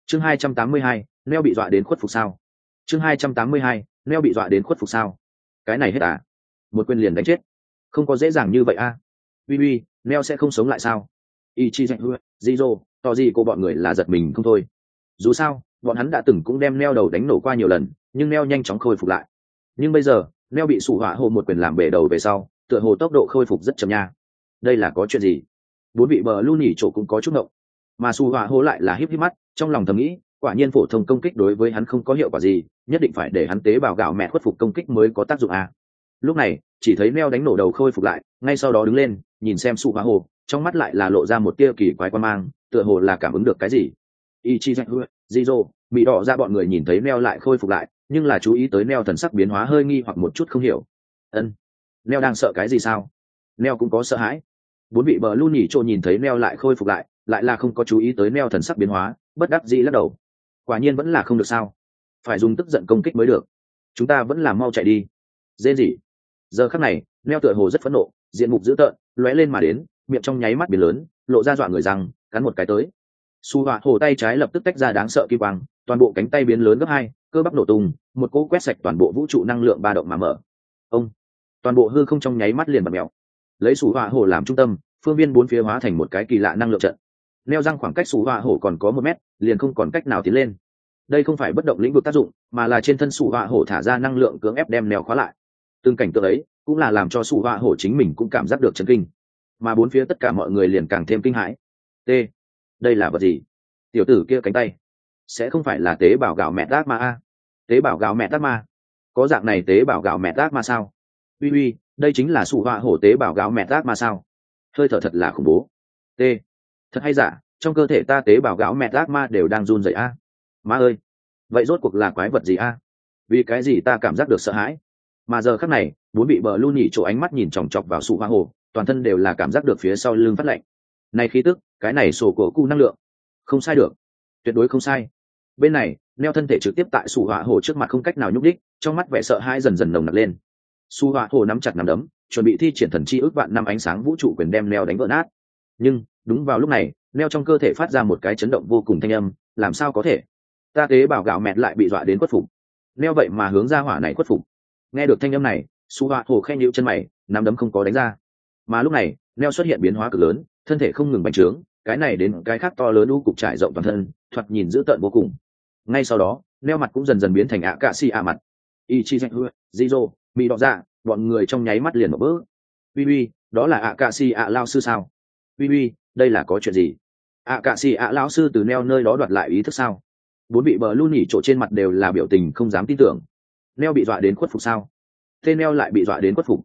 chương 282, neo bị dọa đến khuất phục sao. chương 282, neo bị dọa đến khuất phục sao. Cái này hết à? Một quyền liền đánh chết, không có dễ dàng như vậy a. Uy, neo sẽ không sống lại sao? Ichizu, Jizo, to gì cô bọn người là giật mình không thôi. Dù sao bọn hắn đã từng cũng đem neo đầu đánh nổ qua nhiều lần, nhưng neo nhanh chóng khôi phục lại. Nhưng bây giờ neo bị sủ hỏa hồ một quyền làm bể đầu về sau, tựa hồ tốc độ khôi phục rất chậm nha. Đây là có chuyện gì? Bốn vị bờ luôn nhỉ chỗ cũng có chút ngộng, mà sủ hỏa hồ lại là híp híp mắt, trong lòng thầm nghĩ, quả nhiên phổ thông công kích đối với hắn không có hiệu quả gì, nhất định phải để hắn tế bào gạo mẹ khuất phục công kích mới có tác dụng à. Lúc này chỉ thấy neo đánh nổ đầu khôi phục lại, ngay sau đó đứng lên nhìn xem sủ hỏa hồ, trong mắt lại là lộ ra một tia kỳ quái quan mang, tựa hồ là cảm ứng được cái gì. Ichizu, Jizo, Mị Đỏ ra bọn người nhìn thấy neo lại khôi phục lại, nhưng là chú ý tới neo thần sắc biến hóa hơi nghi hoặc một chút không hiểu. Neo đang sợ cái gì sao? Neo cũng có sợ hãi. Bốn vị bờ luôn nhỉ trộn nhìn thấy neo lại khôi phục lại là không có chú ý tới neo thần sắc biến hóa, bất đắc dĩ lắc đầu. Quả nhiên vẫn là không được sao? Phải dùng tức giận công kích mới được. Chúng ta vẫn là mau chạy đi. Dễ gì? Giờ khắc này, neo tựa hồ rất phẫn nộ, diện mục dữ tợn, lóe lên mà đến, miệng trong nháy mắt biến lớn, lộ ra dọa người răng, cắn một cái tới. Su hỏa hồ tay trái lập tức tách ra đáng sợ kim quang, toàn bộ cánh tay biến lớn gấp 2, cơ bắp nổ tung, một cỗ quét sạch toàn bộ vũ trụ năng lượng ba động mà mở. Ông, toàn bộ hư không trong nháy mắt liền bật mèo. Lấy Su hỏa hồ làm trung tâm, phương viên bốn phía hóa thành một cái kỳ lạ năng lượng trận. Neo răng khoảng cách Su hỏa hồ còn có 1 mét, liền không còn cách nào tiến lên. Đây không phải bất động lĩnh vực tác dụng, mà là trên thân Su hỏa hồ thả ra năng lượng cưỡng ép đem neo khóa lại. Từng cảnh tượng ấy cũng là làm cho Su hỏa hồ chính mình cũng cảm giác được chấn kinh, mà bốn phía tất cả mọi người liền càng thêm kinh hãi. T, đây là vật gì? Tiểu tử kia cánh tay sẽ không phải là tế bào gạo mẹ tác ma a? Tế bào gạo mẹ tác ma? Có dạng này tế bào gạo mẹ tác ma sao? Uy, đây chính là sủ họa hổ tế bào gạo mẹ tác ma sao? Hơi thở thật là khủng bố. T, thật hay giả, trong cơ thể ta tế bào gạo mẹ tác ma đều đang run rẩy a. Má ơi, vậy rốt cuộc là quái vật gì a? Vì cái gì ta cảm giác được sợ hãi? Mà giờ khắc này, bốn bị bờ lu nhỉ chỗ ánh mắt nhìn chòng chọc vào sủ họa hổ, toàn thân đều là cảm giác được phía sau lưng phát lạnh. Này khí tức, cái này sổ của cu năng lượng, không sai được, tuyệt đối không sai. Bên này neo thân thể trực tiếp tại sủ hỏa hồ trước mặt không cách nào nhúc đích, trong mắt vẻ sợ hãi dần dần nồng nặc lên. Su hỏa hồ nắm chặt nắm đấm, chuẩn bị thi triển thần chi ước vạn năm ánh sáng vũ trụ quyền đem neo đánh vỡ nát. Nhưng đúng vào lúc này, neo trong cơ thể phát ra một cái chấn động vô cùng thanh âm. Làm sao có thể? Ta tế bào gạo mẹt lại bị dọa đến khuất phục. Neo vậy mà hướng ra hỏa này khuất phục. Nghe được thanh âm này, su hỏa hồ khẽ nhíu chân mày, nắm đấm không có đánh ra. Mà lúc này neo xuất hiện biến hóa cực lớn, thân thể không ngừng bành trướng, cái này đến cái khác to lớn u cục trải rộng toàn thân, thoạt nhìn dữ tợn vô cùng. Ngay sau đó neo mặt cũng dần dần biến thành ạ cạ xì ạ mặt. Ichizu, Jizo, Mị Đỏ dạ bọn người trong nháy mắt liền một vỡ. Uy, đó là ạ cạ xì ạ lao sư sao? Uy, đây là có chuyện gì? ạ cạ xì ạ lao sư từ neo nơi đó đoạt lại ý thức sao? Bốn vị bờ luôn nhỉ chỗ trên mặt đều là biểu tình không dám tin tưởng. Neo bị dọa đến khuất phục sao? Tên neo lại bị dọa đến khuất phục?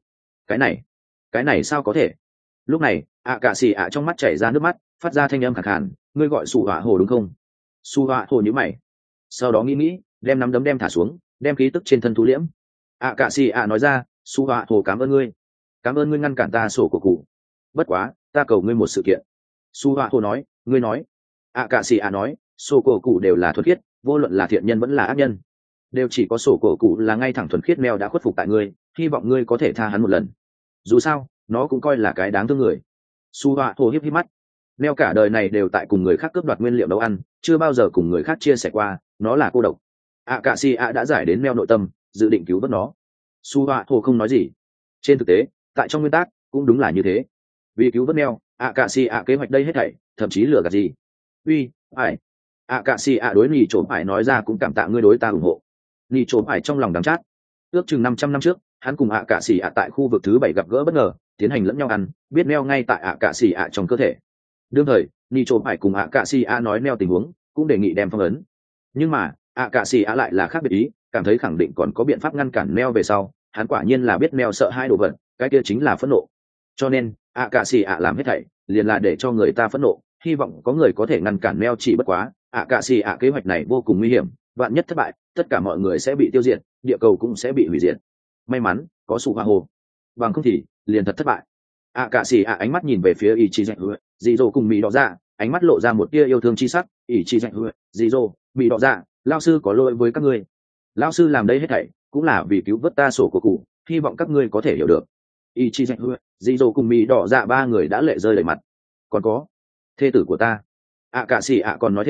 Cái này sao có thể? Lúc này ạ cạ xì ạ trong mắt chảy ra nước mắt, phát ra thanh âm khàn khàn. Ngươi gọi sủ hỏa hồ đúng không? Su hỏa hồ nhíu mày, sau đó nghĩ đem nắm đấm đem thả xuống, đem khí tức trên thân thu liễm. ạ cạ xì ạ nói ra, su hỏa hồ cảm ơn ngươi ngăn cản ta sổ của cụ. Bất quá ta cầu ngươi một sự kiện. Su hỏa hồ nói, ngươi nói. ạ cạ xì ạ nói, sổ của cụ đều là thuần khiết, vô luận là thiện nhân vẫn là ác nhân, đều chỉ có sổ của cụ là ngay thẳng thuần khiết. Mèo đã khuất phục tại ngươi, hy vọng ngươi có thể tha hắn một lần, dù sao nó cũng coi là cái đáng thương người. Su hỏa hồ híp híp mắt. Neo cả đời này đều tại cùng người khác cướp đoạt nguyên liệu nấu ăn, chưa bao giờ cùng người khác chia sẻ qua, nó là cô độc. ạ cạ xì ạ đã giải đến Neo nội tâm, dự định cứu vớt nó. Su họa hồ không nói gì. Trên thực tế tại trong nguyên tắc cũng đúng là như thế. Vì cứu vớt Neo, ạ cạ xì ạ kế hoạch đây hết thảy, thậm chí lừa gạt gì. Phải ạ cạ xì ạ đối nhì trộm phải nói ra cũng cảm tạ ngươi đối ta ủng hộ. Nhì trộm phải trong lòng đắng chát. Ước chừng 500 năm trước hắn cùng ạ cạ xì ạ tại khu vực thứ 7 gặp gỡ bất ngờ, tiến hành lẫn nhau ăn, biết Neo ngay tại ạ cạ xì ạ trong cơ thể. Đương thời nhì trộm phải cùng ạ cạ xì ạ nói Neo tình huống, cũng đề nghị đem phong ấn. Nhưng mà ạ cạ xì ạ lại là khác biệt ý, cảm thấy khẳng định còn có biện pháp ngăn cản Neo về sau. Hắn quả nhiên là biết Neo sợ hai đồ vật, cái kia chính là phẫn nộ. Cho nên ạ cạ xì ạ làm hết thảy liền là để cho người ta phẫn nộ, hy vọng có người có thể ngăn cản Neo. Chỉ bất quá ạ cạ xì ạ kế hoạch này vô cùng nguy hiểm, vạn nhất thất bại, tất cả mọi người sẽ bị tiêu diệt, địa cầu cũng sẽ bị hủy diệt. May mắn có sủ hoa hồ, bằng không thì liền thật thất bại. ạ cạ xì ạ ánh mắt nhìn về phía Ichizu, Jizo cùng Mị Đỏ dạ, ánh mắt lộ ra một tia yêu thương chi sắc. Ichizu, Jizo, Mị Đỏ dạ, lao sư có lỗi với các ngươi. Lao sư làm đây hết thảy cũng là vì cứu vớt ta sổ của cụ, hy vọng các ngươi có thể hiểu được. Ichizu, Jizo cùng Mị Đỏ dạ ba người đã lệ rơi đầy mặt. Còn có thê tử của ta. ạ cạ xì ạ còn nói thêm,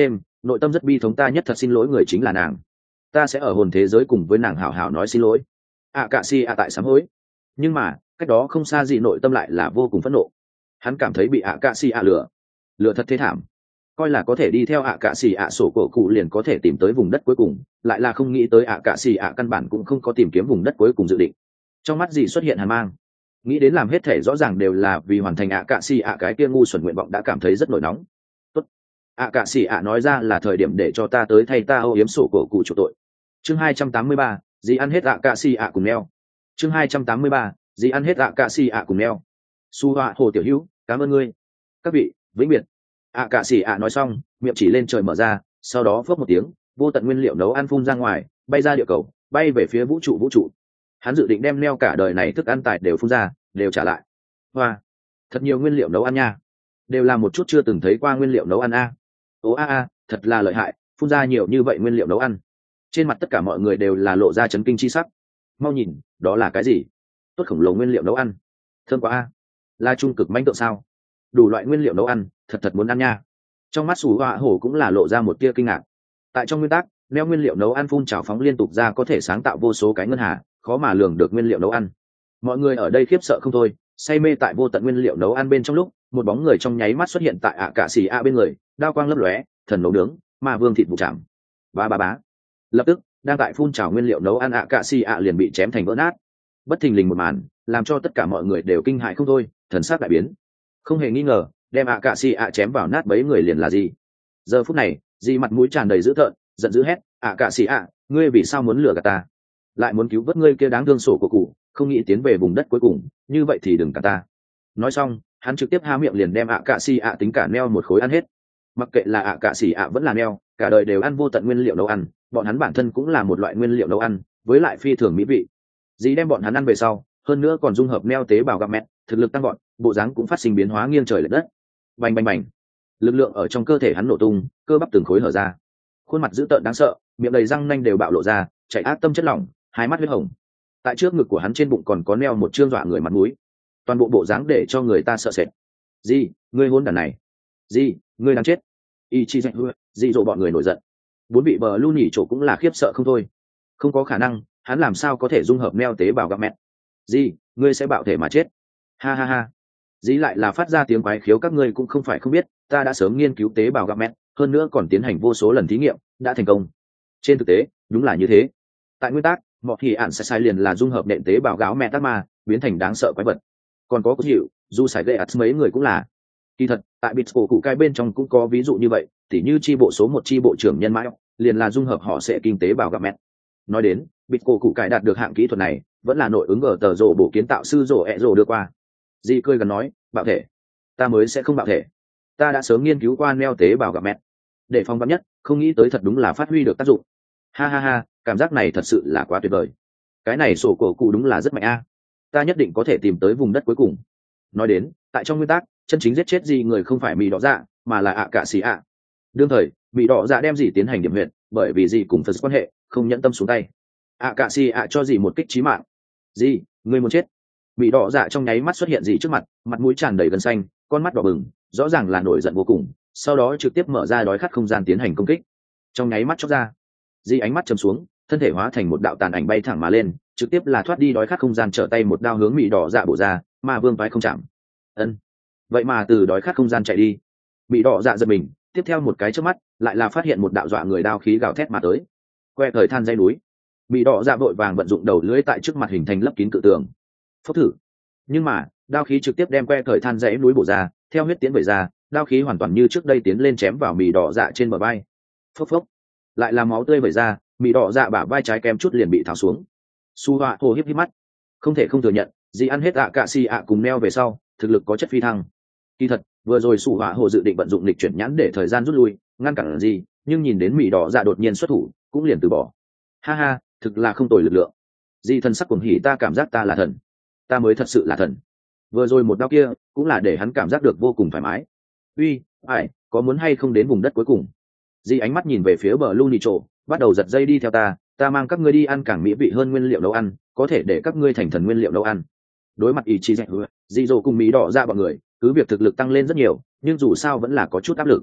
nội tâm rất bi thống, ta nhất thật xin lỗi người chính là nàng, ta sẽ ở hồn thế giới cùng với nàng hảo hảo nói xin lỗi. Cạ xì ạ tại sám hối. Nhưng mà cách đó không xa gì nội tâm lại là vô cùng phẫn nộ. Hắn cảm thấy bị cạ xì ạ lừa thật thế thảm, coi là có thể đi theo cạ xì ạ sổ cổ cụ liền có thể tìm tới vùng đất cuối cùng, lại là không nghĩ tới cạ xì ạ căn bản cũng không có tìm kiếm vùng đất cuối cùng dự định. Trong mắt gì xuất hiện hàn mang, nghĩ đến làm hết thể rõ ràng đều là vì hoàn thành cạ xì ạ cái kia ngu xuẩn nguyện vọng, đã cảm thấy rất nổi nóng. Tốt, cạ xì ạ nói ra là thời điểm để cho ta tới thay ta âu yếm sổ cổ cụ chủ tội. Chương 283, dì ăn hết cạ xì ạ cùng neo. Chương 283, dì ăn hết cạ xì ạ cùng neo. Su Họa Hồ tiểu hữu, cảm ơn ngươi. Các vị, vĩnh biệt. Cạ xì ạ nói xong, miệng chỉ lên trời mở ra, sau đó phớp một tiếng, vô tận nguyên liệu nấu ăn phun ra ngoài, bay ra địa cầu, bay về phía vũ trụ. Hắn dự định đem neo cả đời này thức ăn tài đều phun ra, đều trả lại. Hoa, thật nhiều nguyên liệu nấu ăn nha, đều là một chút chưa từng thấy qua nguyên liệu nấu ăn a. Thật là lợi hại, phun ra nhiều như vậy nguyên liệu nấu ăn. Trên mặt tất cả mọi người đều là lộ ra chấn kinh chi sắc. Mau nhìn, đó là cái gì? Tốt khổng lồ nguyên liệu nấu ăn, thơm quá a. Là trung cực mãnh tượng sao? Đủ loại nguyên liệu nấu ăn, thật muốn ăn nha. Trong mắt Sủ Họa Hổ cũng là lộ ra một tia kinh ngạc. Tại trong nguyên tắc, neo nguyên liệu nấu ăn phun trào phóng liên tục ra có thể sáng tạo vô số cái ngân hà, khó mà lường được nguyên liệu nấu ăn. Mọi người ở đây khiếp sợ không thôi, say mê tại vô tận nguyên liệu nấu ăn bên trong lúc, một bóng người trong nháy mắt xuất hiện tại cạ xì ạ bên người, đao quang lấp lóe, thần nấu nướng, mà vương thịt vụ chạm. Bá. Lập tức, đang tại phun trào nguyên liệu nấu ăn cạ xì ạ liền bị chém thành vỡ nát. Bất thình lình một màn, làm cho tất cả mọi người đều kinh hãi không thôi, thần sắc đại biến. Không hề nghi ngờ, đem cạ xì ạ chém vào nát bấy người liền là gì. Giờ phút này, Di mặt mũi tràn đầy dữ tợn, giận dữ hét, cạ xì ạ, ngươi vì sao muốn lừa gạt ta? Lại muốn cứu vớt ngươi kia đáng thương sổ của cụ, không nghĩ tiến về vùng đất cuối cùng, như vậy thì đừng cả ta. Nói xong, hắn trực tiếp há miệng liền đem cạ xì ạ tính cả neo một khối ăn hết. Mặc kệ là cạ xì ạ vẫn là neo, cả đời đều ăn vô tận nguyên liệu nấu ăn, bọn hắn bản thân cũng là một loại nguyên liệu nấu ăn, với lại phi thường mỹ vị. Dì đem bọn hắn ăn về sau, hơn nữa còn dung hợp neo tế bào gặp mẹ, thực lực tăng gọn, bộ dáng cũng phát sinh biến hóa nghiêng trời lệch đất. Bành. Lực lượng ở trong cơ thể hắn nổ tung, cơ bắp từng khối hở ra, khuôn mặt dữ tợn đáng sợ, miệng đầy răng nanh đều bạo lộ ra, chảy ác tâm chất lỏng, hai mắt huyết hồng. Tại trước ngực của hắn trên bụng còn có neo một trương dọa người mặt mũi, toàn bộ bộ dáng để cho người ta sợ sệt. Gì, ngươi hôn đàn này? Gì, ngươi đáng chết? Gì rộ bọn người nổi giận. Bốn vị bờ lưu nhỉ chỗ cũng là khiếp sợ không thôi. Không có khả năng, hắn làm sao có thể dung hợp neo tế bào gặp mẹ? Gì, ngươi sẽ bạo thể mà chết? Ha. Dĩ lại là phát ra tiếng quái khiếu, các ngươi cũng không phải không biết, ta đã sớm nghiên cứu tế bào gặp mẹ, hơn nữa còn tiến hành vô số lần thí nghiệm, đã thành công. Trên thực tế, đúng là như thế. Tại nguyên tắc, mọi khi ạn sai liền là dung hợp nện tế bào gáo mẹ tác ma, biến thành đáng sợ quái vật. Còn có hiệu, dù sải gây ạt mấy người cũng là. Kỳ thật, tại bịt cổ cụ cai bên trong cũng có ví dụ như vậy, tỉ như chi bộ số 1 chi bộ trưởng nhân mãi, liền là dung hợp họ sẽ kinh tế bào gặp mẹ. Nói đến, bịt cổ cụ cai đạt được hạng kỹ thuật này, vẫn là nội ứng ở tờ rồ bộ kiến tạo sư rồ ẹ rồ đưa qua. Di cười gần nói, bạo thể, ta mới sẽ không bạo thể, ta đã sớm nghiên cứu qua neo tế bào gặp mẹ, để phòng vắn nhất, không nghĩ tới thật đúng là phát huy được tác dụng. Ha, cảm giác này thật sự là quá tuyệt vời, cái này sổ cổ cụ đúng là rất mạnh a, ta nhất định có thể tìm tới vùng đất cuối cùng. Nói đến, tại trong nguyên tắc, chân chính giết chết gì người không phải Mị Đỏ Dạ, mà là cạ xì ạ. Đương thời, Mị Đỏ Dạ đem gì tiến hành điểm huyệt, bởi vì gì cùng Phật quan hệ, không nhẫn tâm xuống tay. Cạ xì ạ cho gì một kích chí mạng. Gì, ngươi muốn chết? Mị Đỏ Dạ trong nháy mắt xuất hiện gì trước mặt, mặt mũi tràn đầy gân xanh, con mắt đỏ bừng, rõ ràng là nổi giận vô cùng, sau đó trực tiếp mở ra đói khát không gian tiến hành công kích. Trong nháy mắt chốc ra, Di ánh mắt trầm xuống, thân thể hóa thành một đạo tàn ảnh bay thẳng mà lên, trực tiếp là thoát đi đói khát không gian, trở tay một đao hướng Mị Đỏ Dạ bổ ra, mà vương toái không chạm. Ân, vậy mà từ đói khát không gian chạy đi. Mị Đỏ Dạ giật mình, tiếp theo một cái chớp mắt, lại là phát hiện một đạo dọa người đao khí gào thét mà tới. Que thời than dây núi. Mị Đỏ Dạ vội vàng vận dụng đầu lưỡi tại trước mặt hình thành lấp kín cự tường. Phốc thử. Nhưng mà, đao khí trực tiếp đem que thời than dãy núi bổ ra, theo huyết tiến về ra, đao khí hoàn toàn như trước đây tiến lên chém vào Mị Đỏ Dạ trên bờ vai. Phốc. Lại là máu tươi vẩy ra, Mị Đỏ Dạ bả vai trái kém chút liền bị tháo xuống. Su Họa Hồ híp mắt, không thể không thừa nhận, Di ăn hết cạ xì ạ cùng neo về sau, thực lực có chất phi thăng. Kỳ thật, vừa rồi Su Họa Hồ dự định vận dụng lịch chuyển nhãn để thời gian rút lui, ngăn cản gì, nhưng nhìn đến Mị Đỏ Dạ đột nhiên xuất thủ, cũng liền từ bỏ. Ha, thực là không tồi lực lượng. Di thần sắc cuồng hỉ, ta cảm giác ta là thần, ta mới thật sự là thần. Vừa rồi một đao kia, cũng là để hắn cảm giác được vô cùng thoải mái. Uy, có muốn hay không đến vùng đất cuối cùng? Di ánh mắt nhìn về phía bờ lu nitro, bắt đầu giật dây, đi theo ta mang các ngươi đi ăn càng mỹ vị hơn nguyên liệu nấu ăn, có thể để các ngươi thành thần nguyên liệu nấu ăn. Đối mặt ý chí dạy hứa, Di dồ cùng Mị Đỏ Dạ bọn người, cứ việc thực lực tăng lên rất nhiều, nhưng dù sao vẫn là có chút áp lực.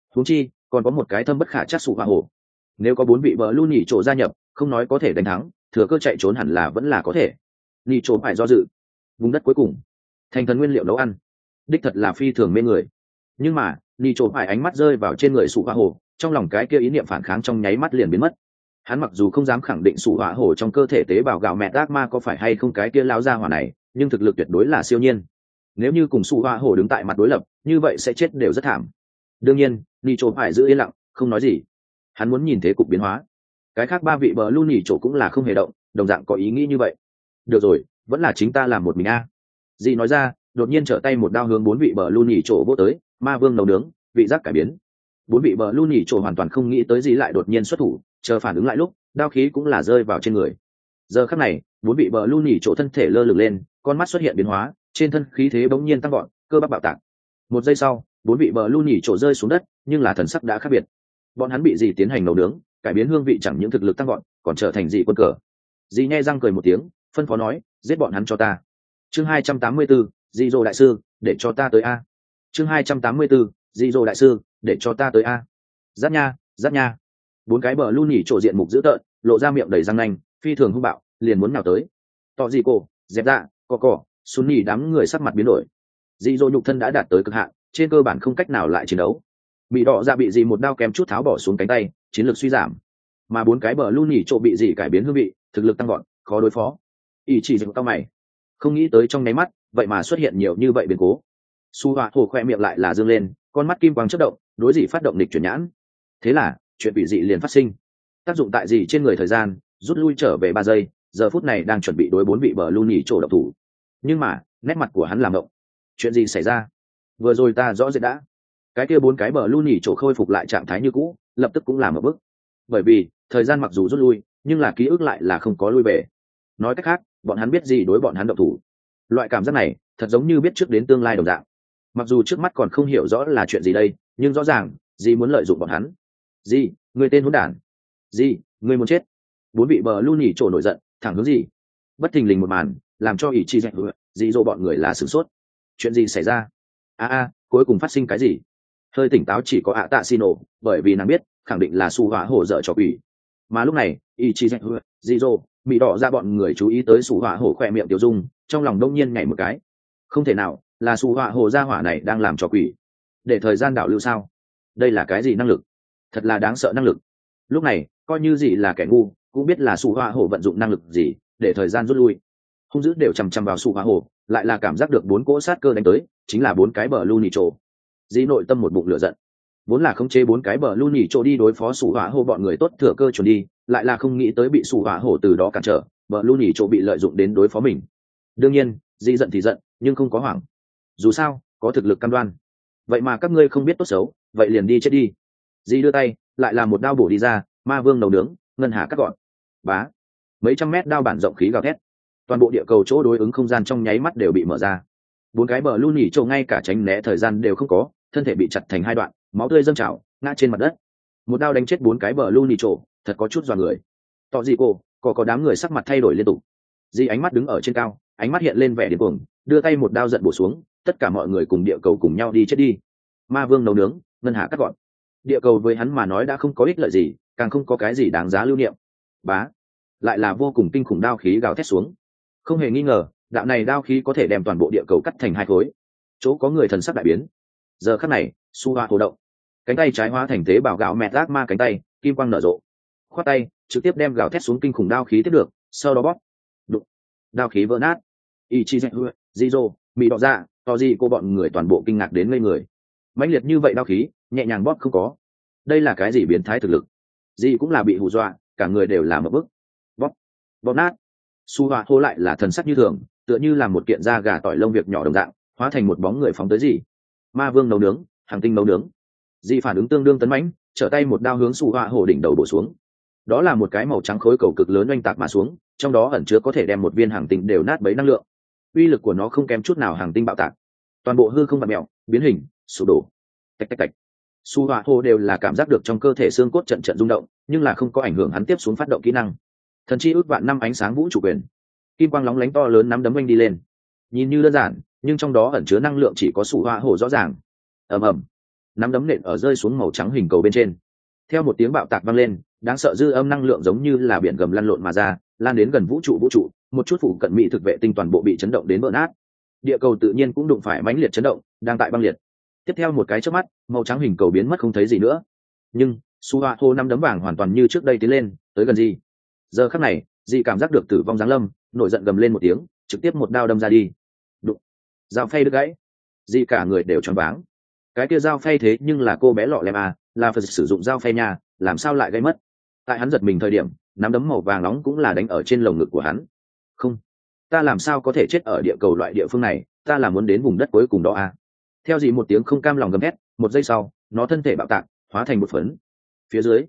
huống chi còn có một cái thâm bất khả chắc sụ hỏa hổ. Nếu có 4 vị bờ lu nhỉ chỗ gia nhập, không nói có thể đánh thắng, thừa cơ chạy trốn hẳn là vẫn là có thể. Nhỉ chỗ phải do dự. Vùng đất cuối cùng, thành thần nguyên liệu nấu ăn, đích thật là phi thường mê người. Nhưng mà nhỉ chỗ phải ánh mắt rơi vào trên người sụ hỏa hổ, trong lòng cái kia ý niệm phản kháng trong nháy mắt liền biến mất. Hắn mặc dù không dám khẳng định sụ hỏa hổ trong cơ thể tế bào gạo mẹ ác ma có phải hay không cái kia lao ra hỏa này, nhưng thực lực tuyệt đối là siêu nhiên. Nếu như cùng sụ hỏa hổ đứng tại mặt đối lập, như vậy sẽ chết đều rất thảm. Đương nhiên nhỉ chỗ phải giữ yên lặng, không nói gì. Hắn muốn nhìn thế cục biến hóa. Cái khác 3 vị bờ lu nhỉ chỗ cũng là không hề động, đồng dạng có ý nghĩ như vậy. Được rồi, vẫn là chính ta làm một mình a. Dì nói ra, đột nhiên trở tay một đao hướng 4 vị bờ lu nhỉ chỗ vỗ tới. Ma vương nấu nướng, vị giác cải biến. 4 vị bờ lu nhỉ chỗ hoàn toàn không nghĩ tới gì lại đột nhiên xuất thủ, chờ phản ứng lại lúc đao khí cũng là rơi vào trên người. Giờ khắc này 4 vị bờ lu nhỉ chỗ thân thể lơ lửng lên, con mắt xuất hiện biến hóa, trên thân khí thế bỗng nhiên tăng vọt, cơ bắp bạo tạc. Một giây sau 4 vị bờ lu nhỉ chỗ rơi xuống đất, nhưng là thần sắc đã khác biệt. Bọn hắn bị dì tiến hành nấu nướng, cải biến hương vị, chẳng những thực lực tăng vọt, còn trở thành dị quân cờ. Dì nhe răng cười một tiếng, phân phó nói, giết bọn hắn cho ta. Chương 284, Dị Dụ đại sư, để cho ta tới a. Chương 284, Dị Dụ đại sư, để cho ta tới a. Giáp nha, giáp nha. 4 cái bờ lu nhỉ trổ diện mục dữ tợn, lộ ra miệng đầy răng nanh, phi thường hung bạo, liền muốn nào tới. Tọ gì cổ, dẹp dạ, cỏ, Sun Nhi đám người sắc mặt biến đổi. Dị Dụ nhục thân đã đạt tới cực hạn, trên cơ bản không cách nào lại chiến đấu. Bị đỏ ra bị dì một đao kém chút tháo bỏ xuống cánh tay, chiến lược suy giảm. Mà 4 cái bờ lu nhỉ trộ bị dì cải biến hương vị, thực lực tăng gọn, khó đối phó. Ý chỉ dừng cao mày, không nghĩ tới trong nháy mắt vậy mà xuất hiện nhiều như vậy biến cố. Su Hỏa Hổ khoe miệng lại là dương lên, con mắt kim quang chớp động, đối dì phát động lịch chuyển nhãn. Thế là chuyện bị dị liền phát sinh. Tác dụng tại dì trên người thời gian rút lui trở về 3 giây, giờ phút này đang chuẩn bị đối 4 vị bờ lu nhỉ trộ độc thủ. Nhưng mà nét mặt của hắn làm động. Chuyện gì xảy ra? Vừa rồi ta rõ rệt đã. Cái kia 4 cái bờ lu nhỉ chỗ khôi phục lại trạng thái như cũ, lập tức cũng làm một bước. Bởi vì thời gian mặc dù rút lui, nhưng là ký ức lại là không có lui về. Nói cách khác, bọn hắn biết gì đối bọn hắn động thủ. Loại cảm giác này thật giống như biết trước đến tương lai đồng dạng. Mặc dù trước mắt còn không hiểu rõ là chuyện gì đây, nhưng rõ ràng gì muốn lợi dụng bọn hắn. Gì, người tên hỗn đản. Gì, người muốn chết. 4 vị bờ lu nhỉ chỗ nổi giận, thẳng hướng gì. Bất thình lình một màn, làm cho ỷ chi dạy dị dỗ bọn người là sửng sốt. Chuyện gì xảy ra? Cuối cùng phát sinh cái gì? Hơi tỉnh táo chỉ có ạ tạ xì nổ, bởi vì nàng biết khẳng định là Su Hỏa Hổ dở trò quỷ. Mà lúc này Ichizu, Jizo, Mị Đỏ ra bọn người chú ý tới Su Hỏa Hổ khỏe miệng tiểu dung, trong lòng đông nhiên nhảy một cái. Không thể nào là Su Hỏa Hổ gia hỏa này đang làm trò quỷ, để thời gian đảo lưu sao? Đây là cái gì năng lực? Thật là đáng sợ năng lực. Lúc này coi như gì là kẻ ngu cũng biết là Su Hỏa Hổ vận dụng năng lực gì để thời gian rút lui. Hung dữ đều chằm chằm vào Su Hỏa Hổ, lại là cảm giác được 4 cỗ sát cơ đánh tới, chính là 4 cái bờ lu nỉ trổ. Dĩ nội tâm một bụng lửa giận, vốn là khống chế 4 cái bờ lu nhỉ chỗ đi đối phó Sủ Hỏa Hổ bọn người tốt thừa cơ chuẩn đi, lại là không nghĩ tới bị Sủ Hỏa Hổ từ đó cản trở, bờ lu nhỉ chỗ bị lợi dụng đến đối phó mình. Đương nhiên Dĩ giận thì giận, nhưng không có hoảng. Dù sao có thực lực cam đoan. Vậy mà các ngươi không biết tốt xấu, vậy liền đi chết đi. Dĩ đưa tay lại là một đao bổ đi ra, ma vương nấu nướng, ngân hà cắt gọn. Bá, mấy trăm mét đao bản rộng khí gào thét, toàn bộ địa cầu chỗ đối ứng không gian trong nháy mắt đều bị mở ra. 4 cái bờ lu nhỉ chỗ ngay cả tránh né thời gian đều không có, thân thể bị chặt thành 2 đoạn, máu tươi dâng trào ngã trên mặt đất. Một đao đánh chết 4 cái bờ lu nỉ trổ, thật có chút dọa người. Tọ gì cô có đám người sắc mặt thay đổi liên tục. Di ánh mắt đứng ở trên cao, ánh mắt hiện lên vẻ điên cuồng, đưa tay một đao giận bổ xuống, tất cả mọi người cùng địa cầu cùng nhau đi chết đi. Ma vương nấu nướng, ngân hà cắt gọn. Địa cầu với hắn mà nói đã không có ích lợi gì, càng không có cái gì đáng giá lưu niệm. Bá, lại là vô cùng kinh khủng đao khí gào thét xuống. Không hề nghi ngờ, đạo này đao khí có thể đem toàn bộ địa cầu cắt thành 2 khối. Chỗ có người thần sắc đại biến. Giờ khắc này Su Hỏa Hổ động, cánh tay trái hóa thành tế bào gạo mẹ ác ma cánh tay, kim quang nở rộ, khoát tay trực tiếp đem gạo thét xuống kinh khủng đao khí tiếp được, sau đó bóp đụng, đao khí vỡ nát. Ichizu, Jizo, Mị Đỏ Dạ, Toji cô bọn người toàn bộ kinh ngạc đến ngây người. Mãnh liệt như vậy đao khí nhẹ nhàng bóp không có, đây là cái gì biến thái thực lực? Di cũng là bị hù dọa, cả người đều là một bức. Bóp nát. Su Hỏa Hổ lại là thần sắc như thường, tựa như là một kiện da gà tỏi lông việc nhỏ đồng dạng, hóa thành một bóng người phóng tới gì. Ma vương nấu nướng, hàng tinh nấu nướng. Di phản ứng tương đương tấn mãnh, trở tay một đao hướng Su Hỏa Hổ đỉnh đầu bổ xuống. Đó là một cái màu trắng khối cầu cực lớn oanh tạc mà xuống, trong đó ẩn chứa có thể đem một viên hàng tinh đều nát bấy năng lượng. Uy lực của nó không kém chút nào hàng tinh bạo tạc, toàn bộ hư không vặn mèo, biến hình, sụp đổ. Tạch tạch tạch. Su Hỏa Hổ đều là cảm giác được trong cơ thể xương cốt trận trận rung động, nhưng là không có ảnh hưởng hắn tiếp xuống phát động kỹ năng. Thần chi ước vạn năm ánh sáng vũ trụ quyền, kim quang lóng lánh to lớn nắm đấm oanh đi lên. Nhìn như đơn giản, nhưng trong đó ẩn chứa năng lượng chỉ có Su Hỏa Hổ rõ ràng. Ầm ầm. nắm đấm nện ở rơi xuống màu trắng hình cầu bên trên. Theo một tiếng bạo tạc vang lên, đáng sợ dư âm năng lượng giống như là biển gầm lăn lộn mà ra, lan đến gần vũ trụ, một chút phụ cận mỹ thực vệ tinh toàn bộ bị chấn động đến vỡ nát. Địa cầu tự nhiên cũng đụng phải mãnh liệt chấn động, đang tại băng liệt. Tiếp theo một cái chớp mắt, màu trắng hình cầu biến mất không thấy gì nữa. Nhưng su hoa hô năm đấm vàng hoàn toàn như trước đây tiến lên, tới gần gì. Giờ khắc này, dì cảm giác được tử vong giáng lâm, nổi giận gầm lên một tiếng, trực tiếp một đao đâm ra đi. Đụng. Dao phay đứt gãy. Dì cả người đều choáng váng. Cái kia dao phay thế nhưng là cô bé lọ lem à, là phải sử dụng dao phay nhà, làm sao lại gây mất. Tại hắn giật mình thời điểm, nắm đấm màu vàng nóng cũng là đánh ở trên lồng ngực của hắn. Không, ta làm sao có thể chết ở địa cầu loại địa phương này, ta là muốn đến vùng đất cuối cùng đó à. Theo dì một tiếng không cam lòng gầm hét, một giây sau, nó thân thể bạo tạc, hóa thành một phấn. Phía dưới,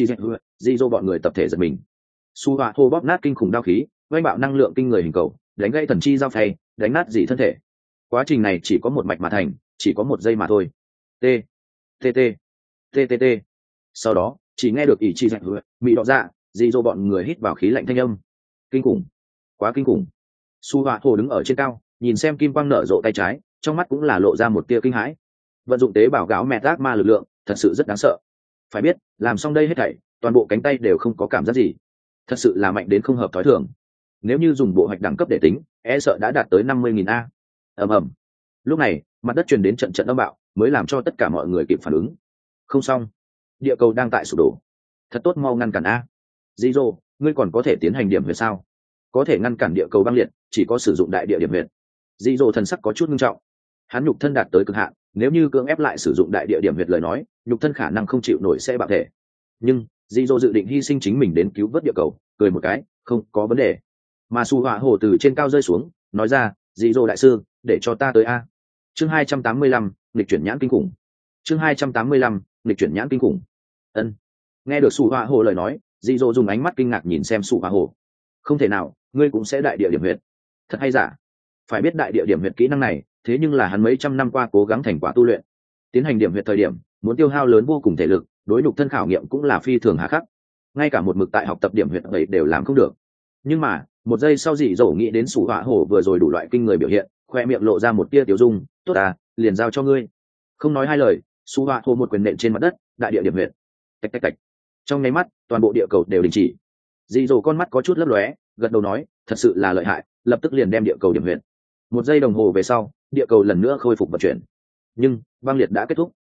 Ichigo bọn người tập thể giật mình. Su Họa hô bóp nát kinh khủng đao khí, vây bạo năng lượng kinh người hình cầu, đánh gãy thần chi dao phay, đánh nát dì thân thể. Quá trình này chỉ có một mạch mà thành, chỉ có một giây mà thôi. T T T T T T. Sau đó, chỉ nghe được Ichigo mị đỏ dạ, Jizo bọn người hít vào khí lạnh thanh âm. Kinh khủng, quá kinh khủng. Su Họa hô đứng ở trên cao, nhìn xem kim quang nở rộ tay trái, trong mắt cũng là lộ ra một tia kinh hãi. Vận dụng tế bào gáo mẹ ác ma lực lượng, thật sự rất đáng sợ. Phải biết, làm xong đây hết thảy, toàn bộ cánh tay đều không có cảm giác gì, thật sự là mạnh đến không hợp thói thường. Nếu như dùng bộ hoạch đẳng cấp để tính, e sợ đã đạt tới 50.000 a. Ầm ầm. Lúc này, mặt đất truyền đến trận trận âm bạo, mới làm cho tất cả mọi người kịp phản ứng. Không xong, địa cầu đang tại sụp đổ. Thật tốt mau ngăn cản a. Jizo, ngươi còn có thể tiến hành điểm huyệt sao? Có thể ngăn cản địa cầu băng liệt, chỉ có sử dụng đại địa điểm huyệt. Jizo thần sắc có chút nghiêm trọng. Hắn nhục thân đạt tới cực hạn, nếu như cưỡng ép lại sử dụng đại địa điểm huyệt lời nói, nhục thân khả năng không chịu nổi sẽ bạo thể. Nhưng Jizo dự định hy sinh chính mình đến cứu vớt địa cầu, cười một cái, không có vấn đề. Mà Su Họa hổ từ trên cao rơi xuống, nói ra, Jizo đại sư, để cho ta tới a. Chương 285, nghịch chuyển nhãn kinh khủng. Chương 285, nghịch chuyển nhãn kinh khủng. Ân. Nghe được Su Họa hổ lời nói, Jizo dùng ánh mắt kinh ngạc nhìn xem Su Họa hổ. Không thể nào, ngươi cũng sẽ đại địa điểm huyệt. Thật hay giả? Phải biết đại địa điểm huyệt kỹ năng này, thế nhưng là hắn mấy trăm năm qua cố gắng thành quả tu luyện. Tiến hành điểm huyệt thời điểm, muốn tiêu hao lớn vô cùng thể lực, đối nhục thân khảo nghiệm cũng là phi thường hà khắc. Ngay cả một mực tại học tập điểm huyệt vậy đều làm không được. Nhưng mà, một giây sau dị dỗ nghĩ đến Su Họa hổ vừa rồi đủ loại kinh người biểu hiện, khoe miệng lộ ra một tia tiêu dung, tốt à, liền giao cho ngươi. Không nói hai lời, Su Họa hổ một quyền nện trên mặt đất, đại địa điểm huyệt. Tạch tạch tạch. Trong nháy mắt, toàn bộ địa cầu đều đình chỉ. Dị dỗ con mắt có chút lấp lóe, gật đầu nói, thật sự là lợi hại, lập tức liền đem địa cầu điểm huyệt. Một giây đồng hồ về sau, địa cầu lần nữa khôi phục vận chuyển. Nhưng băng liệt đã kết thúc.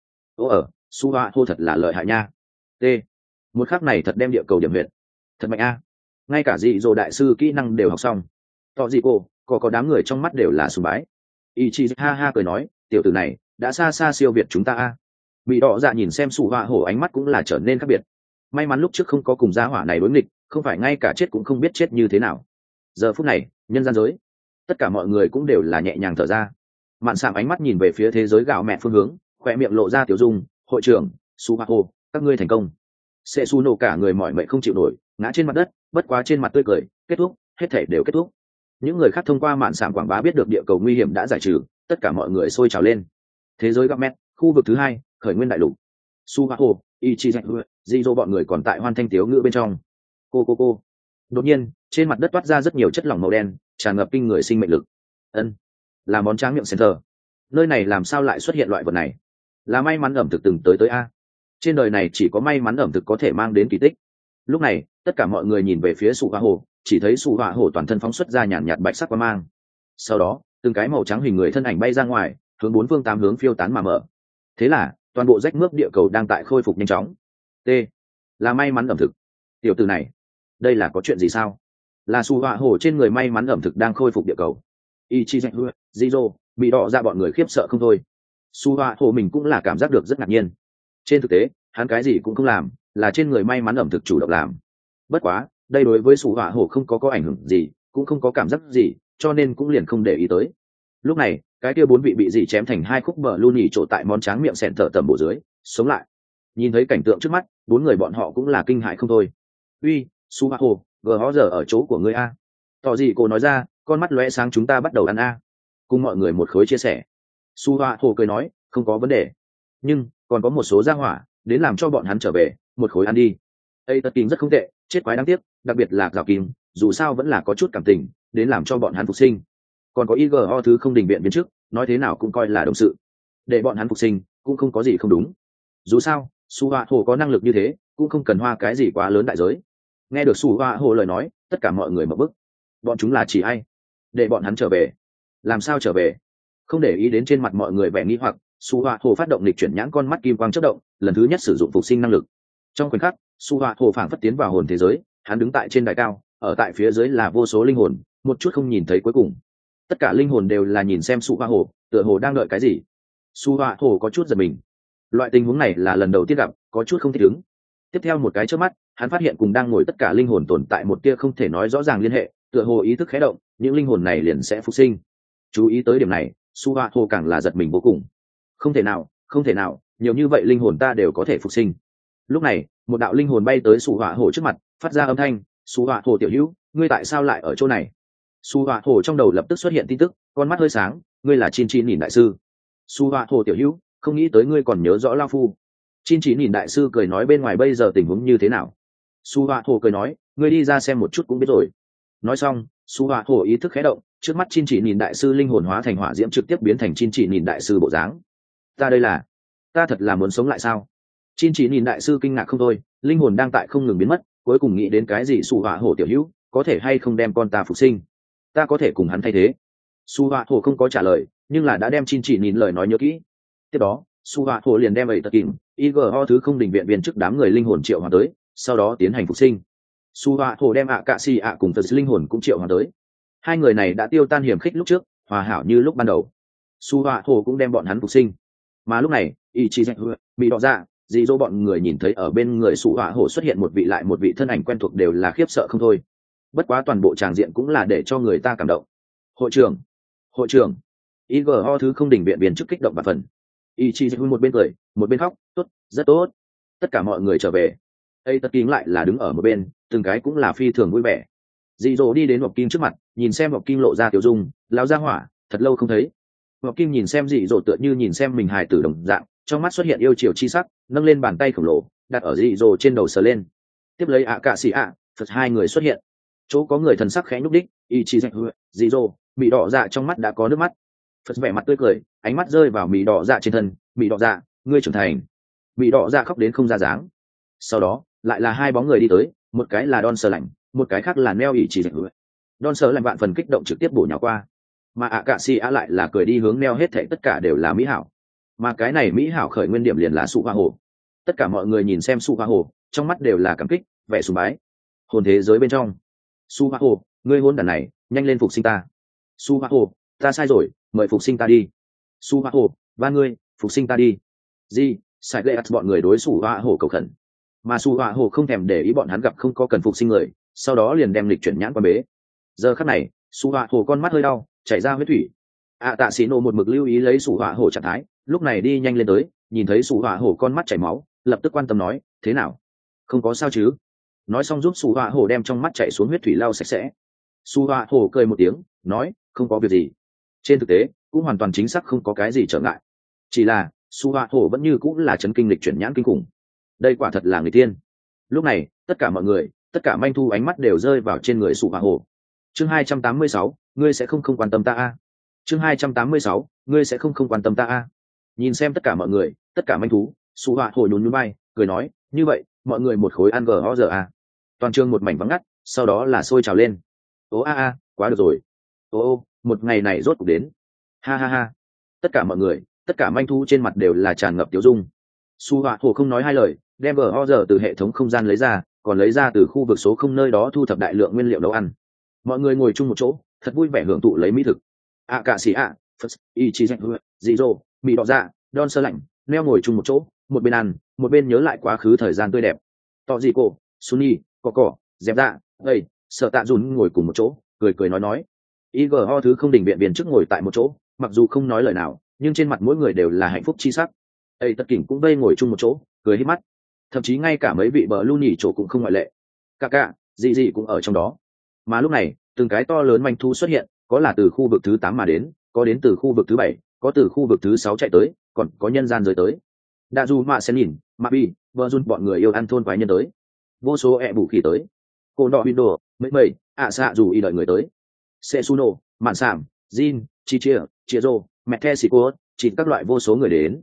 Su Họa hô thật là lợi hại nha. T. Một khắc này thật đem địa cầu điểm huyệt. Thật mạnh a. Ngay cả dị dỗ đại sư kỹ năng đều học xong. Tọ dị cô, có đám người trong mắt đều là sùng bái. Ichigo ha ha cười nói, tiểu tử này đã xa xa siêu việt chúng ta a. Bị đỏ dạ nhìn xem Su Họa hổ ánh mắt cũng là trở nên khác biệt. May mắn lúc trước không có cùng gia hỏa này đối nghịch, không phải ngay cả chết cũng không biết chết như thế nào. Giờ phút này, nhân gian giới, tất cả mọi người cũng đều là nhẹ nhàng thở ra. Mạn Sạm ánh mắt nhìn về phía thế giới gạo mẹ phương hướng, khoe miệng lộ ra tiểu dung, hội trưởng Su Họa hổ, các ngươi thành công. Sệ Su nổ cả người mỏi mệt không chịu nổi, ngã trên mặt đất, bất quá trên mặt tươi cười, kết thúc, hết thảy đều kết thúc. Những người khác thông qua Mạn Sạm quảng bá biết được địa cầu nguy hiểm đã giải trừ, tất cả mọi người sôi trào lên. Thế giới gạo mẹ, khu vực thứ 2, khởi nguyên đại lục. Su Họa hổ, Ichigo, Jizo bọn người còn tại hoan thanh tiếu ngữ bên trong. Cô. Đột nhiên, trên mặt đất toát ra rất nhiều chất lỏng màu đen, tràn ngập kinh người sinh mệnh lực. Ân, là món tráng miệng center. Nơi này làm sao lại xuất hiện loại vật này? Là may mắn ẩm thực từng tới a. Trên đời này chỉ có may mắn ẩm thực có thể mang đến kỳ tích. Lúc này, tất cả mọi người nhìn về phía Su Họa hổ, chỉ thấy Su Họa hổ toàn thân phóng xuất ra nhàn nhạt bạch sắc quang mang. Sau đó, từng cái màu trắng hình người thân ảnh bay ra ngoài, hướng bốn phương tám hướng phiêu tán mà mở. Thế là, toàn bộ rách mướp địa cầu đang tại khôi phục nhanh chóng. T. Là may mắn ẩm thực. Tiểu tử này, đây là có chuyện gì sao? Là Su Họa hổ trên người may mắn ẩm thực đang khôi phục địa cầu. Ichigo, Jizo, bị đỏ ra bọn người khiếp sợ không thôi. Su Họa hổ mình cũng là cảm giác được rất ngạc nhiên. Trên thực tế, hắn cái gì cũng không làm, là trên người may mắn ẩm thực chủ động làm. Bất quá, đây đối với Su Họa hổ không có ảnh hưởng gì, cũng không có cảm giác gì, cho nên cũng liền không để ý tới. Lúc này, cái kia bốn vị bị dì chém thành hai khúc bờ luôn nhỉ trộn tại món tráng miệng sẹn thở tầm bộ dưới, sống lại. Nhìn thấy cảnh tượng trước mắt, bốn người bọn họ cũng là kinh hãi không thôi. Uy, Su Họa hổ, gờ giờ ở chỗ của ngươi a. Tỏ gì cô nói ra, con mắt lóe sáng, chúng ta bắt đầu ăn a. Cùng mọi người một khối chia sẻ. Su Họa hổ cười nói, không có vấn đề. Nhưng còn có một số gia hỏa, đến làm cho bọn hắn trở về, một khối ăn đi. Ê Tất Kim rất không tệ, chết quái đáng tiếc, đặc biệt là Gạo Kim, dù sao vẫn là có chút cảm tình, đến làm cho bọn hắn phục sinh. Còn có IGO thứ không đình viện viên trước, nói thế nào cũng coi là đồng sự. Để bọn hắn phục sinh, cũng không có gì không đúng. Dù sao su họa hồ có năng lực như thế cũng không cần hoa cái gì quá lớn đại giới. Nghe được su họa hồ lời nói, tất cả mọi người mở bức. Bọn chúng là chỉ ai? Để bọn hắn trở về? Làm sao trở về? Không để ý đến trên mặt mọi người vẻ nghi hoặc, su họa hồ phát động lịch chuyển nhãn con mắt kim quang chớp động, lần thứ nhất sử dụng phục sinh năng lực. Trong khoảnh khắc su họa hồ phảng phất tiến vào hồn thế giới, hắn đứng tại trên đài cao, ở tại phía dưới là vô số linh hồn, một chút không nhìn thấy cuối cùng. Tất cả linh hồn đều là nhìn xem su họa hồ, tựa hồ đang đợi cái gì. Su họa hồ có chút giật mình, loại tình huống này là lần đầu tiên gặp, có chút không thích ứng. Tiếp theo một cái chớp mắt, hắn phát hiện cùng đang ngồi tất cả linh hồn tồn tại một tia không thể nói rõ ràng liên hệ, tựa hồ ý thức khé động, những linh hồn này liền sẽ phục sinh. Chú ý tới điểm này, su họa hồ càng là giật mình vô cùng. Không thể nào, không thể nào, nhiều như vậy linh hồn ta đều có thể phục sinh. Lúc này một đạo linh hồn bay tới su họa hồ trước mặt, phát ra âm thanh, su họa hồ tiểu hữu, ngươi tại sao lại ở chỗ này? Su họa hồ trong đầu lập tức xuất hiện tin tức, con mắt hơi sáng, ngươi là Chin Chỉ nhìn đại sư. Su họa hồ tiểu hữu, không nghĩ tới ngươi còn nhớ rõ lao phu. Chin Chỉ nhìn đại sư cười nói bên ngoài bây giờ tình huống như thế nào? Su họa hồ cười nói, ngươi đi ra xem một chút cũng biết rồi. Nói xong su họa hồ ý thức khé động, trước mắt Chin Chỉ nhìn đại sư linh hồn hóa thành hỏa diễm trực tiếp biến thành Chin Chỉ nhìn đại sư bộ dáng. Ta đây là, ta thật là muốn sống lại sao? Chin Chỉ nhìn đại sư kinh ngạc không thôi, linh hồn đang tại không ngừng biến mất, cuối cùng nghĩ đến cái gì, su họa hồ tiểu hữu, có thể hay không đem con ta phục sinh, ta có thể cùng hắn thay thế. Su họa hồ không có trả lời, nhưng là đã đem Chin Chỉ nhìn lời nói nhớ kỹ. Tiếp đó su họa hồ liền đem ấy tật kìm igo thứ không đình viện viên trước đám người linh hồn triệu hoàn tới, sau đó tiến hành phục sinh. Su họa hồ đem ạ cạ xì ạ cùng tật linh hồn cũng triệu hoàn tới. Hai người này đã tiêu tan hiểm khích lúc trước, hòa hảo như lúc ban đầu. Su họa hồ cũng đem bọn hắn phục sinh. Mà lúc này ý chí dạy bị đọ ra dị dỗ bọn người nhìn thấy ở bên người su họa hồ xuất hiện một vị lại một vị thân ảnh quen thuộc, đều là khiếp sợ không thôi. Bất quá toàn bộ tràng diện cũng là để cho người ta cảm động. Hội trưởng, hội trưởng, igo thứ không đình viện viên chức kích động và phần. Ý chí dạy một bên cười một bên khóc, tốt, rất tốt, tất cả mọi người trở về. Ây tất kính lại là đứng ở một bên, từng cái cũng là phi thường vui vẻ. Dị dỗ đi đến Ngọc Kim trước mặt, nhìn xem Ngọc Kim lộ ra tiểu dung, lão gia hỏa, thật lâu không thấy. Ngọc Kim nhìn xem dị dỗ tựa như nhìn xem mình hài tử đồng dạng, trong mắt xuất hiện yêu chiều chi sắc, nâng lên bàn tay khổng lồ, đặt ở dị dỗ trên đầu sờ lên. Tiếp lấy ạ cạ xì ạ, Phật hai người xuất hiện. Chỗ có người thần sắc khẽ nhúc đích, ý chí dạy dị dỗ, bị đỏ dạ trong mắt đã có nước mắt. Phật vẻ mặt tươi cười, ánh mắt rơi vào mì đỏ dạ trên thân, mì đỏ dạ, ngươi trưởng thành. Mì đỏ dạ khóc đến không ra dáng. Sau đó lại là hai bóng người đi tới, một cái là Don Sơ Lạnh, một cái khác là Neo ỉ chỉ dạy. Don Sơ Lạnh vạn phần kích động trực tiếp bổ nhào qua, mà ạ cạ xì ạ lại là cười đi hướng Neo, hết thảy tất cả đều là mỹ hảo. Mà cái này mỹ hảo khởi nguyên điểm liền là Sụ Hoa Hồ. Tất cả mọi người nhìn xem Sụ Hoa Hồ, trong mắt đều là cảm kích, vẻ sùng bái. Hồn thế giới bên trong, Sụ Hoa Hồ, ngươi hôn đàn này, nhanh lên phục sinh ta. Sụ Hoa Hồ, ta sai rồi, mời phục sinh ta đi. Sụ Hoa Hồ, ba ngươi, phục sinh ta đi. Gì? Sai lệ bọn người đối Sụ Hoa Hồ cầu khẩn, mà Sụ Hoa Hồ không thèm để ý bọn hắn gặp không có cần phục sinh người, sau đó liền đem lịch chuyển nhãn qua bế. Giờ khắc này Sụ Hoa Hồ con mắt hơi đau, chảy ra huyết thủy. Tạ Sĩ Nộ một mực lưu ý lấy Sụ Hoa Hồ trạng thái, lúc này đi nhanh lên tới, nhìn thấy Sụ Hoa Hồ con mắt chảy máu, lập tức quan tâm nói, thế nào, không có sao chứ? Nói xong giúp Sụ Hoa Hồ đem trong mắt chảy xuống huyết thủy lau sạch sẽ. Sụ Hoa Hồ cười một tiếng, nói, không có việc gì. Trên thực tế cũng hoàn toàn chính xác không có cái gì trở ngại, chỉ là Sụ Hoa Hồ vẫn như cũng là chấn kinh lịch chuyển nhãn kinh khủng. Đây quả thật là người tiên. Lúc này tất cả mọi người, tất cả manh thu ánh mắt đều rơi vào trên người Sụ Hoa Hồ. Chương 286, ngươi sẽ không quan tâm ta a. Chương 286, ngươi sẽ không quan tâm ta a. Nhìn xem tất cả mọi người, tất cả manh thú, Sụ Hoa Hồ nhún nhún vai, cười nói, như vậy mọi người một khối ăn gờ giờ a. Toàn trường một mảnh vắng ngắt, sau đó là sôi trào lên. Ô a, quá được rồi. Ô, một ngày này rốt cuộc đến. Ha ha ha. Tất cả mọi người, tất cả manh thú trên mặt đều là tràn ngập tiêu dung. Sụ Hoa Hồ không nói hai lời, đem gờ giờ từ hệ thống không gian lấy ra, còn lấy ra từ khu vực số không nơi đó thu thập đại lượng nguyên liệu nấu ăn. Mọi người ngồi chung một chỗ, thật vui vẻ hưởng thụ lấy mỹ thực. Cạ xì ạ, Phật, ý chí dạy dị dỗ, mì đỏ dạ, Don Sơ Lạnh, Neo ngồi chung một chỗ, một bên ăn một bên nhớ lại quá khứ thời gian tươi đẹp. Tọ dị cô, Sunny, cỏ dẹp dạ, ây, sợ tạ dùn ngồi cùng một chỗ, cười nói. Igo thứ không đình viện viên trước ngồi tại một chỗ, mặc dù không nói lời nào, nhưng trên mặt mỗi người đều là hạnh phúc chi sắc. Ây tất kỉnh cũng vây ngồi chung một chỗ, cười hít mắt. Thậm chí ngay cả mấy vị bờ lu nhỉ chỗ cũng không ngoại lệ. Cả dị cũng ở trong đó. Mà lúc này từng cái to lớn manh thu xuất hiện, có là từ khu vực thứ 8 mà đến, có đến từ khu vực thứ 7, có từ khu vực thứ 6 chạy tới, còn có nhân gian giới tới. Đa du mạ sen nhìn, mạ bi, vợ run bọn người yêu ăn thôn quái nhân tới. Vô số bù khỉ tới. Cô đỏ window, mấy xạ dù y đợi người tới. Sesuno, mạn sảm, Jin, chia rô, mẹ the xì cô, chỉ các loại vô số người đến.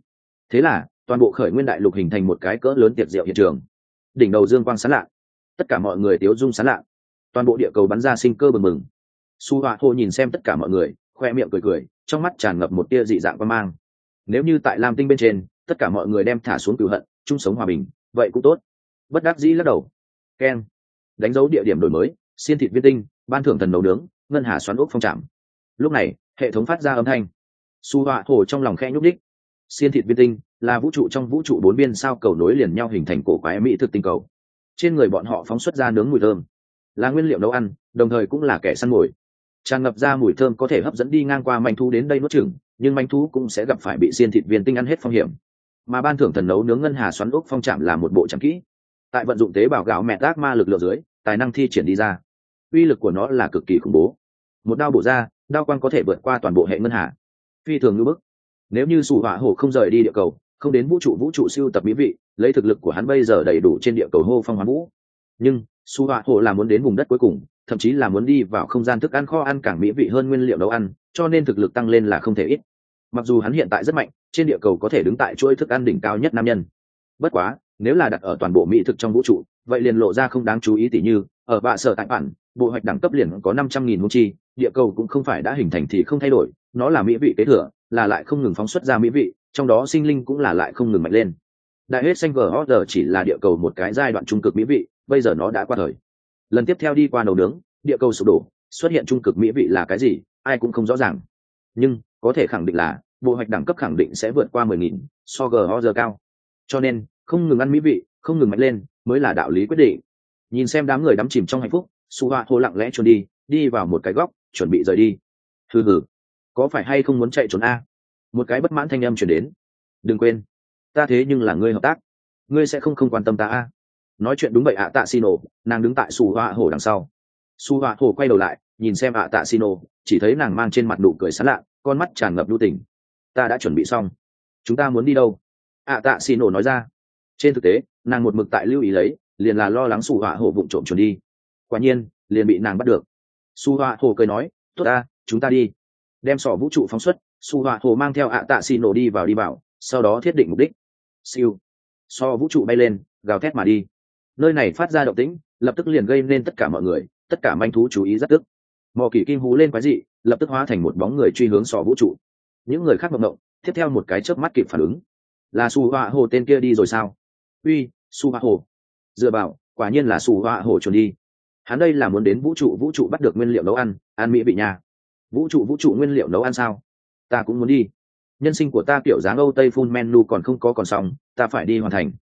Thế là toàn bộ khởi nguyên đại lục hình thành một cái cỡ lớn tiệc rượu hiện trường. Đỉnh đầu dương quang sáng lạ, tất cả mọi người tiếu dung sáng lạ, toàn bộ địa cầu bắn ra sinh cơ bừng bừng. Su Họa Hồ nhìn xem tất cả mọi người, khoe miệng cười cười, trong mắt tràn ngập một tia dị dạng quan mang. Nếu như tại Lam Tinh bên trên, tất cả mọi người đem thả xuống cừu hận, chung sống hòa bình, vậy cũng tốt. Bất đắc dĩ lắc đầu. Ken, đánh dấu địa điểm đổi mới, xiên thịt viên tinh, ban thưởng thần nấu nướng, ngân hà xoắn ốc phong trạm. Lúc này, hệ thống phát ra âm thanh. Su Họa Hồ trong lòng khẽ nhúc đích. Xiên thịt viên tinh là vũ trụ trong vũ trụ 4 biên sao cầu nối liền nhau hình thành cổ quái mỹ thực tinh cầu. Trên người bọn họ phóng xuất ra nướng mùi thơm, là nguyên liệu nấu ăn, đồng thời cũng là kẻ săn mồi. Tràn ngập ra mùi thơm có thể hấp dẫn đi ngang qua manh thú đến đây nuốt chửng, nhưng manh thú cũng sẽ gặp phải bị xiên thịt viên tinh ăn hết phong hiểm. Mà ban thưởng thần nấu nướng ngân hà xoắn ốc phong trạm là một bộ trạm kỹ, tại vận dụng tế bào gạo mẹ ác ma lực lượng dưới, tài năng thi triển đi ra. Uy lực của nó là cực kỳ khủng bố. Một đao bổ ra, đao quang có thể vượt qua toàn bộ hệ ngân hà, phi thường như bức. Nếu như Sủ Họa Hổ không rời đi địa cầu, không đến vũ trụ siêu tập mỹ vị, lấy thực lực của hắn bây giờ đầy đủ trên địa cầu hô phong hoán vũ. Nhưng Sủ Họa Hổ là muốn đến vùng đất cuối cùng, thậm chí là muốn đi vào không gian thức ăn kho ăn càng mỹ vị hơn nguyên liệu nấu ăn, cho nên thực lực tăng lên là không thể ít. Mặc dù hắn hiện tại rất mạnh, trên địa cầu có thể đứng tại chuỗi thức ăn đỉnh cao nhất nam nhân. Bất quá, nếu là đặt ở toàn bộ mỹ thực trong vũ trụ, vậy liền lộ ra không đáng chú ý, tỉ như ở bạ sở tại bản, bộ hoạch đẳng cấp liền có 500.000 huống chi, địa cầu cũng không phải đã hình thành thì không thay đổi, nó là mỹ vị kế thừa, là lại không ngừng phóng xuất ra mỹ vị, trong đó sinh linh cũng là lại không ngừng mạnh lên. Đại hết xanh GOR chỉ là địa cầu một cái giai đoạn trung cực mỹ vị, bây giờ nó đã qua thời. Lần tiếp theo đi qua nấu nướng, địa cầu sụp đổ, xuất hiện trung cực mỹ vị là cái gì, ai cũng không rõ ràng. Nhưng có thể khẳng định là bộ hoạch đẳng cấp khẳng định sẽ vượt qua 10.000, so GOR cao. Cho nên, không ngừng ăn mỹ vị, không ngừng mạnh lên, mới là đạo lý quyết định. Nhìn xem đám người đắm chìm trong hạnh phúc, Su Họa Hồ lặng lẽ trốn đi vào một cái góc, chuẩn bị rời đi. Hừ hừ, có phải hay không muốn chạy trốn a? Một cái bất mãn thanh âm truyền đến. Đừng quên, ta thế nhưng là ngươi hợp tác, ngươi sẽ không quan tâm ta a? Nói chuyện đúng vậy ạ Tạ Sino, nàng đứng tại Su Họa Hồ đằng sau. Su Họa Hồ quay đầu lại, nhìn xem ạ Tạ Sino, chỉ thấy nàng mang trên mặt nụ cười sán lạ, con mắt tràn ngập nhu tình. Ta đã chuẩn bị xong, chúng ta muốn đi đâu? ạ Tạ Sino nói ra. Trên thực tế, nàng một mực tại lưu ý lấy, liền là lo lắng Su Họa Hồ vụng trộm trốn đi. Quả nhiên, liền bị nàng bắt được. Su Họa Hồ cười nói, tốt ta, chúng ta đi. Đem sỏ vũ trụ phóng xuất, Su Họa Hồ mang theo ạ Tạ Sino đi vào, sau đó thiết định mục đích. Siêu, so vũ trụ bay lên, gào thét mà đi. Nơi này phát ra động tĩnh, lập tức liền gây nên tất cả mọi người, tất cả manh thú chú ý rất tức. Mò Kỳ Kim hú lên quái dị, lập tức hóa thành một bóng người truy hướng sỏ vũ trụ. Những người khác ngộng, tiếp theo một cái chớp mắt kịp phản ứng. Là Su Họa Hồ tên kia đi rồi sao? Uy, Su Họa Hồ. Dựa vào, quả nhiên là Su Họa Hồ trốn đi. Hắn đây là muốn đến vũ trụ bắt được nguyên liệu nấu ăn mỹ vị nhà. Vũ trụ nguyên liệu nấu ăn sao? Ta cũng muốn đi. Nhân sinh của ta kiểu dáng Âu Tây full menu còn không có còn xong, ta phải đi hoàn thành.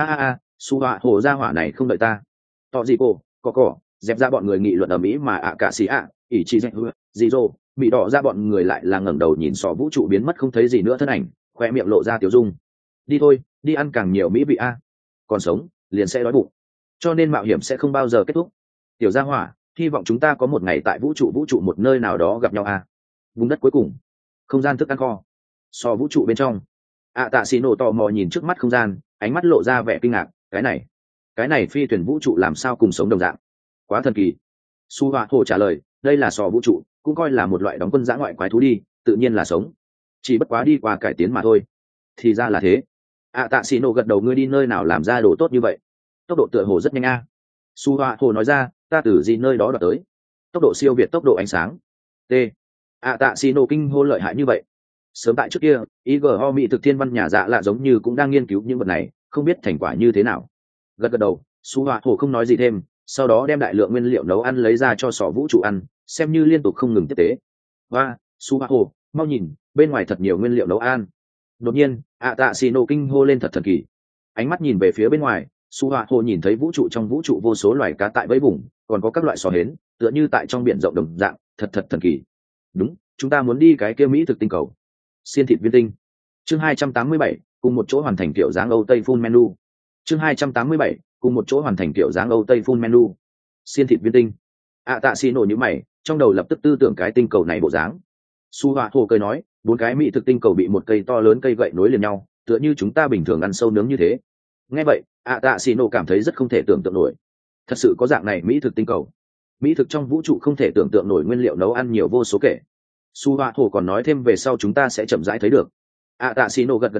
Su Họa Hồ ra hỏa này không đợi ta. Tọ gì cô, cỏ, dẹp ra bọn người nghị luận ở Mỹ mà cả xì ỷ chi dạy hứa, gì rô, bị đỏ ra bọn người lại là ngẩng đầu nhìn sọ vũ trụ biến mất không thấy gì nữa thân ảnh, khoe miệng lộ ra tiểu dung. Đi thôi, đi ăn càng nhiều mỹ vị a. Còn sống, liền sẽ đói bụng. Cho nên mạo hiểm sẽ không bao giờ kết thúc. Tiểu gia hỏa, hy vọng chúng ta có một ngày tại vũ trụ một nơi nào đó gặp nhau a. Vùng đất cuối cùng, không gian thức ăn kho. So vũ trụ bên trong, Tạ Xì Nổ tò mò nhìn trước mắt không gian, ánh mắt lộ ra vẻ kinh ngạc. Cái này phi thuyền vũ trụ làm sao cùng sống đồng dạng, quá thần kỳ. Su Họa Hồ trả lời, đây là sò vũ trụ, cũng coi là một loại đóng quân dã ngoại quái thú đi, tự nhiên là sống, chỉ bất quá đi qua cải tiến mà thôi. Thì ra là thế. Tạ Xì Nổ gật đầu, ngươi đi nơi nào làm ra đồ tốt như vậy? Tốc độ tựa hồ rất nhanh a. Su Họa Hồ nói ra, ta từ gì nơi đó đoạt tới, tốc độ siêu việt tốc độ ánh sáng. Tạ Xì Nổ kinh hô lợi hại như vậy. Sớm tại trước kia, IGO Mỹ thực thiên văn nhà dạ lạ giống như cũng đang nghiên cứu những vật này, không biết thành quả như thế nào. Gật đầu, Su Họa Hồ không nói gì thêm, sau đó đem đại lượng nguyên liệu nấu ăn lấy ra cho sỏ vũ trụ ăn, xem như liên tục không ngừng tiếp tế. Và Su Họa Hồ, mau nhìn, bên ngoài thật nhiều nguyên liệu nấu ăn. Đột nhiên, Tạ Xì Nổ kinh hô lên thật thần kỳ. Ánh mắt nhìn về phía bên ngoài, Su Họa Hồ nhìn thấy trong vũ trụ vô số loài cá tại vẫy vùng, còn có các loại sò hến, tựa như tại trong biển rộng đồng dạng, thật thần kỳ. Đúng, chúng ta muốn đi cái kia mỹ thực tinh cầu. Xiên thịt viên tinh. Chương 287, cùng một chỗ hoàn thành kiểu dáng Âu Tây full menu. Chương 287, cùng một chỗ hoàn thành kiểu dáng Âu Tây full menu. Xiên thịt viên tinh. Tạ Xì Nổ nhíu mày, trong đầu lập tức tư tưởng cái tinh cầu này bộ dáng. Su Họa Hồ cười nói, 4 cái mỹ thực tinh cầu bị một cây to lớn cây gậy nối liền nhau, tựa như chúng ta bình thường ăn sâu nướng như thế. Nghe vậy, Tạ Xì Nổ cảm thấy rất không thể tưởng tượng nổi. Thật sự có dạng này mỹ thực tinh cầu. Mỹ thực trong vũ trụ không thể tưởng tượng nổi, nguyên liệu nấu ăn nhiều vô số kể. Su Họa Hồ còn nói thêm về sau chúng ta sẽ chậm rãi thấy được. Tạ Xì Nổ gật đầu,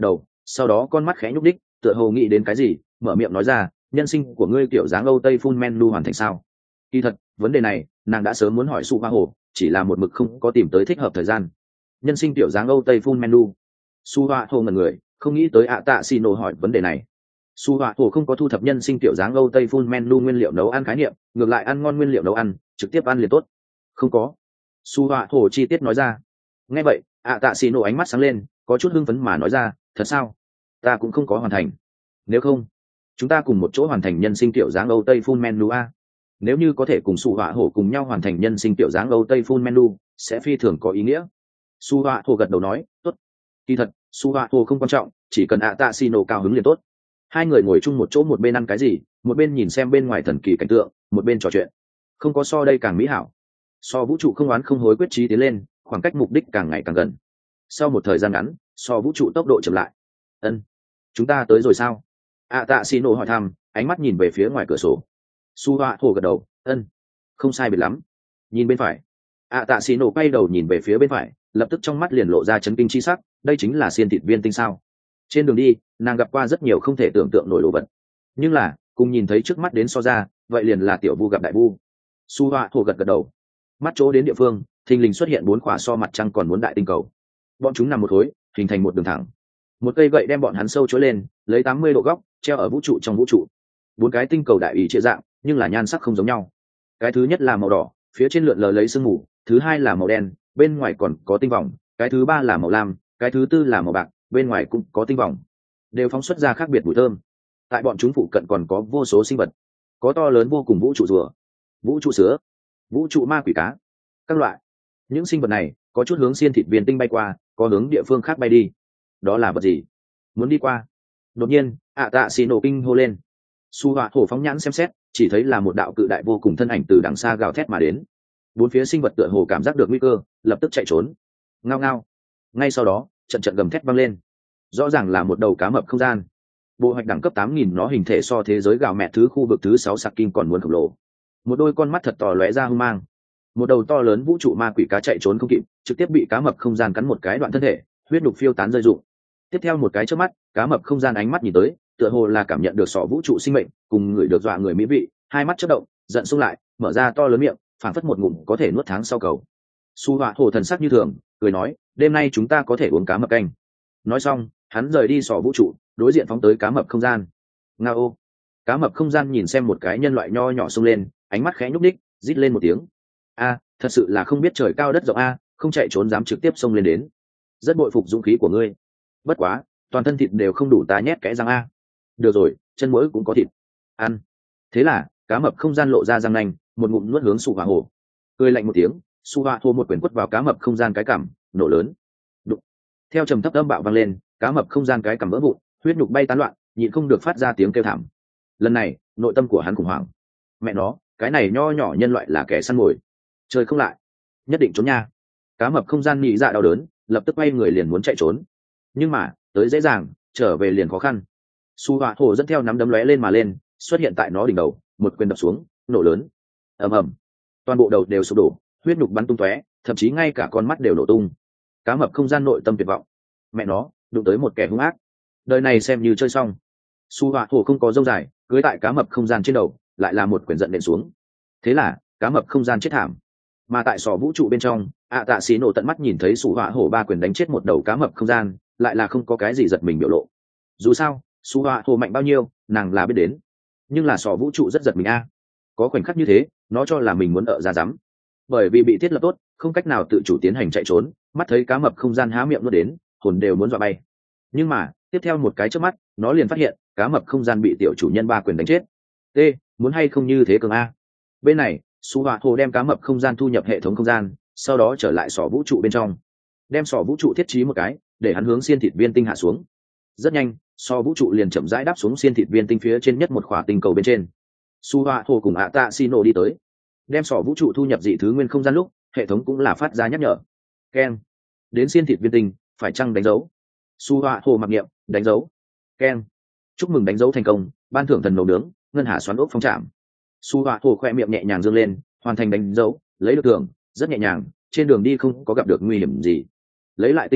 sau đó con mắt khẽ nhúc đích, tựa hồ nghĩ đến cái gì, mở miệng nói ra, nhân sinh của ngươi kiểu dáng âu tây full menu hoàn thành sao? Kỳ thật vấn đề này nàng đã sớm muốn hỏi su hoa hồ, chỉ là một mực không có tìm tới thích hợp thời gian. Nhân sinh kiểu dáng âu tây full menu. Su hoa hồ ngẩn người, không nghĩ tới ạ tạ xì nổ hỏi vấn đề này. Su hoa hồ không có thu thập nhân sinh kiểu dáng âu tây full menu nguyên liệu nấu ăn khái niệm, ngược lại ăn ngon nguyên liệu nấu ăn trực tiếp ăn liền tốt. Không có. Su hoa hồ chi tiết nói ra. Nghe vậy ạ tạ xì nổ ánh mắt sáng lên, có chút hưng phấn mà nói ra, thật sao? Ta cũng không có hoàn thành. Nếu không chúng ta cùng một chỗ hoàn thành nhân sinh kiểu dáng âu tây full menu a. Nếu như có thể cùng su họa hổ cùng nhau hoàn thành nhân sinh kiểu dáng âu tây full menu sẽ phi thường có ý nghĩa. Su họa hổ gật đầu nói tốt. Kỳ thật su họa hổ không quan trọng, chỉ cần ạ tạ xì nổ cao hứng liền tốt. Hai người ngồi chung một chỗ, một bên ăn cái gì, một bên nhìn xem bên ngoài thần kỳ cảnh tượng, một bên trò chuyện. Không có so đây càng mỹ hảo. So vũ trụ không oán không hối quyết chí tiến lên, khoảng cách mục đích càng ngày càng gần. Sau một thời gian ngắn, so vũ trụ tốc độ chậm lại. Ân, chúng ta tới rồi sao? ạ tạ xì nổ hỏi thăm, ánh mắt nhìn về phía ngoài cửa sổ. Su họa hổ gật đầu, ân, không sai biệt lắm. Nhìn bên phải. ạ tạ xì nổ quay đầu nhìn về phía bên phải, lập tức trong mắt liền lộ ra chấn kinh chi sắc, đây chính là xiên thịt viên tinh sao? Trên đường đi nàng gặp qua rất nhiều không thể tưởng tượng nổi đồ vật, nhưng là cùng nhìn thấy trước mắt đến so ra, vậy liền là tiểu vu gặp đại vu. Su họa hổ gật gật đầu. Mắt chỗ đến địa phương thình lình xuất hiện 4 quả so mặt trăng còn muốn đại tinh cầu. Bọn chúng nằm một khối, hình thành một đường thẳng. Một cây gậy đem bọn hắn sâu chối lên, lấy 80 độ góc treo ở vũ trụ trong vũ trụ. 4 cái tinh cầu đại ủy chia dạng, nhưng là nhan sắc không giống nhau. Cái thứ nhất là màu đỏ, phía trên lượn lờ lấy sương mù. Thứ hai là màu đen, bên ngoài còn có tinh vòng. Cái thứ ba là màu lam, cái thứ tư là màu bạc, bên ngoài cũng có tinh vòng, đều phóng xuất ra khác biệt mùi thơm. Tại bọn chúng phụ cận còn có vô số sinh vật, có to lớn vô cùng vũ trụ rùa, vũ trụ sứa, vũ trụ ma quỷ cá, các loại. Những sinh vật này có chút hướng xiên thịt viên tinh bay qua, có hướng địa phương khác bay đi. Đó là vật gì? Muốn đi qua. Đột nhiên ạ tạ xì nổ kinh hô lên. Su họa hổ phóng nhãn xem xét, chỉ thấy là một đạo cự đại vô cùng thân ảnh từ đằng xa gào thét mà đến. 4 phía sinh vật tựa hồ cảm giác được nguy cơ, lập tức chạy trốn. Ngao ngao. Ngay sau đó trận trận gầm thét vang lên. Rõ ràng là một đầu cá mập không gian. Bộ hoạch đẳng cấp 8.000, nó hình thể so thế giới gạo mẹ thứ khu vực thứ 6 sạc kim còn muốn khổng lồ. Một đôi con mắt thật to lóe ra hung mang. Một đầu to lớn vũ trụ ma quỷ cá chạy trốn không kịp, trực tiếp bị cá mập không gian cắn một cái đoạn thân thể, huyết đục phiêu tán rơi rụng. Tiếp theo một cái chớp mắt, cá mập không gian ánh mắt nhìn tới, tựa hồ là cảm nhận được sọ vũ trụ sinh mệnh, cùng người được dọa người mỹ vị, hai mắt chớp động, giận xung lại, mở ra to lớn miệng, phảng phất một ngụm có thể nuốt tháng sau cầu. Su họa hồ thần sắc như thường, cười nói, đêm nay chúng ta có thể uống cá mập canh. Nói xong hắn rời đi sọ vũ trụ, đối diện phóng tới cá mập không gian. Ngao. Cá mập không gian nhìn xem một cái nhân loại nho nhỏ xông lên, ánh mắt khẽ nhúc ních, rít lên một tiếng. A, thật sự là không biết trời cao đất rộng a, không chạy trốn dám trực tiếp xông lên đến. Rất bội phục dũng khí của ngươi. Bất quá toàn thân thịt đều không đủ ta nhét kẽ răng a. Được rồi, chân mũi cũng có thịt ăn. Thế là cá mập không gian lộ ra răng nanh, một ngụm nuốt hướng Su họa hồ. Cười lạnh một tiếng, Su họa hồ một quyền quất vào cá mập không gian cái cằm, nổ lớn. Đụng. Theo trầm thấp âm bạo vang lên, cá mập không gian cái cằm vỡ vụn, huyết nhục bay tán loạn, nhịn không được phát ra tiếng kêu thảm. Lần này nội tâm của hắn khủng hoảng. Mẹ nó, cái này nho nhỏ nhân loại là kẻ săn mồi, chơi không lại, nhất định trốn nha. Cá mập không gian nhị dạ đau đớn, lập tức quay người liền muốn chạy trốn, nhưng mà tới dễ dàng, trở về liền khó khăn. Su họa hồ dẫn theo nắm đấm lóe lên mà lên, xuất hiện tại nó đỉnh đầu, một quyền đập xuống, nổ lớn. Ầm ầm, toàn bộ đầu đều sụp đổ, huyết nhục bắn tung tóe, thậm chí ngay cả con mắt đều nổ tung. Cá mập không gian nội tâm tuyệt vọng. Mẹ nó, đụng tới một kẻ hung ác, đời này xem như chơi xong. Su họa hồ không có dâu dài, cưới tại cá mập không gian trên đầu, lại là một quyền giận nện xuống. Thế là cá mập không gian chết thảm. Mà tại sò vũ trụ bên trong, ạ tạ xí nổ tận mắt nhìn thấy Su họa hổ 3 quyền đánh chết một đầu cá mập không gian, lại là không có cái gì giật mình biểu lộ. Dù sao Su họa hổ mạnh bao nhiêu nàng là biết đến, nhưng là sò vũ trụ rất giật mình a. Có khoảnh khắc như thế nó cho là mình muốn ở ra rắm, bởi vì bị thiết lập tốt, không cách nào tự chủ tiến hành chạy trốn. Mắt thấy cá mập không gian há miệng nó đến, hồn đều muốn dọa bay. Nhưng mà tiếp theo một cái chớp mắt, nó liền phát hiện cá mập không gian bị tiểu chủ nhân 3 quyền đánh chết. T, muốn hay không như thế cường a. Bên này Su họa hồ đem cá mập không gian thu nhập hệ thống không gian, sau đó trở lại sò vũ trụ bên trong, đem sò vũ trụ thiết trí một cái, để hắn hướng xiên thịt viên tinh hạ xuống. Rất nhanh sò vũ trụ liền chậm rãi đáp xuống xiên thịt viên tinh phía trên nhất một khỏa tinh cầu bên trên. Su họa hồ cùng ạ tạ xi nổ đi tới, đem sò vũ trụ thu nhập dị thứ nguyên không gian lúc, hệ thống cũng là phát ra nhắc nhở. Keng, đến xiên thịt viên tinh phải chăng đánh dấu. Su họa hồ mặc niệm, đánh dấu. Keng, chúc mừng đánh dấu thành công, ban thưởng thần nấu nướng, ngân hà xoắn ốc phong trạm. Su họa hồ khoe miệng nhẹ nhàng dương lên, hoàn thành đánh dấu, lấy được thưởng, rất nhẹ nhàng, trên đường đi không có gặp được nguy hiểm gì. Lấy lại tinh thần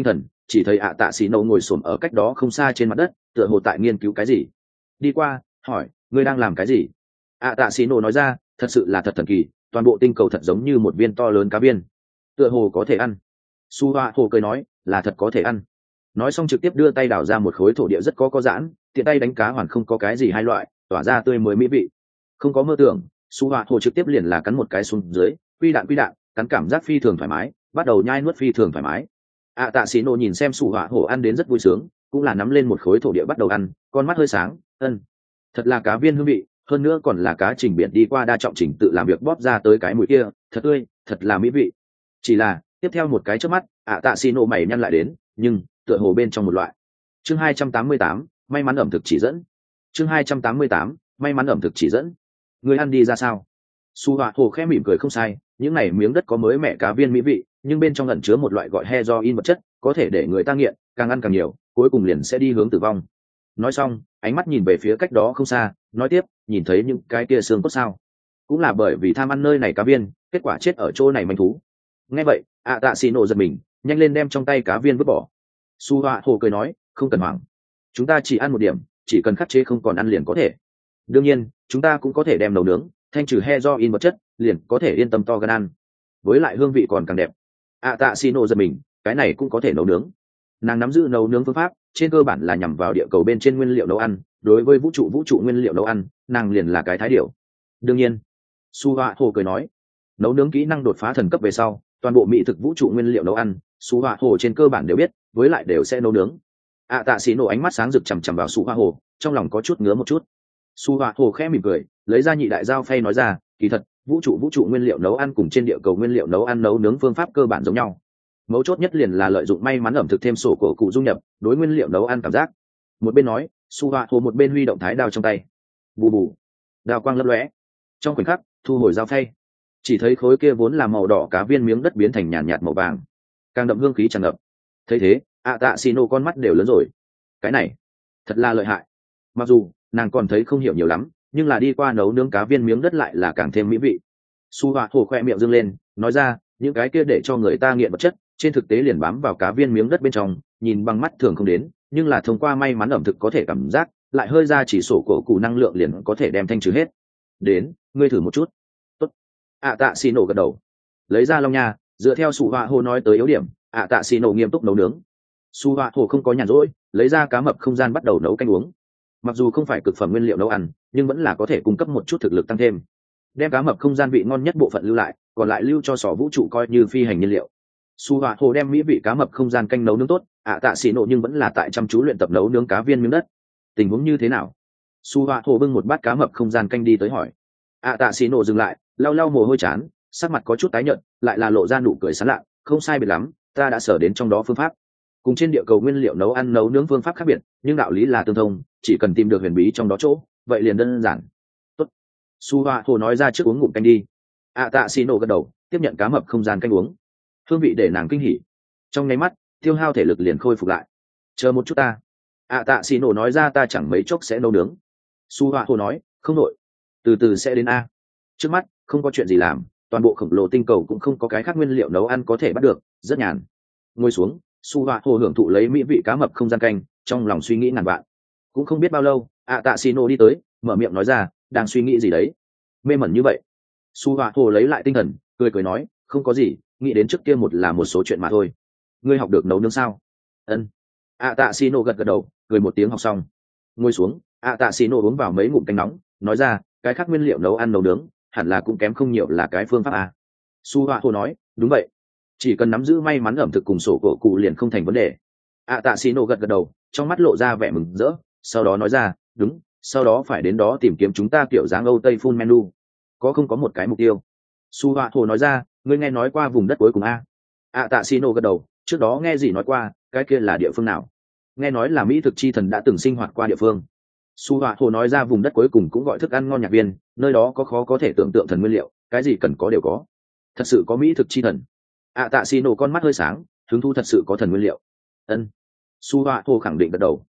chỉ thấy ạ tạ xì nổ ngồi xổm ở cách đó không xa trên mặt đất, tựa hồ tại nghiên cứu cái gì. Đi qua hỏi, ngươi đang làm cái gì? ạ tạ xì nổ nói ra, thật sự là thật thần kỳ, toàn bộ tinh cầu thật giống như một viên to lớn cá viên, tựa hồ có thể ăn. Su Hoa hồ cười nói, là thật có thể ăn. Nói xong trực tiếp đưa tay đào ra một khối thổ địa rất có giãn, tiện tay đánh cá hoàn không có cái gì hai loại, tỏa ra tươi mới mỹ vị. Không có mơ tưởng, Su Hoa hồ trực tiếp liền là cắn một cái xuống dưới, quy đạn, cắn cảm giác phi thường thoải mái, bắt đầu nhai nuốt phi thường thoải mái. Tạ Sĩ Nộ nhìn xem Su Hoa hồ ăn đến rất vui sướng, cũng là nắm lên một khối thổ địa bắt đầu ăn, con mắt hơi sáng, thật là cá viên hương vị, hơn nữa còn là cá trình biển đi qua đa trọng trình tự làm việc bóp ra tới cái mùi kia, thật tươi, thật là mỹ vị. Chỉ là tiếp theo một cái trước mắt, Tạ Sĩ Nộ mày nhăn lại đến, nhưng tựa hồ bên trong một loại. Chương 288, may mắn ẩm thực chỉ dẫn. Chương 288, may mắn ẩm thực chỉ dẫn. Người ăn đi ra sao? Su Hoa hồ khẽ mỉm cười không sai, những này miếng đất có mới mẻ cá viên mỹ vị, nhưng bên trong ẩn chứa một loại gọi heroin vật chất, có thể để người ta nghiện, càng ăn càng nhiều, cuối cùng liền sẽ đi hướng tử vong. Nói xong, ánh mắt nhìn về phía cách đó không xa, nói tiếp, nhìn thấy những cái kia xương cốt sao? Cũng là bởi vì tham ăn nơi này cá viên, kết quả chết ở chỗ này manh thú. Nghe vậy, Tạ Sĩ Nộ giật mình, nhanh lên đem trong tay cá viên vứt bỏ. Su Hoa hồ cười nói, không cần hoảng, chúng ta chỉ ăn một điểm, chỉ cần khắc chế không còn ăn liền có thể. Đương nhiên chúng ta cũng có thể đem nấu nướng, thanh trừ heroin vật chất, liền có thể yên tâm to gan ăn, với lại hương vị còn càng đẹp. Tạ Sĩ Nộ giật mình, cái này cũng có thể nấu nướng. Nàng nắm giữ nấu nướng phương pháp, trên cơ bản là nhằm vào địa cầu bên trên nguyên liệu nấu ăn, đối với vũ trụ nguyên liệu nấu ăn, nàng liền là cái thái điểu. Đương nhiên, Su Hoa hồ cười nói, nấu nướng kỹ năng đột phá thần cấp về sau, toàn bộ mỹ thực vũ trụ nguyên liệu nấu ăn, Su Hoa hồ trên cơ bản đều biết, với lại đều sẽ nấu nướng. Tạ Sĩ Nộ ánh mắt sáng rực chằm chằm vào Su Hoa hồ, trong lòng có chút ngứa một chút. Su Hoa hồ khẽ mỉm cười, lấy ra nhị đại dao phay nói ra, kỳ thật vũ trụ nguyên liệu nấu ăn cùng trên địa cầu nguyên liệu nấu ăn nấu nướng phương pháp cơ bản giống nhau, mấu chốt nhất liền là lợi dụng may mắn ẩm thực thêm sổ cổ cụ dung nhập đối nguyên liệu nấu ăn cảm giác. Một bên nói, Su Hoa hồ một bên huy động thái đao trong tay, bù bù, đao quang lấp lóe, trong khoảnh khắc thu hồi dao phay, chỉ thấy khối kia vốn là màu đỏ cá viên miếng đất biến thành nhàn nhạt màu vàng, càng đậm hương khí tràn ngập. Thấy thế, Tạ Sĩ Nộ con mắt đều lớn rồi, cái này thật là lợi hại. Mặc dù nàng còn thấy không hiểu nhiều lắm, nhưng là đi qua nấu nướng cá viên miếng đất lại là càng thêm mỹ vị. Su Hoa hồ khoe miệng dương lên, nói ra, những cái kia để cho người ta nghiện vật chất, trên thực tế liền bám vào cá viên miếng đất bên trong, nhìn bằng mắt thường không đến, nhưng là thông qua may mắn ẩm thực có thể cảm giác, lại hơi ra chỉ sổ cổ cụ năng lượng liền có thể đem thanh trừ hết. Đến, ngươi thử một chút. Tốt. Tạ Sĩ Nộ gật đầu, lấy ra long nha, dựa theo Su Hoa hồ nói tới yếu điểm, Tạ Sĩ Nộ nghiêm túc nấu nướng. Su Hoa hồ không có nhàn rỗi, lấy ra cá mập không gian bắt đầu nấu canh uống. Mặc dù không phải cực phẩm nguyên liệu nấu ăn, nhưng vẫn là có thể cung cấp một chút thực lực tăng thêm. Đem cá mập không gian vị ngon nhất bộ phận lưu lại, còn lại lưu cho sò vũ trụ coi như phi hành nhiên liệu. Su Hoa hồ đem mỹ vị cá mập không gian canh nấu nướng tốt, Tạ Sĩ Nộ nhưng vẫn là tại chăm chú luyện tập nấu nướng cá viên miếng đất. Tình huống như thế nào? Su Hoa hồ bưng một bát cá mập không gian canh đi tới hỏi. Tạ Sĩ Nộ dừng lại, lau lau mồ hôi chán, sắc mặt có chút tái nhợt, lại là lộ ra nụ cười sán lạ, không sai biệt lắm, ta đã sở đến trong đó phương pháp. Cùng trên địa cầu nguyên liệu nấu ăn nấu nướng phương pháp khác biệt, nhưng đạo lý là tương thông, chỉ cần tìm được huyền bí trong đó chỗ, vậy liền đơn giản. Tốt. Su Hoa hồ nói ra trước uống ngụm canh đi. Tạ Sĩ Nộ gật đầu, tiếp nhận cá mập không gian canh uống. Hương vị để nàng kinh hỉ, trong nháy mắt tiêu hao thể lực liền khôi phục lại. Chờ một chút ta. Tạ Sĩ Nộ nói ra, ta chẳng mấy chốc sẽ nấu nướng. Su Hoa hồ nói, không nội, từ từ sẽ đến a. Trước mắt không có chuyện gì làm, toàn bộ khổng lồ tinh cầu cũng không có cái khác nguyên liệu nấu ăn có thể bắt được, rất nhàn. Ngồi xuống, Su Hoa hồ hưởng thụ lấy mỹ vị cá mập không gian canh, trong lòng suy nghĩ ngàn vạn. Cũng không biết bao lâu, Tạ Sĩ Nộ đi tới, mở miệng nói ra, đang suy nghĩ gì đấy, mê mẩn như vậy. Su Hoa hồ lấy lại tinh thần, cười nói, không có gì, nghĩ đến trước kia một số chuyện mà thôi. Ngươi học được nấu nướng sao? Ân. Tạ Sĩ Nộ gật đầu, cười một tiếng học xong. Ngồi xuống, Tạ Sĩ Nộ uống vào mấy ngụm canh nóng, nói ra, cái khác nguyên liệu nấu ăn nấu nướng hẳn là cũng kém không nhiều là cái phương pháp a. Su Hoa hồ nói, đúng vậy, chỉ cần nắm giữ may mắn ẩm thực cùng sổ cổ cụ liền không thành vấn đề. Tạ Sĩ Nộ gật đầu, trong mắt lộ ra vẻ mừng rỡ, sau đó nói ra, đúng, sau đó phải đến đó tìm kiếm chúng ta kiểu dáng Âu Tây full menu, có không có một cái mục tiêu. Su Hoa hồ nói ra, ngươi nghe nói qua vùng đất cuối cùng a? Tạ Sĩ Nộ gật đầu, trước đó nghe gì nói qua, cái kia là địa phương nào? Nghe nói là mỹ thực chi thần đã từng sinh hoạt qua địa phương. Su Hoa hồ nói ra, vùng đất cuối cùng cũng gọi thức ăn ngon nhạc viên, nơi đó có khó có thể tưởng tượng thần nguyên liệu, cái gì cần có đều có. Thật sự có mỹ thực chi thần? Tạ Sĩ Nộ con mắt hơi sáng, hứng thú thật sự có thần nguyên liệu. Ân. Su Hoa hồ khẳng định gật đầu.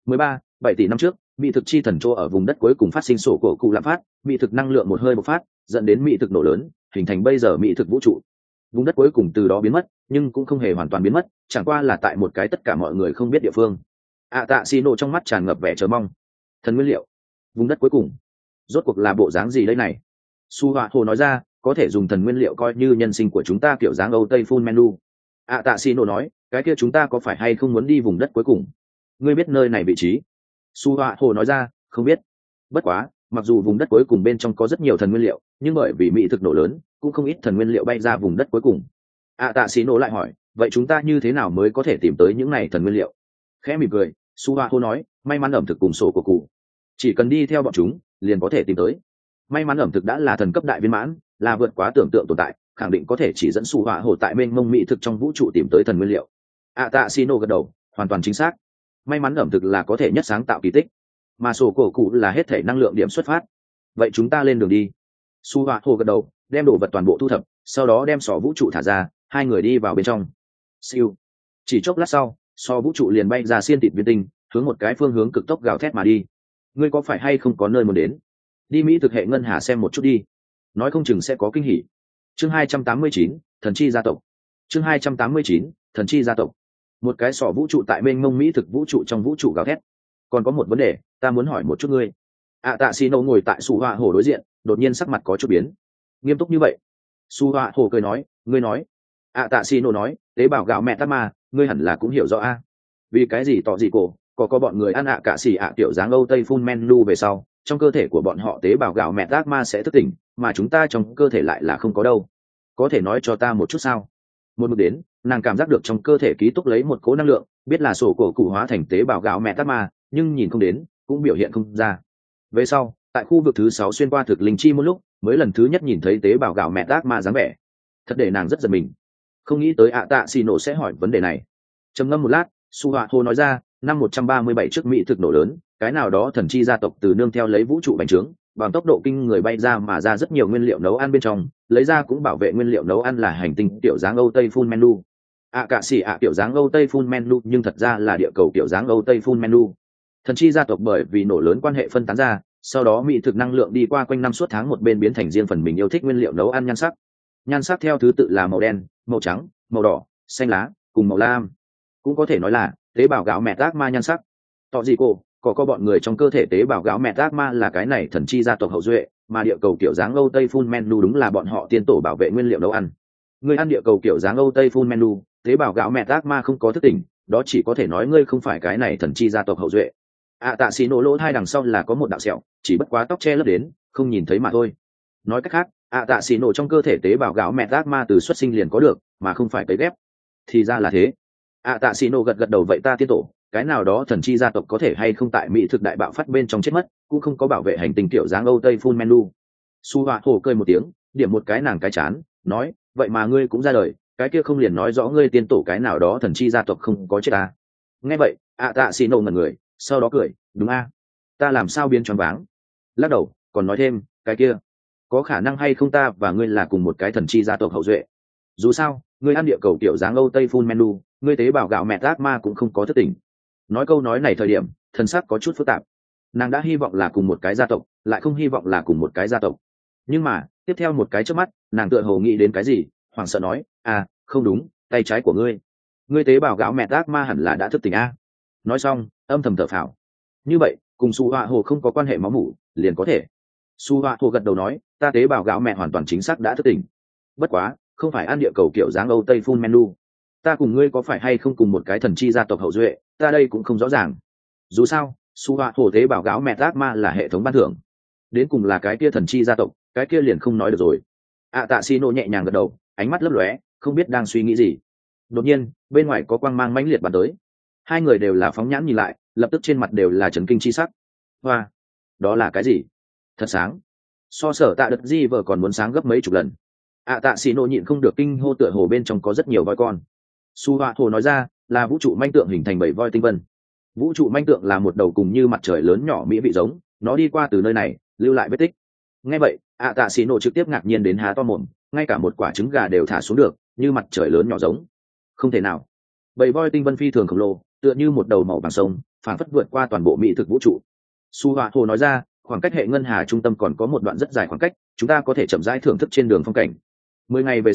7 tỷ năm trước, mỹ thực chi thần chỗ ở vùng đất cuối cùng phát sinh sổ cổ cụ lạm phát, mỹ thực năng lượng một hơi bộc phát, dẫn đến mỹ thực nổ lớn, hình thành bây giờ mỹ thực vũ trụ. Vùng đất cuối cùng từ đó biến mất, nhưng cũng không hề hoàn toàn biến mất, chẳng qua là tại một cái tất cả mọi người không biết địa phương. Tạ xì nổ trong mắt tràn ngập vẻ chờ mong. Thần nguyên liệu, vùng đất cuối cùng, rốt cuộc là bộ dáng gì đây này? Su Họa Hồ nói ra, có thể dùng thần nguyên liệu coi như nhân sinh của chúng ta kiểu dáng Âu Tây full menu. Tạ xì nổ nói, cái kia chúng ta có phải hay không muốn đi vùng đất cuối cùng? Ngươi biết nơi này vị trí? Su Họa Hồ nói ra, không biết. Bất quá, mặc dù vùng đất cuối cùng bên trong có rất nhiều thần nguyên liệu, nhưng bởi vì mỹ thực nổ lớn, cũng không ít thần nguyên liệu bay ra vùng đất cuối cùng. Tạ xì nổ lại hỏi, vậy chúng ta như thế nào mới có thể tìm tới những này thần nguyên liệu? Khẽ mỉm cười, Su Họa Hồ nói, may mắn ẩm thực cùng sổ của cụ, chỉ cần đi theo bọn chúng liền có thể tìm tới. May mắn ẩm thực đã là thần cấp đại viên mãn, là vượt quá tưởng tượng tồn tại, khẳng định có thể chỉ dẫn Su Họa Hồ tại mênh mông mỹ thực trong vũ trụ tìm tới thần nguyên liệu. Tạ xì nổ gật đầu, hoàn toàn chính xác. May mắn ẩm thực là có thể nhất sáng tạo kỳ tích, mà sổ cổ cụ là hết thể năng lượng điểm xuất phát. Vậy chúng ta lên đường đi. Su Họa Hồ gật đầu, đem đồ vật toàn bộ thu thập, sau đó đem sỏ vũ trụ thả ra, hai người đi vào bên trong. Siêu. Chỉ chốc lát sau, sỏ vũ trụ liền bay ra xiên thịt viên tinh, hướng một cái phương hướng cực tốc gào thét mà đi. Ngươi có phải hay không có nơi muốn đến? Đi Mỹ thực hệ ngân hà xem một chút đi, nói không chừng sẽ có kinh hỉ. Chương 289, thần chi gia tộc. Chương 289, thần chi gia tộc. Một cái sỏ vũ trụ tại mênh mông mỹ thực vũ trụ trong vũ trụ gào thét. Còn có một vấn đề, ta muốn hỏi một chút ngươi. Tạ xì nổ ngồi tại Su Họa Hồ đối diện, đột nhiên sắc mặt có chút biến. Nghiêm túc như vậy? Su Họa Hồ cười nói, ngươi nói. Tạ xì nổ nói, tế bào gạo mẹ tát ma, ngươi hẳn là cũng hiểu rõ a. Vì cái gì tỏ gì cổ, có bọn người ăn cả xì tiểu dáng Âu Tây full menu về sau, trong cơ thể của bọn họ tế bào gạo mẹ tát ma sẽ thức tỉnh, mà chúng ta trong cơ thể lại là không có đâu. Có thể nói cho ta một chút sao? Một mực đến, nàng cảm giác được trong cơ thể ký túc lấy một cố năng lượng, biết là sổ cổ cụ hóa thành tế bào gạo mẹ tát ma, nhưng nhìn không đến, cũng biểu hiện không ra. Về sau, tại khu vực thứ 6 xuyên qua thực linh chi một lúc, mới lần thứ nhất nhìn thấy tế bào gạo mẹ tát ma dáng vẻ. Thật để nàng rất giật mình. Không nghĩ tới Tạ xì nổ sẽ hỏi vấn đề này. Trầm ngâm một lát, Su Họa Hồ nói ra, năm 137 trước mỹ thực nổ lớn, cái nào đó thần chi gia tộc từ nương theo lấy vũ trụ bành trướng, bằng tốc độ kinh người bay ra mà ra rất nhiều nguyên liệu nấu ăn bên trong, lấy ra cũng bảo vệ nguyên liệu nấu ăn là hành tinh tiểu dáng Âu Tây full menu. Cả xỉ tiểu dáng Âu Tây full menu nhưng thật ra là địa cầu tiểu dáng Âu Tây full menu. Thần chi gia tộc bởi vì nổ lớn quan hệ phân tán ra, sau đó mỹ thực năng lượng đi qua quanh năm suốt tháng một bên biến thành riêng phần mình yêu thích nguyên liệu nấu ăn nhan sắc. Nhan sắc theo thứ tự là màu đen, màu trắng, màu đỏ, xanh lá, cùng màu lam. Cũng có thể nói là tế bào gạo mẹ tác ma nhan sắc. Tỏ gì cô, có bọn người trong cơ thể tế bào gạo mẹ tác ma là cái này thần chi gia tộc hậu duệ, mà địa cầu kiểu dáng Âu Tây full menu đúng là bọn họ tiên tổ bảo vệ nguyên liệu nấu ăn. Người ăn địa cầu kiểu dáng Âu Tây full menu, tế bào gạo mẹ tác ma không có thức tỉnh, đó chỉ có thể nói ngươi không phải cái này thần chi gia tộc hậu duệ. Tạ xì nổ lỗ hai đằng sau là có một đạo sẹo, chỉ bất quá tóc che lấp đến, không nhìn thấy mà thôi. Nói cách khác, Tạ xì nổ trong cơ thể tế bào gạo mẹ tác ma từ xuất sinh liền có được, mà không phải cấy ghép. Thì ra là thế. Tạ xì nổ gật gật đầu, vậy ta tiên tổ, cái nào đó thần chi gia tộc có thể hay không tại mỹ thực đại bạo phát bên trong chết mất, cũng không có bảo vệ hành tinh kiểu dáng Âu Tây full menu. Su Họa Hồ cười một tiếng, điểm một cái nàng cái chán, nói, vậy mà ngươi cũng ra đời, cái kia không liền nói rõ ngươi tiên tổ cái nào đó thần chi gia tộc không có chết à? Nghe vậy, Tạ xì nổ ngẩn người, sau đó cười, đúng a, ta làm sao biến choáng váng. Lắc đầu, còn nói thêm, cái kia có khả năng hay không ta và ngươi là cùng một cái thần chi gia tộc hậu duệ. Dù sao, ngươi ăn địa cầu kiểu dáng Âu Tây full menu, ngươi tế bào gạo mẹ tác ma cũng không có thức tỉnh. Nói câu nói này thời điểm, thần sắc có chút phức tạp. Nàng đã hy vọng là cùng một cái gia tộc, lại không hy vọng là cùng một cái gia tộc. Nhưng mà tiếp theo một cái trước mắt, nàng tựa hồ nghĩ đến cái gì, hoảng sợ nói, không đúng, tay trái của ngươi tế bào gạo mẹ tác ma hẳn là đã thức tỉnh a. Nói xong, âm thầm thở phào. Như vậy, cùng Su Họa Hồ không có quan hệ máu mủ, liền có thể. Su Họa Hồ gật đầu nói, ta tế bào gạo mẹ hoàn toàn chính xác đã thức tỉnh. Bất quá, không phải ăn địa cầu kiểu dáng Âu Tây full menu. Ta cùng ngươi có phải hay không cùng một cái thần chi gia tộc hậu duệ, ta đây cũng không rõ ràng. Dù sao, Su Họa Hồ tế bào gạo mẹ tác ma là hệ thống ban thưởng, đến cùng là cái kia thần chi gia tộc, cái kia liền không nói được rồi. Tạ xì nổ nhẹ nhàng gật đầu, ánh mắt lấp lóe, không biết đang suy nghĩ gì. Đột nhiên, bên ngoài có quang mang mãnh liệt bắn tới. Hai người đều là phóng nhãn nhìn lại, lập tức trên mặt đều là chấn kinh chi sắc. Hoa, đó là cái gì? Thật sáng. So sở Tạ Đật Di vợ còn muốn sáng gấp mấy chục lần. Tạ xì nổ nhịn không được kinh hô, tựa hồ bên trong có rất nhiều voi con. Su Họa Hồ nói ra, là vũ trụ manh tượng hình thành 7 voi tinh vân. Vũ trụ manh tượng là một đầu cùng như mặt trời lớn nhỏ mỹ vị giống, nó đi qua từ nơi này, lưu lại vết tích. Nghe vậy, Tạ xì nổ trực tiếp ngạc nhiên đến há to mồm, ngay cả một quả trứng gà đều thả xuống được, như mặt trời lớn nhỏ giống. Không thể nào. 7 voi tinh vân phi thường khổng lồ, tựa như một đầu màu vàng sông, phảng phất vượt qua toàn bộ mỹ thực vũ trụ. Su Họa Hồ nói ra, khoảng cách hệ ngân hà trung tâm còn có một đoạn rất dài khoảng cách, chúng ta có thể chậm rãi thưởng thức trên đường phong cảnh. 10 ngày về sau,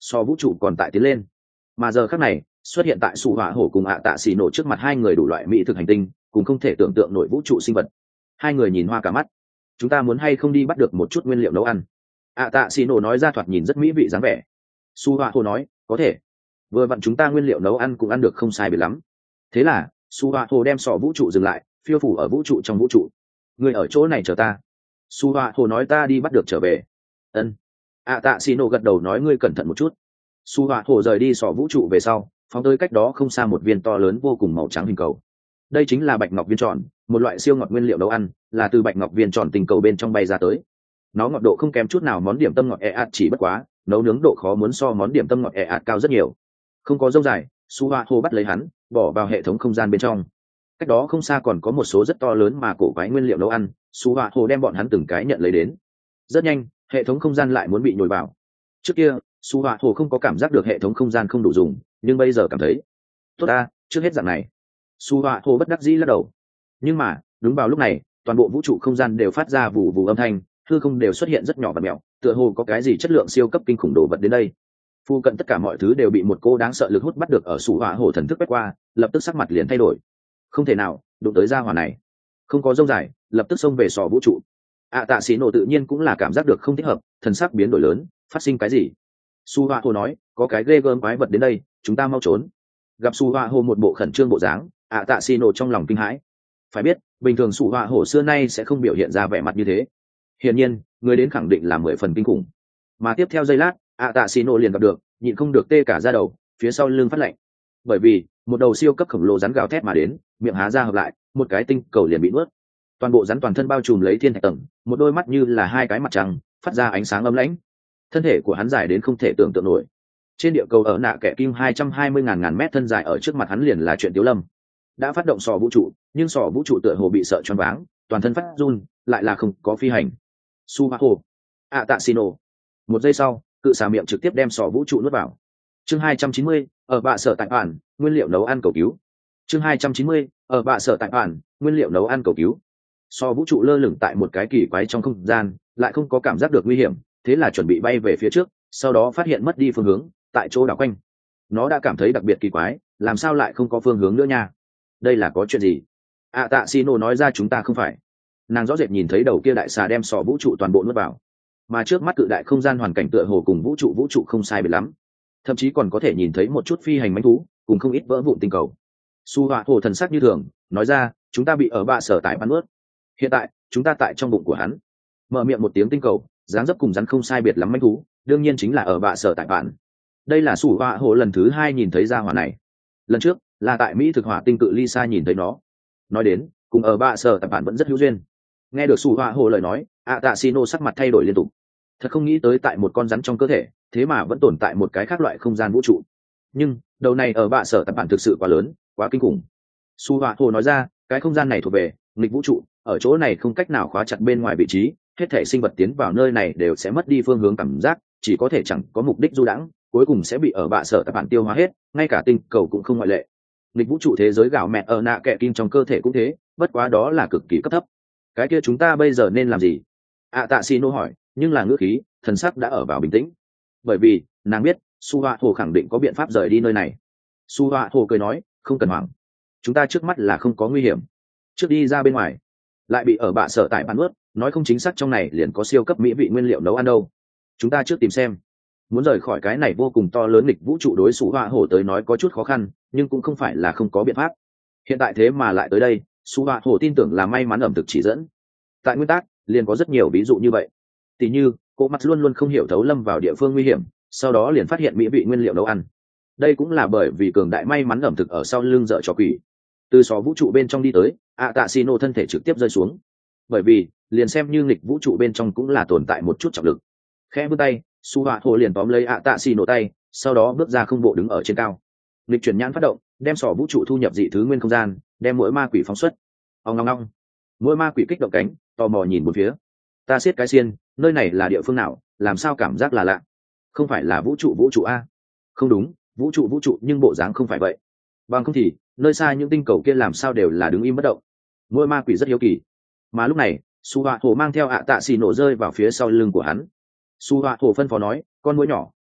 so vũ trụ còn tại tiến lên. Mà giờ khắc này xuất hiện tại Sủ Hỏa Hổ cùng ạ tạ xì nổ trước mặt hai người đủ loại mỹ thực hành tinh cùng không thể tưởng tượng nổi vũ trụ sinh vật. Hai người nhìn hoa cả mắt. Chúng ta muốn hay không đi bắt được một chút nguyên liệu nấu ăn? ạ tạ xì nổ nói ra thoạt nhìn rất mỹ vị dáng vẻ. Sủ Hỏa Hổ nói có thể, vừa vặn chúng ta nguyên liệu nấu ăn cũng ăn được không sai biệt lắm. Thế là Sủ Hỏa Hổ đem sọ vũ trụ dừng lại, phiêu phủ ở vũ trụ trong vũ trụ. Người ở chỗ này chờ ta. Sủ Hỏa Hổ nói ta đi bắt được trở về. Ân. ạ tạ xì nổ gật đầu nói ngươi cẩn thận một chút. Sủ Hỏa Hổ rời đi sọ vũ trụ về sau, phóng tới cách đó không xa một viên to lớn vô cùng màu trắng hình cầu. Đây chính là bạch ngọc viên tròn, một loại siêu ngọt nguyên liệu nấu ăn, là từ bạch ngọc viên tròn tình cầu bên trong bay ra tới. Nó ngọt độ không kém chút nào món điểm tâm ngọt ạt, chỉ bất quá nấu nướng độ khó muốn so món điểm tâm ngọt ạt cao rất nhiều. Không có dâu dài, Su Hoa Hô bắt lấy hắn, bỏ vào hệ thống không gian bên trong. Cách đó không xa còn có một số rất to lớn mà cổ quái nguyên liệu nấu ăn, Su Hoa Hô đem bọn hắn từng cái nhận lấy đến. Rất nhanh, hệ thống không gian lại muốn bị nhồi vào. Trước kia, Su Hoa Hô không có cảm giác được hệ thống không gian không đủ dùng, nhưng bây giờ cảm thấy tốt ta, trước hết dạng này. Su Hoa Hô bất đắc dĩ lắc đầu. Nhưng mà đúng vào lúc này, toàn bộ vũ trụ không gian đều phát ra vù vù âm thanh, hư không đều xuất hiện rất nhỏ và mèo, tựa hồ có cái gì chất lượng siêu cấp kinh khủng đồ vật đến đây. Phu cận tất cả mọi thứ đều bị một cô đáng sợ lực hút bắt được ở Su Hoa Hô thần thức quét qua, lập tức sắc mặt liền thay đổi. Không thể nào, đụng tới gia hỏa này. Không có rông dài, lập tức xông về sò vũ trụ. Tạ Sĩ Nổ tự nhiên cũng là cảm giác được không thích hợp, thần sắc biến đổi lớn, phát sinh cái gì? Su Hoa Hô nói, có cái ghê gớm quái vật đến đây, chúng ta mau trốn. Gặp Su Hoa Hô một bộ khẩn trương bộ dáng, Tạ Sĩ Nổ trong lòng kinh hãi. Phải biết, bình thường Su Hoa Hô xưa nay sẽ không biểu hiện ra vẻ mặt như thế. Hiển nhiên, người đến khẳng định là 10 phần kinh khủng. Mà tiếp theo giây lát, Tạ Sĩ Nổ liền gặp được, nhịn không được tê cả da đầu, phía sau lưng phát lạnh. Bởi vì, một đầu siêu cấp khổng lồ rắn gào thét mà đến, miệng há ra hợp lại, một cái tinh cầu liền bị nuốt. Toàn bộ rắn toàn thân bao trùm lấy thiên thạch tầng, một đôi mắt như là hai cái mặt trăng, phát ra ánh sáng ấm lãnh. Thân thể của hắn dài đến không thể tưởng tượng nổi. Trên địa cầu ở nạ kẻ kim 220.000 mét thân dài ở trước mặt hắn liền là chuyện tiếu lâm. Đã phát động sò vũ trụ, nhưng sò vũ trụ tựa hồ bị sợ choáng váng, toàn thân phát run, lại là không có phi hành. Subaho, Tạ Sino. Một giây sau, cự xà miệng trực tiếp đem sò vũ trụ nuốt vào. Chương 290, ở bạ sở tại bản, nguyên liệu nấu ăn cầu cứu. Chương 290, ở bạ sở tại bản, nguyên liệu nấu ăn cầu cứu. Sò vũ trụ lơ lửng tại một cái kỳ quái trong không gian, lại không có cảm giác được nguy hiểm, thế là chuẩn bị bay về phía trước, sau đó phát hiện mất đi phương hướng, tại chỗ đảo quanh. Nó đã cảm thấy đặc biệt kỳ quái, làm sao lại không có phương hướng nữa nha? Đây là có chuyện gì? Tạ Sino nói ra chúng ta không phải. Nàng rõ rệt nhìn thấy đầu kia đại xà đem sò vũ trụ toàn bộ nuốt vào, mà trước mắt cự đại không gian hoàn cảnh tựa hồ cùng vũ trụ không sai biệt lắm, thậm chí còn có thể nhìn thấy một chút phi hành mãnh thú, cùng không ít vỡ vụn tinh cầu. Su Hỏa Hổ thần sắc như thường, nói ra, chúng ta bị ở bạ sở tại bắn nuốt. Hiện tại, chúng ta tại trong bụng của hắn. Mở miệng một tiếng tinh cầu, dáng dấp cùng rắn không sai biệt lắm mãnh thú, đương nhiên chính là ở bạ sở tại bạn. Đây là Su Hỏa Hổ lần thứ 2 nhìn thấy gia hỏa này. Lần trước là tại Mỹ thực hỏa tinh cự ly xa nhìn thấy nó. Nói đến, cùng ở bạ sở tại bạn vẫn rất hữu duyên. Nghe được Su Hỏa Hổ lời nói, Tạ Sino sắc mặt thay đổi liên tục. Thật không nghĩ tới tại một con rắn trong cơ thể, thế mà vẫn tồn tại một cái khác loại không gian vũ trụ. Nhưng đầu này ở bạ sở tại bạn thực sự quá lớn, quá kinh khủng. Su Hỏa Hổ nói ra, cái không gian này thuộc về nghịch vũ trụ, ở chỗ này không cách nào khóa chặt bên ngoài vị trí, hết thể sinh vật tiến vào nơi này đều sẽ mất đi phương hướng cảm giác, chỉ có thể chẳng có mục đích du đãng, cuối cùng sẽ bị ở bạ sở tại bạn tiêu hóa hết, ngay cả tinh cầu cũng không ngoại lệ. Nghịch vũ trụ thế giới gạo mẹ ở nạ kẻ kim trong cơ thể cũng thế, bất quá đó là cực kỳ cấp thấp. Cái kia chúng ta bây giờ nên làm gì? Tạ Sino hỏi, nhưng là ngữ khí, thần sắc đã ở vào bình tĩnh. Bởi vì nàng biết, Su Hỏa Hổ khẳng định có biện pháp rời đi nơi này. Su Hỏa Hổ cười nói, không cần hoảng, chúng ta trước mắt là không có nguy hiểm. Trước đi ra bên ngoài, lại bị ở bạ sở tại bạn ướt, nói không chính xác trong này liền có siêu cấp mỹ vị nguyên liệu nấu ăn đâu. Chúng ta trước tìm xem. Muốn rời khỏi cái này vô cùng to lớn nghịch vũ trụ đối Su Hỏa Hổ tới nói có chút khó khăn, nhưng cũng không phải là không có biện pháp. Hiện tại thế mà lại tới đây, Su Hỏa Hổ tin tưởng là may mắn ẩm thực chỉ dẫn. Tại nguyên tắc liền có rất nhiều ví dụ như vậy. Tỷ như cô mặt luôn luôn không hiểu thấu lâm vào địa phương nguy hiểm, sau đó liền phát hiện mỹ vị nguyên liệu nấu ăn. Đây cũng là bởi vì cường đại may mắn ẩm thực ở sau lưng dợ trò quỷ. Từ xó vũ trụ bên trong đi tới, Tạ Sino thân thể trực tiếp rơi xuống. Bởi vì liền xem như nghịch vũ trụ bên trong cũng là tồn tại một chút trọng lực. Khẽ vươn tay, Su Hỏa Hổ liền tóm lấy Tạ Sino tay, sau đó bước ra không bộ đứng ở trên cao. Nghịch chuyển nhãn phát động, đem xỏ vũ trụ thu nhập dị thứ nguyên không gian, đem mỗi ma quỷ phóng xuất. Ong ong ong. Mỗi ma quỷ kích động cánh, tò mò nhìn một phía. Ta siết cái xiên, nơi này là địa phương nào, làm sao cảm giác là lạ? Không phải là vũ trụ a? Không đúng, vũ trụ nhưng bộ dáng không phải vậy. Bằng không thì nơi xa những tinh cầu kia làm sao đều là đứng im bất động. Mỗi ma quỷ rất hiếu kỳ. Mà lúc này Su Hỏa Hổ mang theo Tạ Sino rơi vào phía sau lưng của hắn. Su Hỏa Hổ phân phó nói, con muỗi nhỏ,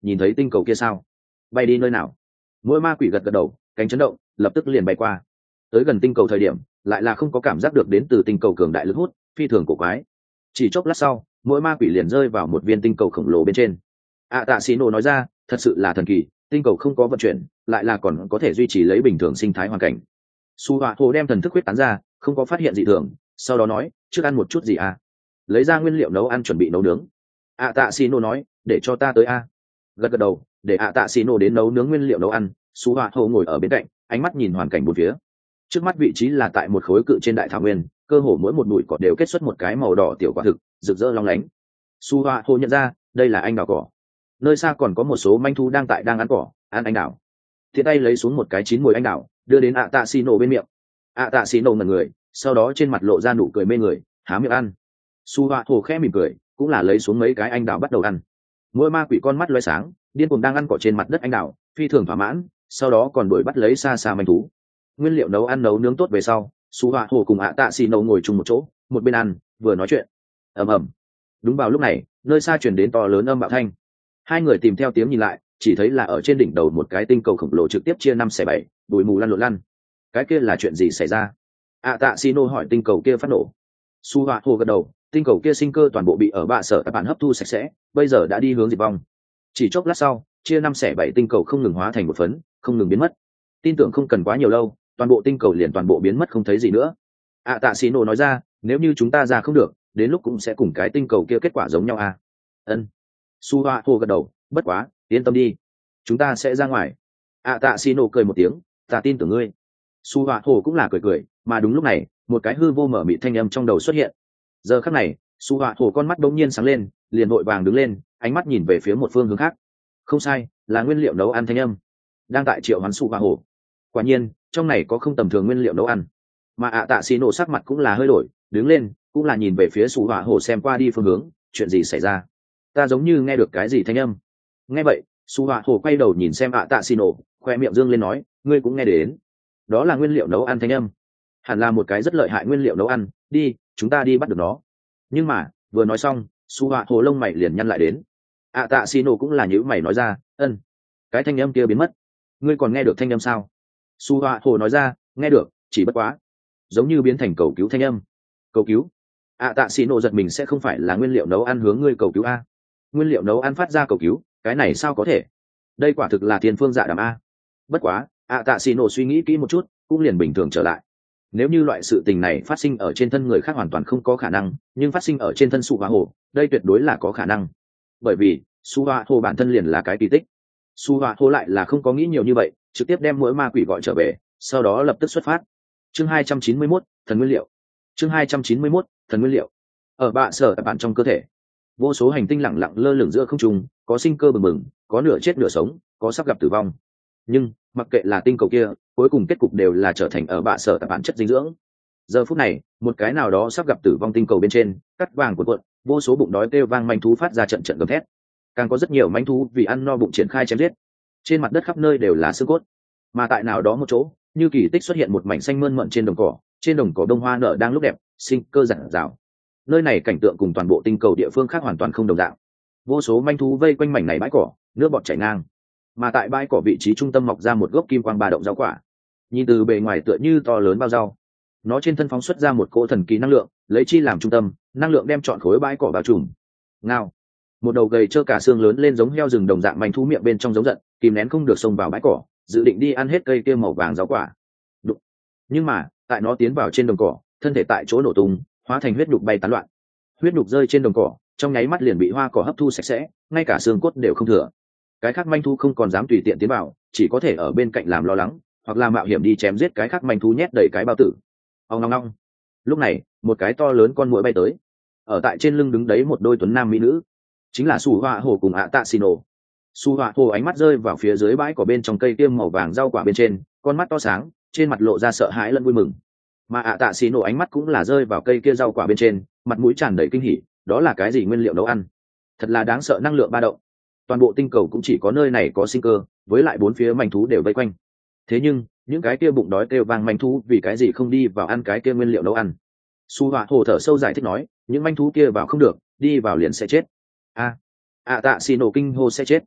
nhìn thấy tinh cầu kia sao? Bay đi nơi nào? Mỗi ma quỷ gật gật đầu, cánh chấn động, lập tức liền bay qua. Tới gần tinh cầu thời điểm, lại là không có cảm giác được đến từ tinh cầu cường đại lực hút, phi thường cổ quái. Chỉ chốc lát sau, mỗi ma quỷ liền rơi vào một viên tinh cầu khổng lồ bên trên. Tạ Xí Nổ nói ra, thật sự là thần kỳ, tinh cầu không có vận chuyển, lại là còn có thể duy trì lấy bình thường sinh thái hoàn cảnh. Su Họa Hồ đem thần thức huyết tán ra, không có phát hiện gì thường, sau đó nói, trước ăn một chút gì à? Lấy ra nguyên liệu nấu ăn chuẩn bị nấu nướng. Tạ Xí Nổ nói, để cho ta tới a. Gật gật đầu, để Tạ Xí Nổ đến nấu nướng nguyên liệu nấu ăn. Su Họa Hồ ngồi ở bên cạnh, ánh mắt nhìn hoàn cảnh bốn phía. Trước mắt vị trí là tại một khối cự trên đại thảo nguyên, cơ hồ mỗi một bụi cỏ đều kết xuất một cái màu đỏ tiểu quả thực, rực rỡ long lánh. Su Họa Hồ nhận ra, đây là anh đào cỏ. Nơi xa còn có một số manh thú đang ăn cỏ, ăn anh đào. Thiện tay lấy xuống một cái chín mùi anh đào, đưa đến Tạ Xí Nổ bên miệng. Tạ Xí Nổ ngẩn người, sau đó trên mặt lộ ra nụ cười mê người, há miệng ăn. Su Họa Hồ khẽ mỉm cười, cũng là lấy xuống mấy cái anh đào bắt đầu ăn. Mỗi ma quỷ con mắt lóe sáng, điên cuồng đang ăn cỏ trên mặt đất anh đào, phi thường thỏa mãn, sau đó còn đuổi bắt lấy xa xa manh thú. Nguyên liệu nấu ăn nấu nướng tốt về sau, Su Họa Hồ cùng Tạ Xí Nổ ngồi chung một chỗ, một bên ăn vừa nói chuyện. Ầm ầm. Đúng vào lúc này, nơi xa truyền đến to lớn âm bạo thanh. Hai người tìm theo tiếng nhìn lại, chỉ thấy là ở trên đỉnh đầu một cái tinh cầu khổng lồ trực tiếp chia 5/7, bụi mù lăn lộn lăn. Cái kia là chuyện gì xảy ra? Tạ Xí Nổ hỏi tinh cầu kia phát nổ. Su Họa Hồ gật đầu, tinh cầu kia sinh cơ toàn bộ bị ở bạ sở các bạn hấp thu sạch sẽ, bây giờ đã đi hướng diệt vong. Chỉ chốc lát sau, chia 5/7 tinh cầu không ngừng hóa thành một phấn, không ngừng biến mất. Tin tưởng không cần quá nhiều lâu, toàn bộ tinh cầu liền toàn bộ biến mất không thấy gì nữa. Tạ Xí Nổ nói ra, nếu như chúng ta ra không được, đến lúc cũng sẽ cùng cái tinh cầu kia kết quả giống nhau à? Ân. Su Họa Hồ gật đầu, bất quá, yên tâm đi, chúng ta sẽ ra ngoài. Tạ Xí Nổ cười một tiếng, ta tin tưởng ngươi. Su Họa Hồ cũng là cười cười, mà đúng lúc này, một cái hư vô mở mịt thanh âm trong đầu xuất hiện. Giờ khắc này, Su Họa Hồ con mắt bỗng nhiên sáng lên, liền vội vàng đứng lên, ánh mắt nhìn về phía một phương hướng khác. Không sai, là nguyên liệu nấu ăn thanh âm, đang tại triệu hoán Su Họa Hồ. Quả nhiên, trong này có không tầm thường nguyên liệu nấu ăn. Mà Tạ Xí Nổ sắc mặt cũng là hơi đổi, đứng lên, cũng là nhìn về phía Su Họa Hồ xem qua đi phương hướng, chuyện gì xảy ra? Ta giống như nghe được cái gì thanh âm. Nghe vậy, Su Họa Hồ quay đầu nhìn xem Tạ Xí Nổ, khoe miệng dương lên nói, ngươi cũng nghe đến. Đó là nguyên liệu nấu ăn thanh âm, hẳn là một cái rất lợi hại nguyên liệu nấu ăn, đi, chúng ta đi bắt được nó. Nhưng mà vừa nói xong, Su Họa Hồ lông mày liền nhăn lại đến. Tạ Xí Nổ cũng là nhíu mày nói ra, ân, cái thanh âm kia biến mất, ngươi còn nghe được thanh âm sao? Su Họa Hồ nói ra, nghe được, chỉ bất quá giống như biến thành cầu cứu thanh âm. Cầu cứu? Tạ Xí Nổ giật mình, sẽ không phải là nguyên liệu nấu ăn hướng ngươi cầu cứu a? Nguyên liệu nấu ăn phát ra cầu cứu, cái này sao có thể? Đây quả thực là thiên phương dạ đàm a. Bất quá, Tạ Xí Nổ suy nghĩ kỹ một chút, cũng liền bình thường trở lại. Nếu như loại sự tình này phát sinh ở trên thân người khác hoàn toàn không có khả năng, nhưng phát sinh ở trên thân Su Họa Hồ, đây tuyệt đối là có khả năng. Bởi vì Su Họa Hồ bản thân liền là cái kỳ tích. Su Họa Hồ lại là không có nghĩ nhiều như vậy, trực tiếp đem mỗi ma quỷ gọi trở về, sau đó lập tức xuất phát. Chương 291, thần nguyên liệu. Chương 291, thần nguyên liệu. Ở bạ sở bạn trong cơ thể, vô số hành tinh lẳng lặng lơ lửng giữa không trung, có sinh cơ bừng bừng, có nửa chết nửa sống, có sắp gặp tử vong. Nhưng mặc kệ là tinh cầu kia, cuối cùng kết cục đều là trở thành ở bạ sở bản chất dinh dưỡng. Giờ phút này, một cái nào đó sắp gặp tử vong tinh cầu bên trên, cắt vàng cuộn cuộn, vô số bụng đói kêu vang manh thú phát ra trận trận gầm thét. Càng có rất nhiều manh thú vì ăn no bụng triển khai chém giết. Trên mặt đất khắp nơi đều là xương cốt. Mà tại nào đó một chỗ, như kỳ tích xuất hiện một mảnh xanh mơn mởn trên đồng cỏ, trên đồng cỏ đông hoa nở đang lúc đẹp, sinh cơ rạng rào. Nơi này cảnh tượng cùng toàn bộ tinh cầu địa phương khác hoàn toàn không đồng dạng. Vô số manh thú vây quanh mảnh này bãi cỏ, nước bọt chảy ngang. Mà tại bãi cỏ vị trí trung tâm mọc ra một gốc kim quang ba động rau quả. Nhìn từ bề ngoài tựa như to lớn bao rau, nó trên thân phóng xuất ra một cỗ thần kỳ năng lượng, lấy chi làm trung tâm, năng lượng đem trọn khối bãi cỏ bao trùm. Ngao, một đầu gầy trơ cả xương lớn lên giống heo rừng đồng dạng manh thú miệng bên trong giống giận, kìm nén không được xông vào bãi cỏ, dự định đi ăn hết cây kia màu vàng rau quả. Đụng. Nhưng mà tại nó tiến vào trên đồng cỏ, thân thể tại chỗ nổ tung, hóa thành huyết nhục bay tán loạn. Huyết nhục rơi trên đồng cỏ, trong nháy mắt liền bị hoa cỏ hấp thu sạch sẽ, ngay cả xương cốt đều không thừa. Cái khác manh thú không còn dám tùy tiện tiến vào, chỉ có thể ở bên cạnh làm lo lắng, hoặc là mạo hiểm đi chém giết cái khác manh thú nhét đầy cái bao tử. Ong long long. Lúc này, một cái to lớn con muỗi bay tới. Ở tại trên lưng đứng đấy một đôi tuấn nam mỹ nữ, chính là Su Họa Hồ cùng Tạ Xí Nổ. Su Họa Hồ ánh mắt rơi vào phía dưới bãi cỏ bên trong cây tiêm màu vàng rau quả bên trên, con mắt to sáng, trên mặt lộ ra sợ hãi lẫn vui mừng. Mà Tạ Xí Nổ ánh mắt cũng là rơi vào cây kia rau quả bên trên, mặt mũi tràn đầy kinh hỉ, đó là cái gì nguyên liệu nấu ăn? Thật là đáng sợ năng lượng ba động. Toàn bộ tinh cầu cũng chỉ có nơi này có sinh cơ, với lại bốn phía manh thú đều vây quanh. Thế nhưng những cái kia bụng đói kêu vang manh thú vì cái gì không đi vào ăn cái kia nguyên liệu nấu ăn? Su Họa Hồ thở sâu giải thích nói, những manh thú kia vào không được, đi vào liền sẽ chết. Tạ Xí Nổ kinh hô sẽ chết.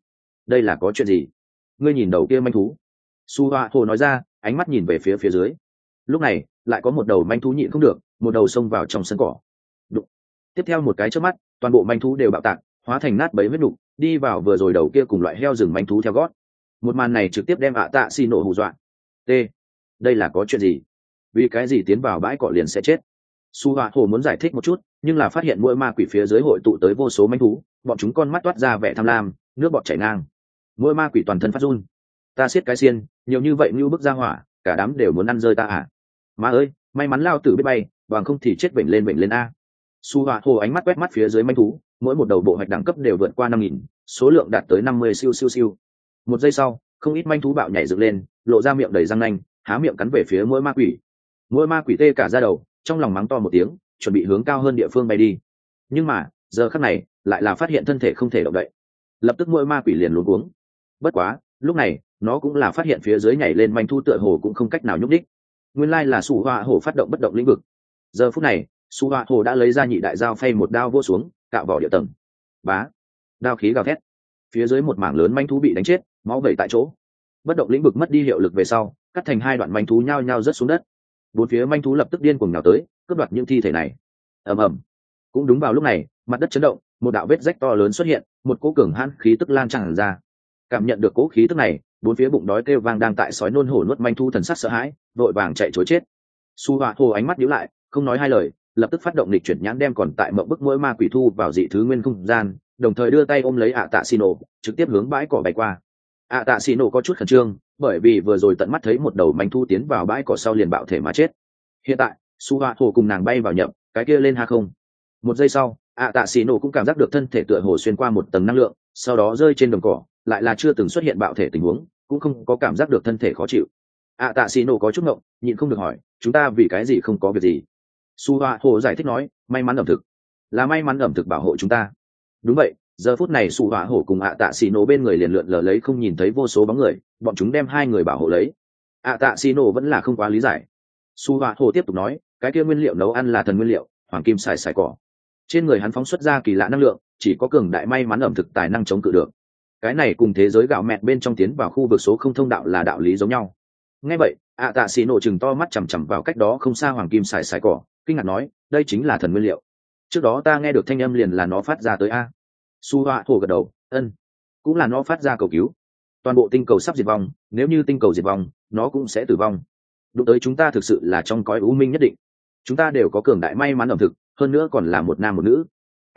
đây là có chuyện gì? Ngươi nhìn đầu kia manh thú. Su Hoa Hồ nói ra, ánh mắt nhìn về phía dưới. Lúc này lại có một đầu manh thú nhịn không được, một đầu xông vào trong sân cỏ. Đụng. Tiếp theo một cái chớp mắt, toàn bộ manh thú đều bạo tạc, hóa thành nát bấy huyết nục, đi vào vừa rồi đầu kia cùng loại heo rừng manh thú theo gót. Một màn này trực tiếp đem tạ xì nổ hù dọa. T, đây là có chuyện gì? Vì cái gì tiến vào bãi cỏ liền sẽ chết? Su Hoa Hồ muốn giải thích một chút, nhưng là phát hiện mỗi ma quỷ phía dưới hội tụ tới vô số manh thú, bọn chúng con mắt toát ra vẻ tham lam, nước bọt chảy ngang. Mỗi ma quỷ toàn thân phát run. Ta siết cái xiên, nhiều như vậy như bức ra hỏa, cả đám đều muốn ăn rơi ta à? Má ơi, may mắn lao tử biết bay, bằng không thì chết bệnh lên a. Su Hoa Hồ ánh mắt quét mắt phía dưới manh thú, mỗi một đầu bộ hoạch đẳng cấp đều vượt qua 5.000, số lượng đạt tới 50 siêu siêu siêu. Một giây sau, không ít manh thú bạo nhảy dựng lên, lộ ra miệng đầy răng nanh, há miệng cắn về phía mỗi ma quỷ. Mỗi ma quỷ tê cả da đầu, trong lòng mắng to một tiếng, chuẩn bị hướng cao hơn địa phương bay đi. Nhưng mà giờ khắc này lại là phát hiện thân thể không thể động đậy, lập tức mỗi ma quỷ liền luống cuống. Bất quá lúc này nó cũng là phát hiện phía dưới nhảy lên manh thu tựa hồ cũng không cách nào nhúc đích. Nguyên lai là Su Hoa Hổ phát động bất động lĩnh vực. Giờ phút này Su Hoa Hổ đã lấy ra nhị đại dao phay một đao vô xuống, cạo vỏ địa tầng. Bá, đao khí gào thét, phía dưới một mảng lớn manh thú bị đánh chết, máu vẩy tại chỗ. Bất động lĩnh vực mất đi hiệu lực về sau, cắt thành hai đoạn manh thú nhao nhao rớt xuống đất. Bốn phía manh thú lập tức điên cuồng nhào tới, cướp đoạt những thi thể này. Ầm ầm. Cũng đúng vào lúc này, mặt đất chấn động, một đạo vết rách to lớn xuất hiện, một cỗ cường hãn khí tức lan tràn ra. Cảm nhận được cỗ khí tức này, bốn phía bụng đói kêu vang đang tại sói nôn hổ nuốt manh thu thần sắc sợ hãi, vội vàng chạy trối chết. Su Hoa Hồ ánh mắt nhíu lại, không nói hai lời, lập tức phát động lịch chuyển nhãn đem còn tại mộng bức mỗi ma quỷ thu vào dị thứ nguyên không gian, đồng thời đưa tay ôm lấy tạ xì nổ, trực tiếp hướng bãi cỏ bay qua. Tạ xì nổ có chút khẩn trương, bởi vì vừa rồi tận mắt thấy một đầu manh thu tiến vào bãi cỏ sau liền bạo thể mà chết. Hiện tại Su Hoa Hồ cùng nàng bay vào nhậm cái kia lên ha không. Một giây sau tạ xì nổ cũng cảm giác được thân thể tựa hồ xuyên qua một tầng năng lượng, sau đó rơi trên đồng cỏ, lại là chưa từng xuất hiện bạo thể tình huống, cũng không có cảm giác được thân thể khó chịu. Tạ xì nổ có chút ngộng, nhịn không được hỏi, chúng ta vì cái gì không có việc gì? Su Hoa Hồ giải thích nói, may mắn ẩm thực, là may mắn ẩm thực bảo hộ chúng ta. Đúng vậy, giờ phút này Su Hoa Hồ cùng tạ xì nổ bên người liền lượn lờ lấy không nhìn thấy vô số bóng người, bọn chúng đem hai người bảo hộ lấy. Tạ xì nổ vẫn là không quá lý giải. Su Hoa Hồ tiếp tục nói, cái kia nguyên liệu nấu ăn là thần nguyên liệu, hoàng kim xài cỏ. Trên người hắn phóng xuất ra kỳ lạ năng lượng, chỉ có cường đại may mắn ẩm thực tài năng chống cự được. Cái này cùng thế giới gạo mẹt bên trong tiến vào khu vực số không thông đạo là đạo lý giống nhau. Nghe vậy tạ xì nổ chừng to mắt chằm chằm vào cách đó không xa hoàng kim xài cỏ, kinh ngạc nói, đây chính là thần nguyên liệu. Trước đó ta nghe được thanh âm liền là nó phát ra tới a. Su Hoa Hồ gật đầu, ân, cũng là nó phát ra cầu cứu. Toàn bộ tinh cầu sắp diệt vong, nếu như tinh cầu diệt vong nó cũng sẽ tử vong. Đụng tới chúng ta thực sự là trong cõi u minh nhất định. Chúng ta đều có cường đại may mắn ẩm thực, hơn nữa còn là một nam một nữ.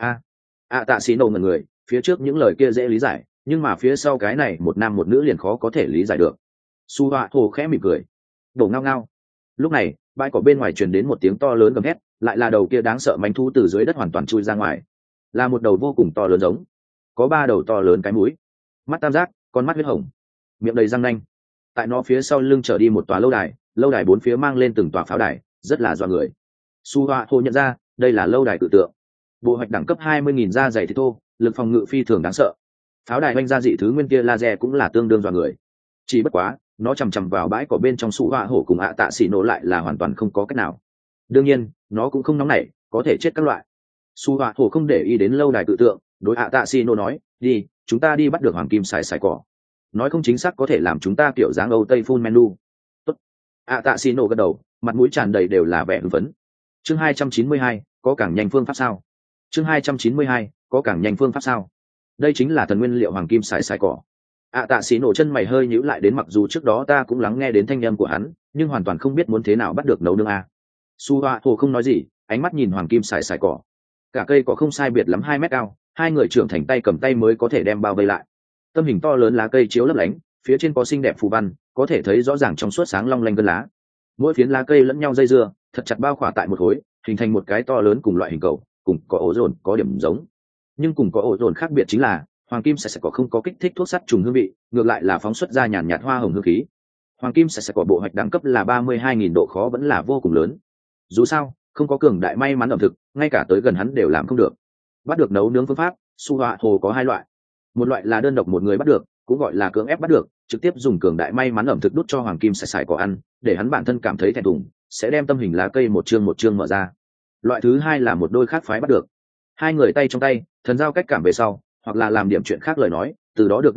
Tạ xì nổ ngẩn người, phía trước những lời kia dễ lý giải, nhưng mà phía sau cái này một nam một nữ liền khó có thể lý giải được. Su Hoa Hồ khẽ mỉm cười, đổ ngao ngao. Lúc này bãi cỏ bên ngoài truyền đến một tiếng to lớn gầm hét, lại là đầu kia đáng sợ manh thú từ dưới đất hoàn toàn chui ra ngoài, là một đầu vô cùng to lớn giống, có 3 đầu to lớn cái mũi, mắt tam giác, con mắt huyết hồng, miệng đầy răng nanh. Tại nó phía sau lưng trở đi một tòa lâu đài bốn phía mang lên từng tòa pháo đài, rất là dọa người. Su Hoa Hồ nhận ra đây là lâu đài tự tượng, bộ hoạch đẳng cấp 20.000 da dày thịt thô, lực phòng ngự phi thường đáng sợ. Pháo đài oanh ra dị thứ nguyên kia laser cũng là tương đương dọa người. Chỉ bất quá nó chằm chằm vào bãi cỏ bên trong Su Hoa Hổ cùng tạ xì nổ lại là hoàn toàn không có cách nào. Đương nhiên nó cũng không nóng nảy, có thể chết các loại. Su Hoa Hổ không để ý đến lâu đài tự tượng, đối tạ xì nổ nói, đi, chúng ta đi bắt được hoàng kim xài cỏ. Nói không chính xác có thể làm chúng ta kiểu dáng Âu Tây full menu. Tốt. Tạ xì nổ gật đầu, mặt mũi tràn đầy đều là vẻ hưng phấn. Chương 292, có càng nhanh phương pháp sao? Chương 292, có càng nhanh phương pháp sao? Đây chính là thần nguyên liệu hoàng kim xài cỏ. Tạ xì nổ chân mày hơi nhíu lại, đến mặc dù trước đó ta cũng lắng nghe đến thanh âm của hắn, nhưng hoàn toàn không biết muốn thế nào bắt được nấu nương a. Su Hoa Hồ không nói gì, ánh mắt nhìn hoàng kim xài cỏ. Cả cây cỏ không sai biệt lắm 2 mét cao, hai người trưởng thành tay cầm tay mới có thể đem bao vây lại. Tâm hình to lớn lá cây chiếu lấp lánh, phía trên có xinh đẹp phù văn, có thể thấy rõ ràng trong suốt sáng long lanh gân lá. Mỗi phiến lá cây lẫn nhau dây dưa, thật chặt bao khỏa tại một khối, hình thành một cái to lớn cùng loại hình cầu, cùng có ổ dồn có điểm giống. Nhưng cùng có ổ dồn khác biệt chính là hoàng kim sẽ có không có kích thích thuốc sắt trùng hương vị, ngược lại là phóng xuất ra nhàn nhạt hoa hồng hương khí. Hoàng kim sẽ có bộ hoạch đẳng cấp là 32.000, độ khó vẫn là vô cùng lớn. Dù sao không có cường đại may mắn ẩm thực, ngay cả tới gần hắn đều làm không được. Bắt được nấu nướng phương pháp, Su Hoa Hồ có 2 loại. Một loại là đơn độc một người bắt được, cũng gọi là cưỡng ép bắt được, trực tiếp dùng cường đại may mắn ẩm thực đút cho hoàng kim xài cỏ ăn, để hắn bản thân cảm thấy thẹn thùng, sẽ đem tâm hình lá cây một chương mở ra. Loại thứ 2 là một đôi khác phái bắt được, 2 người tay trong tay, thần giao cách cảm về sau, hoặc là làm điểm chuyện khác lời nói, từ đó được nhắc nhở,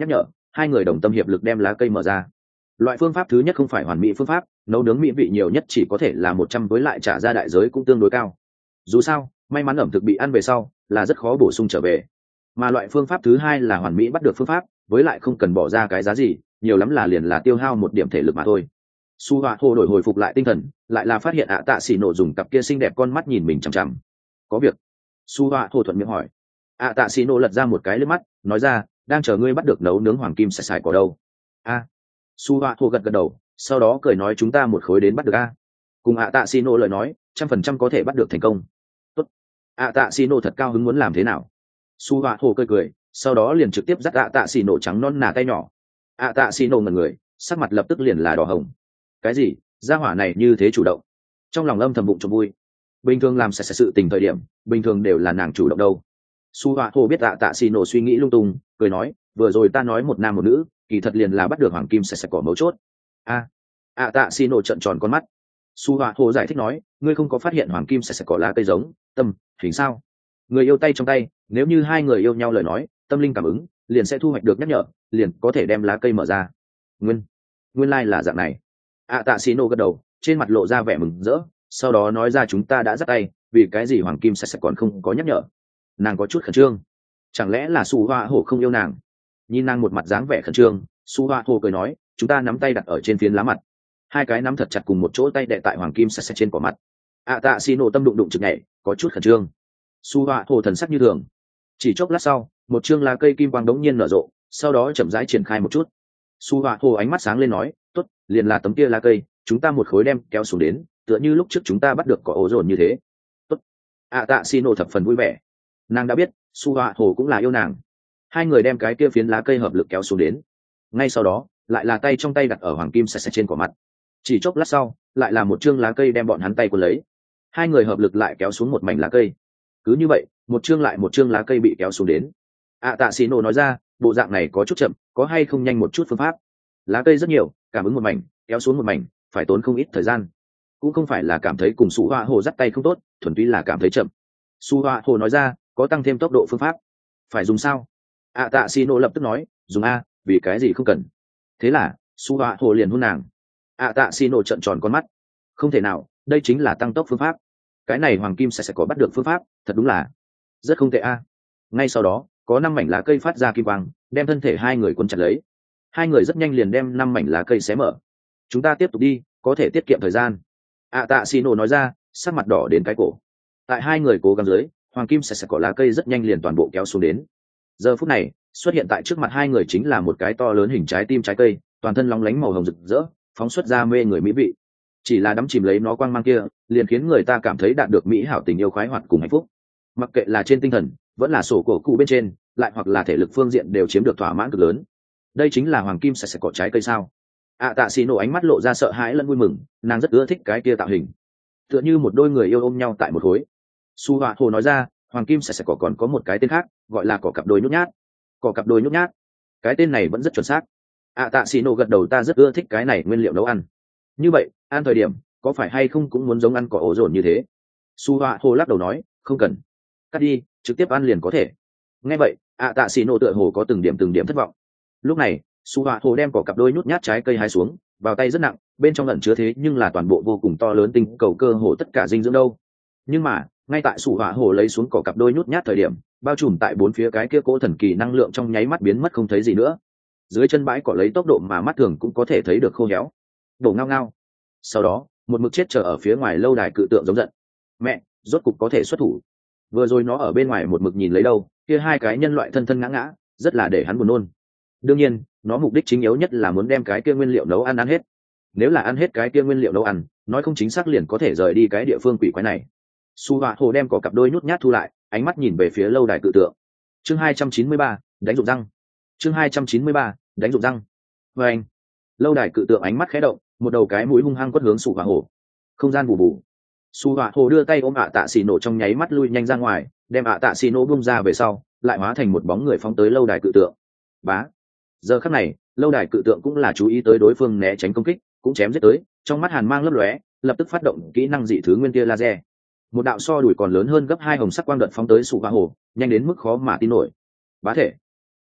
hai người đồng tâm hiệp lực đem lá cây mở ra. Loại phương pháp thứ nhất không phải hoàn mỹ phương pháp, nấu nướng mỹ vị nhiều nhất chỉ có thể là 100, với lại trả ra đại giới cũng tương đối cao. Dù sao may mắn ẩm thực bị ăn về sau là rất khó bổ sung trở về, mà loại phương pháp thứ hai là hoàn mỹ bắt được phương pháp, với lại không cần bỏ ra cái giá gì, nhiều lắm là liền là tiêu hao một điểm thể lực mà thôi. Su Họa Hồ đổi hồi phục lại tinh thần, lại là phát hiện ạ tạ xỉ nổ dùng cặp kia xinh đẹp con mắt nhìn mình chằm chằm. Có việc? Su Họa Hồ thuận miệng hỏi. ạ tạ xỉ nổ lật ra một cái lướt mắt, nói ra, đang chờ ngươi bắt được nấu nướng hoàng kim sạch sài cỏ đâu. A. Su Họa Hồ gật gật đầu, sau đó cười nói chúng ta một khối đến bắt được a. Cùng ạ tạ xỉ nổ lời nói, 100% có thể bắt được thành công. Tốt. ạ tạ xỉ nổ thật cao hứng muốn làm thế nào. Su Họa Hồ cười cười, sau đó liền trực tiếp dắt ạ tạ xỉ nổ trắng non nà tay nhỏ. ạ tạ xỉ nổ ngẩn người, sắc mặt lập tức liền là đỏ hồng. Cái gì? Gia hỏa này như thế chủ động. Trong lòng âm thầm bụng cho vui. Bình thường làm sạch sự tình thời điểm, bình thường đều là nàng chủ động đâu. Su Họa Hồ biết ạ tạ xỉ nổ suy nghĩ lung tung, cười nói, vừa rồi ta nói một nam một nữ, kỳ thật liền là bắt được hoàng kim sạch cỏ mấu chốt. A. ạ tạ xỉ nổ trợn tròn con mắt. Su Họa Hồ giải thích nói, ngươi không có phát hiện hoàng kim sạch cỏ lá cây giống tâm hình sao? Người yêu tay trong tay, nếu như hai người yêu nhau lời nói, tâm linh cảm ứng liền sẽ thu hoạch được nhắc nhở, liền có thể đem lá cây mở ra. Nguyên lai là dạng này. ạ tạ xỉ nổ gật đầu, trên mặt lộ ra vẻ mừng rỡ, sau đó nói ra chúng ta đã dắt tay, vì cái gì hoàng kim sạch còn không có nhắc nhở. Nàng có chút khẩn trương, chẳng lẽ là Su Họa Hồ không yêu nàng? Nhìn nàng một mặt dáng vẻ khẩn trương, Su Họa Hồ cười nói, chúng ta nắm tay đặt ở trên phiến lá mặt, hai cái nắm thật chặt cùng một chỗ, tay đè tại hoàng kim sạch trên cỏ mặt. ạ tạ xỉ nổ tâm đụng đụng chực nhảy, có chút khẩn trương. Su Họa Hồ thần sắc như thường. Chỉ chốc lát sau, một chương lá cây kim quang đống nhiên nở rộ, sau đó chậm rãi triển khai một chút. Su Họa Hồ ánh mắt sáng lên nói, tốt, liền là tấm kia lá cây, chúng ta một khối đem kéo xuống đến, tựa như lúc trước chúng ta bắt được cỏ ổ dồn như thế. Tốt. ạ tạ xỉ nổ thập phần vui vẻ. Nàng đã biết Su Họa Hồ cũng là yêu nàng. Hai người đem cái kia phiến lá cây hợp lực kéo xuống đến. Ngay sau đó lại là tay trong tay đặt ở hoàng kim sạch sạch trên cỏ mặt. Chỉ chốc lát sau lại là một chương lá cây đem bọn hắn tay cuốn lấy. Hai người hợp lực lại kéo xuống một mảnh lá cây. Cứ như vậy một chương lại một chương lá cây bị kéo xuống đến. ạ tạ xỉ nổ nói ra, bộ dạng này có chút chậm, có hay không nhanh một chút phương pháp? Lá cây rất nhiều, cảm ứng một mảnh kéo xuống một mảnh phải tốn không ít thời gian. Cũng không phải là cảm thấy cùng Su Họa Hồ dắt tay không tốt, thuần túy là cảm thấy chậm. Su Họa Hồ nói ra, có tăng thêm tốc độ phương pháp. Phải dùng sao? ạ tạ xỉ nổ lập tức nói, dùng a, vì cái gì không cần. Thế là Su Họa Hồ liền hôn nàng. ạ tạ xỉ nổ trợn tròn con mắt. Không thể nào, đây chính là tăng tốc phương pháp. Cái này hoàng kim sẽ có bắt được phương pháp, thật đúng là rất không tệ a. Ngay sau đó có 5 mảnh lá cây phát ra kim quang, đem thân thể hai người cuốn chặt lấy. Hai người rất nhanh liền đem 5 mảnh lá cây xé mở. Chúng ta tiếp tục đi, có thể tiết kiệm thời gian. ạ tạ xỉ nổ nói ra, sắc mặt đỏ đến cái cổ. Tại hai người cố gắng dưới, hoàng kim sẽ cỏ lá cây rất nhanh liền toàn bộ kéo xuống đến. Giờ phút này xuất hiện tại trước mặt hai người chính là một cái to lớn hình trái tim trái cây, toàn thân lóng lánh màu hồng rực rỡ, phóng xuất ra mê người mỹ vị. Chỉ là đắm chìm lấy nó quang mang kia, liền khiến người ta cảm thấy đạt được mỹ hảo tình yêu khoái hoạt cùng hạnh phúc. Mặc kệ là trên tinh thần, vẫn là sổ cổ cụ bên trên, lại hoặc là thể lực phương diện đều chiếm được thỏa mãn cực lớn. Đây chính là hoàng kim sạch cỏ trái cây sao? ạ tạ xỉ nổ ánh mắt lộ ra sợ hãi lẫn vui mừng, nàng rất ưa thích cái kia tạo hình, tựa như một đôi người yêu ôm nhau tại một khối. Su Họa Hồ nói ra, hoàng kim sạch cỏ còn có một cái tên khác, gọi là cỏ cặp đôi nhút nhát. Cỏ cặp đôi nhút nhát, cái tên này vẫn rất chuẩn xác. ạ tạ xỉ nổ gật đầu, ta rất ưa thích cái này nguyên liệu nấu ăn. Như vậy ăn thời điểm có phải hay không cũng muốn giống ăn cỏ ổ dồn như thế? Su Họa Hồ lắc đầu nói, không cần, cắt đi, trực tiếp ăn liền có thể. Nghe vậy ạ tạ xỉ nổ tựa hồ có từng điểm thất vọng. Lúc này Su Họa Hồ đem cỏ cặp đôi nhút nhát trái cây hái xuống, vào tay rất nặng, bên trong ẩn chứa thế nhưng là toàn bộ vô cùng to lớn tinh cầu cơ hồ tất cả dinh dưỡng đâu. Nhưng mà ngay tại Su Họa Hồ lấy xuống cỏ cặp đôi nhút nhát thời điểm, bao trùm tại bốn phía cái kia cỗ thần kỳ năng lượng trong nháy mắt biến mất không thấy gì nữa. Dưới chân bãi cỏ lấy tốc độ mà mắt thường cũng có thể thấy được khô héo, đổ ngao ngao. Sau đó một mực chết chờ ở phía ngoài lâu đài cự tượng giống giận, mẹ, rốt cục có thể xuất thủ. Vừa rồi nó ở bên ngoài một mực nhìn lấy đâu, kia hai cái nhân loại thân thân ngã ngã, rất là để hắn buồn nôn. Đương nhiên nó mục đích chính yếu nhất là muốn đem cái kia nguyên liệu nấu ăn ăn hết. Nếu là ăn hết cái kia nguyên liệu nấu ăn, nói không chính xác liền có thể rời đi cái địa phương quỷ quái này. Su Họa Hồ đem có cặp đôi nhút nhát thu lại, ánh mắt nhìn về phía lâu đài cự tượng. Chương 293, đánh rụng răng. Chương 293, đánh rụng răng. Và anh, lâu đài cự tượng ánh mắt khẽ động, một đầu cái mũi hung hăng quất hướng Su Họa Hồ. Không gian bù bù. Su Họa Hồ đưa tay ôm ạ tạ xỉ nổ, trong nháy mắt lui nhanh ra ngoài, đem ạ tạ xỉ nổ bung ra về sau, lại hóa thành một bóng người phóng tới lâu đài cự tượng. Bá. Giờ khắc này lâu đài cự tượng cũng là chú ý tới đối phương né tránh công kích, cũng chém giết tới, trong mắt hàn mang lấp lóe, lập tức phát động kỹ năng dị thứ nguyên tia laser. Một đạo so đuổi còn lớn hơn gấp 2 hồng sắc quang đợt phóng tới Su Họa Hồ, nhanh đến mức khó mà tin nổi. Bá thể.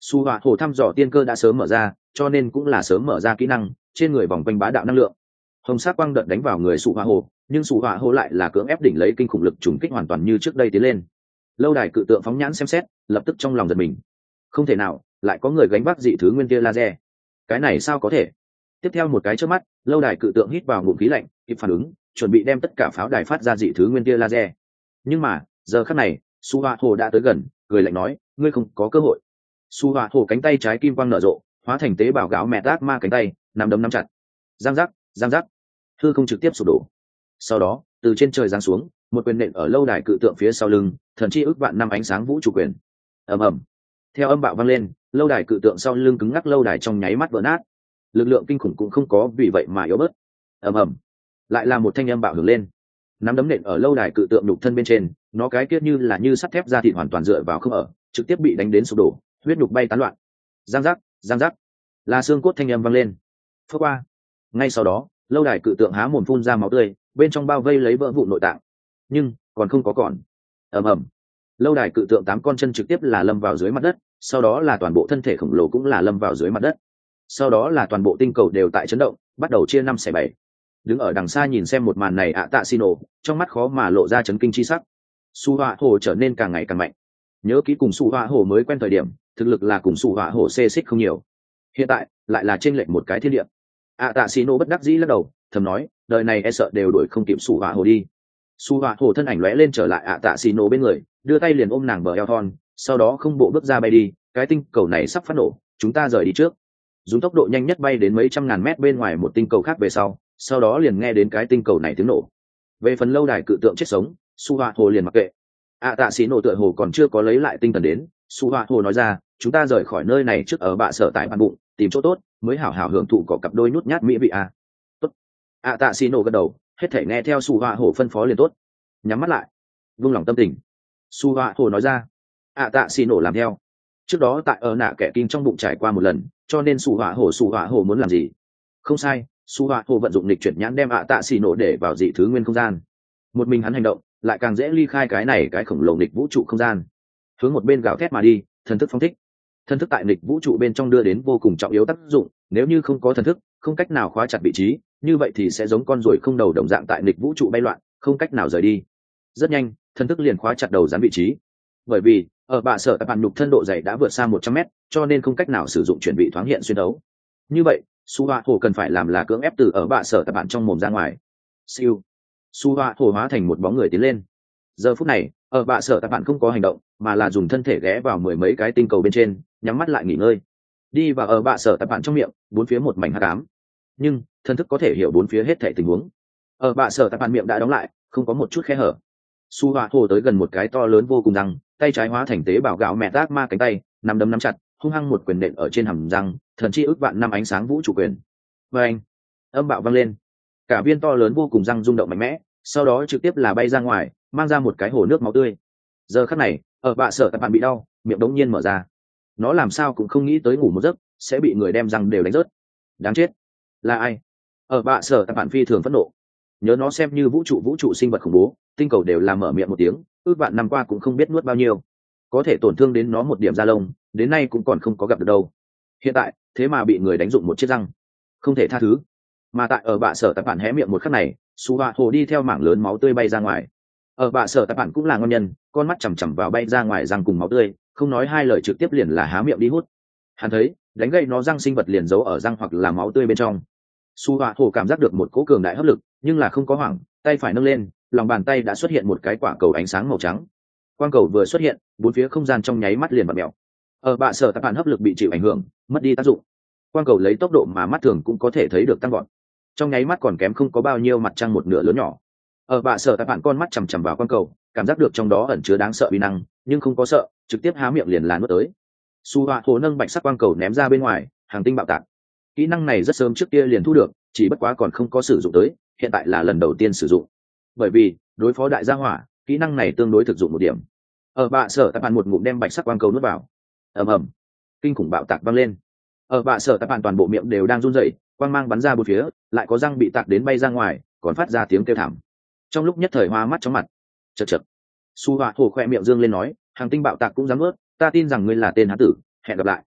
Su họa hồ thăm dò tiên cơ đã sớm mở ra, cho nên cũng là sớm mở ra kỹ năng trên người vòng quanh bá đạo năng lượng. Hồng sắc quang đợt đánh vào người Su họa hồ, nhưng Su họa hồ lại là cưỡng ép đỉnh lấy kinh khủng lực trùng kích hoàn toàn như trước đây tiến lên. Lâu đài cự tượng phóng nhãn xem xét, lập tức trong lòng giật mình. Không thể nào, lại có người gánh vác dị thứ nguyên tia laser. Cái này sao có thể? Tiếp theo một cái chớp mắt, lâu đài cự tượng hít vào ngụm khí lạnh, kịp phản ứng, chuẩn bị đem tất cả pháo đài phát ra dị thứ nguyên tia laser. Nhưng mà, giờ khắc này, Su họa hồ đã tới gần, cười lạnh nói, ngươi không có cơ hội. Su họa hồ cánh tay trái kim quang nở rộ, hóa thành tế bào gạo mẹ ác ma cánh tay, nắm đấm nắm chặt. Giang giác, giang giác, hư không trực tiếp sụp đổ. Sau đó, từ trên trời giáng xuống, một quyền nện ở lâu đài cự tượng phía sau lưng, thần chi ước vạn năm ánh sáng vũ trụ quyền. Ầm ầm. Theo âm bạo vang lên, lâu đài cự tượng sau lưng cứng ngắc lâu đài trong nháy mắt vỡ nát. Lực lượng kinh khủng cũng không có vì vậy mà yếu bớt. Ầm ầm. Lại là một thanh âm bạo hưởng lên. Nắm đấm nện ở lâu đài cự tượng nhục thân bên trên, nó cái kia như là như sắt thép da thịt hoàn toàn dựa vào không ở, trực tiếp bị đánh đến sụp đổ, huyết nhục bay tán loạn. Giang giác, giang giác. Là xương cốt thanh âm vang lên. Phước qua. Ngay sau đó, lâu đài cự tượng há mồm phun ra máu tươi, bên trong bao vây lấy vỡ vụ nội tạng. Nhưng còn không có còn. Ầm ầm. Lâu đài cự tượng 8 con chân trực tiếp là lâm vào dưới mặt đất, sau đó là toàn bộ thân thể khổng lồ cũng là lâm vào dưới mặt đất. Sau đó là toàn bộ tinh cầu đều tại chấn động, bắt đầu chia 5 xẻ 7. Đứng ở đằng xa nhìn xem một màn này tạ xì nổ, trong mắt khó mà lộ ra chấn kinh chi sắc. Su họa hồ trở nên càng ngày càng mạnh. Nhớ kỹ cùng Su họa hồ mới quen thời điểm, thực lực là cùng Su họa hồ xê xích không nhiều. Hiện tại lại là chênh lệch một cái thiên địa. Tạ xì nổ bất đắc dĩ lắc đầu, thầm nói, đời này e sợ đều đuổi không kịp Su họa hồ đi. Su họa hồ thân ảnh lóe lên trở lại tạ xì nổ bên người, đưa tay liền ôm nàng bờ eo thon, sau đó không bộ bước ra bay đi. Cái tinh cầu này sắp phát nổ, chúng ta rời đi trước. Dùng tốc độ nhanh nhất bay đến mấy trăm ngàn mét bên ngoài một tinh cầu khác về sau đó liền nghe đến cái tinh cầu này tiếng nổ. Về phần lâu đài cự tượng chết sống, Su họa hồ liền mặc kệ. Tạ xì nổ tựa hồ còn chưa có lấy lại tinh thần đến, Su họa hồ nói ra, chúng ta rời khỏi nơi này trước ở bạ sở tại bàn bụng, tìm chỗ tốt mới hảo hảo hưởng thụ cỏ cặp đôi nhút nhát mỹ vị à. Tốt. Tạ xì nổ gật đầu, hết thể nghe theo Su họa hồ phân phó liền tốt. Nhắm mắt lại, vung lòng tâm tình. Su họa hồ nói ra. Tạ xì nổ làm theo. Trước đó tại ở nạ kẻ kinh trong bụng trải qua một lần, cho nên Su họa hồ muốn làm gì? Không sai, Su họa hồ vận dụng lịch chuyển nhãn đem tạ xì nổ để vào dị thứ nguyên không gian. Một mình hắn hành động lại càng dễ ly khai cái này cái khổng lồ nghịch vũ trụ không gian, hướng một bên gào thét mà đi. Thần thức phong thích, thần thức tại nghịch vũ trụ bên trong đưa đến vô cùng trọng yếu tác dụng. Nếu như không có thần thức, không cách nào khóa chặt vị trí, như vậy thì sẽ giống con ruồi không đầu đồng dạng tại nghịch vũ trụ bay loạn, không cách nào rời đi. Rất nhanh, thần thức liền khóa chặt đầu rắn vị trí. Bởi vì ở bạ sở tại bản nhục thân độ dày đã vượt xa 100 mét, cho nên không cách nào sử dụng chuyển vị thoáng hiện xuyên đấu. Như vậy, Su họa hồ cần phải làm là cưỡng ép từ ở bạ sở tại bản trong mồm ra ngoài. Siêu. Su họa hồ hóa thành một bóng người tiến lên. Giờ phút này, ở bạ sở tại bản không có hành động, mà là dùng thân thể ghé vào mười mấy cái tinh cầu bên trên, nhắm mắt lại nghỉ ngơi. Đi vào ở bạ sở tại bản trong miệng, bốn phía một mảnh hắc ám. Nhưng thân thức có thể hiểu bốn phía hết thảy tình huống. Ở bạ sở tại bản miệng đã đóng lại, không có một chút khe hở. Su họa hồ tới gần một cái to lớn vô cùng răng, tay trái hóa thành tế bào gạo mẹ ác ma cánh tay, nắm đấm nắm chặt, hung hăng một quyền nện ở trên hàm răng, thần chi ước vạn năm ánh sáng vũ trụ quyền. Và anh, âm bạo vang lên, cả viên to lớn vô cùng răng rung động mạnh mẽ, sau đó trực tiếp là bay ra ngoài, mang ra một cái hồ nước máu tươi. Giờ khắc này, ở bạ sở tại bạn bị đau, miệng đống nhiên mở ra. Nó làm sao cũng không nghĩ tới ngủ một giấc sẽ bị người đem răng đều đánh rớt. Đáng chết, là ai? Ở bạ sở tại bạn phi thường phẫn nộ. Nhớ nó xem như vũ trụ sinh vật khủng bố, tinh cầu đều làm mở miệng một tiếng, ước vạn năm qua cũng không biết nuốt bao nhiêu, có thể tổn thương đến nó một điểm da lông, đến nay cũng còn không có gặp được đâu. Hiện tại thế mà bị người đánh dụng một chiếc răng, không thể tha thứ. Mà tại ở bạ sở tại bản hé miệng một khắc này, Su họa hồ đi theo mảng lớn máu tươi bay ra ngoài. Ở bạ sở tại bản cũng là ngon nhân, con mắt chằm chằm vào bay ra ngoài răng cùng máu tươi, không nói hai lời trực tiếp liền là há miệng đi hút. Hắn thấy đánh gậy nó răng sinh vật liền giấu ở răng hoặc là máu tươi bên trong. Su họa hồ cảm giác được một cỗ cường đại hấp lực, nhưng là không có hoảng, tay phải nâng lên, lòng bàn tay đã xuất hiện một cái quả cầu ánh sáng màu trắng. Quang cầu vừa xuất hiện, bốn phía không gian trong nháy mắt liền bật mèo. Ở bạ sở tại bản hấp lực bị chịu ảnh hưởng, mất đi tác dụng. Quang cầu lấy tốc độ mà mắt thường cũng có thể thấy được tăng vọt, trong nháy mắt còn kém không có bao nhiêu mặt trăng một nửa lớn nhỏ. Ở bạ sở tại bản con mắt chằm chằm vào quang cầu, cảm giác được trong đó ẩn chứa đáng sợ uy năng, nhưng không có sợ, trực tiếp há miệng liền là nuốt tới. Su họa hồ nâng bạch sắc quang cầu ném ra bên ngoài, hàng tinh bạo tạc. Kỹ năng này rất sớm trước kia liền thu được, chỉ bất quá còn không có sử dụng tới, hiện tại là lần đầu tiên sử dụng. Bởi vì đối phó đại gia hỏa, kỹ năng này tương đối thực dụng một điểm. Ở bạ sở tại bản một ngụm đem bạch sắc quang cầu nuốt vào. Ầm ầm, kinh khủng bạo tạc vang lên. Ở bạ sở tại bản toàn bộ miệng đều đang run rẩy, quang mang bắn ra bốn phía, lại có răng bị tạc đến bay ra ngoài, còn phát ra tiếng kêu thảm. Trong lúc nhất thời hoa mắt chóng mặt. Chậc chậc. Su họa hồ khoe miệng dương lên nói, hàng tinh bạo tạc cũng dám ướt, ta tin rằng ngươi là tên hán tử, hẹn gặp lại.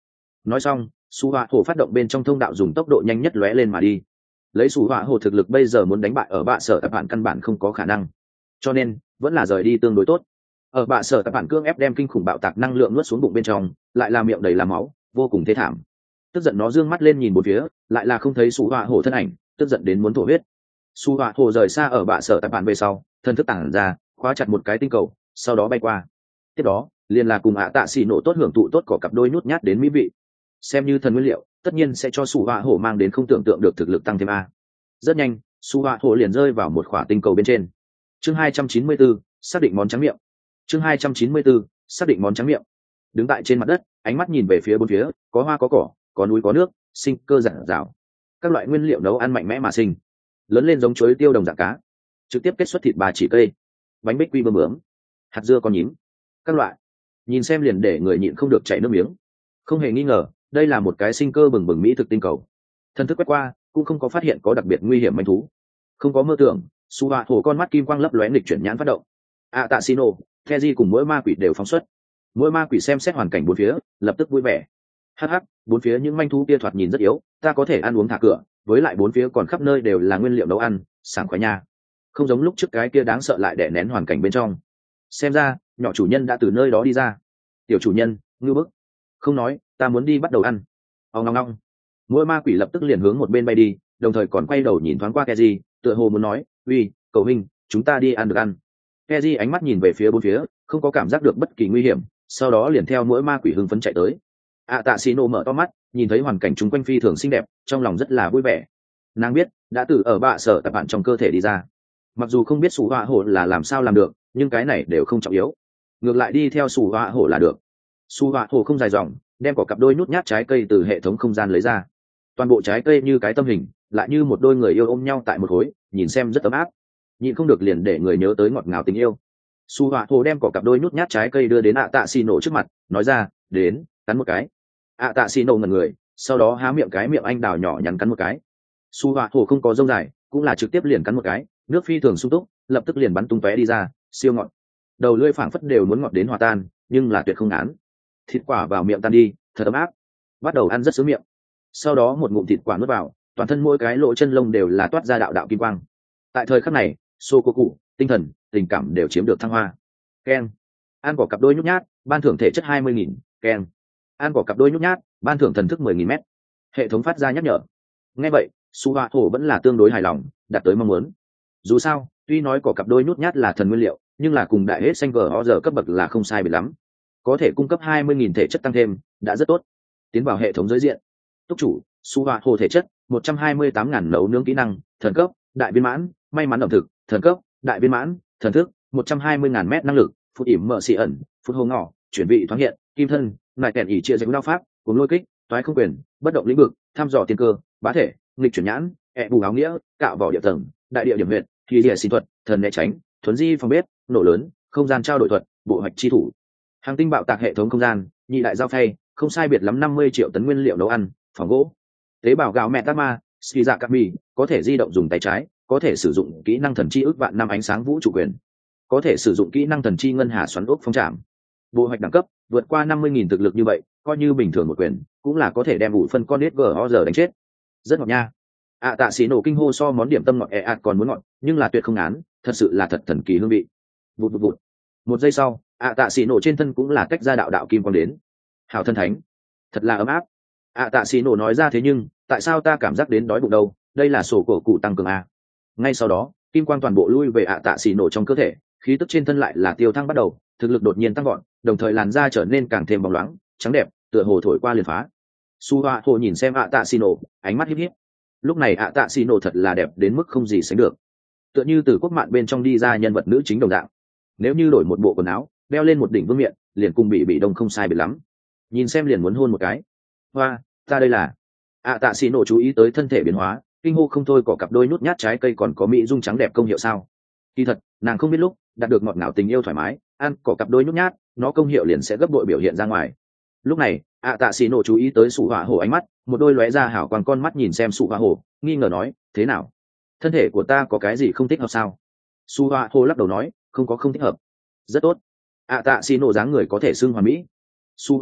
nói xong su họa hồ phát động bên trong thông đạo dùng tốc độ nhanh nhất lóe lên mà đi. Lấy su họa hồ thực lực bây giờ muốn đánh bại ở bạ sở tập bản căn bản không có khả năng, cho nên vẫn là rời đi tương đối tốt. Ở bạ sở tập bản cương ép đem kinh khủng bạo tạc năng lượng nuốt xuống bụng bên trong, lại là miệng đầy là máu, vô cùng thê thảm. Tức giận nó dương mắt lên nhìn một phía, lại là không thấy su họa hồ thân ảnh, tức giận đến muốn thổ huyết. Su họa hồ rời xa ở bạ sở tập bản về sau, thân thức tản ra, khóa chặt một cái tinh cầu, sau đó bay qua. Tiếp đó liền là cùng ạ tạ xì nổ tốt hưởng thụ tốt cỏ cặp đôi nhút nhát đến mỹ vị. Xem như thần nguyên liệu, tất nhiên sẽ cho su họa hồ mang đến không tưởng tượng được thực lực tăng thêm a. Rất nhanh su họa hồ liền rơi vào một khỏa tinh cầu bên trên. Chương 294, xác định món trắng miệng. Chương 294, xác định món trắng miệng. Đứng tại trên mặt đất, ánh mắt nhìn về phía bốn phía, có hoa có cỏ, có núi có nước, sinh cơ rạng rào. Các loại nguyên liệu nấu ăn mạnh mẽ mà sinh, lớn lên giống chuối tiêu đồng dạng cá, trực tiếp kết xuất thịt bà chỉ cây, bánh bích quy bơm bướm, hạt dưa con nhím, các loại. Nhìn xem liền để người nhịn không được chảy nước miếng. Không hề nghi ngờ, đây là một cái sinh cơ bừng bừng mỹ thực tinh cầu. Thân thức quét qua, cũng không có phát hiện có đặc biệt nguy hiểm manh thú. Không có mơ tưởng, su họa hồ con mắt kim quang lấp lóe nghịch chuyển nhãn phát động. Tạ Sino, Keji cùng mỗi ma quỷ đều phóng xuất. Mỗi ma quỷ xem xét hoàn cảnh bốn phía, lập tức vui vẻ. Hắc hắc, bốn phía những manh thú kia thoạt nhìn rất yếu, ta có thể ăn uống thả cửa, với lại bốn phía còn khắp nơi đều là nguyên liệu nấu ăn, sảng khoái nha. Không giống lúc trước cái kia đáng sợ lại đè nén hoàn cảnh bên trong. Xem ra, nhỏ chủ nhân đã từ nơi đó đi ra. Tiểu chủ nhân, ngư bức. Không nói, ta muốn đi bắt đầu ăn. Ong ong ong. Mỗi ma quỷ lập tức liền hướng một bên bay đi, đồng thời còn quay đầu nhìn thoáng qua Keji, tựa hồ muốn nói, uy, cậu huynh, chúng ta đi ăn được ăn. Keji ánh mắt nhìn về phía bốn phía, không có cảm giác được bất kỳ nguy hiểm, sau đó liền theo mỗi ma quỷ hưng phấn chạy tới. Tạ Sino mở to mắt, nhìn thấy hoàn cảnh chung quanh phi thường xinh đẹp, trong lòng rất là vui vẻ. Nàng biết, đã từ ở bạ sở tập bạn trong cơ thể đi ra. Mặc dù không biết sủ họa hổ là làm sao làm được, nhưng cái này đều không trọng yếu. Ngược lại đi theo sủ họa hổ là được. Sủ họa hổ không dài dòng, đem quả cặp đôi nút nhát trái cây từ hệ thống không gian lấy ra. Toàn bộ trái cây như cái tâm hình, lại như một đôi người yêu ôm nhau tại một khối, nhìn xem rất ấm áp. Nhịn không được liền để người nhớ tới ngọt ngào tình yêu. Su họa hồ đem quả cặp đôi nút nhát trái cây đưa đến Tạ Sino trước mặt, nói ra, đến, cắn một cái. Tạ Sino ngẩn người, sau đó há miệng cái miệng anh đào nhỏ nhắn cắn một cái. Su họa hồ không có rông dài, cũng là trực tiếp liền cắn một cái, nước phi thường sung túc, lập tức liền bắn tung tóe đi ra, siêu ngọt. Đầu lưỡi phảng phất đều muốn ngọt đến hòa tan, nhưng là tuyệt không ngán. Thịt quả vào miệng tan đi, thật ấm áp. Bắt đầu ăn rất sướng miệng. Sau đó một ngụm thịt quả nuốt vào, toàn thân mỗi cái lỗ chân lông đều là toát ra đạo đạo kim quang. Tại thời khắc này, Sokoku, tinh thần, tình cảm đều chiếm được thăng hoa. Ken, ăn quả cặp đôi nhút nhát, ban thưởng thể chất 20.000. Ken, ăn quả cặp đôi nhút nhát, ban thưởng thần thức 10.000 mét. Hệ thống phát ra nhắc nhở. Nghe vậy, Su Họa Hổ vẫn là tương đối hài lòng, đạt tới mong muốn. Dù sao, tuy nói quả cặp đôi nhút nhát là thần nguyên liệu, nhưng là cùng đại hết xanh gờ giờ cấp bậc là không sai biệt lắm. Có thể cung cấp 20.000 thể chất tăng thêm, đã rất tốt. Tiến vào hệ thống giới diện. Túc chủ, Su Họa Hổ thể chất 128.000 nấu nướng kỹ năng, thần cấp, đại viên mãn, may mắn ẩm thực, thần cấp, đại viên mãn, thần thức, 120.000 mét năng lực, phút ỉm mở xì ẩn, phút hô ngỏ, chuyển vị thoáng hiện, kim thân, nại kèn ỉ chia dạy đao pháp, cùng lôi kích, toái không quyền, bất động lĩnh vực, thăm dò tiên cơ, bá thể, nghịch chuyển nhãn, bù áo nghĩa, cạo vỏ địa tầng, đại địa điểm huyện, thì địa xin thuật, thần né tránh, thuấn di phòng bếp, nổ lớn, không gian trao đổi thuật, bộ hoạch chi thủ, hàng tinh bạo tạc hệ thống không gian, nhị đại giao phay, không sai biệt lắm 50 triệu tấn nguyên liệu nấu ăn, phòng gỗ, tế bào gạo mẹ tama, ski dạ cặp mì, có thể di động dùng tay trái, có thể sử dụng kỹ năng thần chi ước vạn năm ánh sáng vũ trụ quyền, có thể sử dụng kỹ năng thần chi ngân hà xoắn ốc phong trảm. Bộ hoạch đẳng cấp vượt qua 50.000 thực lực như vậy, coi như bình thường một quyền cũng là có thể đem ủ phân con nết gờ giờ đánh chết. Rất ngọt nha. Tạ Sĩ nổ kinh hô so món điểm tâm ngọt còn muốn ngọt, nhưng là tuyệt không án, thật sự là thật thần kỳ hương vị. Vụt vụt vụt. Một giây sau, Tạ Sĩ nổ trên thân cũng là tách ra đạo đạo kim quang đến. Hảo thân thánh, thật là ấm áp. Tạ Sĩ nổ nói ra thế nhưng, tại sao ta cảm giác đến đói bụng đâu? Đây là sổ cổ cụ tăng cường a. Ngay sau đó, kim quang toàn bộ lui về Tạ Sĩ nổ trong cơ thể, khí tức trên thân lại là tiêu thăng bắt đầu, thực lực đột nhiên tăng vọt, đồng thời làn da trở nên càng thêm bóng loáng, trắng đẹp, tựa hồ thổi qua liền phá. Su Họa Hồ nhìn xem Tạ Sĩ nổ, ánh mắt híp híp. Lúc này Tạ Sĩ nổ thật là đẹp đến mức không gì sánh được, tựa như từ quốc mạn bên trong đi ra nhân vật nữ chính đồng dạng. Nếu như đổi một bộ quần áo, đeo lên một đỉnh vương miện, liền cùng bị đông không sai biệt lắm. Nhìn xem liền muốn hôn một cái. Hoa, ta đây là. Tạ Sĩ nổ chú ý tới thân thể biến hóa, kinh hô không thôi, có cặp đôi nút nhát trái cây còn có mỹ dung trắng đẹp công hiệu sao? Kỳ thật, nàng không biết lúc đạt được ngọt ngào tình yêu thoải mái, ăn cỏ cặp đôi nút nhát, nó công hiệu liền sẽ gấp bội biểu hiện ra ngoài. Lúc này, Tạ Sĩ nổ chú ý tới Sủ Họa Hổ ánh mắt, một đôi lóe ra hảo quang con mắt nhìn xem Sủ Họa Hổ, nghi ngờ nói, thế nào? Thân thể của ta có cái gì không thích hợp sao? Sủ Họa Hổ lắc đầu nói, không có không thích hợp, rất tốt. Tạ Sĩ nổ dáng người có thể xưng hoàn mỹ. Sủ Họa Hổ,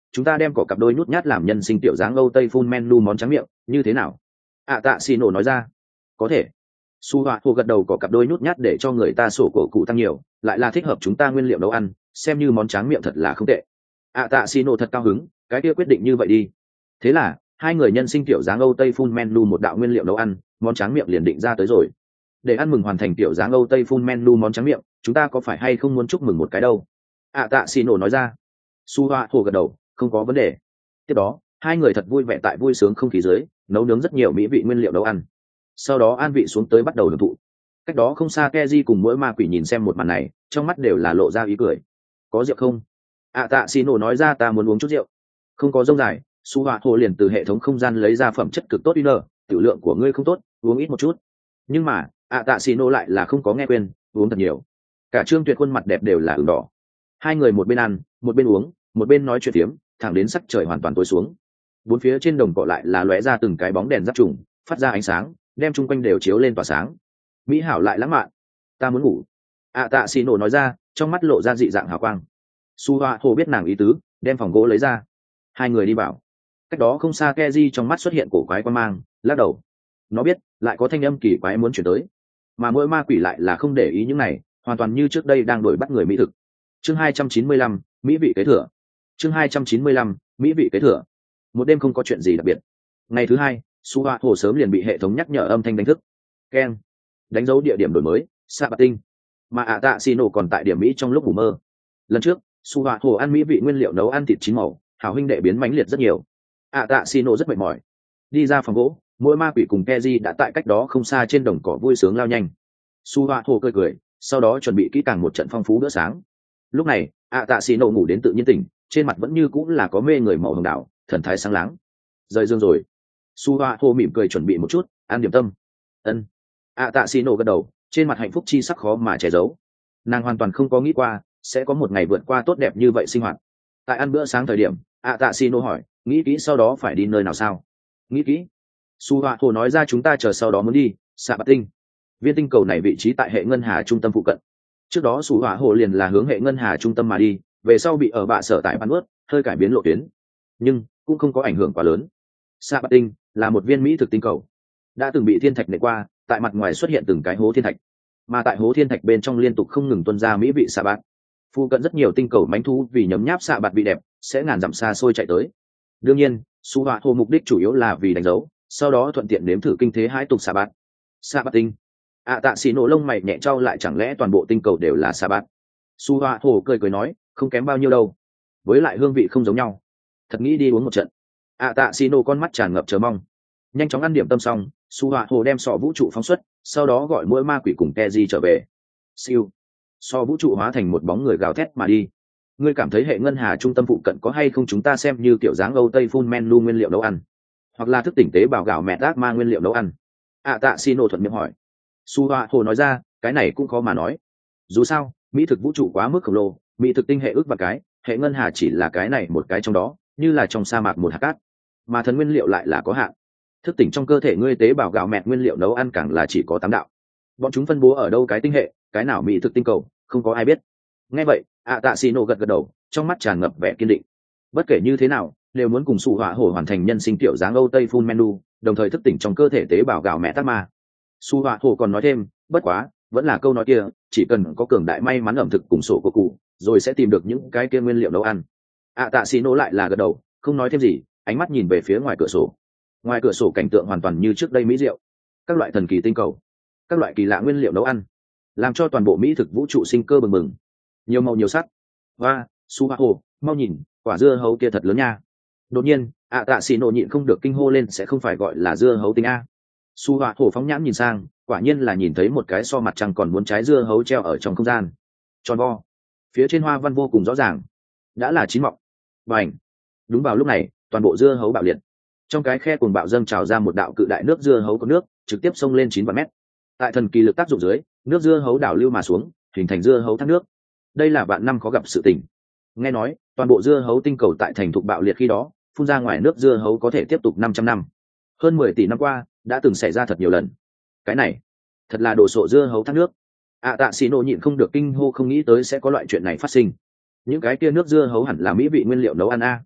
chúng ta đem cỏ cặp đôi nhút nhát làm nhân sinh tiểu dáng âu tây full menu món tráng miệng như thế nào? Tạ xì nổ nói ra. Có thể. Su Họa Hồ gật đầu, có cặp đôi nhút nhát để cho người ta sổ cổ cụ tăng nhiều, lại là thích hợp chúng ta nguyên liệu nấu ăn, xem như món tráng miệng thật là không tệ. Tạ xì nổ thật cao hứng, cái kia quyết định như vậy đi. Thế là hai người nhân sinh tiểu dáng âu tây full menu một đạo nguyên liệu nấu ăn, món tráng miệng liền định ra tới rồi. Để ăn mừng hoàn thành tiểu dáng âu tây full menu món tráng miệng, chúng ta có phải hay không muốn chúc mừng một cái đâu? Tạ xì nổ nói ra. Su Họa Hồ gật đầu, không có vấn đề. Tiếp đó hai người thật vui vẻ tại vui sướng không khí dưới nấu nướng rất nhiều mỹ vị nguyên liệu nấu ăn, sau đó an vị xuống tới bắt đầu hưởng thụ. Cách đó không xa Keji cùng mỗi ma quỷ nhìn xem một màn này, trong mắt đều là lộ ra ý cười. Có rượu không? Tạ xì nổ nói ra, ta muốn uống chút rượu. Không có dông dài, Su Họa Hồ liền từ hệ thống không gian lấy ra phẩm chất cực tốt Uiner, tiểu lượng của ngươi không tốt, uống ít một chút. Nhưng mà Tạ xì nổ lại là không có nghe quên, uống thật nhiều. Cả Trương Tuyệt khuôn mặt đẹp đều là ửng đỏ. Hai người một bên ăn một bên uống, một bên nói chuyện tiếm, thẳng đến sắc trời hoàn toàn tối xuống. Bốn phía trên đồng cỏ lại là lóe ra từng cái bóng đèn giáp trùng, phát ra ánh sáng, đem chung quanh đều chiếu lên tỏa sáng. Mỹ hảo lại lãng mạn. Ta muốn ngủ. Tạ xì nổ nói ra, trong mắt lộ ra dị dạng hào quang. Su Họa Hồ biết nàng ý tứ, đem phòng gỗ lấy ra. Hai người đi vào. Cách đó không xa Keji trong mắt xuất hiện cổ quái quan mang, lắc đầu. Nó biết lại có thanh âm kỳ quái muốn chuyển tới, mà mỗi ma quỷ lại là không để ý những này, hoàn toàn như trước đây đang đuổi bắt người mỹ thực. Chương 295, mỹ vị kế thừa. Chương 295, mỹ vị kế thừa. Một đêm không có chuyện gì đặc biệt. Ngày thứ hai, Su Họa Hồ sớm liền bị hệ thống nhắc nhở âm thanh đánh thức. Keng. Đánh dấu địa điểm đổi mới, Sa Bạt Tinh. Mà Tạ xì nổ còn tại điểm Mỹ trong lúc ngủ mơ. Lần trước, Su Họa Hồ ăn mỹ vị nguyên liệu nấu ăn thịt chín màu, hảo huynh đệ biến mãnh liệt rất nhiều. Tạ xì nổ rất mệt mỏi. Đi ra phòng gỗ, mỗi ma quỷ cùng Keji đã tại cách đó không xa trên đồng cỏ vui sướng lao nhanh. Su Họa Hồ cười, sau đó chuẩn bị kỹ càng một trận phong phú bữa sáng. Lúc này Tạ xì nổ ngủ đến tự nhiên tỉnh, trên mặt vẫn như cũng là có mê người màu hồng đảo, thần thái sáng láng. Rời giường rồi. Su Họa Hồ mỉm cười chuẩn bị một chút ăn điểm tâm. Ân. Tạ xì nổ gật đầu, trên mặt hạnh phúc chi sắc khó mà che giấu. Nàng hoàn toàn không có nghĩ qua sẽ có một ngày vượt qua tốt đẹp như vậy sinh hoạt. Tại ăn bữa sáng thời điểm, Tạ xì nổ hỏi, nghĩ kỹ sau đó phải đi nơi nào sao? Nghĩ kỹ. Su Họa Hồ nói ra, chúng ta chờ sau đó muốn đi Sa Bạt Tinh. Viên tinh cầu này vị trí tại hệ ngân hà trung tâm phụ cận. Trước đó Su Họa Hồ liền là hướng hệ ngân hà trung tâm mà đi, về sau bị ở bạ sở tại bắn ướt, hơi cải biến lộ tuyến, nhưng cũng không có ảnh hưởng quá lớn. Sa Bạt Tinh là một viên mỹ thực tinh cầu, đã từng bị thiên thạch nện qua, tại mặt ngoài xuất hiện từng cái hố thiên thạch, mà tại hố thiên thạch bên trong liên tục không ngừng tuôn ra mỹ vị xạ bạt. Phụ cận rất nhiều tinh cầu mánh thú vì nhấm nháp xạ bạt vị đẹp sẽ ngàn dặm xa xôi chạy tới. Đương nhiên, Su Họa Hồ mục đích chủ yếu là vì đánh dấu, sau đó thuận tiện nếm thử kinh thế hãi tục xạ bạt. Xạ bạt tinh. Tạ xì nổ lông mày nhẹ trao lại, chẳng lẽ toàn bộ tinh cầu đều là xạ bạt? Su Họa Hồ cười nói, không kém bao nhiêu đâu, với lại hương vị không giống nhau, thật nghĩ đi uống một trận. Tạ xì nổ con mắt tràn ngập chờ mong. Nhanh chóng ăn điểm tâm xong, Su Họa Hồ đem sọ vũ trụ phóng xuất, sau đó gọi mỗi ma quỷ cùng Keji trở về. Siêu. Sọ vũ trụ hóa thành một bóng người gào thét mà đi. Ngươi cảm thấy hệ ngân hà trung tâm phụ cận có hay không, chúng ta xem như kiểu dáng Âu Tây full menu nguyên liệu nấu ăn, hoặc là thức tỉnh tế bào gạo mẹ ác ma nguyên liệu nấu ăn? Tạ xì nổ thuận miệng hỏi. Su Họa Hồ nói ra, cái này cũng khó mà nói. Dù sao, mỹ thực vũ trụ quá mức khổng lồ, mỹ thực tinh hệ ước và cái, hệ ngân hà chỉ là cái này một cái trong đó, như là trong sa mạc một hạt cát, mà thần nguyên liệu lại là có hạn. Thức tỉnh trong cơ thể ngươi tế bào gạo mẹ nguyên liệu nấu ăn càng là chỉ có 8 đạo. Bọn chúng phân bố ở đâu cái tinh hệ, cái nào mỹ thực tinh cầu, không có ai biết. Nghe vậy, Tạ xì nổ gật gật đầu, trong mắt tràn ngập vẻ kiên định. Bất kể như thế nào, đều muốn cùng Su Họa Hồ hoàn thành nhân sinh tiểu dáng Âu Tây full menu, đồng thời thức tỉnh trong cơ thể tế bào gạo mẹ tát ma. Su Họa Hồ còn nói thêm, bất quá vẫn là câu nói kia, chỉ cần có cường đại may mắn ẩm thực cùng sổ của cụ, rồi sẽ tìm được những cái kia nguyên liệu nấu ăn. Tạ xì nổ lại là gật đầu, không nói thêm gì, ánh mắt nhìn về phía ngoài cửa sổ. Ngoài cửa sổ cảnh tượng hoàn toàn như trước đây mỹ diệu, các loại thần kỳ tinh cầu, các loại kỳ lạ nguyên liệu nấu ăn, làm cho toàn bộ mỹ thực vũ trụ sinh cơ bừng bừng, nhiều màu nhiều sắc. Và Su Họa Hồ, mau nhìn, quả dưa hấu kia thật lớn nha. Đột nhiên Tạ xì nổ nhịn không được kinh hô lên, sẽ không phải gọi là dưa hấu tinh a? Su Họa Hồ phóng nhãn nhìn sang, quả nhiên là nhìn thấy một cái so mặt trăng còn muốn trái dưa hấu treo ở trong không gian, tròn vo, phía trên hoa văn vô cùng rõ ràng, đã là chín mọng. Bành! Đúng vào lúc này, toàn bộ dưa hấu bạo liệt, trong cái khe cuồng bạo dâng trào ra một đạo cự đại nước dưa hấu có nước, trực tiếp xông lên 9 vạn mét. Tại thần kỳ lực tác dụng dưới, nước dưa hấu đảo lưu mà xuống, hình thành dưa hấu thác nước. Đây là vạn năm khó gặp sự tình. Nghe nói, toàn bộ dưa hấu tinh cầu tại thành thục bạo liệt khi đó, phun ra ngoài nước dưa hấu có thể tiếp tục 500 năm. Hơn 10 tỷ năm qua, đã từng xảy ra thật nhiều lần. Cái này, thật là đồ sộ dưa hấu thác nước. Tạ xì nổ nhịn không được kinh hô, không nghĩ tới sẽ có loại chuyện này phát sinh. Những cái kia nước dưa hấu hẳn là mỹ vị nguyên liệu nấu ăn a.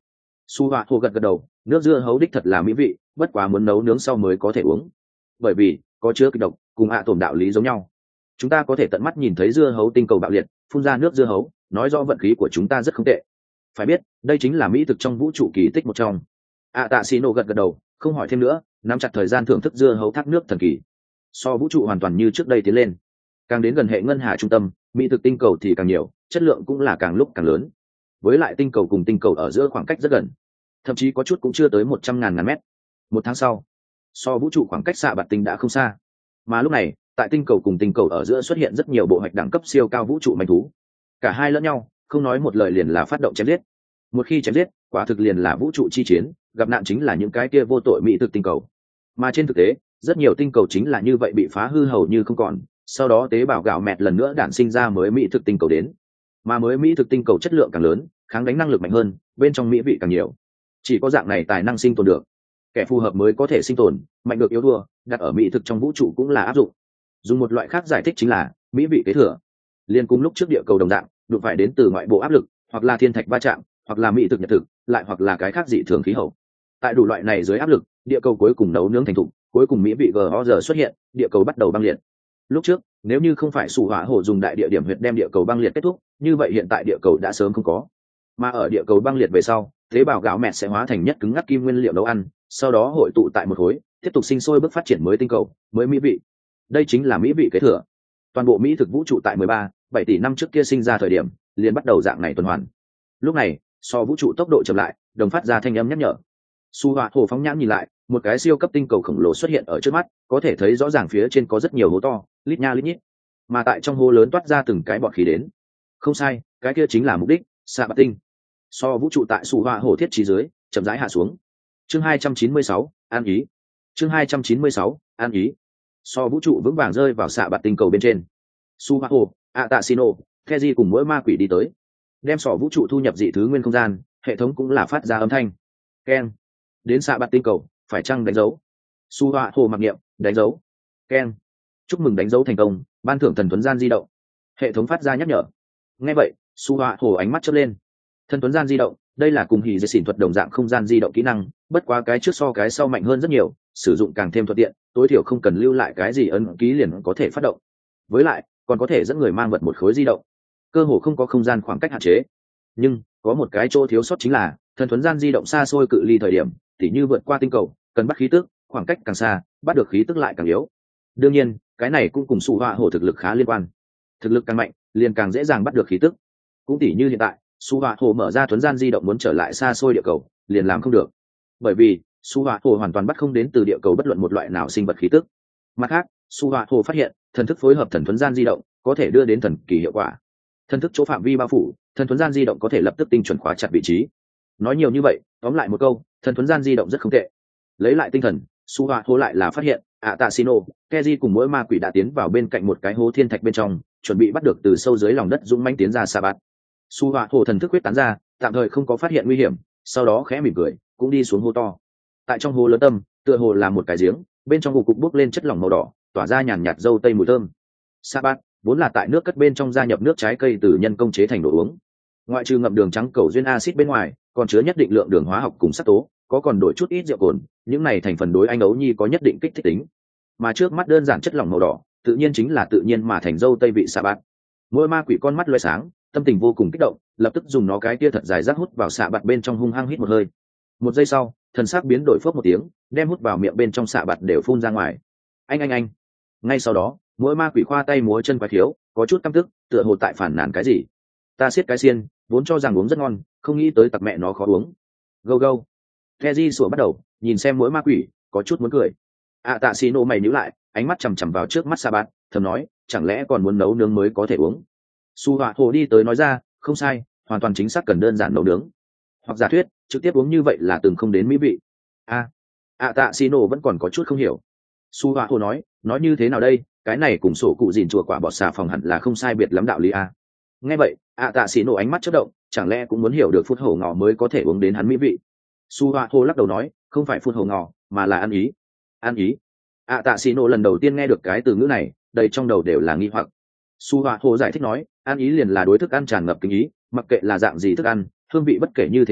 Su họa hồ gật gật đầu, nước dưa hấu đích thật là mỹ vị, bất quá muốn nấu nướng sau mới có thể uống, bởi vì có chứa kịch độc, cùng tổn đạo lý giống nhau. Chúng ta có thể tận mắt nhìn thấy dưa hấu tinh cầu bạo liệt, phun ra nước dưa hấu, nói rõ vận khí của chúng ta rất không tệ. Phải biết đây chính là mỹ thực trong vũ trụ kỳ tích một trong. Tạ xì nổ gật gật đầu, không hỏi thêm nữa, nắm chặt thời gian thưởng thức dưa hấu thác nước thần kỳ. So vũ trụ hoàn toàn như trước đây tiến lên, càng đến gần hệ ngân hà trung tâm, mỹ thực tinh cầu thì càng nhiều, chất lượng cũng là càng lúc càng lớn. Với lại tinh cầu cùng tinh cầu ở giữa khoảng cách rất gần, thậm chí có chút cũng chưa tới 100.000 mét. Một tháng sau, so vũ trụ khoảng cách xạ bạt tinh đã không xa, mà lúc này tại tinh cầu cùng tinh cầu ở giữa xuất hiện rất nhiều bộ hoạch đẳng cấp siêu cao vũ trụ manh thú, cả hai lẫn nhau không nói một lời liền là phát động chém giết. Một khi chém giết, quả thực liền là vũ trụ chi chiến, gặp nạn chính là những cái kia vô tội mỹ thực tinh cầu. Mà trên thực tế rất nhiều tinh cầu chính là như vậy bị phá hư hầu như không còn, sau đó tế bào gạo mẹt lần nữa đản sinh ra mới mỹ thực tinh cầu đến. Mà mới mỹ thực tinh cầu chất lượng càng lớn, kháng đánh năng lực mạnh hơn, bên trong mỹ vị càng nhiều. Chỉ có dạng này tài năng sinh tồn được, kẻ phù hợp mới có thể sinh tồn, mạnh được yếu thua đặt ở mỹ thực trong vũ trụ cũng là áp dụng. Dùng một loại khác giải thích chính là mỹ vị kế thừa, liên cùng lúc trước địa cầu đồng dạng, đụng phải đến từ ngoại bộ áp lực, hoặc là thiên thạch va chạm, hoặc là mỹ thực nhật thực, lại hoặc là cái khác dị thường khí hậu. Tại đủ loại này dưới áp lực, địa cầu cuối cùng nấu nướng thành thục, cuối cùng mỹ vị gờ xuất hiện, địa cầu bắt đầu băng liệt. Lúc trước nếu như không phải sủ hỏa hổ dùng đại địa điểm huyệt đem địa cầu băng liệt kết thúc, như vậy hiện tại địa cầu đã sớm không có. Mà ở địa cầu băng liệt về sau, tế bào gạo mẹt sẽ hóa thành nhất cứng ngắc kim nguyên liệu nấu ăn, sau đó hội tụ tại một khối, tiếp tục sinh sôi bước phát triển mới tinh cầu, mới mỹ vị. Đây chính là mỹ vị kế thừa. Toàn bộ mỹ thực vũ trụ tại 13-7 tỷ năm trước kia sinh ra thời điểm, liền bắt đầu dạng này tuần hoàn. Lúc này so vũ trụ tốc độ chậm lại, đồng phát ra thanh âm nhắc nhở. Su họa hồ phóng nhãn nhìn lại, một cái siêu cấp tinh cầu khổng lồ xuất hiện ở trước mắt, có thể thấy rõ ràng phía trên có rất nhiều hố to, lít nha lít nhít, mà tại trong hố lớn toát ra từng cái bọt khí đến. Không sai, cái kia chính là mục đích, xạ bạt tinh. So vũ trụ tại Su họa hồ thiết trí dưới chậm rãi hạ xuống. Chương 296, an ý. Chương 296, an ý. So vũ trụ vững vàng rơi vào xạ bạt tinh cầu bên trên. Su họa hồ, Tạ Keji cùng mỗi ma quỷ đi tới, đem sỏ vũ trụ thu nhập dị thứ nguyên không gian, hệ thống cũng là phát ra âm thanh keng. Đến xạ bạt tinh cầu phải chăng đánh dấu? Su họa hồ mặc niệm đánh dấu. Keng. Chúc mừng đánh dấu thành công, ban thưởng thần tuấn gian di động. Hệ thống phát ra nhắc nhở. Nghe vậy Su họa hồ ánh mắt chớp lên. Thần tuấn gian di động, đây là cùng hỉ dây xỉn thuật đồng dạng không gian di động kỹ năng, bất quá cái trước so cái sau mạnh hơn rất nhiều, sử dụng càng thêm thuận tiện, tối thiểu không cần lưu lại cái gì ấn ký liền có thể phát động. Với lại còn có thể dẫn người mang vật một khối di động, cơ hồ không có không gian khoảng cách hạn chế. Nhưng có một cái chỗ thiếu sót chính là thần thuấn gian di động xa xôi cự ly thời điểm, tỉ như vượt qua tinh cầu, cần bắt khí tức, khoảng cách càng xa, bắt được khí tức lại càng yếu. Đương nhiên cái này cũng cùng Su họa hổ thực lực khá liên quan, thực lực càng mạnh liền càng dễ dàng bắt được khí tức. Cũng tỉ như hiện tại Su họa hổ mở ra thuấn gian di động muốn trở lại xa xôi địa cầu liền làm không được, bởi vì Su họa hổ hoàn toàn bắt không đến từ địa cầu bất luận một loại nào sinh vật khí tức. Mặt khác Su họa hổ phát hiện thần thức phối hợp thần thuấn gian di động có thể đưa đến thần kỳ hiệu quả. Thần thức chỗ phạm vi bao phủ, thần thuấn gian di động có thể lập tức tinh chuẩn khóa chặt vị trí. Nói nhiều như vậy tóm lại một câu, thần thuấn gian di động rất không tệ. Lấy lại tinh thần, Su họa hổ lại là phát hiện Tạ Keji cùng mỗi ma quỷ đã tiến vào bên cạnh một cái hố thiên thạch bên trong, chuẩn bị bắt được từ sâu dưới lòng đất dũng mãnh tiến ra xạ bạt. Su họa hổ thần thức quyết tán ra, tạm thời không có phát hiện nguy hiểm, sau đó khẽ mỉm cười cũng đi xuống hố to. Tại trong hố lớn tâm tựa hồ là một cái giếng, bên trong cục bốc lên chất lỏng màu đỏ, tỏa ra nhàn nhạt dâu tây mùi thơm. Xạ bạt vốn là tại nước cất bên trong gia nhập nước trái cây từ nhân công chế thành đồ uống, ngoại trừ ngậm đường trắng cầu duyên axit bên ngoài còn chứa nhất định lượng đường hóa học cùng sắc tố, có còn đổi chút ít rượu cồn, những này thành phần đối anh ấu nhi có nhất định kích thích tính. Mà trước mắt đơn giản chất lỏng màu đỏ tự nhiên chính là tự nhiên mà thành dâu tây vị xạ bạt. Mỗi ma quỷ con mắt loé sáng, tâm tình vô cùng kích động, lập tức dùng nó cái kia thật dài rác hút vào xạ bạt bên trong, hung hăng hít một hơi. Một giây sau thần sắc biến đổi phốc một tiếng, đem hút vào miệng bên trong xạ bạt đều phun ra ngoài. Anh. Ngay sau đó mỗi ma quỷ khoa tay múa chân quái thiếu, có chút căm tức, tựa hồ tại phản nàn cái gì. Ta siết cái xiên, vốn cho rằng uống rất ngon, không nghĩ tới tặc mẹ nó khó uống. Go. Keji sủa bắt đầu, nhìn xem mỗi ma quỷ, có chút muốn cười. Tạ xì nổ mày nhíu lại, ánh mắt chằm chằm vào trước mắt xạ bạt, thầm nói, chẳng lẽ còn muốn nấu nướng mới có thể uống. Su họa hồ đi tới nói ra, không sai, hoàn toàn chính xác cần đơn giản nấu nướng, hoặc giả thuyết trực tiếp uống như vậy là từng không đến mỹ vị. Tạ xì nổ vẫn còn có chút không hiểu. Su họa hồ nói như thế nào đây, cái này cùng sổ cụ dìn chùa quả bọt xà phòng hẳn là không sai biệt lắm đạo lý a. Nghe vậy Tạ xì nổ ánh mắt chớp động, chẳng lẽ cũng muốn hiểu được phút hổ ngò mới có thể uống đến hắn mỹ vị. Su họa hồ lắc đầu nói, không phải phút hổ ngò mà là ăn ý. Ăn ý? Tạ xì nổ lần đầu tiên nghe được cái từ ngữ này, đầy trong đầu đều là nghi hoặc. Su họa hồ giải thích nói, ăn ý liền là đối thức ăn tràn ngập kinh ý, mặc kệ là dạng gì thức ăn, hương vị bất kể như thế nào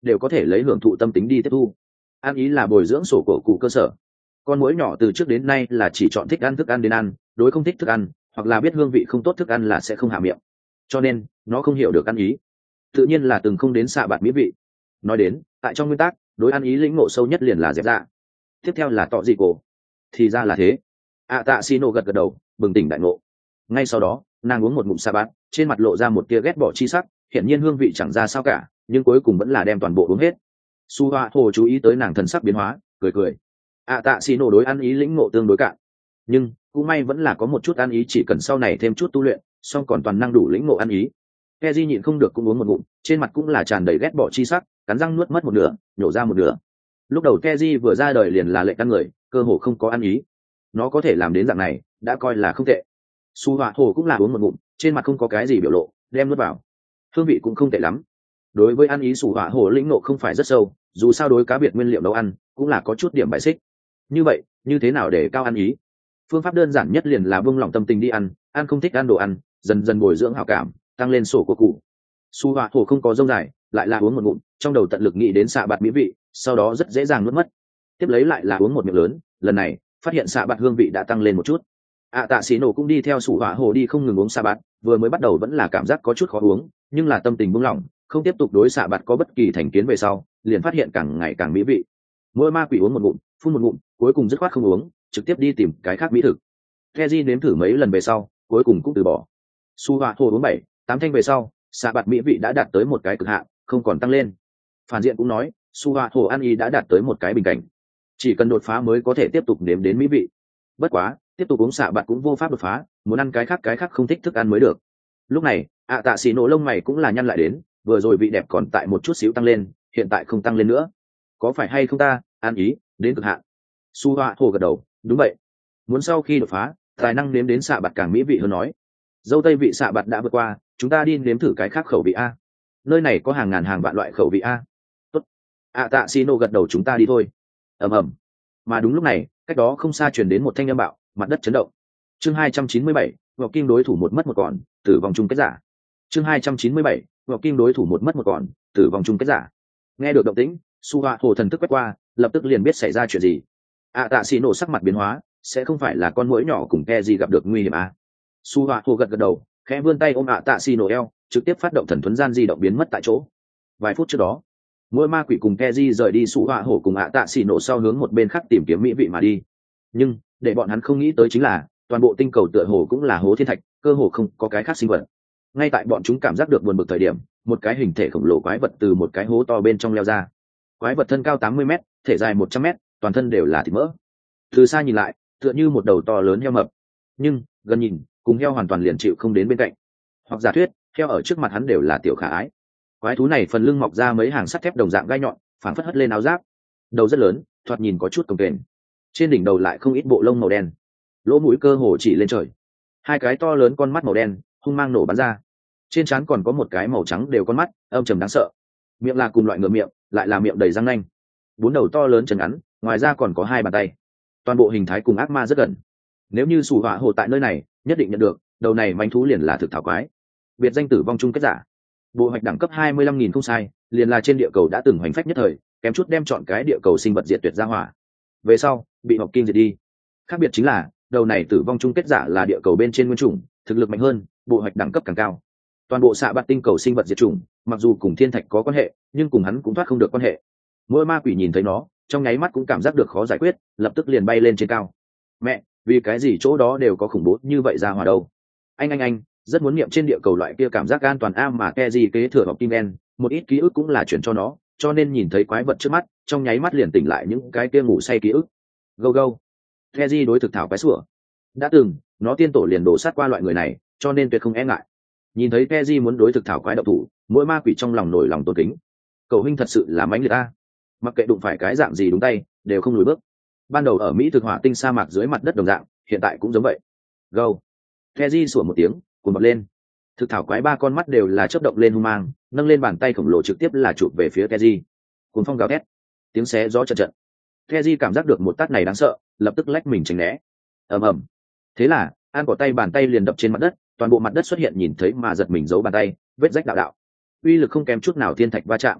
đều có thể lấy hưởng thụ tâm tính đi tiếp thu. Ăn ý là bồi dưỡng sổ cổ cụ cơ sở. Con muỗi nhỏ từ trước đến nay là chỉ chọn thích ăn thức ăn đến ăn, đối không thích thức ăn hoặc là biết hương vị không tốt thức ăn là sẽ không hạ miệng, cho nên nó không hiểu được ăn ý, tự nhiên là từng không đến xạ bạt mỹ vị. Nói đến tại trong nguyên tắc, đối ăn ý lĩnh ngộ sâu nhất liền là dẹp dạ, tiếp theo là tọ dị cổ. Thì ra là thế. Tạ xì nổ gật gật đầu, bừng tỉnh đại ngộ. Ngay sau đó nàng uống một ngụm xạ bạt, trên mặt lộ ra một tia ghét bỏ chi sắc, hiển nhiên hương vị chẳng ra sao cả, nhưng cuối cùng vẫn là đem toàn bộ uống hết. Su Hoa Hồ chú ý tới nàng thần sắc biến hóa, cười cười. Tạ xì nổ đối ăn ý lĩnh ngộ tương đối cạn, nhưng cũng may vẫn là có một chút ăn ý, chỉ cần sau này thêm chút tu luyện, song còn toàn năng đủ lĩnh ngộ ăn ý. Keji nhịn không được cũng uống một ngụm, trên mặt cũng là tràn đầy ghét bỏ chi sắc, cắn răng nuốt mất một nửa, nhổ ra một nửa. Lúc đầu Keji vừa ra đời liền là lệ căn người, cơ hồ không có ăn ý. Nó có thể làm đến dạng này, đã coi là không tệ. Su Họa Hồ cũng là uống một ngụm, trên mặt không có cái gì biểu lộ, đem nuốt vào. Hương vị cũng không tệ lắm. Đối với ăn ý Su Họa Hồ lĩnh ngộ không phải rất sâu, dù sao đối cá biệt nguyên liệu nấu ăn cũng là có chút điểm bại xích. Như vậy, như thế nào để cao ăn ý? Phương pháp đơn giản nhất liền là buông lỏng tâm tình đi ăn, ăn không thích ăn đồ ăn, dần dần bồi dưỡng hảo cảm, tăng lên sổ của cụ. Su Họa Hồ không có rông dài, lại là uống một ngụm, trong đầu tận lực nghĩ đến xạ bạt mỹ vị, sau đó rất dễ dàng nuốt mất. Tiếp lấy lại là uống một miệng lớn, lần này phát hiện xạ bạt hương vị đã tăng lên một chút. Tạ Sĩ Nổ cũng đi theo Su Họa Hồ đi không ngừng uống xạ bạt, vừa mới bắt đầu vẫn là cảm giác có chút khó uống, nhưng là tâm tình buông lỏng, không tiếp tục đối xạ bạt có bất kỳ thành kiến về sau, liền phát hiện càng ngày càng mỹ vị. Mỗi ma quỷ uống một ngụm, phun một ngụm, cuối cùng dứt khoát không uống, trực tiếp đi tìm cái khác mỹ thực. Keji nếm thử mấy lần về sau, cuối cùng cũng từ bỏ. Su Họa Hồ uống 7, 8 thanh về sau, xạ bạt mỹ vị đã đạt tới một cái cực hạn, không còn tăng lên. Phản diện cũng nói, Su Họa Hồ ăn ý đã đạt tới một cái bình cảnh, chỉ cần đột phá mới có thể tiếp tục nếm đến mỹ vị. Bất quá, tiếp tục uống xạ bạt cũng vô pháp đột phá, muốn ăn cái khác không thích thức ăn mới được. Lúc này, Tạ Sĩ Nổ lông mày cũng là nhăn lại đến, vừa rồi vị đẹp còn tại một chút xíu tăng lên, hiện tại không tăng lên nữa. Có phải hay không ta ăn ý đến cực hạn? Su Họa Hồ gật đầu, đúng vậy. Muốn sau khi đột phá, tài năng nếm đến xạ bạt càng mỹ vị hơn nói. Dâu tây vị xạ bạt đã vượt qua, chúng ta đi nếm thử cái khác khẩu vị a. Nơi này có hàng ngàn hàng vạn loại khẩu vị a. Tốt. Tạ Sĩ Nổ gật đầu, chúng ta đi thôi. Ầm ầm. Mà đúng lúc này, cách đó không xa truyền đến một thanh âm bạo, mặt đất chấn động. Chương 297, Ngọc Kim đối thủ một mất một còn, tử vong chung kết giả. Chương 297, Ngọc Kim đối thủ một mất một còn, tử vong chung kết giả. Nghe được động tĩnh, Su Họa Hồ thần thức quét qua, lập tức liền biết xảy ra chuyện gì. Tạ Sĩ Nổ sắc mặt biến hóa, sẽ không phải là con muỗi nhỏ cùng Keji gặp được nguy hiểm à? Su Họa Hồ gật gật đầu, khẽ vươn tay ôm Tạ Sĩ Nổ eo, trực tiếp phát động thần thuấn gian di động biến mất tại chỗ. Vài phút trước đó, mỗi ma quỷ cùng Keji rời đi Su Họa Hồ cùng Tạ Sĩ Nổ sau hướng một bên khác tìm kiếm mỹ vị mà đi. Nhưng để bọn hắn không nghĩ tới chính là, toàn bộ tinh cầu tựa hồ cũng là hố thiên thạch, cơ hồ không có cái khác sinh vật. Ngay tại bọn chúng cảm giác được buồn bực thời điểm, một cái hình thể khổng lồ quái vật từ một cái hố to bên trong leo ra. Quái vật thân cao 80 m, thể dài 100 m, toàn thân đều là thịt mỡ. Từ xa nhìn lại, tựa như một đầu to lớn heo mập, nhưng gần nhìn, cùng heo hoàn toàn liền chịu không đến bên cạnh. Hoặc giả thuyết, heo ở trước mặt hắn đều là tiểu khả ái. Quái thú này phần lưng mọc ra mấy hàng sắt thép đồng dạng gai nhọn, phảng phất hất lên áo giáp. Đầu rất lớn, thoạt nhìn có chút cồng kềnh. Trên đỉnh đầu lại không ít bộ lông màu đen, lỗ mũi cơ hồ chỉ lên trời. Hai cái to lớn con mắt màu đen, hung mang nổ bắn ra. Trên trán còn có một cái màu trắng đều con mắt, âm trầm đáng sợ. Miệng là cùng loại ngựa miệng, lại là miệng đầy răng nanh. Bốn đầu to lớn chân ngắn, ngoài ra còn có hai bàn tay. Toàn bộ hình thái cùng ác ma rất gần. Nếu như Su Họa Hồ tại nơi này, nhất định nhận được, đầu này manh thú liền là thực thảo quái. Biệt danh tử vong chung kết giả. Bộ hoạch đẳng cấp 25.000 không sai, liền là trên địa cầu đã từng hoành phách nhất thời, kém chút đem chọn cái địa cầu sinh vật diệt tuyệt ra hỏa. Về sau, bị Ngọc Kim diệt đi. Khác biệt chính là, đầu này tử vong chung kết giả là địa cầu bên trên nguyên chủng, thực lực mạnh hơn, bộ hoạch đẳng cấp càng cao. Toàn bộ xạ bạt tinh cầu sinh vật diệt chủng, mặc dù cùng thiên thạch có quan hệ, nhưng cùng hắn cũng thoát không được quan hệ. Mỗi ma quỷ nhìn thấy nó, trong nháy mắt cũng cảm giác được khó giải quyết, lập tức liền bay lên trên cao. Mẹ, vì cái gì chỗ đó đều có khủng bố như vậy ra hòa đâu? Anh, rất muốn niệm trên địa cầu loại kia cảm giác an toàn mà Keji kế thừa học tim đen, một ít ký ức cũng là chuyển cho nó, cho nên nhìn thấy quái vật trước mắt, trong nháy mắt liền tỉnh lại những cái kia ngủ say ký ức. Go. Keji đối thực thảo quái sủa. Đã từng, nó tiên tổ liền đổ sát qua loại người này, cho nên tuyệt không e ngại. Nhìn thấy Keji muốn đối thực thảo quái động thủ, mỗi ma quỷ trong lòng nổi lòng tôn kính. Cậu huynh thật sự là mãnh liệt a, mặc kệ đụng phải cái dạng gì đúng tay, đều không lùi bước. Ban đầu ở Mỹ thực hỏa tinh sa mạc dưới mặt đất đồng dạng, hiện tại cũng giống vậy. Go. Keji sủa một tiếng, cuồng bật lên. Thực thảo quái ba con mắt đều là chớp động lên hung mang, nâng lên bàn tay khổng lồ trực tiếp là chụp về phía Keji. Cuồng phong gào thét, tiếng xé gió trận trận. Keji cảm giác được một tát này đáng sợ, lập tức lách mình tránh né. Ầm. Thế là, an cỏ tay bàn tay liền đập trên mặt đất, toàn bộ mặt đất xuất hiện nhìn thấy mà giật mình giấu bàn tay, vết rách đạo đạo. Uy lực không kém chút nào thiên thạch va chạm.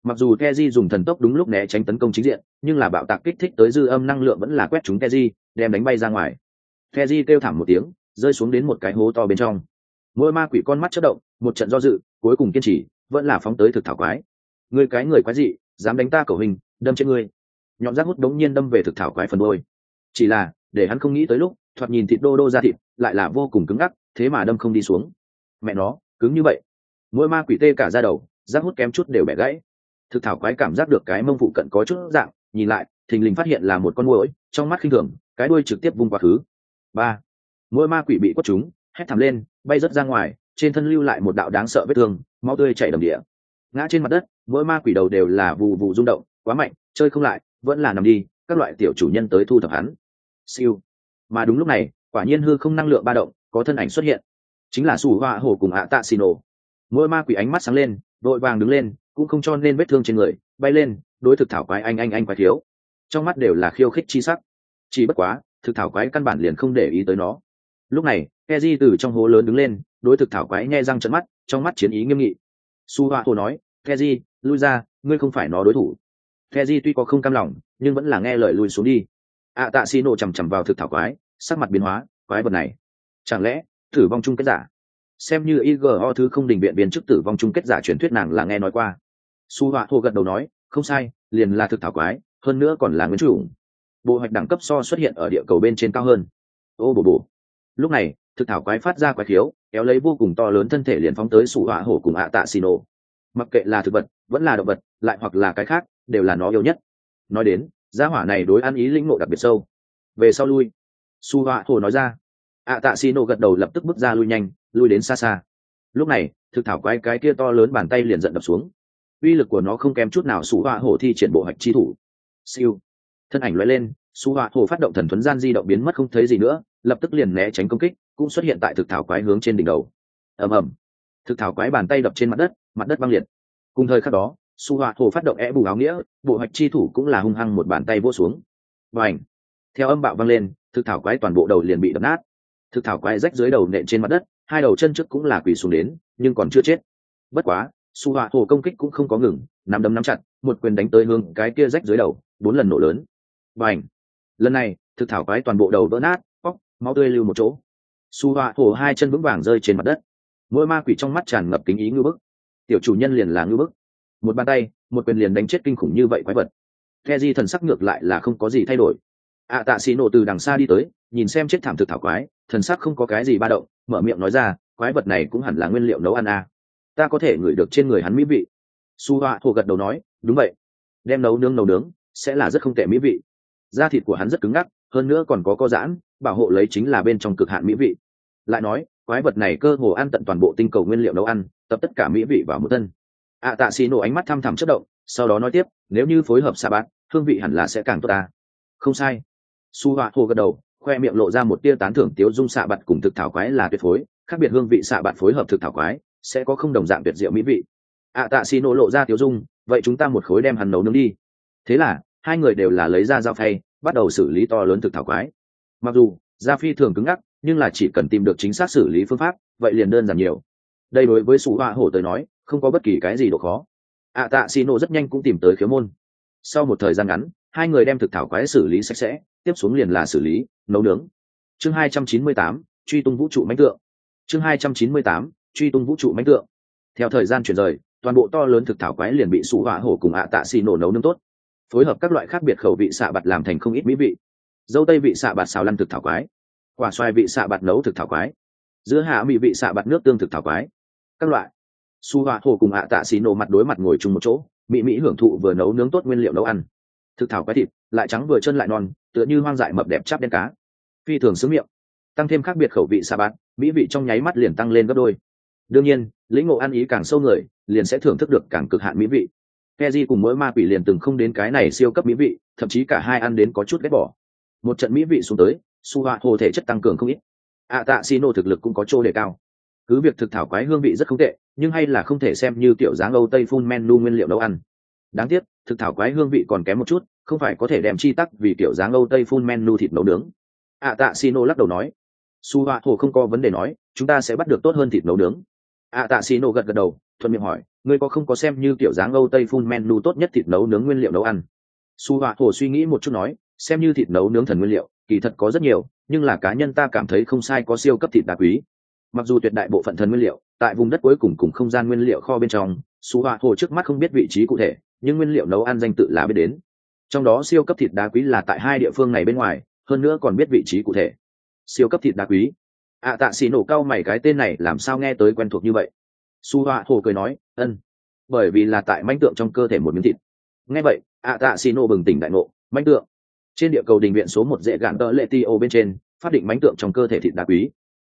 Mặc dù Keji dùng thần tốc đúng lúc né tránh tấn công chính diện, nhưng là bạo tạc kích thích tới dư âm năng lượng vẫn là quét trúng Keji, đem đánh bay ra ngoài. Keji kêu thảm một tiếng, rơi xuống đến một cái hố to bên trong. Mỗi ma quỷ con mắt chớp động, một trận do dự, cuối cùng kiên trì, vẫn là phóng tới thực thảo quái. Ngươi cái người quái dị, dám đánh ta cẩu hình, đâm chết ngươi. Nhọn rác hút đống nhiên đâm về thực thảo quái phần đôi. Chỉ là, để hắn không nghĩ tới lúc, thoạt nhìn thịt đô đô ra thịt, lại là vô cùng cứng ngắc, thế mà đâm không đi xuống. Mẹ nó, cứng như vậy. Mỗi ma quỷ tê cả da đầu, rác hút kém chút đều bẻ gãy. Thực thảo quái cảm giác được cái mông phụ cận có chút dạng, nhìn lại, thình lình phát hiện là một con muỗi, trong mắt khinh thường, cái đuôi trực tiếp vung qua khứ. Ba, mỗi ma quỷ bị quất trúng, hét thảm lên, bay rớt ra ngoài, trên thân lưu lại một đạo đáng sợ vết thương, máu tươi chảy đầm địa. Ngã trên mặt đất, mỗi ma quỷ đầu đều là vù vù rung động, quá mạnh, chơi không lại, vẫn là nằm đi, các loại tiểu chủ nhân tới thu thập hắn. Siêu. Mà đúng lúc này, quả nhiên hư không năng lượng ba động, có thân ảnh xuất hiện, chính là Sủ Họa Hổ cùng ạ tạ xì nổ. Mỗi ma quỷ ánh mắt sáng lên, đội vàng đứng lên, cũng không cho nên vết thương trên người, bay lên, đối thực thảo quái anh quái thiếu, trong mắt đều là khiêu khích chi sắc. Chỉ bất quá, thực thảo quái căn bản liền không để ý tới nó. Lúc này, Keji từ trong hố lớn đứng lên, đối thực thảo quái nhe răng trợn mắt, trong mắt chiến ý nghiêm nghị. Su Họa Hổ nói, Keji, lui ra, ngươi không phải nó đối thủ. Keji tuy có không cam lòng, nhưng vẫn là nghe lời lui xuống đi. ạ tạ xì nổ chằm chằm vào thực thảo quái, sắc mặt biến hóa, quái vật này chẳng lẽ tử vong chung kết giả? Xem như IGO thứ không đình biện viên chức tử vong chung kết giả truyền thuyết nàng là nghe nói qua. Su Họa Hổ gật đầu nói, không sai, liền là thực thảo quái, hơn nữa còn là nguyên chủ. Bộ hoạch đẳng cấp so xuất hiện ở địa cầu bên trên cao hơn. Ô bổ bổ. Lúc này, thực thảo quái phát ra quái khiếu, kéo lấy vô cùng to lớn thân thể liền phóng tới Su Họa Hổ cùng ạ tạ xì nổ. Mặc kệ là thực vật, vẫn là động vật, lại hoặc là cái khác, đều là nó yêu nhất. Nói đến, gia hỏa này đối ăn ý lĩnh ngộ đặc biệt sâu. Về sau lui. Su Họa Hổ nói ra. ạ tạ xì nổ gật đầu lập tức bước ra lui nhanh, lui đến xa xa. Lúc này, thực thảo quái cái kia to lớn bàn tay liền giận đập xuống. Uy lực của nó không kém chút nào Su Họa Hổ thi triển bộ hạch chi thủ. Siêu. Thân ảnh lóe lên, Su Họa Hổ phát động thần thuấn gian di động biến mất không thấy gì nữa, lập tức liền né tránh công kích, cũng xuất hiện tại thực thảo quái hướng trên đỉnh đầu. Ầm ầm. Thực thảo quái bàn tay đập trên mặt đất băng liệt. Cùng thời khắc đó, Su Họa Hổ phát động bù áo nghĩa, bộ hạch chi thủ cũng là hung hăng một bàn tay vỗ xuống. Bành. Theo âm bạo vang lên, thực thảo quái toàn bộ đầu liền bị đập nát. Thực thảo quái rách dưới đầu nện trên mặt đất, hai đầu chân trước cũng là quỳ xuống đến, nhưng còn chưa chết. Bất quá, Su Họa Hổ công kích cũng không có ngừng, nắm đấm nắm chặt, một quyền đánh tới hướng cái kia rách dưới đầu, 4 lần nổ lớn. Bành. Lần này, thực thảo quái toàn bộ đầu vỡ nát, máu tươi lưu một chỗ. Su Họa Hổ hai chân vững vàng rơi trên mặt đất. Mỗi ma quỷ trong mắt tràn ngập kính ý ngư bức. Tiểu chủ nhân liền là ngư bức. Một bàn tay, một quyền liền đánh chết kinh khủng như vậy quái vật. Keji thần sắc ngược lại là không có gì thay đổi. ạ tạ xì nổ từ đằng xa đi tới, nhìn xem chết thảm thực thảo quái, thần sắc không có cái gì ba động, mở miệng nói ra, quái vật này cũng hẳn là nguyên liệu nấu ăn à. Ta có thể ngửi được trên người hắn mỹ vị. Su Họa Hổ gật đầu nói, đúng vậy, đem nấu nướng sẽ là rất không tệ mỹ vị. Da thịt của hắn rất cứng ngắc, hơn nữa còn có co giãn, bảo hộ lấy chính là bên trong cực hạn mỹ vị. Lại nói, quái vật này cơ hồ ăn tận toàn bộ tinh cầu nguyên liệu nấu ăn, tập tất cả mỹ vị vào một thân. ạ tạ xì nổ ánh mắt thăm thẳm chớp động, sau đó nói tiếp, nếu như phối hợp xạ bát, hương vị hẳn là sẽ càng tốt ta. Không sai. Su Họa Hổ gật đầu, khoe miệng lộ ra một tia tán thưởng, tiếu dung xạ bạt cùng thực thảo quái là tuyệt phối, khác biệt hương vị xạ bạt phối hợp thực thảo quái sẽ có không đồng dạng tuyệt diệu mỹ vị. Tạ xì nổ lộ ra tiếu dung, vậy chúng ta một khối đem hắn nấu nướng đi. Thế là hai người đều là lấy ra dao phay, bắt đầu xử lý to lớn thực thảo quái. Mặc dù da phi thường cứng ngắc, nhưng là chỉ cần tìm được chính xác xử lý phương pháp, vậy liền đơn giản nhiều. Đây đối với Su Họa Hổ tới nói, không có bất kỳ cái gì độ khó. Tạ xì nổ rất nhanh cũng tìm tới khiếu môn. Sau một thời gian ngắn, hai người đem thực thảo quái xử lý sạch sẽ, tiếp xuống liền là xử lý, nấu nướng. Chương 298, truy tung vũ trụ mãnh tượng. Chương 298, truy tung vũ trụ mãnh tượng. Theo thời gian chuyển rời, toàn bộ to lớn thực thảo quái liền bị Su Họa Hổ cùng tạ xì nổ nấu nướng tốt. Phối hợp các loại khác biệt khẩu vị xạ bạt làm thành không ít mỹ vị. Dâu tây vị xạ bạt xào lăn thực thảo quái, quả xoài vị xạ bạt nấu thực thảo quái, giữa hạ mỹ vị xạ bạt nước tương thực thảo quái. Các loại. Su Họa Hổ cùng tạ xì nổ mặt đối mặt ngồi chung một chỗ, mỹ hưởng thụ vừa nấu nướng tốt nguyên liệu nấu ăn. Thực thảo quái thịt lại trắng vừa chân lại non, tựa như hoang dại mập đẹp chắp đen cá, phi thường sướng miệng. Tăng thêm khác biệt khẩu vị xạ bạt, mỹ vị trong nháy mắt liền tăng lên gấp đôi. Đương nhiên, lĩnh ngộ ăn ý càng sâu người, liền sẽ thưởng thức được càng cực hạn mỹ vị. Keji cùng mỗi ma quỷ liền từng không đến cái này siêu cấp mỹ vị, thậm chí cả hai ăn đến có chút ghét bỏ. Một trận mỹ vị xuống tới, Su Họa Hổ thể chất tăng cường không ít. Tạ xì nổ thực lực cũng có chỗ đề cao. Cứ việc thực thảo quái hương vị rất không tệ, nhưng hay là không thể xem như kiểu dáng Âu Tây full menu nguyên liệu nấu ăn. Đáng tiếc, thực thảo quái hương vị còn kém một chút, không phải có thể đem chi tắc vì kiểu dáng Âu Tây full menu thịt nấu nướng. Tạ xì nổ lắc đầu nói. Su Họa Hổ không có vấn đề nói, chúng ta sẽ bắt được tốt hơn thịt nấu nướng. Tạ xì nổ gật gật đầu, thuận miệng hỏi ngươi có không có xem như kiểu dáng âu tây full menu tốt nhất thịt nấu nướng nguyên liệu nấu ăn. Su Họa Hồ suy nghĩ một chút nói, xem như thịt nấu nướng thần nguyên liệu kỳ thật có rất nhiều, nhưng là cá nhân ta cảm thấy không sai có siêu cấp thịt đá quý. Mặc dù tuyệt đại bộ phận thần nguyên liệu tại vùng đất cuối cùng cùng không gian nguyên liệu kho bên trong, Su Họa Hồ trước mắt không biết vị trí cụ thể, nhưng nguyên liệu nấu ăn danh tự là biết đến. Trong đó siêu cấp thịt đá quý là tại hai địa phương này bên ngoài, hơn nữa còn biết vị trí cụ thể. Siêu cấp thịt đá quý. Tạ xì nổ cao mày, cái tên này làm sao nghe tới quen thuộc như vậy. Su Họa Hồ cười nói, bởi vì là tại mãnh tượng trong cơ thể một miếng thịt. Nghe vậy, Tạ xì nổ bừng tỉnh đại ngộ, mãnh tượng. Trên địa cầu đình viện số 1 dễ gạn tơ lệ ti ô bên trên pháp định mãnh tượng trong cơ thể thịt đá quý.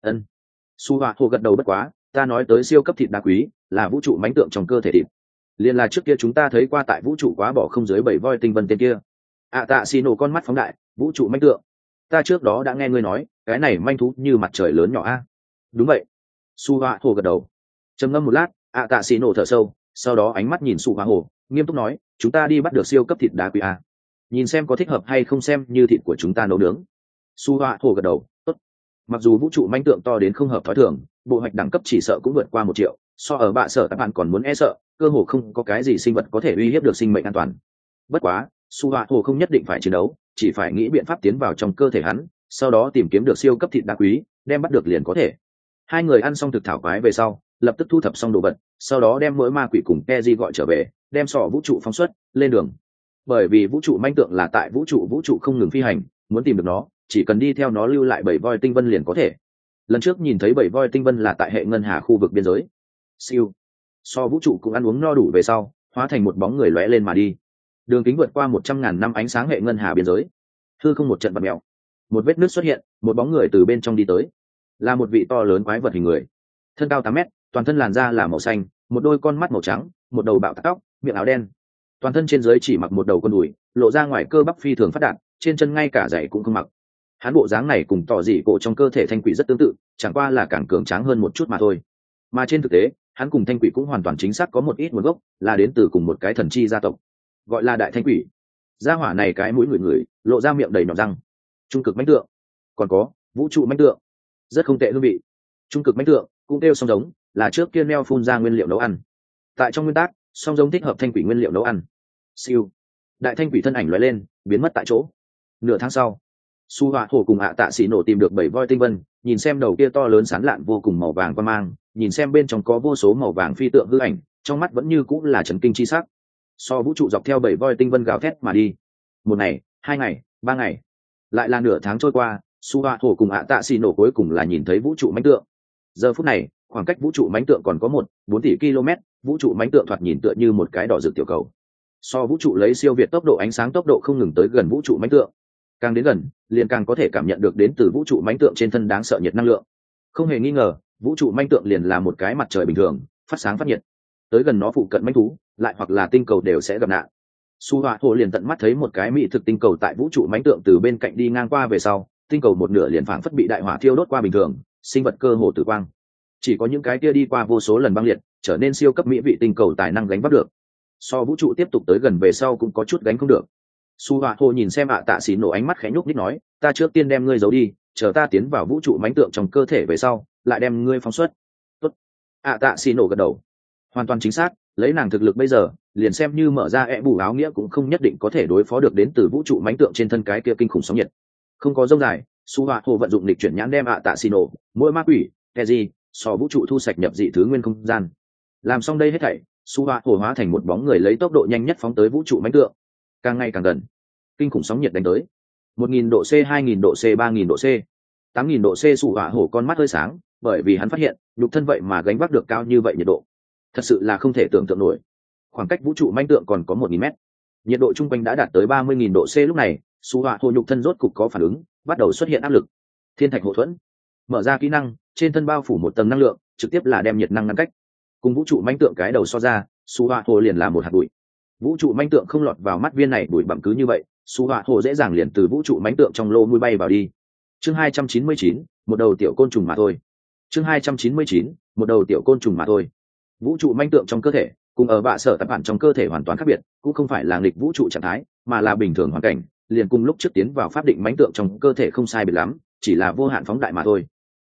Su Họa Hồ gật đầu, bất quá ta nói tới siêu cấp thịt đá quý là vũ trụ mãnh tượng trong cơ thể thịt, liền là trước kia chúng ta thấy qua tại vũ trụ quá bỏ không dưới 7 voi tinh vân tên kia. Tạ xì nổ con mắt phóng đại, vũ trụ mãnh tượng, ta trước đó đã nghe ngươi nói cái này manh thú như mặt trời lớn nhỏ a. Đúng vậy. Su Họa Hồ gật đầu, trầm ngâm một lát, Tạ xì nổ thở sâu, sau đó ánh mắt nhìn Su Họa Hồ, nghiêm túc nói, chúng ta đi bắt được siêu cấp thịt đá quý a, nhìn xem có thích hợp hay không xem như thịt của chúng ta nấu nướng. Su Họa Hồ gật đầu, tốt. Mặc dù vũ trụ manh tượng to đến không hợp thói thường, bộ hoạch đẳng cấp chỉ sợ cũng vượt qua 1 triệu, so ở bạ sở các bạn còn muốn e sợ, cơ hồ không có cái gì sinh vật có thể uy hiếp được sinh mệnh an toàn. Bất quá Su Họa Hồ không nhất định phải chiến đấu, chỉ phải nghĩ biện pháp tiến vào trong cơ thể hắn, sau đó tìm kiếm được siêu cấp thịt đá quý, đem bắt được liền có thể. Hai người ăn xong thực thảo quái về sau, lập tức thu thập xong đồ vật, sau đó đem mỗi ma quỷ cùng Keji gọi trở về, đem sọ vũ trụ phóng xuất lên đường. Bởi vì vũ trụ manh tượng là tại vũ trụ không ngừng phi hành, muốn tìm được nó chỉ cần đi theo nó lưu lại 7 voi tinh vân liền có thể. Lần trước nhìn thấy 7 voi tinh vân là tại hệ ngân hà khu vực biên giới. Siêu. So vũ trụ cũng ăn uống no đủ về sau, hóa thành một bóng người lóe lên mà đi. Đường kính vượt qua 100.000 năm ánh sáng hệ ngân hà biên giới. Hư không một trận bật mèo, một vết nứt xuất hiện, một bóng người từ bên trong đi tới. Là một vị to lớn quái vật hình người, thân cao 8 mét, toàn thân làn da là màu xanh, một đôi con mắt màu trắng, một đầu bạo tóc, miệng áo đen. Toàn thân trên dưới chỉ mặc một đầu con đùi, lộ ra ngoài cơ bắp phi thường phát đạt, trên chân ngay cả giày cũng không mặc. Hắn bộ dáng này cùng tỏ dị cổ trong cơ thể thanh quỷ rất tương tự, chẳng qua là càng cường tráng hơn một chút mà thôi. Mà trên thực tế hắn cùng thanh quỷ cũng hoàn toàn chính xác có một ít nguồn gốc, là đến từ cùng một cái thần chi gia tộc, gọi là đại thanh quỷ. Gia hỏa này cái mũi người lộ ra miệng đầy nhọn răng. Trung cực mãnh tượng, còn có vũ trụ mãnh tượng, rất không tệ hương vị. Trung cực mãnh tượng cũng kêu song giống, là trước kia neo phun ra nguyên liệu nấu ăn. Tại trong nguyên tắc, song giống thích hợp thanh quỷ nguyên liệu nấu ăn. Siêu. Đại thanh quỷ thân ảnh lóe lên, biến mất tại chỗ. Nửa tháng sau, Su Họa Hồ cùng Tạ xì nổ tìm được 7 voi tinh vân, nhìn xem đầu kia to lớn sán lạn vô cùng màu vàng quang mang, nhìn xem bên trong có vô số màu vàng phi tượng hư ảnh, trong mắt vẫn như cũng là chấn kinh chi sắc. So vũ trụ dọc theo 7 voi tinh vân gào thét mà đi. 1 ngày, 2 ngày, 3 ngày, lại là nửa tháng trôi qua, Su Họa Hồ cùng Tạ xì nổ cuối cùng là nhìn thấy vũ trụ mãnh tượng. Giờ phút này, khoảng cách vũ trụ mãnh tượng còn có 4 tỷ km, vũ trụ mãnh tượng thoạt nhìn tựa như một cái đỏ rực tiểu cầu. So vũ trụ lấy siêu việt tốc độ ánh sáng tốc độ không ngừng tới gần vũ trụ mãnh tượng. Càng đến gần, liền càng có thể cảm nhận được đến từ vũ trụ mãnh tượng trên thân đáng sợ nhiệt năng lượng. Không hề nghi ngờ, vũ trụ mãnh tượng liền là một cái mặt trời bình thường, phát sáng phát nhiệt. Tới gần nó phụ cận mãnh thú, lại hoặc là tinh cầu đều sẽ gặp nạn. Su Họa Hồ liền tận mắt thấy một cái mỹ thực tinh cầu tại vũ trụ mãnh tượng từ bên cạnh đi ngang qua về sau, tinh cầu một nửa liền phảng phất bị đại hỏa thiêu đốt qua bình thường, sinh vật cơ hồ tử quang. Chỉ có những cái kia đi qua vô số lần băng liệt, trở nên siêu cấp mỹ vị tinh cầu tài năng gánh vác được. So vũ trụ tiếp tục tới gần về sau cũng có chút gánh không được. Su Họa Hồ nhìn xem Tạ xì nổ, ánh mắt khẽ nhúc nhích nói, ta trước tiên đem ngươi giấu đi, chờ ta tiến vào vũ trụ mãnh tượng trong cơ thể về sau, lại đem ngươi phóng xuất. Tốt. Tạ xì nổ gật đầu, hoàn toàn chính xác, lấy nàng thực lực bây giờ, liền xem như mở ra bù áo nghĩa cũng không nhất định có thể đối phó được đến từ vũ trụ mãnh tượng trên thân cái kia kinh khủng sóng nhiệt. Không có dông dài, Su Họa Hồ vận dụng lịch chuyển nhãn đem Tạ xì nổ, mỗi ma quỷ, Keji, so vũ trụ thu sạch nhập dị thứ nguyên không gian. Làm xong đây hết thảy, Su Họa Hồ hóa thành một bóng người lấy tốc độ nhanh nhất phóng tới vũ trụ mãnh tượng. Càng ngày càng gần, kinh khủng sóng nhiệt đánh tới. 1000 độ C, 2000 độ C, 3000 độ C, 8000 độ C. Su Họa Hồ con mắt hơi sáng, bởi vì hắn phát hiện nhục thân vậy mà gánh vác được cao như vậy nhiệt độ, thật sự là không thể tưởng tượng nổi. Khoảng cách vũ trụ mãnh tượng còn có 1000 mét, nhiệt độ trung quanh đã đạt tới 30.000 độ C. Lúc này Su Họa Hồ nhục thân rốt cục có phản ứng, bắt đầu xuất hiện áp lực. Thiên thạch hộ thuẫn, mở ra kỹ năng, trên thân bao phủ một tầng năng lượng, trực tiếp là đem nhiệt năng ngăn cách. Cùng vũ trụ mãnh tượng cái đầu so ra, Su Họa Hồ liền là một hạt bụi. Vũ trụ mãnh tượng không lọt vào mắt viên này bụi bặm cứ như vậy, Su Họa Hồ dễ dàng liền từ vũ trụ mãnh tượng trong lô mũi bay vào đi. Chương 299, một đầu tiểu côn trùng mà thôi. Chương 299, một đầu tiểu côn trùng mà thôi. Vũ trụ mãnh tượng trong cơ thể cùng ở bạ sở tập bản trong cơ thể hoàn toàn khác biệt, cũng không phải là nghịch vũ trụ trạng thái, mà là bình thường hoàn cảnh, liền cùng lúc trước tiến vào pháp định mãnh tượng trong cơ thể không sai biệt lắm, chỉ là vô hạn phóng đại mà thôi.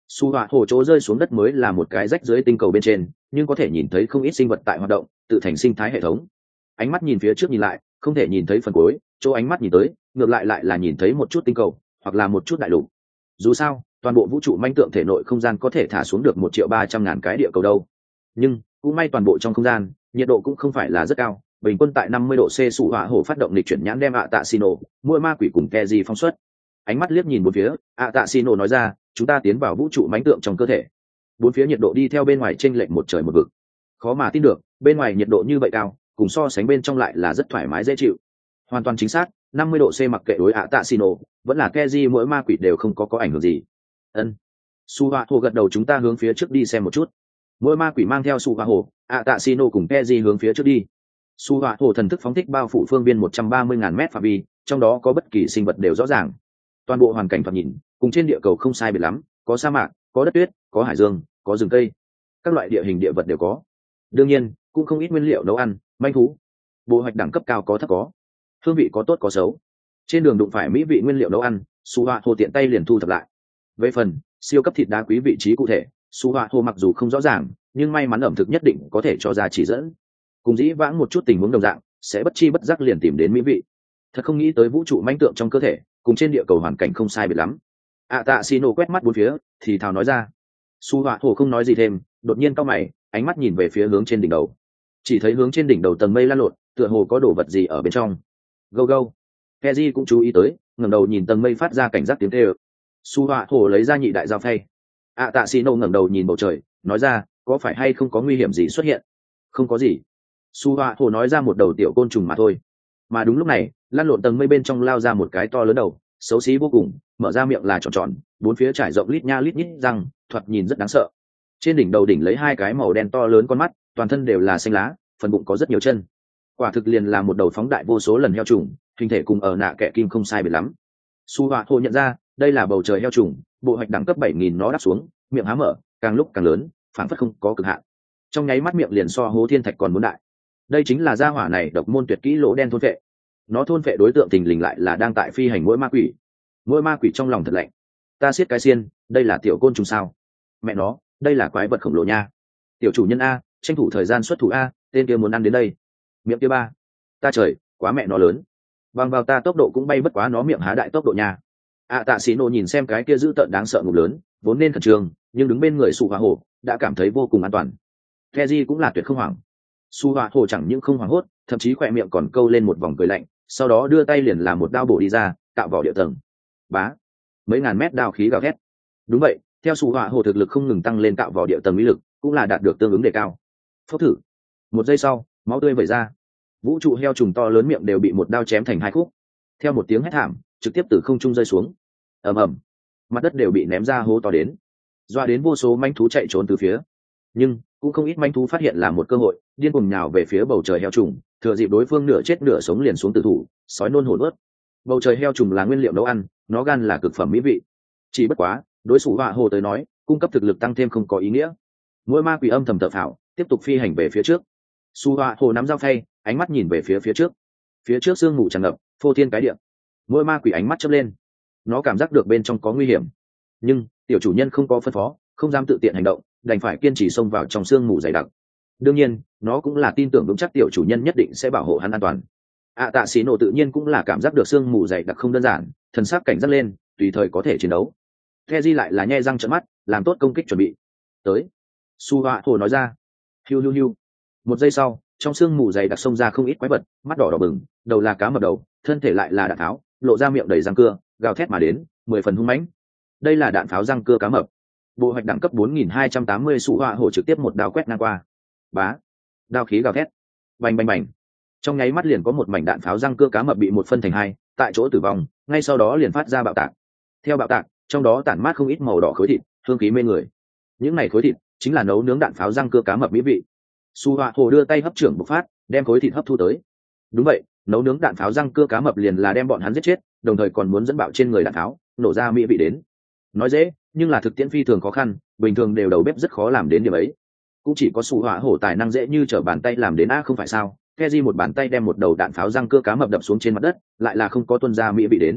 Su họa hồ chỗ rơi xuống đất mới là một cái rách dưới tinh cầu bên trên, nhưng có thể nhìn thấy không ít sinh vật tại hoạt động, tự thành sinh thái hệ thống. Ánh mắt nhìn phía trước nhìn lại, không thể nhìn thấy phần cuối, chỗ ánh mắt nhìn tới, ngược lại lại là nhìn thấy một chút tinh cầu, hoặc là một chút đại lục. Dù sao, toàn bộ vũ trụ manh tượng thể nội không gian có thể thả xuống được 1.300.000 cái địa cầu đâu. Nhưng cũng may toàn bộ trong không gian, nhiệt độ cũng không phải là rất cao, bình quân tại 50 độ C. Su họa hồ phát động lịch chuyển nhãn đem tạ xino, mũi ma quỷ cùng Keji phóng xuất. Ánh mắt liếc nhìn bốn phía, tạ xino nói ra, chúng ta tiến vào vũ trụ mãnh tượng trong cơ thể. Bốn phía nhiệt độ đi theo bên ngoài chênh lệch một trời một vực. Khó mà tin được, bên ngoài nhiệt độ như vậy cao, cùng so sánh bên trong lại là rất thoải mái dễ chịu. Hoàn toàn chính xác, 50 độ C mặc kệ đối tạ xino, vẫn là Keji mỗi ma quỷ đều không có ảnh hưởng gì. Ân. Su họa hồ gật đầu, chúng ta hướng phía trước đi xem một chút. Mỗi ma quỷ mang theo Su họa hồ, tạ xino cùng Keji hướng phía trước đi. Su họa hồ thần thức phóng thích bao phủ phương viên 130.000 mét phạm vi, trong đó có bất kỳ sinh vật đều rõ ràng. Toàn bộ hoàn cảnh thoạt nhìn cùng trên địa cầu không sai biệt lắm, có sa mạc, có đất tuyết, có hải dương, có rừng cây, các loại địa hình địa vật đều có. Đương nhiên cũng không ít nguyên liệu nấu ăn, manh thú. Bộ hoạch đẳng cấp cao có thấp có, hương vị có tốt có xấu. Trên đường đụng phải mỹ vị nguyên liệu nấu ăn, Su họa hồ tiện tay liền thu thập lại. Về phần siêu cấp thịt đá quý vị trí cụ thể, Su họa hồ mặc dù không rõ ràng, nhưng may mắn ẩm thực nhất định có thể cho ra chỉ dẫn. Cùng dĩ vãng một chút tình huống đồng dạng, sẽ bất chi bất giác liền tìm đến mỹ vị. Thật không nghĩ tới vũ trụ manh tượng trong cơ thể cùng trên địa cầu hoàn cảnh không sai biệt lắm. Tạ xino quét mắt bốn phía thì thào nói ra. Su họa hồ không nói gì thêm, đột nhiên cau mày, ánh mắt nhìn về phía hướng trên đỉnh đầu. Chỉ thấy hướng trên đỉnh đầu tầng mây lan lộn, tựa hồ có đồ vật gì ở bên trong. Go go. Keji cũng chú ý tới, ngẩng đầu nhìn tầng mây phát ra cảnh giác tiếng kêu. Su họa hồ lấy ra nhị đại dao phay. Tạ xino ngẩng đầu nhìn bầu trời, nói ra, có phải hay không có nguy hiểm gì xuất hiện? Không có gì. Su họa hồ nói ra, một đầu tiểu côn trùng mà thôi. Mà đúng lúc này, lan lộn tầng mây bên trong lao ra một cái to lớn đầu, xấu xí vô cùng, mở ra miệng là tròn tròn, bốn phía trải rộng lít nha lít nhít răng, thoạt nhìn rất đáng sợ. Trên đỉnh đầu đỉnh lấy hai cái màu đen to lớn con mắt, toàn thân đều là xanh lá, phần bụng có rất nhiều chân. Quả thực liền là một đầu phóng đại vô số lần heo trùng, hình thể cùng ở nạ kẻ kim không sai biệt lắm. Su họa hồ nhận ra, đây là bầu trời heo trùng, bộ hoạch đẳng cấp 7000 nó đáp xuống, miệng há mở, càng lúc càng lớn, phảng phất không có cực hạn. Trong nháy mắt miệng liền so hố thiên thạch còn muốn đại. Đây chính là gia hỏa này độc môn tuyệt kỹ lỗ đen thôn vệ. Nó thôn vệ đối tượng tình lình lại là đang tại phi hành mỗi ma quỷ. Mỗi ma quỷ trong lòng thật lạnh. Ta siết cái xiên, đây là tiểu côn trùng sao? Mẹ nó, đây là quái vật khổng lồ nha. Tiểu chủ nhân a, tranh thủ thời gian xuất thủ a, tên kia muốn ăn đến đây. Miệng kia ba. Ta trời, quá mẹ nó lớn. Bằng vào ta tốc độ cũng bay bất quá nó miệng há đại tốc độ nha. Tạ xí nô nhìn xem cái kia dữ tợn đáng sợ ngục lớn, vốn nên khẩn trương, nhưng đứng bên người Su họa hồ đã cảm thấy vô cùng an toàn. Keji cũng là tuyệt không hoảng. Su họa hồ chẳng những không hoảng hốt, thậm chí khỏe miệng còn câu lên một vòng cười lạnh, sau đó đưa tay liền làm một đao bổ đi ra, cạo vỏ địa tầng. Bá, mấy ngàn mét đao khí gào thét. Đúng vậy, theo Su họa hồ thực lực không ngừng tăng lên, cạo vỏ địa tầng uy lực cũng là đạt được tương ứng đề cao. Phốc thử. Một giây sau, máu tươi vẩy ra. Vũ trụ heo trùng to lớn miệng đều bị một đao chém thành hai khúc. Theo một tiếng hét thảm, trực tiếp từ không trung rơi xuống. Ầm ầm, mặt đất đều bị ném ra hố to đến, doa đến vô số manh thú chạy trốn từ phía. Nhưng cũng không ít manh thú phát hiện là một cơ hội, điên cuồng nhào về phía bầu trời heo trùng, thừa dịp đối phương nửa chết nửa sống liền xuống tử thủ, sói nôn hồn ướt. Bầu trời heo trùng là nguyên liệu nấu ăn, nó gan là cực phẩm mỹ vị. Chỉ bất quá, đối Su họa hồ tới nói, cung cấp thực lực tăng thêm không có ý nghĩa. Mỗi ma quỷ âm thầm thở phào, tiếp tục phi hành về phía trước. Su họa hồ nắm dao phay, ánh mắt nhìn về phía trước. Phía trước sương mù tràn ngập, phô thiên cái địa. Mỗi ma quỷ ánh mắt chớp lên, nó cảm giác được bên trong có nguy hiểm, nhưng tiểu chủ nhân không có phân phó, không dám tự tiện hành động, đành phải kiên trì xông vào trong sương mù dày đặc. Đương nhiên nó cũng là tin tưởng vững chắc tiểu chủ nhân nhất định sẽ bảo hộ hắn an toàn. Tạ xí nổ tự nhiên cũng là cảm giác được sương mù dày đặc không đơn giản, thần sắc cảnh giác lên, tùy thời có thể chiến đấu. Keji lại là nhe răng trợn mắt, làm tốt công kích chuẩn bị. Tới. Su họa hồ nói ra. Hiu hiu hiu. Một giây sau, trong sương mù dày đặc xông ra không ít quái vật, mắt đỏ đỏ bừng, đầu là cá mập đầu, thân thể lại là đạn tháo, lộ ra miệng đầy răng cưa, gào thét mà đến, 10 phần hung mãnh. Đây là đạn pháo răng cưa cá mập. Bộ hoạch đẳng cấp 4280 Su họa hồ trực tiếp một đao quét ngang qua. Bá, đao khí gào thét, bành bành bành. Trong nháy mắt liền có một mảnh đạn pháo răng cưa cá mập bị một phân thành hai, tại chỗ tử vong, ngay sau đó liền phát ra bạo tạc. Theo bạo tạc, trong đó tản mát không ít màu đỏ khối thịt, hương khí mê người. Những này khối thịt chính là nấu nướng đạn pháo răng cưa cá mập mỹ vị. Su họa hồ đưa tay hấp trưởng bộc phát, đem khối thịt hấp thu tới. Đúng vậy, nấu nướng đạn pháo răng cưa cá mập liền là đem bọn hắn giết chết, đồng thời còn muốn dẫn bạo trên người đạn pháo, nổ ra mỹ vị đến. Nói dễ, nhưng là thực tiễn phi thường khó khăn, bình thường đều đầu bếp rất khó làm đến điểm ấy. Cũng chỉ có Su họa hổ tài năng dễ như trở bàn tay làm đến không phải sao? Keji một bàn tay đem một đầu đạn pháo răng cưa cá mập đập xuống trên mặt đất, lại là không có tuôn ra mỹ vị đến.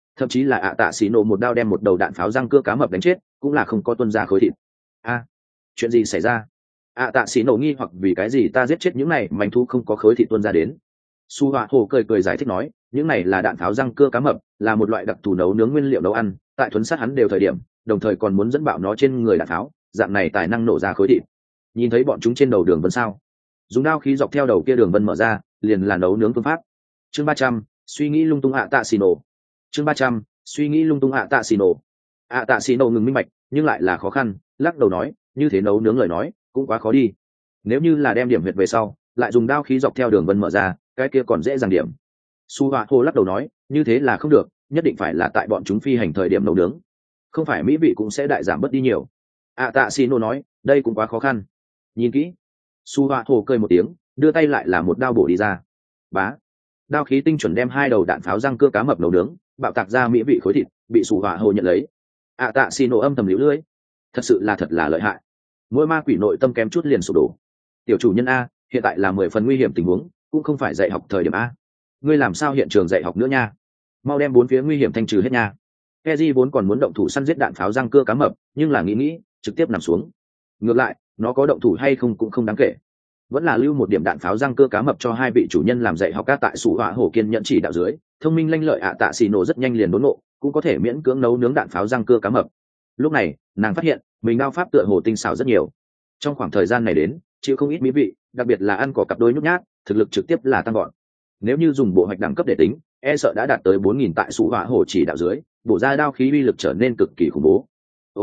thậm chí là ạ tạ xì nổ một đao đem một đầu đạn pháo răng cưa cá mập đánh chết cũng là không có tuân ra khối thịt. Chuyện gì xảy ra? ạ tạ xì nổ nghi hoặc vì cái gì ta giết chết những này manh thu không có khối thịt tuân ra đến. Su Họa Hồ cười cười giải thích nói, những này là đạn pháo răng cưa cá mập, là một loại đặc thù nấu nướng nguyên liệu nấu ăn, tại thuấn sát hắn đều thời điểm, đồng thời còn muốn dẫn bạo nó trên người đạn pháo, dạng này tài năng nổ ra khối thịt. Nhìn thấy bọn chúng trên đầu đường vân sao? Dùng đao khí dọc theo đầu kia đường vân mở ra, liền là nấu nướng phương pháp. Chương 300, suy nghĩ lung tung ạ tạ xì nổ. Chương 300, suy nghĩ lung tung ạ tạ xì nổ. ạ tạ xì nổ ngừng minh bạch, nhưng lại là khó khăn, lắc đầu nói, như thế nấu nướng lời nói, cũng quá khó đi. Nếu như là đem điểm huyệt về sau, lại dùng đao khí dọc theo đường vân mở ra, cái kia còn dễ dàng điểm. Su Họa Hồ lắc đầu nói, như thế là không được, nhất định phải là tại bọn chúng phi hành thời điểm nấu nướng, không phải mỹ vị cũng sẽ đại giảm bớt đi nhiều. Tạ Xì Nô nói, đây cũng quá khó khăn. Nhìn kỹ. Su Họa Hồ cười một tiếng, đưa tay lại là một đao bổ đi ra. Bá. Đao khí tinh chuẩn đem hai đầu đạn pháo răng cưa cá mập nấu nướng, bạo tạc ra mỹ vị khối thịt, bị Su Họa Hồ nhận lấy. Tạ Xì Nô âm thầm liễu lưỡi, thật là lợi hại. Mỗi ma quỷ nội tâm kém chút liền sụp đổ. Tiểu chủ nhân a, hiện tại là 10 phần nguy hiểm tình huống, cũng không phải dạy học thời điểm a. Ngươi làm sao hiện trường dạy học nữa nha? Mau đem bốn phía nguy hiểm thanh trừ hết nha. Keji vốn còn muốn động thủ săn giết đạn pháo răng cưa cá mập, nhưng là nghĩ trực tiếp nằm xuống. Ngược lại, nó có động thủ hay không cũng không đáng kể, vẫn là lưu một điểm đạn pháo răng cưa cá mập cho hai vị chủ nhân làm dạy học ca. Tại Su Họa Hổ kiên nhận chỉ đạo dưới, thông minh lanh lợi Tạ Xì Nổ rất nhanh liền đốn ngộ, cũng có thể miễn cưỡng nấu nướng đạn pháo răng cưa cá mập. Lúc này, nàng phát hiện mình đao pháp tựa hồ tinh xảo rất nhiều. Trong khoảng thời gian này đến, chịu không ít mỹ vị, đặc biệt là ăn cỏ cặp đôi nhút nhát, thực lực trực tiếp là tăng gọn. Nếu như dùng bộ hoạch đẳng cấp để tính, sợ đã đạt tới 4000 tại Su Họa Hổ chỉ đạo dưới, bổ ra đao khí uy lực trở nên cực kỳ khủng bố.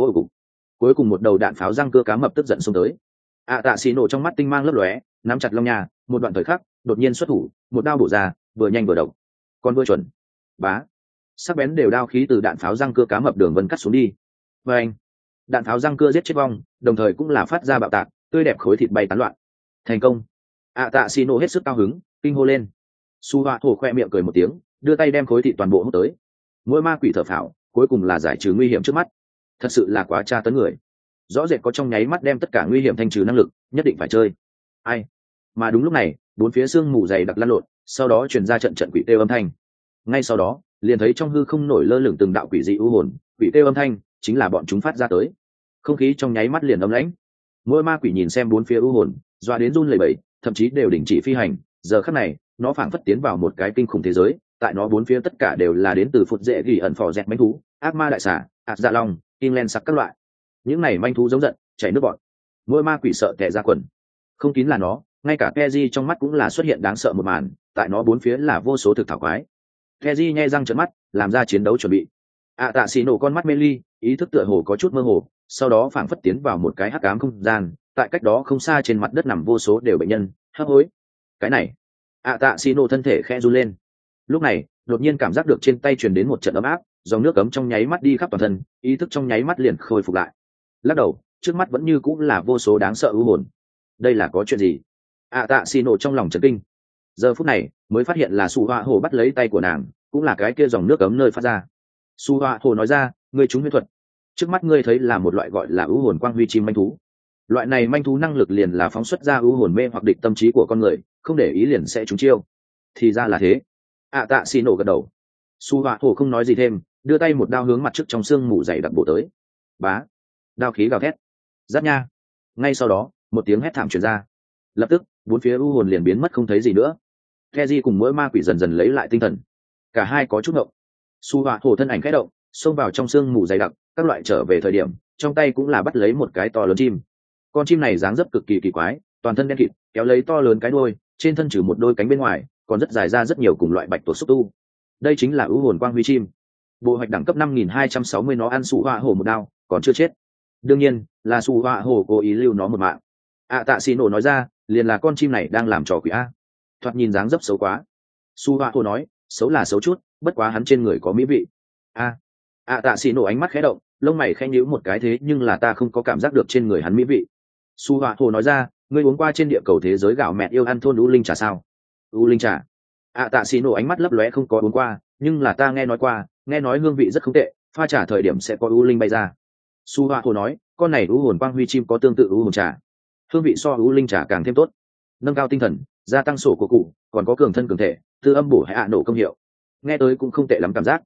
Cuối cùng một đầu đạn pháo răng cưa cá mập tức giận xông tới. Tạ Xì Nổ trong mắt tinh mang lấp lóe, nắm chặt long nhà, một đoạn thời khắc, đột nhiên xuất thủ, một đao bổ ra, vừa nhanh vừa độc, còn vừa chuẩn. Bá. Sắc bén đều đao khí từ đạn pháo răng cưa cá mập đường vân cắt xuống đi. Anh. Đạn pháo răng cưa giết chết vong, đồng thời cũng là phát ra bạo tạc, tươi đẹp khối thịt bay tán loạn. Thành công. Tạ Xì Nổ hết sức cao hứng, kinh hô lên. Su Họa Hổ khoe miệng cười một tiếng, đưa tay đem khối thịt toàn bộ hút tới. Mỗi ma quỷ thở phào, cuối cùng là giải trừ nguy hiểm trước mắt. Thật sự là quá tra tấn người. Rõ rệt có trong nháy mắt đem tất cả nguy hiểm thanh trừ năng lực, nhất định phải chơi. Ai? Mà đúng lúc này, bốn phía sương mù dày đặc lăn lộn, sau đó truyền ra trận trận quỷ kêu âm thanh. Ngay sau đó, liền thấy trong hư không nổi lơ lửng từng đạo quỷ dị u hồn, quỷ kêu âm thanh chính là bọn chúng phát ra tới. Không khí trong nháy mắt liền ấm lãnh. Mỗi ma quỷ nhìn xem bốn phía u hồn, doa đến run lẩy bẩy, thậm chí đều đình chỉ phi hành. Giờ khắc này, nó phảng phất tiến vào một cái kinh khủng thế giới, tại nó bốn phía tất cả đều là đến từ phụt dễ gỉ ẩn phò dẹt manh thú, ác ma đại xà, dạ long, kim len sặc các loại. Những này manh thú giống giận, chảy nước bọt. Mỗi ma quỷ sợ tè ra quần. Không kín là nó, ngay cả Keji trong mắt cũng là xuất hiện đáng sợ một màn, tại nó bốn phía là vô số thực thảo quái. Keji nhe răng trợn mắt, làm ra chiến đấu chuẩn bị. Tạ Xì Nổ con mắt mê ly, ý thức tựa hồ có chút mơ hồ, sau đó phảng phất tiến vào một cái hắc ám không gian, tại cách đó không xa trên mặt đất nằm vô số đều bệnh nhân, hấp hối. Cái này, Tạ Xì Nổ thân thể khẽ run lên. Lúc này, đột nhiên cảm giác được trên tay truyền đến một trận ấm áp, dòng nước ấm trong nháy mắt đi khắp toàn thân, ý thức trong nháy mắt liền khôi phục lại. Lắc đầu, trước mắt vẫn như cũng là vô số đáng sợ u hồn. Đây là có chuyện gì? Tạ Xì Nổ trong lòng chấn kinh. Giờ phút này mới phát hiện là Su Họa Hồ bắt lấy tay của nàng, cũng là cái kia dòng nước ấm nơi phát ra. Su Họa Hồ nói ra, ngươi trúng huyễn thuật. Trước mắt ngươi thấy là một loại gọi là u hồn quang huy chim manh thú. Loại này manh thú năng lực liền là phóng xuất ra u hồn mê hoặc địch tâm trí của con người, không để ý liền sẽ trúng chiêu. Thì ra là thế. Tạ Xì Nổ gật đầu. Su Họa Hồ không nói gì thêm, đưa tay một đao hướng mặt trước trong xương mù dày đặc bổ tới. Bá. Đao khí gào thét. Giáp nha. Ngay sau đó, một tiếng hét thảm truyền ra. Lập tức, bốn phía u hồn liền biến mất không thấy gì nữa. Keji cùng mỗi ma quỷ dần dần lấy lại tinh thần. Cả hai có chút ngộng. Su Họa Hồ thân ảnh khẽ động, xông vào trong xương mù dày đặc, các loại trở về thời điểm, trong tay cũng là bắt lấy một cái to lớn chim. Con chim này dáng dấp cực kỳ kỳ quái, toàn thân đen kịt, kéo lấy to lớn cái đuôi, trên thân trừ một đôi cánh bên ngoài, còn rất dài ra rất nhiều cùng loại bạch tuộc xúc tu. Đây chính là u hồn quang huy chim. Bộ hoạch đẳng cấp 5260 nó ăn Su Họa Hồ một đao, còn chưa chết. Đương nhiên, là Su Họa Hồ cố ý lưu nó một mạng. Tạ Xì Nổ nói ra, liền là con chim này đang làm trò quỷ a. Thoạt nhìn dáng dấp xấu quá. Su Họa Hồ nói, xấu là xấu chút, bất quá hắn trên người có mỹ vị. Tạ Xì Nổ ánh mắt khẽ động, lông mày khẽ nhíu một cái, thế nhưng là ta không có cảm giác được trên người hắn mỹ vị. Su Họa Hồ nói ra, ngươi uống qua trên địa cầu thế giới gạo mẹ yêu ăn thôn u linh trà sao? U linh trà? Tạ Xì Nổ ánh mắt lấp lóe, không có uống qua, nhưng là ta nghe nói qua, nghe nói hương vị rất không tệ, pha trà thời điểm sẽ có u linh bay ra. Su Họa Hồ nói, con này u hồn quang huy chim có tương tự u hồn trà, hương vị so u linh trà càng thêm tốt, nâng cao tinh thần, gia tăng sổ của cụ, còn có cường thân cường thể, tư âm bổ hay nổ công hiệu. Nghe tới cũng không tệ lắm cảm giác.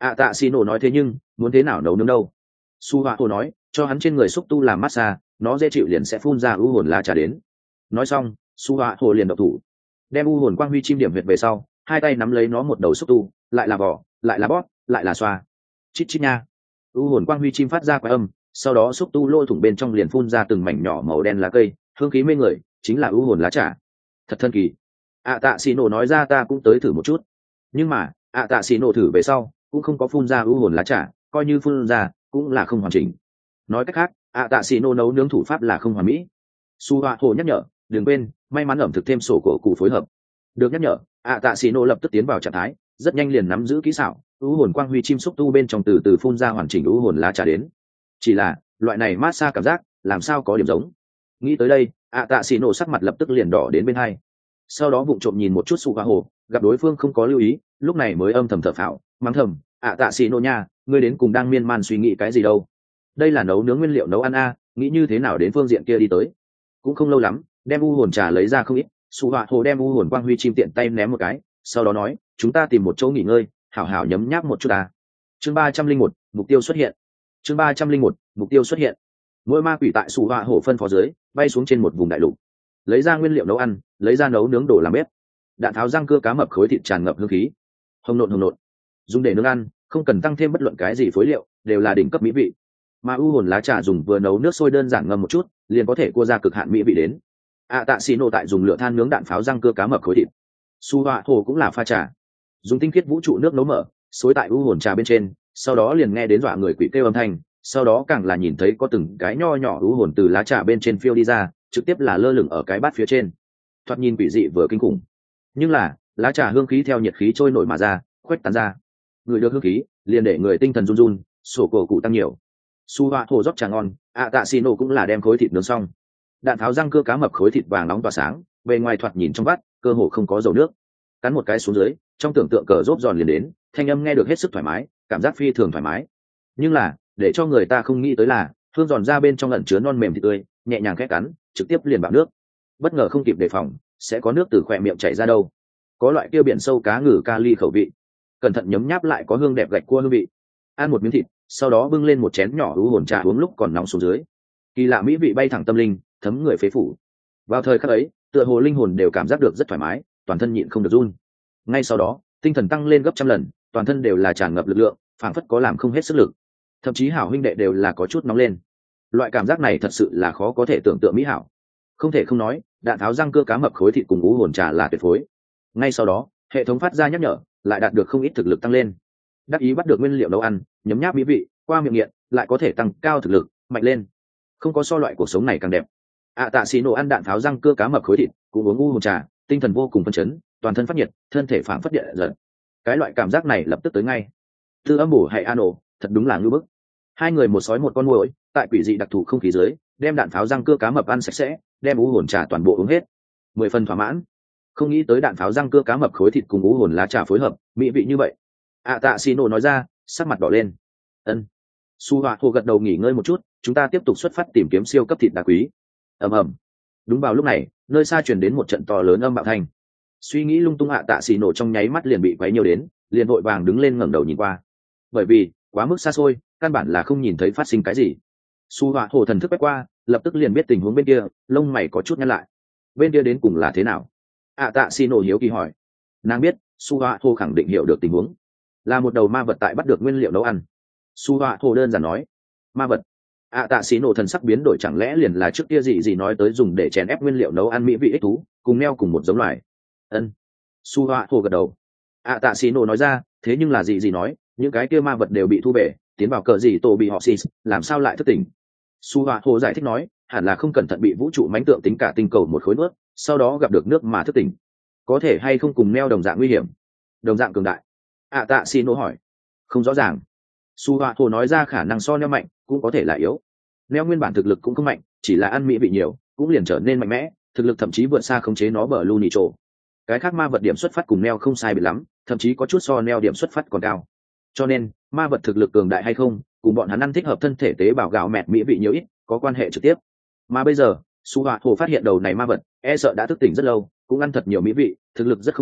ạ tạ xì nổ nói thế nhưng muốn thế nào nấu nướng đâu. Su họa hồ nói cho hắn trên người xúc tu làm massage, nó dễ chịu liền sẽ phun ra u hồn lá trà đến. Nói xong Su họa hồ liền độc thủ, đem u hồn quang huy chim điểm huyệt về sau, hai tay nắm lấy nó một đầu xúc tu, lại là vỏ, lại là bóp, lại là xoa. Chít chít nha, u hồn quang huy chim phát ra quái âm, sau đó xúc tu lôi thủng bên trong liền phun ra từng mảnh nhỏ màu đen lá cây, hương khí mê người, chính là u hồn lá trà. Thật thần kỳ. ạ tạ xì nổ nói ra ta cũng tới thử một chút, nhưng mà ạ tạ xì nổ thử về sau cũng không có phun ra u hồn lá trà, coi như phun ra cũng là không hoàn chỉnh. Nói cách khác ạ tạ xì nổ nấu nướng thủ pháp là không hoàn mỹ. Su họa hồ nhắc nhở đừng quên may mắn ẩm thực thêm sổ cổ cụ phối hợp. Được nhắc nhở, ạ tạ xì nổ lập tức tiến vào trạng thái, rất nhanh liền nắm giữ kỹ xảo, u hồn quang huy chim xúc tu bên trong từ từ phun ra hoàn chỉnh u hồn lá trà đến. Chỉ là loại này mát xa cảm giác làm sao có điểm giống. Nghĩ tới đây ạ tạ xì nổ sắc mặt lập tức liền đỏ đến bên hai. Sau đó vụng trộm nhìn một chút Su họa hồ, gặp đối phương không có lưu ý, lúc này mới âm thầm thở phào mắng thầm ạ tạ xì nổ nha, ngươi đến cùng đang miên man suy nghĩ cái gì đâu. Đây là nấu nướng nguyên liệu nấu ăn a, nghĩ như thế nào đến phương diện kia đi tới. Cũng không lâu lắm đem u hồn trà lấy ra không ít, Su họa hồ đem u hồn quang huy chim tiện tay ném một cái, sau đó nói chúng ta tìm một chỗ nghỉ ngơi, hảo hảo nhấm nháp một chút ta. Chương 301, mục tiêu xuất hiện. Chương 301, mục tiêu xuất hiện. Mỗi ma quỷ tại Su họa hồ phân phó dưới bay xuống trên một vùng đại lục, lấy ra nguyên liệu nấu ăn, lấy ra nấu nướng đồ làm bếp. Đạn tháo răng cưa cá mập khối thịt tràn ngập hương khí, hồng nộn dùng để nướng ăn, không cần tăng thêm bất luận cái gì phối liệu, đều là đỉnh cấp mỹ vị. Mà u hồn lá trà dùng vừa nấu nước sôi đơn giản ngâm một chút liền có thể cua ra cực hạn mỹ vị đến. Tạ xì nổ tại dùng lửa than nướng đạn pháo răng cưa cá mập khối thịt. Su họa hồ cũng là pha trà, dùng tinh khiết vũ trụ nước nấu mở xối tại u hồn trà bên trên, sau đó liền nghe đến dọa người quỷ kêu âm thanh, sau đó càng là nhìn thấy có từng cái nho nhỏ u hồn từ lá trà bên trên phiêu đi ra, trực tiếp là lơ lửng ở cái bát phía trên. Thoạt nhìn quỷ dị vừa kinh khủng, nhưng là lá trà hương khí theo nhiệt khí trôi nổi mà ra, khuếch tán ra. Người được hương khí liền để người tinh thần run run, sổ cổ cụ tăng nhiều. Su họa hồ rót trà ngon, tạ xì nổ cũng là đem khối thịt nướng xong. Đạn tháo răng cưa cá mập khối thịt vàng nóng tỏa sáng, bề ngoài thoạt nhìn trong vắt cơ hồ không có dầu nước. Cắn một cái xuống dưới, trong tưởng tượng cờ rốp giòn liền đến, thanh âm nghe được hết sức thoải mái, cảm giác phi thường thoải mái. Nhưng là để cho người ta không nghĩ tới là hương giòn ra bên trong ẩn chứa non mềm thịt tươi, nhẹ nhàng khẽ cắn trực tiếp liền bạo nước. Bất ngờ không kịp đề phòng sẽ có nước từ khỏe miệng chảy ra đâu. Có loại kia biển sâu cá ngừ kali khẩu vị, cẩn thận nhấm nháp lại có hương đẹp gạch cua hương vị. Ăn một miếng thịt, sau đó bưng lên một chén nhỏ u hồn trà uống lúc còn nóng xuống dưới, kỳ lạ mỹ vị bay thẳng tâm linh, thấm người phế phủ. Vào thời khắc ấy tựa hồ linh hồn đều cảm giác được rất thoải mái, toàn thân nhịn không được run. Ngay sau đó tinh thần tăng lên gấp trăm lần, toàn thân đều là tràn ngập lực lượng, phảng phất có làm không hết sức lực, thậm chí hảo huynh đệ đều là có chút nóng lên. Loại cảm giác này thật sự là khó có thể tưởng tượng mỹ hảo. Không thể không nói đạn tháo răng cưa cá mập khối thịt cùng u hồn trà là tuyệt phối. Ngay sau đó hệ thống phát ra nhắc nhở, lại đạt được không ít thực lực tăng lên. Đắc ý bắt được nguyên liệu nấu ăn, nhấm nháp mỹ vị, qua miệng nghiện lại có thể tăng cao thực lực, mạnh lên. Không có so loại cuộc sống này càng đẹp. Tạ xì nổ ăn đạn pháo răng cưa cá mập khối thịt, cũng uống u hồn trà, tinh thần vô cùng phấn chấn, toàn thân phát nhiệt, thân thể phảng phất điện giật. Cái loại cảm giác này lập tức tới ngay. Tư âm bổ hay an ổ, thật đúng là ngưu bức. Hai người một sói một con muỗi, tại quỷ dị đặc thù không khí dưới, đem đạn pháo răng cưa cá mập ăn sạch sẽ, đem u hồn trà toàn bộ uống hết. 10 phần thỏa mãn. Không nghĩ tới đạn pháo răng cưa cá mập khối thịt cùng u hồn lá trà phối hợp mỹ vị như vậy. Tạ xì nổ nói ra, sắc mặt đỏ lên. Ân. Su họa hồ gật đầu nghỉ ngơi một chút, chúng ta tiếp tục xuất phát tìm kiếm siêu cấp thịt đá quý. Ầm ầm. Đúng vào lúc này nơi xa truyền đến một trận to lớn âm bạo thanh. Suy nghĩ lung tung tạ xì nổ trong nháy mắt liền bị quấy nhiều đến, liền vội vàng đứng lên ngẩng đầu nhìn qua. Bởi vì quá mức xa xôi, căn bản là không nhìn thấy phát sinh cái gì. Su họa hồ thần thức quét qua, lập tức liền biết tình huống bên kia, lông mày có chút nhăn lại. Bên kia đến cùng là thế nào? Tạ xì nổ hiếu kỳ hỏi. Nàng biết Su họa hồ khẳng định hiểu được tình huống, là một đầu ma vật tại bắt được nguyên liệu nấu ăn. Su họa hồ đơn giản nói. Ma vật? Tạ xì nổ thần sắc biến đổi, chẳng lẽ liền là trước kia gì nói tới dùng để chèn ép nguyên liệu nấu ăn mỹ vị ích thú, cùng neo cùng một giống loài? Ân. Su họa hồ gật đầu. Tạ xì nổ nói ra, thế nhưng là gì nói những cái kia ma vật đều bị thu về, tiến vào cờ gì tổ bị họ xì, làm sao lại thất tỉnh? Su họa hồ giải thích nói, hẳn là không cẩn thận bị vũ trụ mánh tượng tính cả tinh cầu một khối nước, sau đó gặp được nước mà thất tỉnh. Có thể hay không cùng neo đồng dạng nguy hiểm, đồng dạng cường đại? Tạ xì nổ hỏi. Không rõ ràng. Su họa hồ nói ra, khả năng so neo mạnh, cũng có thể là yếu. Neo nguyên bản thực lực cũng không mạnh, chỉ là ăn mỹ vị nhiều cũng liền trở nên mạnh mẽ, thực lực thậm chí vượt xa khống chế nó bờ lu nitro. Cái khác ma vật điểm xuất phát cùng neo không sai biệt lắm, thậm chí có chút so neo điểm xuất phát còn cao. Cho nên ma vật thực lực cường đại hay không cùng bọn hắn ăn thích hợp thân thể tế bào gạo mẹt mỹ vị nhiều ít có quan hệ trực tiếp. Mà bây giờ Su họa hồ phát hiện đầu này ma vật e sợ đã thức tỉnh rất lâu, cũng ăn thật nhiều mỹ vị, thực lực rất không tệ,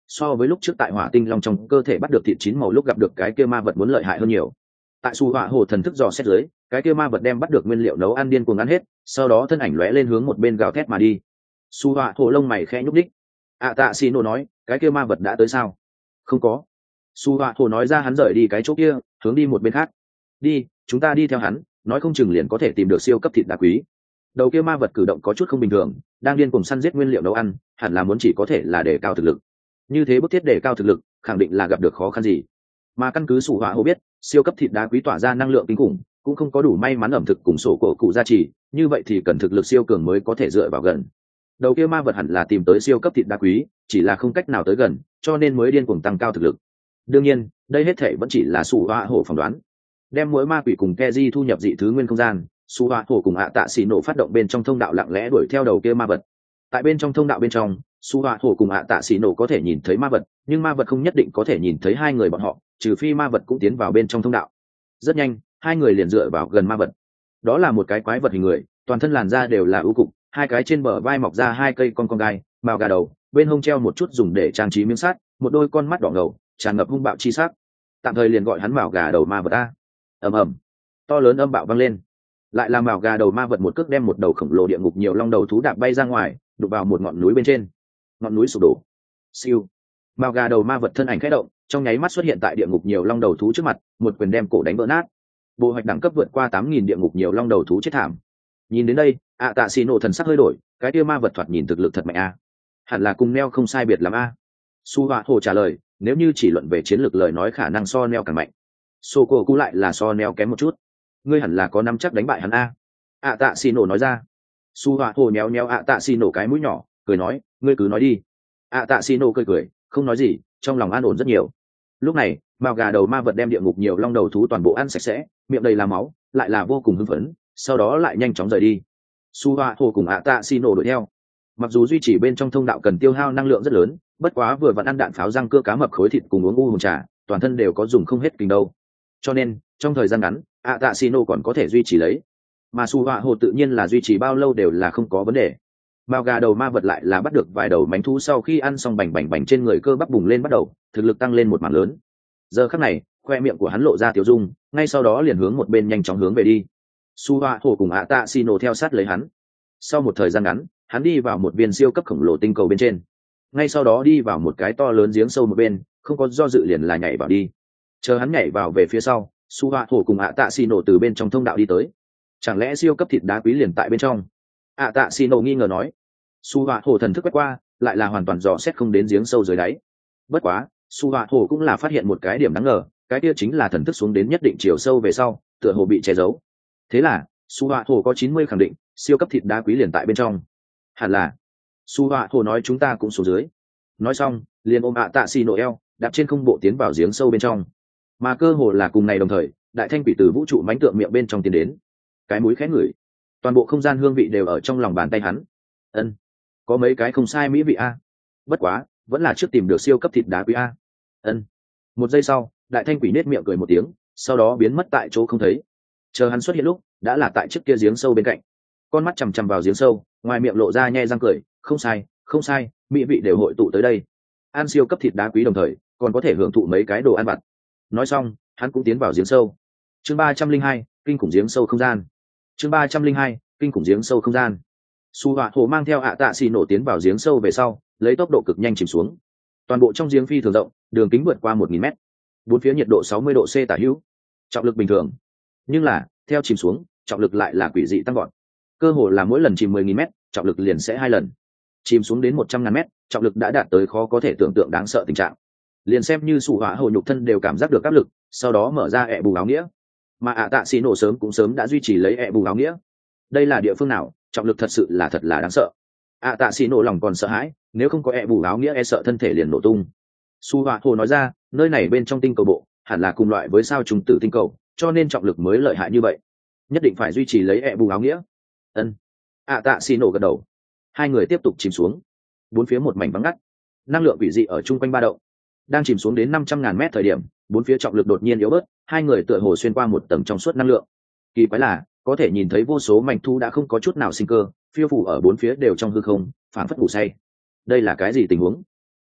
so với lúc trước tại hỏa tinh long trong cơ thể bắt được thịt chín màu lúc gặp được cái kia ma vật muốn lợi hại hơn nhiều. Tại su hỏa hồ thần thức dò xét dưới, cái kia ma vật đem bắt được nguyên liệu nấu ăn điên cuồng ăn hết, sau đó thân ảnh lóe lên hướng một bên gào thét mà đi. Su hỏa hồ lông mày khẽ nhúc đích. Tạ xì nổ nói, cái kia ma vật đã tới sao? Không có. Su hỏa hồ nói ra hắn rời đi cái chỗ kia, hướng đi một bên khác. Đi, chúng ta đi theo hắn, nói không chừng liền có thể tìm được siêu cấp thịt đá quý. Đầu kia ma vật cử động có chút không bình thường, đang điên cuồng săn giết nguyên liệu nấu ăn, hẳn là muốn chỉ có thể là để cao thực lực. Như thế bức thiết để cao thực lực, khẳng định là gặp được khó khăn gì. Mà căn cứ Sủ Hỏa Hồ biết, siêu cấp thịt đá quý tỏa ra năng lượng kinh khủng, cũng không có đủ may mắn ẩm thực cùng sổ cổ cụ gia trì, như vậy thì cần thực lực siêu cường mới có thể dựa vào gần. Đầu kia ma vật hẳn là tìm tới siêu cấp thịt đá quý, chỉ là không cách nào tới gần, cho nên mới điên cuồng tăng cao thực lực. Đương nhiên, đây hết thảy vẫn chỉ là Sủ Hỏa Hồ phỏng đoán. Đem mỗi ma quỷ cùng Keji thu nhập dị thứ nguyên không gian, Sủ Hỏa Hồ cùng Tạ Xỉ nổ phát động bên trong thông đạo lặng lẽ đuổi theo đầu kia ma vật. Tại bên trong thông đạo bên trong, Su Hỏa Hồ cùng Tạ Xỉ nổ có thể nhìn thấy ma vật, nhưng ma vật không nhất định có thể nhìn thấy hai người bọn họ, trừ phi ma vật cũng tiến vào bên trong thông đạo. Rất nhanh, hai người liền dựa vào gần ma vật. Đó là một cái quái vật hình người, toàn thân làn da đều là ưu cục, hai cái trên bờ vai mọc ra hai cây con gai, màu gà đầu, bên hông treo một chút dùng để trang trí miếng sắt, một đôi con mắt đỏ ngầu, tràn ngập hung bạo chi sắc. Tạm thời liền gọi hắn màu gà đầu ma vật a. Ầm ầm, to lớn âm bạo vang lên. Lại là màu gà đầu ma vật một cước đem một đầu khổng lồ địa ngục nhiều long đầu thú đạp bay ra ngoài, đụng vào một ngọn núi bên trên. Ngọn núi sụp đổ. Siêu. Màu gà đầu ma vật thân ảnh khẽ động, trong nháy mắt xuất hiện tại địa ngục nhiều long đầu thú trước mặt, một quyền đem cổ đánh vỡ nát. Bộ hoạch đẳng cấp vượt qua 8.000 địa ngục nhiều long đầu thú chết thảm. Nhìn đến đây, Tạ Xỉ nổ thần sắc hơi đổi, cái kia ma vật thoạt nhìn thực lực thật mạnh a. Hẳn là cùng Neo không sai biệt lắm a. Su Hỏa Hồ trả lời, nếu như chỉ luận về chiến lược lời nói khả năng so Neo càng mạnh. Sô cổ cú lại là so Neo kém một chút. Ngươi hẳn là có nắm chắc đánh bại hắn a. Tạ Xỉ nổ nói ra. Su Hỏa Hồ nhéo nhéo Tạ Xỉ nổ cái mũi nhỏ, cười nói, ngươi cứ nói đi. Tạ Xỉ nổ cười, không nói gì, trong lòng an ổn rất nhiều. Lúc này, mao gà đầu ma vật đem địa ngục nhiều long đầu thú toàn bộ ăn sạch sẽ, miệng đầy là máu, lại là vô cùng hưng phấn, sau đó lại nhanh chóng rời đi. Su Hỏa Hồ cùng Tạ Xỉ nổ đuổi theo. Mặc dù duy trì bên trong thông đạo cần tiêu hao năng lượng rất lớn, bất quá vừa vặn ăn đạn pháo răng cưa cá mập khối thịt cùng uống u hồn trà, toàn thân đều có dùng không hết kinh đâu. Cho nên, trong thời gian ngắn, Tạ Xỉ nổ còn có thể duy trì lấy. Mà Su Hỏa Hồ tự nhiên là duy trì bao lâu đều là không có vấn đề. Mao gà đầu ma vật lại là bắt được vài đầu mánh thú sau khi ăn xong bành bành bành trên người cơ bắp bùng lên bắt đầu, thực lực tăng lên một mảng lớn. Giờ khắc này, khoe miệng của hắn lộ ra tiểu dung, ngay sau đó liền hướng một bên nhanh chóng hướng về đi. Su Hỏa Hồ cùng Tạ Xỉ nổ theo sát lấy hắn. Sau một thời gian ngắn, hắn đi vào một viên siêu cấp khổng lồ tinh cầu bên trên. Ngay sau đó đi vào một cái to lớn giếng sâu một bên, không có do dự liền là nhảy vào đi. Chờ hắn nhảy vào về phía sau, Su Hỏa Hồ cùng Tạ Xỉ nổ từ bên trong thông đạo đi tới. Chẳng lẽ siêu cấp thịt đá quý liền tại bên trong? Tạ Xỉ nổ nghi ngờ nói. Su Hỏa Hồ thần thức quét qua, lại là hoàn toàn dò xét không đến giếng sâu dưới đáy. Bất quá, Su Hỏa Hồ cũng là phát hiện một cái điểm đáng ngờ, cái kia chính là thần thức xuống đến nhất định chiều sâu về sau, tựa hồ bị che giấu. Thế là, Su Hỏa Hồ có 90 khẳng định, siêu cấp thịt đá quý liền tại bên trong. Hẳn là. Su Hỏa Hồ nói chúng ta cũng xuống dưới. Nói xong, liền ôm Tạ Xỉ nổ eo, đạp trên không bộ tiến vào giếng sâu bên trong. Mà cơ hồ là cùng ngày đồng thời, đại thanh quỷ từ vũ trụ mãnh tượng miệng bên trong tiến đến. Cái mũi khẽ ngửi, toàn bộ không gian hương vị đều ở trong lòng bàn tay hắn. Ân, có mấy cái không sai mỹ vị a. Bất quá, vẫn là trước tìm được siêu cấp thịt đá quý a. Ân. Một giây sau, đại thanh quỷ nết miệng cười một tiếng, sau đó biến mất tại chỗ không thấy. Chờ hắn xuất hiện lúc, đã là tại trước kia giếng sâu bên cạnh. Con mắt chằm chằm vào giếng sâu, ngoài miệng lộ ra nhe răng cười, không sai, không sai, mỹ vị đều hội tụ tới đây. Ăn siêu cấp thịt đá quý đồng thời, còn có thể hưởng thụ mấy cái đồ ăn vặt. Nói xong, hắn cũng tiến vào giếng sâu. Chương 302, kinh khủng giếng sâu không gian. Chương 302, kinh khủng giếng sâu không gian. Su Hỏa Hồ mang theo Tạ Xỉ nổ tiến vào giếng sâu về sau, lấy tốc độ cực nhanh chìm xuống. Toàn bộ trong giếng phi thường rộng, đường kính vượt qua 1000 mét. Bốn phía nhiệt độ 60 độ C tả hữu. Trọng lực bình thường. Nhưng là, theo chìm xuống, trọng lực lại là quỷ dị tăng vọt. Cơ hồ là mỗi lần chìm 10.000 mét, trọng lực liền sẽ 2 lần. Chìm xuống đến 100.000 mét, trọng lực đã đạt tới khó có thể tưởng tượng đáng sợ tình trạng. Liền xem như Su Hỏa Hồ nhục thân đều cảm giác được áp lực, sau đó mở ra ẹ bù áo nghĩa. Mà Tạ Xỉ nổ sớm đã duy trì lấy ẹ bù áo nghĩa. Đây là địa phương nào, trọng lực thật sự là đáng sợ. Tạ Xỉ nổ lòng còn sợ hãi, nếu không có ẹ bù áo nghĩa e sợ thân thể liền nổ tung. Su Hỏa Hồ nói ra, nơi này bên trong tinh cầu bộ hẳn là cùng loại với sao trùng tử tinh cầu, cho nên trọng lực mới lợi hại như vậy, nhất định phải duy trì lấy ẹ bù áo nghĩa. Ân. Tạ Xỉ nổ gật đầu. Hai người tiếp tục chìm xuống. Bốn phía một mảnh vắng ngắt, năng lượng quỷ dị ở chung quanh ba động. Đang chìm xuống đến 500.000 mét thời điểm, bốn phía trọng lực đột nhiên yếu bớt, hai người tựa hồ xuyên qua một tầng trong suốt năng lượng. Kỳ quái là, có thể nhìn thấy vô số mảnh thu đã không có chút nào sinh cơ, phiêu phù ở bốn phía đều trong hư không, phảng phất ngủ say. Đây là cái gì tình huống?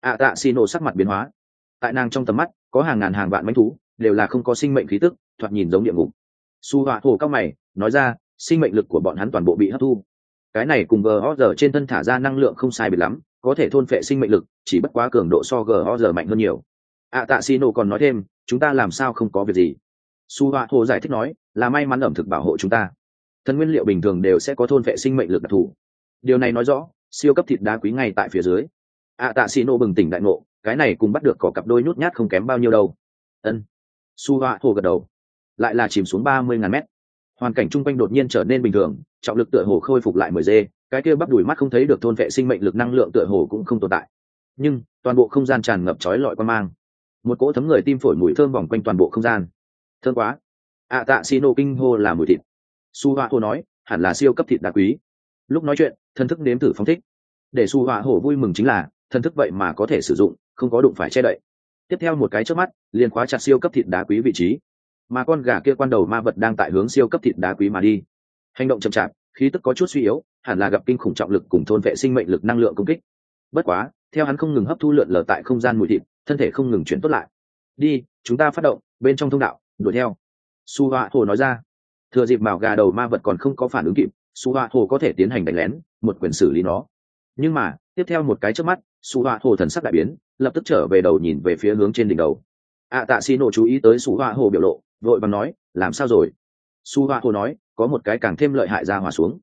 ạ tạ xì nổ sắc mặt biến hóa. Tại nàng trong tầm mắt có hàng ngàn hàng vạn mãnh thú, đều là không có sinh mệnh khí tức, thoạt nhìn giống địa ngục. Su Họa Hồ cao mày nói ra, sinh mệnh lực của bọn hắn toàn bộ bị hấp thu. Cái này cùng GOG trên thân thả ra năng lượng không sai biệt lắm, có thể thôn phệ sinh mệnh lực, chỉ bất quá cường độ so GOG mạnh hơn nhiều. Tạ Xì Nổ còn nói thêm, chúng ta làm sao không có việc gì. Su Họa Hồ giải thích nói, là may mắn ẩm thực bảo hộ chúng ta. Thần nguyên liệu bình thường đều sẽ có thôn phệ sinh mệnh lực đặc thù. Điều này nói rõ, siêu cấp thịt đá quý ngay tại phía dưới. Tạ Xì Nổ bừng tỉnh đại ngộ, cái này cùng bắt được có cặp đôi nhút nhát không kém bao nhiêu đâu. Ân. Su Họa Hồ gật đầu. Lại là chìm xuống 30.000 mét. Hoàn cảnh chung quanh đột nhiên trở nên bình thường, trọng lực tựa hồ khôi phục lại 10 giây, cái kia bắp đùi mắt không thấy được thôn vệ sinh mệnh lực năng lượng tựa hồ cũng không tồn tại. Nhưng toàn bộ không gian tràn ngập chói lọi quang mang. Một cỗ thấm người tim phổi mùi thơm vòng quanh toàn bộ không gian. Thơm quá. Tạ Xì Nổ kinh hô là mùi thịt. Su Họa Hồ nói, hẳn là siêu cấp thịt đá quý. Lúc nói chuyện, thần thức nếm thử phóng thích. Để Su Họa Hồ vui mừng chính là, thần thức vậy mà có thể sử dụng, không có đụng phải che đậy. Tiếp theo một cái chớp mắt, liền khóa chặt siêu cấp thịt đá quý vị trí. Mà con gà kia quan đầu ma vật đang tại hướng siêu cấp thịt đá quý mà đi. Hành động chậm chạp, khí tức có chút suy yếu, hẳn là gặp kinh khủng trọng lực cùng thôn vệ sinh mệnh lực năng lượng công kích. Bất quá, theo hắn không ngừng hấp thu lượn lờ tại không gian mùi thịt, thân thể không ngừng chuyển tốt lại. Đi, chúng ta phát động, bên trong thông đạo, đuổi theo. Su Họa Hồ nói ra. Thừa dịp mào gà đầu ma vật còn không có phản ứng kịp, Su Họa Hồ có thể tiến hành đánh lén, một quyền xử lý nó. Nhưng mà, tiếp theo một cái chớp mắt, Su Họa Hồ thần sắc đại biến, lập tức trở về đầu nhìn về phía hướng trên đỉnh đầu. Tạ Xì Nổ chú ý tới Su Họa Hồ biểu lộ, vội vàng nói, làm sao rồi? Su Họa Hồ nói, có một cái càng thêm lợi hại ra hỏa xuống.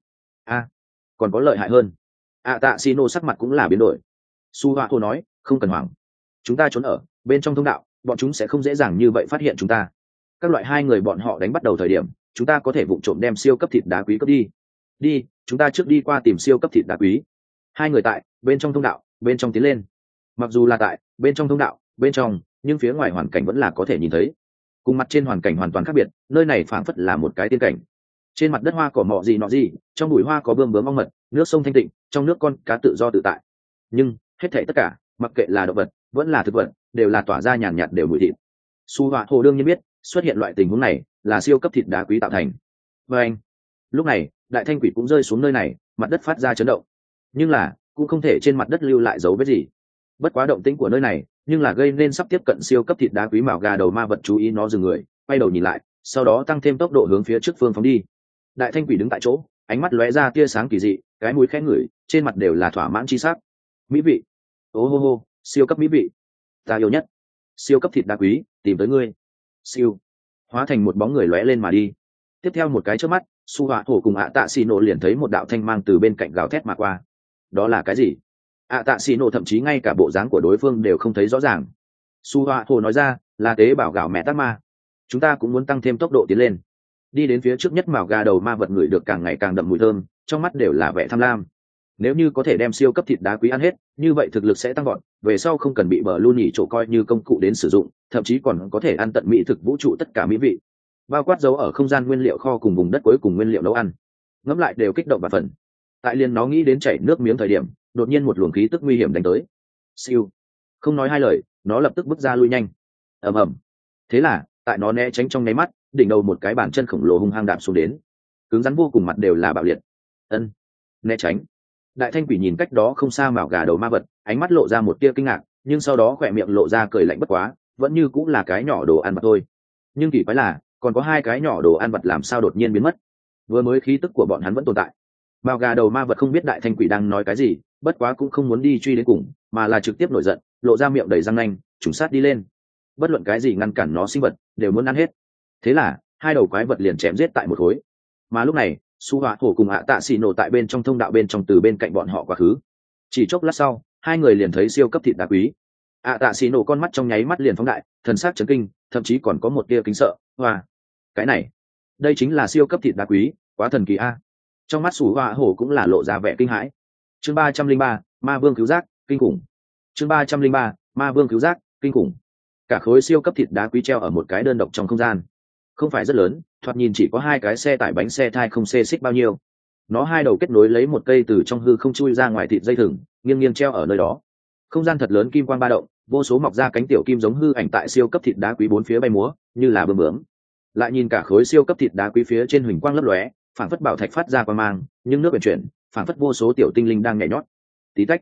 Còn có lợi hại hơn. Tạ Xì Nổ sắc mặt cũng là biến đổi. Su Họa Hồ nói, không cần hoảng, chúng ta trốn ở bên trong thông đạo, bọn chúng sẽ không dễ dàng như vậy phát hiện chúng ta. Các loại hai người bọn họ đánh bắt đầu thời điểm, chúng ta có thể vụng trộm đem siêu cấp thịt đá quý cướp đi. Đi, chúng ta trước đi qua tìm siêu cấp thịt đá quý. Hai người tại bên trong thông đạo, bên trong tiến lên. Mặc dù là tại bên trong thông đạo, bên trong, nhưng phía ngoài hoàn cảnh vẫn là có thể nhìn thấy. Cùng mặt trên hoàn cảnh hoàn toàn khác biệt, nơi này phảng phất là một cái tiên cảnh. Trên mặt đất hoa cỏ mọ gì nọ gì, trong bụi hoa có bươm bướm ong mật, nước sông thanh tịnh, trong nước con cá tự do tự tại. Nhưng hết thảy tất cả, mặc kệ là động vật vẫn là thực vật, đều là tỏa ra nhàn nhạt đều mùi thịt. Su Họa Hồ đương nhiên biết, xuất hiện loại tình huống này là siêu cấp thịt đá quý tạo thành. Và anh, lúc này, đại thanh quỷ cũng rơi xuống nơi này, mặt đất phát ra chấn động. Nhưng là, cũng không thể trên mặt đất lưu lại dấu vết gì. Bất quá động tĩnh của nơi này, nhưng là gây nên sắp tiếp cận siêu cấp thịt đá quý mào gà đầu ma vật chú ý nó dừng người, quay đầu nhìn lại, sau đó tăng thêm tốc độ hướng phía trước phương phóng đi. Đại thanh quỷ đứng tại chỗ, ánh mắt lóe ra tia sáng kỳ dị, cái mũi khẽ ngửi, trên mặt đều là thỏa mãn chi sắc. Mỹ vị. Ô hô hô, siêu cấp mỹ vị. Ta yêu nhất. Siêu cấp thịt đá quý, tìm tới ngươi. Siêu. Hóa thành một bóng người lóe lên mà đi. Tiếp theo một cái chớp mắt, Su Họa Hồ cùng Tạ Xì Nổ liền thấy một đạo thanh mang từ bên cạnh gào thét mà qua. Đó là cái gì? Tạ Xì Nổ thậm chí ngay cả bộ dáng của đối phương đều không thấy rõ ràng. Su Họa Hồ nói ra, là tế bảo gạo mẹ tắc ma. Chúng ta cũng muốn tăng thêm tốc độ tiến lên. Đi đến phía trước nhất mào gà đầu ma vật người được càng ngày càng đậm mùi thơm, trong mắt đều là vẻ tham lam. Nếu như có thể đem siêu cấp thịt đá quý ăn hết, như vậy thực lực sẽ tăng gọn, về sau không cần bị bờ luôn nhỉ chỗ coi như công cụ đến sử dụng, thậm chí còn có thể ăn tận mỹ thực vũ trụ tất cả mỹ vị, bao quát dấu ở không gian nguyên liệu kho cùng vùng đất cuối cùng nguyên liệu nấu ăn. Ngẫm lại đều kích động và phần. Tại liền nó nghĩ đến chảy nước miếng thời điểm, đột nhiên một luồng khí tức nguy hiểm đánh tới. Siêu. Không nói hai lời, nó lập tức bước ra lui nhanh. Ầm ầm. Thế là, tại nó né tránh trong nháy mắt, đỉnh đầu một cái bàn chân khổng lồ hung hăng đạp xuống đến. Cứng rắn vô cùng, mặt đều là bạo liệt. Ân. Né tránh. Đại thanh quỷ nhìn cách đó không xa mào gà đầu ma vật, ánh mắt lộ ra một tia kinh ngạc, nhưng sau đó khỏe miệng lộ ra cười lạnh bất quá, vẫn như cũng là cái nhỏ đồ ăn vặt thôi. Nhưng kỳ quái là, còn có hai cái nhỏ đồ ăn vặt làm sao đột nhiên biến mất. Vừa mới khí tức của bọn hắn vẫn tồn tại. Mào gà đầu ma vật không biết đại thanh quỷ đang nói cái gì, bất quá cũng không muốn đi truy đến cùng, mà là trực tiếp nổi giận, lộ ra miệng đầy răng nanh, trùng sát đi lên. Bất luận cái gì ngăn cản nó sinh vật, đều muốn ăn hết. Thế là, hai đầu quái vật liền chém giết tại một khối. Mà lúc này, Su Họa Hồ cùng Tạ Xì Nổ tại bên trong thông đạo bên trong từ bên cạnh bọn họ quá khứ. Chỉ chốc lát sau, hai người liền thấy siêu cấp thịt đá quý. Tạ Xì Nổ con mắt trong nháy mắt liền phóng đại, thần sắc chấn kinh, thậm chí còn có một tia kính sợ. Hoa, cái này, đây chính là siêu cấp thịt đá quý, quá thần kỳ a. Trong mắt Su Họa Hồ cũng là lộ ra vẻ kinh hãi. Chương 303, Ma Vương cứu giác, kinh khủng. Chương 303, Ma Vương cứu giác, kinh khủng. Cả khối siêu cấp thịt đá quý treo ở một cái đơn độc trong không gian, không phải rất lớn, thoạt nhìn chỉ có hai cái xe tải bánh xe thai không xê xích bao nhiêu. Nó hai đầu kết nối lấy một cây từ trong hư không chui ra ngoài thịt dây thừng, nghiêng nghiêng treo ở nơi đó. Không gian thật lớn, kim quang ba động, vô số mọc ra cánh tiểu kim giống hư ảnh tại siêu cấp thịt đá quý bốn phía bay múa, như là bướm bướm. Lại nhìn cả khối siêu cấp thịt đá quý phía trên huỳnh quang lấp lóe, phảng phất bảo thạch phát ra quang mang, nhưng nước vận chuyển, phảng phất vô số tiểu tinh linh đang nhảy nhót. Tí tách,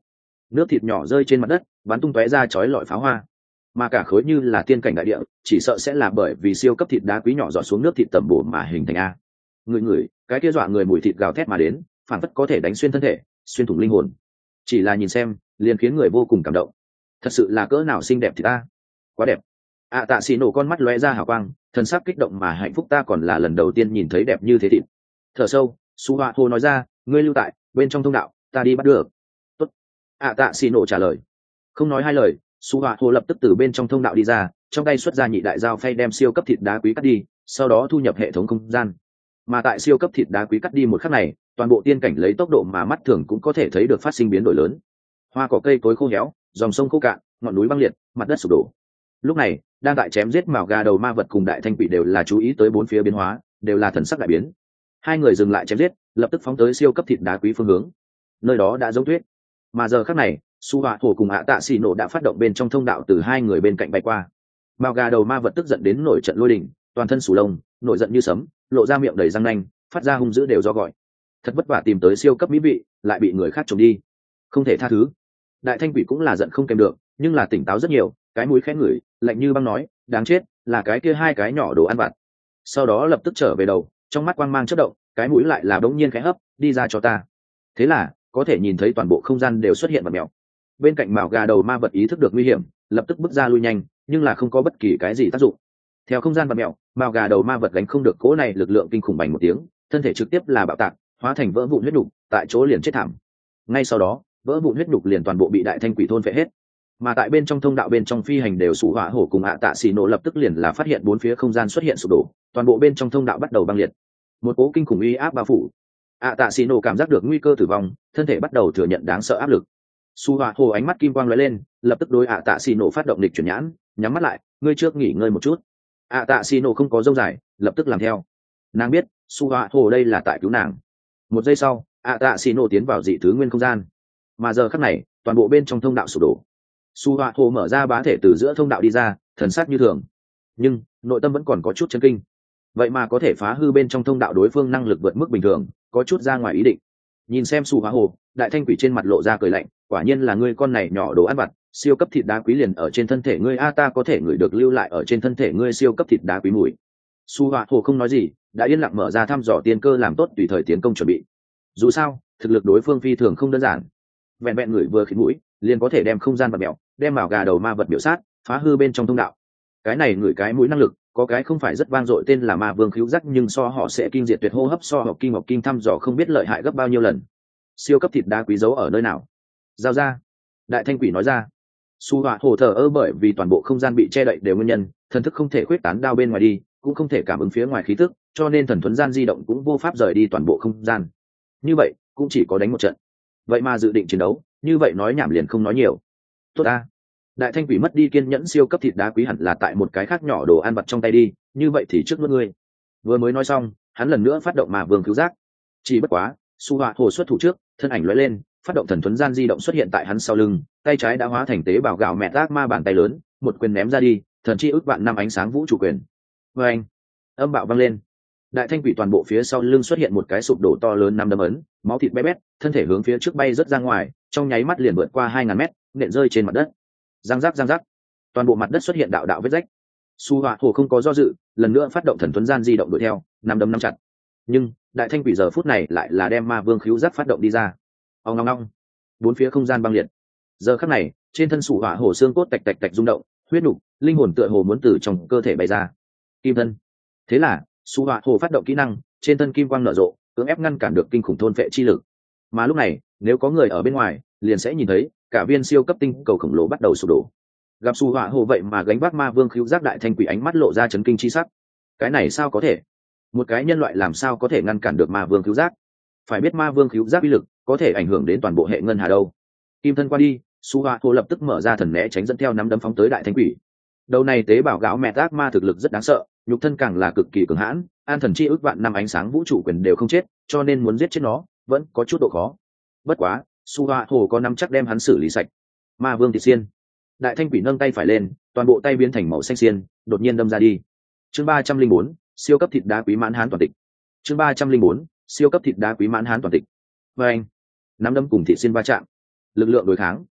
nước thịt nhỏ rơi trên mặt đất bắn tung tóe ra chói lọi pháo hoa, mà cả khối như là tiên cảnh đại địa, chỉ sợ sẽ là bởi vì siêu cấp thịt đá quý nhỏ dọn xuống nước thịt tẩm bổ mà hình thành a. Người cái kia dọa người mùi thịt gào thét mà đến, phản phất có thể đánh xuyên thân thể, xuyên thủng linh hồn. Chỉ là nhìn xem liền khiến người vô cùng cảm động. Thật sự là cỡ nào xinh đẹp thì ta, quá đẹp. Tạ xì nổ con mắt lóe ra hào quang, thần sắc kích động mà hạnh phúc, ta còn là lần đầu tiên nhìn thấy đẹp như thế thịt. Thở sâu, su hoa hồ nói ra, ngươi lưu tại bên trong thông đạo, ta đi bắt được. Tốt. Tạ xì nổ trả lời. Không nói hai lời, su hoa hồ lập tức từ bên trong thông đạo đi ra, trong tay xuất ra nhị đại dao phay đem siêu cấp thịt đá quý cắt đi, sau đó thu nhập hệ thống không gian. Mà tại siêu cấp thịt đá quý cắt đi một khắc này, toàn bộ tiên cảnh lấy tốc độ mà mắt thường cũng có thể thấy được phát sinh biến đổi lớn. Hoa cỏ cây cối khô héo, dòng sông khô cạn, ngọn núi băng liệt, mặt đất sụp đổ. Lúc này đang tại chém giết mào gà đầu ma vật cùng đại thanh quỷ đều là chú ý tới bốn phía biến hóa, đều là thần sắc đại biến. Hai người dừng lại chém giết, lập tức phóng tới siêu cấp thịt đá quý phương hướng. Nơi đó đã giống tuyết, mà giờ khắc này su họa hổ cùng tạ xì nổ đã phát động bên trong thông đạo từ hai người bên cạnh bay qua. Mào gà đầu ma vật tức giận đến nổi trận lôi đình, toàn thân sù lông nổi giận như sấm, lộ ra miệng đầy răng nanh, phát ra hung dữ đều do gọi. Thật vất vả tìm tới siêu cấp mỹ vị, lại bị người khác trộm đi, không thể tha thứ. Đại thanh quỷ cũng là giận không kèm được, nhưng là tỉnh táo rất nhiều, cái mũi khẽ ngửi, lạnh như băng nói, đáng chết, là cái kia hai cái nhỏ đồ ăn vặt. Sau đó lập tức trở về đầu, trong mắt quang mang chớp động, cái mũi lại là bỗng nhiên khẽ hấp, đi ra cho ta. Thế là có thể nhìn thấy toàn bộ không gian đều xuất hiện vật mèo. Bên cạnh mào gà đầu ma vật ý thức được nguy hiểm, lập tức bước ra lui nhanh, nhưng là không có bất kỳ cái gì tác dụng. Theo không gian vật mèo, mào gà đầu ma vật gánh không được cỗ này lực lượng kinh khủng, bành một tiếng, thân thể trực tiếp là bạo tạc, hóa thành vỡ vụn huyết đục, tại chỗ liền chết thảm. Ngay sau đó vỡ vụn huyết đục liền toàn bộ bị đại thanh quỷ thôn phệ hết. Mà tại bên trong thông đạo bên trong phi hành đều sụ hỏa hổ cùng tạ xì nổ lập tức liền là phát hiện bốn phía không gian xuất hiện sụp đổ, toàn bộ bên trong thông đạo bắt đầu băng liệt, một cố kinh khủng uy áp bao phủ. Tạ xì nổ cảm giác được nguy cơ tử vong, thân thể bắt đầu thừa nhận đáng sợ áp lực. Su hỏa hổ ánh mắt kim quang lóe lên, lập tức đối tạ xì nổ phát động lịch chuyển nhãn, nhắm mắt lại, ngươi trước nghỉ ngơi một chút. Tạ xì nổ không có dông dài, lập tức làm theo. Nàng biết su hỏa hổ đây là tại cứu nàng. Một giây sau tạ xì nổ tiến vào dị thứ nguyên không gian, mà giờ khắc này toàn bộ bên trong thông đạo sụp đổ. Su họa hồ mở ra bá thể từ giữa thông đạo đi ra, thần sắc như thường, nhưng nội tâm vẫn còn có chút chấn kinh. Vậy mà có thể phá hư bên trong thông đạo, đối phương năng lực vượt mức bình thường, có chút ra ngoài ý định. Nhìn xem Su họa hồ, đại thanh quỷ trên mặt lộ ra cười lạnh, quả nhiên là ngươi con này nhỏ đồ ăn vặt, siêu cấp thịt đá quý liền ở trên thân thể ngươi, ta có thể ngửi được lưu lại ở trên thân thể ngươi siêu cấp thịt đá quý mùi. Su họa hồ không nói gì, đã yên lặng mở ra thăm dò tiên cơ, làm tốt tùy thời tiến công chuẩn bị. Dù sao thực lực đối phương phi thường không đơn giản, vẹn vẹn người vừa khít mũi liền có thể đem không gian vật mèo, đem vào gà đầu ma vật biểu sát, phá hư bên trong thông đạo. Cái này người cái mũi năng lực có cái không phải rất vang dội tên là ma vương khíu giác, nhưng so họ sẽ kinh diệt tuyệt hô hấp, so học kim thăm dò không biết lợi hại gấp bao nhiêu lần. Siêu cấp thịt đá quý giấu ở nơi nào? Giao ra. Đại thanh quỷ nói ra. Su họa hồ thờ ơ, bởi vì toàn bộ không gian bị che đậy đều nguyên nhân, thần thức không thể khuyết tán đao bên ngoài đi, cũng không thể cảm ứng phía ngoài khí tức, cho nên thần thuấn gian di động cũng vô pháp rời đi toàn bộ không gian. Như vậy cũng chỉ có đánh một trận. Vậy mà dự định chiến đấu, như vậy nói nhảm liền không nói nhiều. Tốt ta. Đại thanh quỷ mất đi kiên nhẫn, siêu cấp thịt đá quý hẳn là tại một cái khác nhỏ đồ ăn vặt trong tay đi, như vậy thì trước nuốt ngươi. Vừa mới nói xong, hắn lần nữa phát động mà vương cứu giác. Chỉ bất quá su họa hồ xuất thủ trước, thân ảnh lóe lên, phát động thần thuấn gian di động xuất hiện tại hắn sau lưng, tay trái đã hóa thành tế bào gạo mẹ ác ma bàn tay lớn, một quyền ném ra đi, thần chi ước vạn năm ánh sáng vũ trụ quyền. Vê anh, âm bạo vang lên. Đại thanh quỷ toàn bộ phía sau lưng xuất hiện một cái sụp đổ to lớn, năm đấm ấn, máu thịt bé bét, thân thể hướng phía trước bay rất ra ngoài, trong nháy mắt liền vượt qua 2000 mét, nện rơi trên mặt đất. Giang giác, toàn bộ mặt đất xuất hiện đạo đạo vết rách. Su họa hồ không có do dự, lần nữa phát động thần tuấn gian di động đuổi theo, năm đấm nắm chặt. Nhưng đại thanh quỷ giờ phút này lại là đem ma vương khíu giác phát động đi ra. Ong ong ong, bốn phía không gian băng liệt. Giờ khắc này trên thân Su họa hồ xương cốt tạch tạch tạch rung động, huyết nục linh hồn tựa hồ muốn từ trong cơ thể bay ra. Kim thân. Thế là Su họa hồ phát động kỹ năng, trên thân kim quang nở rộ, cưỡng ép ngăn cản được kinh khủng thôn phệ chi lực. Mà lúc này nếu có người ở bên ngoài liền sẽ nhìn thấy cả viên siêu cấp tinh cầu khổng lồ bắt đầu sụp đổ. Gặp Su họa hồ vậy mà gánh vác ma vương khíu giác, đại thanh quỷ ánh mắt lộ ra chấn kinh chi sắc. Cái này sao có thể? Một cái nhân loại làm sao có thể ngăn cản được ma vương khíu giác? Phải biết ma vương khíu giác uy lực có thể ảnh hưởng đến toàn bộ hệ ngân hà đâu. Kim thân qua đi, Su họa hồ lập tức mở ra thần né tránh, dẫn theo nắm đấm phóng tới đại thanh quỷ. Đầu này tế bào gạo mẹ ác ma thực lực rất đáng sợ, nhục thân càng là cực kỳ cường hãn, an thần chi ước vạn năm ánh sáng vũ trụ quyền đều không chết, cho nên muốn giết chết nó vẫn có chút độ khó. Bất quá Su họa hồ có nắm chắc đem hắn xử lý sạch. Ma vương thịt xiên. Đại thanh quỷ nâng tay phải lên, toàn bộ tay biến thành màu xanh xiên, đột nhiên đâm ra đi. Chương 304, siêu cấp thịt đá quý mãn hán toàn tịch. Chương 304, siêu cấp thịt đá quý mãn hán toàn tịch. Và anh, nắm đấm cùng thịt xiên va chạm, lực lượng đối kháng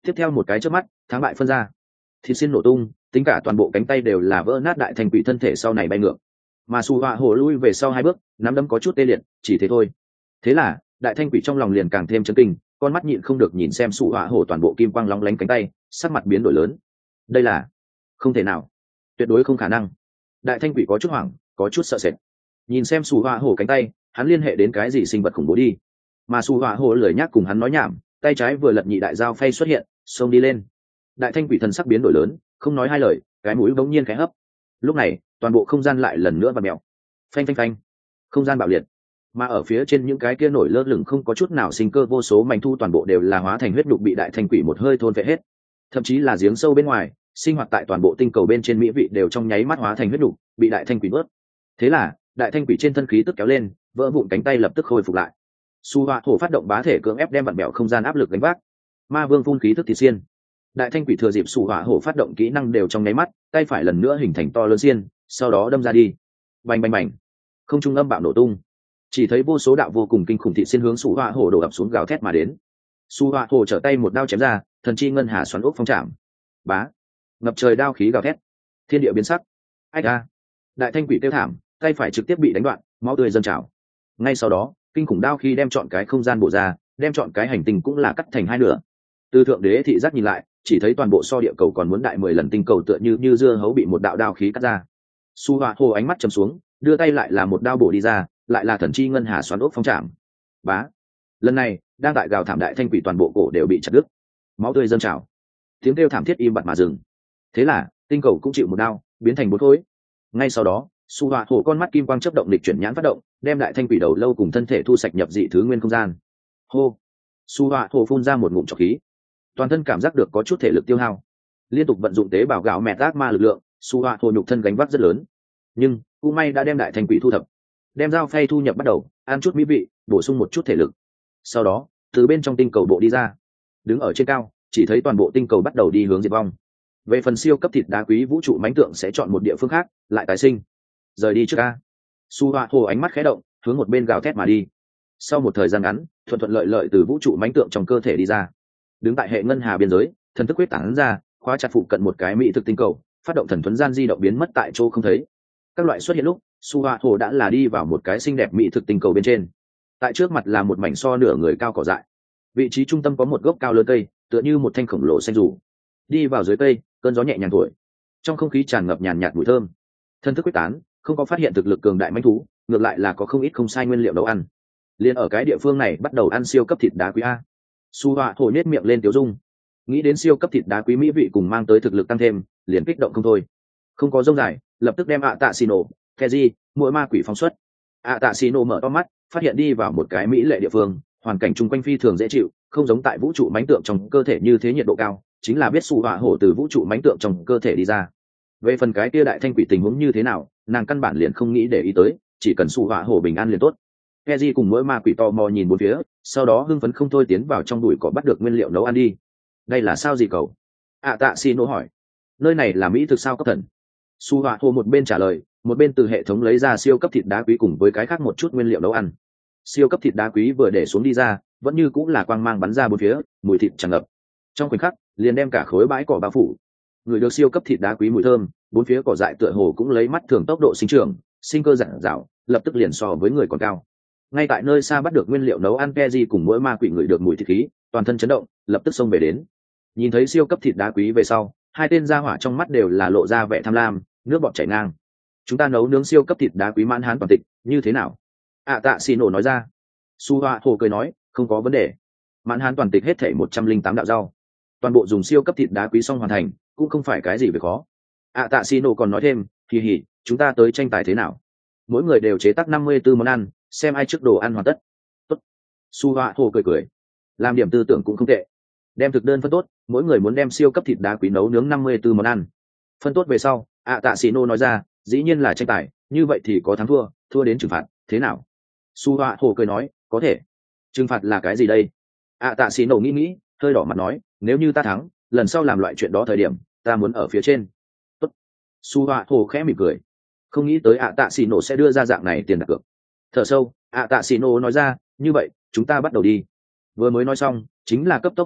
Tiếp theo một cái chớp mắt, thắng bại phân ra. Thịt xiên nổ tung, tính cả toàn bộ cánh tay đều là vỡ nát, đại thanh quỷ thân thể sau này bay ngược. Mà Su Họa Hổ lui về sau 2 bước, nắm đấm có chút tê liệt, chỉ thế thôi. Thế là, đại thanh quỷ trong lòng liền càng thêm chấn kinh, con mắt nhịn không được nhìn xem Su Họa Hổ toàn bộ kim quang lóng lánh cánh tay, sắc mặt biến đổi lớn. Đây là không thể nào, tuyệt đối không khả năng. Đại thanh quỷ có chút hoảng, có chút sợ sệt. Nhìn xem Su Họa Hổ cánh tay, hắn liên hệ đến cái gì sinh vật khủng bố đi. Mà Su Họa Hổ lười nhác cùng hắn nói nhảm, tay trái vừa lật nhị đại dao phay xuất hiện, xông đi lên. Đại thanh quỷ thần sắc biến đổi lớn, không nói hai lời, cái mũi bỗng nhiên khẽ hấp. Lúc này, toàn bộ không gian lại lần nữa vặn mèo. Phanh phanh phanh, không gian bạo liệt. Mà ở phía trên những cái kia nổi lơ lửng không có chút nào sinh cơ vô số mảnh thu toàn bộ đều là hóa thành huyết nhục bị đại thanh quỷ một hơi thôn phệ hết. Thậm chí là giếng sâu bên ngoài, sinh hoạt tại toàn bộ tinh cầu bên trên mỹ vị đều trong nháy mắt hóa thành huyết nhục, bị đại thanh quỷ nuốt. Thế là, đại thanh quỷ trên thân khí tức kéo lên, vỡ vụn cánh tay lập tức khôi phục lại. Su Họa Hổ phát động bá thể cưỡng ép đem vặn bèo không gian áp lực đánh vác. Ma Vương phun khí tức thịt xiên. Đại thanh quỷ thừa dịp Su Họa Hổ phát động kỹ năng đều trong nháy mắt, tay phải lần nữa hình thành to lớn xiên, sau đó đâm ra đi. Bành bành bành, không trung âm bạo nổ tung, chỉ thấy vô số đạo vô cùng kinh khủng thịt xiên hướng Su Họa Hổ đổ ập xuống gào thét mà đến. Su Họa Hổ trở tay một đao chém ra, thần chi ngân hà xoắn ốc phong trảm. Bá, ngập trời đao khí gào thét, thiên địa biến sắc. Ách a! Đại thanh quỷ tiêu thảm, tay phải trực tiếp bị đánh đoạn, máu tươi dâng trào. Ngay sau đó, kinh khủng đao khí đem chọn cái không gian bổ ra, đem chọn cái hành tinh cũng là cắt thành 2 nửa. Từ thượng đế thị giác nhìn lại, chỉ thấy toàn bộ so địa cầu còn muốn đại 10 lần tinh cầu tựa như dưa hấu bị một đạo đao khí cắt ra. Su Họa Hổ ánh mắt trầm xuống, đưa tay lại là một đao bổ đi ra, lại là thần chi ngân hà xoắn ốc phong trảm. Bá, lần này đang tại gào thảm đại thanh quỷ toàn bộ cổ đều bị chặt đứt, máu tươi dâng trào, tiếng kêu thảm thiết im bặt mà dừng. Thế là tinh cầu cũng chịu một đao, biến thành 4 khối. Ngay sau đó, Su Họa Hổ con mắt kim quang chớp động lịch chuyển nhãn phát động, đem đại thanh quỷ đầu lâu cùng thân thể thu sạch nhập dị thứ nguyên không gian. Hô! Su Họa Hổ phun ra một ngụm trọc khí, toàn thân cảm giác được có chút thể lực tiêu hao, liên tục vận dụng tế bào gạo mẹ ác ma lực lượng. Su Họa Hổ nhục thân gánh vác rất lớn, nhưng cũng may đã đem đại thanh quỷ thu thập, đem dao phay thu nhập bắt đầu ăn chút mỹ vị, bổ sung một chút thể lực. Sau đó từ bên trong tinh cầu bộ đi ra, đứng ở trên cao, chỉ thấy toàn bộ tinh cầu bắt đầu đi hướng diệt vong. Về phần siêu cấp thịt đá quý vũ trụ mãnh tượng sẽ chọn một địa phương khác lại tái sinh. Rời đi trước a. Su Họa Hổ ánh mắt khẽ động, hướng một bên gào thét mà đi. Sau một thời gian ngắn, thuận thuận lợi lợi từ vũ trụ mãnh tượng trong cơ thể đi ra, đứng tại hệ ngân hà biên giới, thần thức quyết tản ra, khóa chặt phụ cận một cái mỹ thực tinh cầu, phát động thần thuấn gian di động biến mất tại chỗ không thấy. Các loại xuất hiện lúc, Su Họa Hổ đã là đi vào một cái xinh đẹp mỹ thực tinh cầu bên trên. Tại trước mặt là một mảnh so nửa người cao cỏ dại, vị trí trung tâm có một gốc cao lớn cây, tựa như một thanh khổng lồ xanh rủ. Đi vào dưới cây, cơn gió nhẹ nhàng thổi, trong không khí tràn ngập nhàn nhạt mùi thơm. Thân thức quyết tán, không có phát hiện thực lực cường đại mãnh thú, ngược lại là có không ít không sai nguyên liệu nấu ăn. Liên ở cái địa phương này bắt đầu ăn siêu cấp thịt đá quý a. Su Họa Hổ nhếch miệng lên tiếu dung, nghĩ đến siêu cấp thịt đá quý mỹ vị cùng mang tới thực lực tăng thêm, liền kích động không thôi. Không có rông dài, lập tức đem tạ xì nổ, Keji, mũi ma quỷ phóng xuất. Tạ xì nổ mở to mắt, phát hiện đi vào một cái mỹ lệ địa phương, hoàn cảnh chung quanh phi thường dễ chịu, không giống tại vũ trụ mãnh tượng trong cơ thể như thế nhiệt độ cao, chính là biết Su Họa Hổ từ vũ trụ mãnh tượng trong cơ thể đi ra. Về phần cái kia đại thanh quỷ tình huống như thế nào, nàng căn bản liền không nghĩ để ý tới, chỉ cần Su Họa Hổ bình an liền tốt. Keji cùng mỗi ma quỷ to mò nhìn bốn phía, sau đó hưng phấn không thôi tiến vào trong bụi cỏ bắt được nguyên liệu nấu ăn đi. Đây là sao gì cậu? Tạ xì nổ hỏi. Nơi này là mỹ thực sao cấp thần? Su Họa Hổ một bên trả lời, một bên từ hệ thống lấy ra siêu cấp thịt đá quý cùng với cái khác một chút nguyên liệu nấu ăn. Siêu cấp thịt đá quý vừa để xuống đi ra, vẫn như cũng là quang mang bắn ra bốn phía, mùi thịt tràn ngập. Trong khoảnh khắc, liền đem cả khối bãi cỏ bao phủ. Người được siêu cấp thịt đá quý mùi thơm, bốn phía cỏ dại tựa hồ cũng lấy mắt thường tốc độ sinh trưởng, sinh cơ rạng rào, lập tức liền so với người còn cao. Ngay tại nơi xa bắt được nguyên liệu nấu ăn Keji cùng mỗi ma quỷ người được mùi thịt khí, toàn thân chấn động, lập tức xông về đến. Nhìn thấy siêu cấp thịt đá quý về sau, hai tên gia hỏa trong mắt đều là lộ ra vẻ tham lam, nước bọt chảy ngang. Chúng ta nấu nướng siêu cấp thịt đá quý mãn hán toàn tịch, như thế nào? Tạ xì nổ nói ra. Su Họa Hổ cười nói, không có vấn đề. Mãn hán toàn tịch hết thảy 108 đạo rau, toàn bộ dùng siêu cấp thịt đá quý xong hoàn thành, cũng không phải cái gì về khó. Tạ xì nổ còn nói thêm, kỳ hỉ, chúng ta tới tranh tài thế nào? Mỗi người đều chế tác 54 món ăn, xem ai trước đồ ăn hoàn tất. Tốt. Su Họa Hổ cười cười, làm điểm tư tưởng cũng không tệ. Đem thực đơn phân tốt, mỗi người muốn đem siêu cấp thịt đá quý nấu nướng 54 món ăn. Phân tốt về sau, Tạ xì nổ nói ra, dĩ nhiên là tranh tài, như vậy thì có thắng thua, thua đến trừng phạt, thế nào? Su Họa Hổ cười nói, có thể. Trừng phạt là cái gì đây? Tạ xì nổ nghĩ, hơi đỏ mặt nói, nếu như ta thắng, lần sau làm loại chuyện đó thời điểm, ta muốn ở phía trên. Tốt. Su Họa Hổ khẽ mỉm cười, không nghĩ tới Tạ xì nổ sẽ đưa ra dạng này tiền đặt cược. Thở sâu, Tạ xì nổ nói ra, như vậy, chúng ta bắt đầu đi. Vừa mới nói xong, chính là cấp tốc hành động,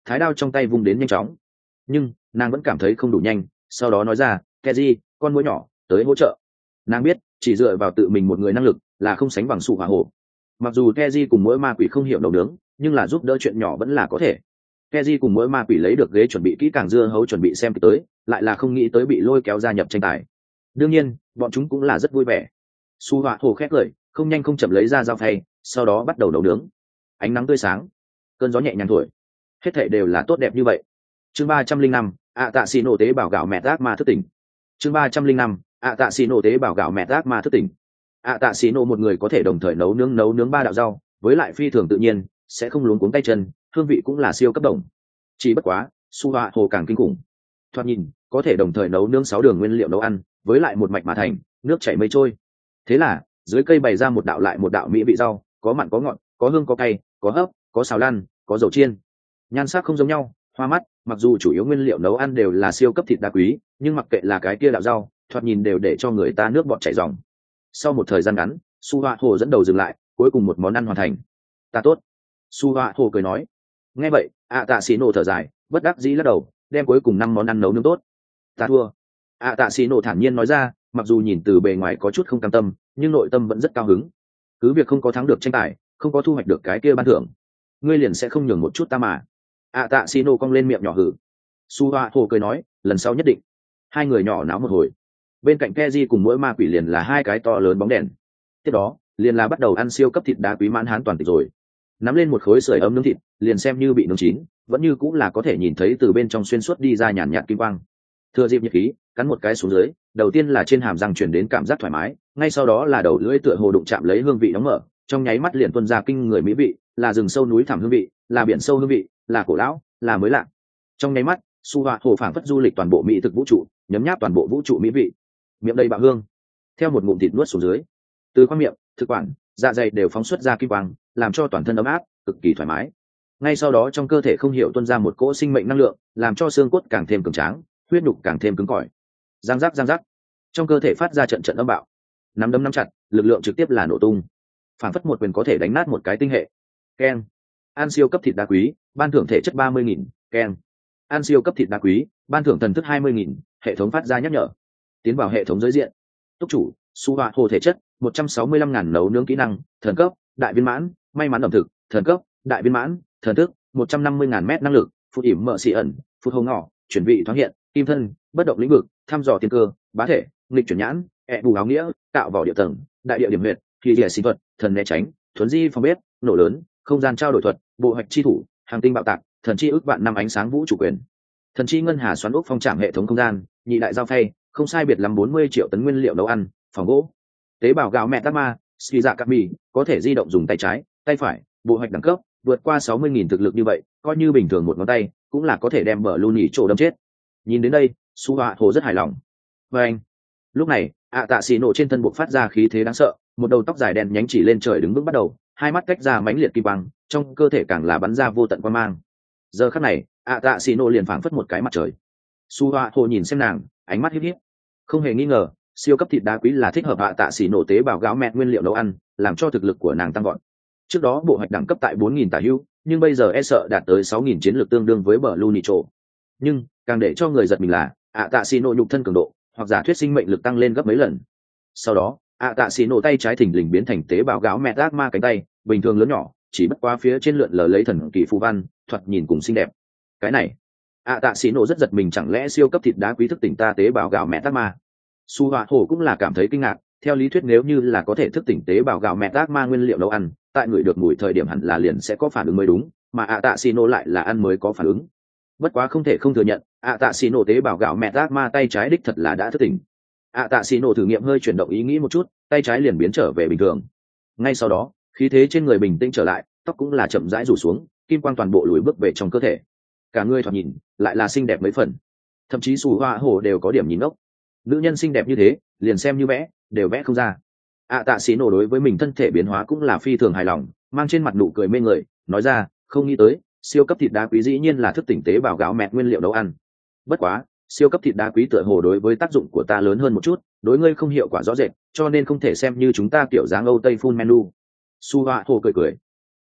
thái đao trong tay vung đến nhanh chóng, nhưng nàng vẫn cảm thấy không đủ nhanh. Sau đó nói ra, Keji, con muỗi nhỏ, tới hỗ trợ. Nàng biết chỉ dựa vào tự mình một người năng lực là không sánh bằng Su Hỏa Hổ. Mặc dù Keji cùng muỗi ma quỷ không hiểu nấu nướng, nhưng là giúp đỡ chuyện nhỏ vẫn là có thể. Keji cùng muỗi ma quỷ lấy được ghế chuẩn bị kỹ càng dưa hấu chuẩn bị xem tới, lại là không nghĩ tới bị lôi kéo gia nhập tranh tài. Đương nhiên bọn chúng cũng là rất vui vẻ. Su Hỏa Hổ khét cười, không nhanh không chậm lấy ra dao phay, sau đó bắt đầu nấu nướng. Ánh nắng tươi sáng, cơn gió nhẹ nhàng thổi, hết thảy đều là tốt đẹp như vậy. Chương 305, tạ xì nổ tế bảo gạo mẹ ác ma thức tỉnh. Chương 305, tạ xì nổ tế bảo gạo mẹ ác ma thức tỉnh. Tạ xì nổ một người có thể đồng thời nấu nướng 3 đạo rau, với lại phi thường tự nhiên, sẽ không luống cuống tay chân, hương vị cũng là siêu cấp đồng. Chỉ bất quá, Su Hỏa Hổ càng kinh khủng. Thoạt nhìn, có thể đồng thời nấu nướng 6 đường nguyên liệu nấu ăn, với lại một mạch mà thành, nước chảy mây trôi. Thế là, dưới cây bày ra một đạo lại một đạo mỹ vị rau, có mặn có ngọt, có hương có cay, có hấp, có xào lăn, có dầu chiên. Nhan sắc không giống nhau, hoa mắt, mặc dù chủ yếu nguyên liệu nấu ăn đều là siêu cấp thịt đá quý, nhưng mặc kệ là cái kia đạo rau, thoạt nhìn đều để cho người ta nước bọt chảy ròng. Sau một thời gian ngắn, Su Hỏa Hổ dẫn đầu dừng lại, cuối cùng một món ăn hoàn thành. Ta tốt. Su Hỏa Hổ cười nói. Nghe vậy, tạ xì nổ thở dài, bất đắc dĩ lắc đầu, đem cuối cùng 5 món ăn nấu nướng tốt. Ta thua. Tạ xì nổ thản nhiên nói ra, mặc dù nhìn từ bề ngoài có chút không cam tâm, nhưng nội tâm vẫn rất cao hứng. Cứ việc không có thắng được tranh tài, không có thu hoạch được cái kia ban thưởng, ngươi liền sẽ không nhường một chút ta mà. Tạ xì nổ cong lên miệng nhỏ hử. Su Hỏa Hổ cười nói, lần sau nhất định. Hai người nhỏ náo một hồi. Bên cạnh Keji cùng muỗi ma quỷ liền là hai cái to lớn bóng đèn. Tiếp đó, liền là bắt đầu ăn siêu cấp thịt đá quý mãn hán toàn tịch rồi. Nắm lên một khối sưởi ấm nướng thịt, liền xem như bị nướng chín, vẫn như cũng là có thể nhìn thấy từ bên trong xuyên suốt đi ra nhàn nhạt kim quang. Thừa dịp nhiệt khí, cắn một cái xuống dưới, đầu tiên là trên hàm răng chuyển đến cảm giác thoải mái, ngay sau đó là đầu lưỡi tựa hồ đụng chạm lấy hương vị đóng mở, trong nháy mắt liền tuôn ra kinh người mỹ vị, là rừng sâu núi thẳm hương vị, là biển sâu hương vị, là cổ lão, là mới lạ. Trong nháy mắt, Su Hỏa Hổ phảng phất du lịch toàn bộ mỹ thực vũ trụ, nhấm nháp toàn bộ vũ trụ mỹ vị. Miệng đầy bạo hương, theo một ngụm thịt nuốt xuống dưới, từ khoang miệng, thực quản, dạ dày đều phóng xuất ra kim quang, làm cho toàn thân ấm áp, cực kỳ thoải mái. Ngay sau đó trong cơ thể không hiểu tuôn ra một cỗ sinh mệnh năng lượng, làm cho xương cốt càng thêm cường tráng, huyết nhục càng thêm cứng cỏi. Giang giác, trong cơ thể phát ra trận trận âm bạo. Nắm đấm nắm chặt, lực lượng trực tiếp là nổ tung. Phản phất một quyền có thể đánh nát một cái tinh hệ. Keng. An siêu cấp thịt đá quý, ban thưởng thể chất 30.000, keng. An siêu cấp thịt đá quý, ban thưởng thần thức 20.000, hệ thống phát ra nhắc nhở. Tiến vào hệ thống giới diện. Túc chủ, Su Hỏa Hổ thể chất 165.000 nấu nướng kỹ năng, thần cấp, đại viên mãn, may mắn ẩm thực, thần cấp, đại viên mãn, thần thức 150.000 mét năng lực, phút ỉm mợ xì ẩn, phút hồng ngỏ, chuyển vị thoáng hiện, kim thân, bất động lĩnh vực, thăm dò tiên cơ, bá thể, nghịch chuyển nhãn, bù áo nghĩa, tạo vỏ địa tầng, đại địa điểm huyệt, kỳ địa sinh vật, thần né tránh, thuấn di phòng bếp, nổ lớn, không gian trao đổi thuật, bộ hoạch chi thủ, hàng tinh bạo tạc, thần chi ước vạn năm ánh sáng vũ trụ quyền, thần chi ngân hà xoắn ốc phong trạm hệ thống không gian, nhị đại giao phay, không sai biệt lắm 40 triệu tấn nguyên liệu nấu ăn, phòng gỗ, tế bào gạo mẹ tát ma, ski dạ cặp mì, có thể di động dùng tay trái, tay phải, bộ hoạch đẳng cấp, vượt qua 60.000 thực lực như vậy, coi như bình thường một ngón tay, cũng là có thể đem bờ Luni chỗ đâm chết. Nhìn đến đây, Su Hỏa Hổ rất hài lòng. Và anh, lúc này, tạ xì nổ trên thân buộc phát ra khí thế đáng sợ, một đầu tóc dài đen nhánh chỉ lên trời đứng vững bắt đầu, hai mắt cách ra mãnh liệt kim quang, trong cơ thể càng là bắn ra vô tận quang mang. Giờ khắc này, tạ xì nổ liền phảng phất một cái mặt trời. Su Hỏa Hổ nhìn xem nàng, ánh mắt híp híp. Không hề nghi ngờ, siêu cấp thịt đá quý là thích hợp tạ xì nổ tế bào gạo mẹ nguyên liệu nấu ăn, làm cho thực lực của nàng tăng vọt. Trước đó bộ hoạch đẳng cấp tại 4.000 tả hữu, nhưng bây giờ e sợ đạt tới 6.000 chiến lược tương đương với bờ Luni chỗ. Nhưng càng để cho người giật mình là tạ xì nổ nhục thân cường độ, hoặc giả thuyết sinh mệnh lực tăng lên gấp mấy lần. Sau đó, tạ xì nổ tay trái thình lình biến thành tế bào gạo mẹ ác ma cánh tay, bình thường lớn nhỏ, chỉ bất quá phía trên lượn lờ lấy thần kỳ phù văn, thoạt nhìn cùng xinh đẹp. Cái này, tạ xì nổ rất giật mình, chẳng lẽ siêu cấp thịt đá quý thức tỉnh ta tế bào gạo mẹ ác ma? Su Hỏa Hổ cũng là cảm thấy kinh ngạc, theo lý thuyết nếu như là có thể thức tỉnh tế bào gạo mẹ ác ma nguyên liệu nấu ăn, tại người được mùi thời điểm hẳn là liền sẽ có phản ứng mới đúng, mà tạ xì nổ lại là ăn mới có phản ứng. Bất quá không thể không thừa nhận, tạ xì nổ tế bào gạo mẹ ác ma tay trái đích thật là đã thức tỉnh. Tạ xì nổ thử nghiệm hơi chuyển động ý nghĩ một chút, tay trái liền biến trở về bình thường. Ngay sau đó, khí thế trên người bình tĩnh trở lại, tóc cũng là chậm rãi rủ xuống, kim quang toàn bộ lùi bước về trong cơ thể. Cả người thoạt nhìn lại là xinh đẹp mấy phần, thậm chí Su Hỏa Hổ đều có điểm nhìn ốc. Nữ nhân xinh đẹp như thế, liền xem như vẽ đều vẽ không ra. Tạ xì nổ đối với mình thân thể biến hóa cũng là phi thường hài lòng, mang trên mặt nụ cười mê người, nói ra, không nghĩ tới siêu cấp thịt đá quý dĩ nhiên là thức tỉnh tế bào gạo mẹ nguyên liệu nấu ăn. Bất quá, siêu cấp thịt đá quý tựa hồ đối với tác dụng của ta lớn hơn một chút, đối ngươi không hiệu quả rõ rệt, cho nên không thể xem như chúng ta kiểu dáng Âu Tây full menu. Su Hỏa Hổ cười cười. Kỳ thật,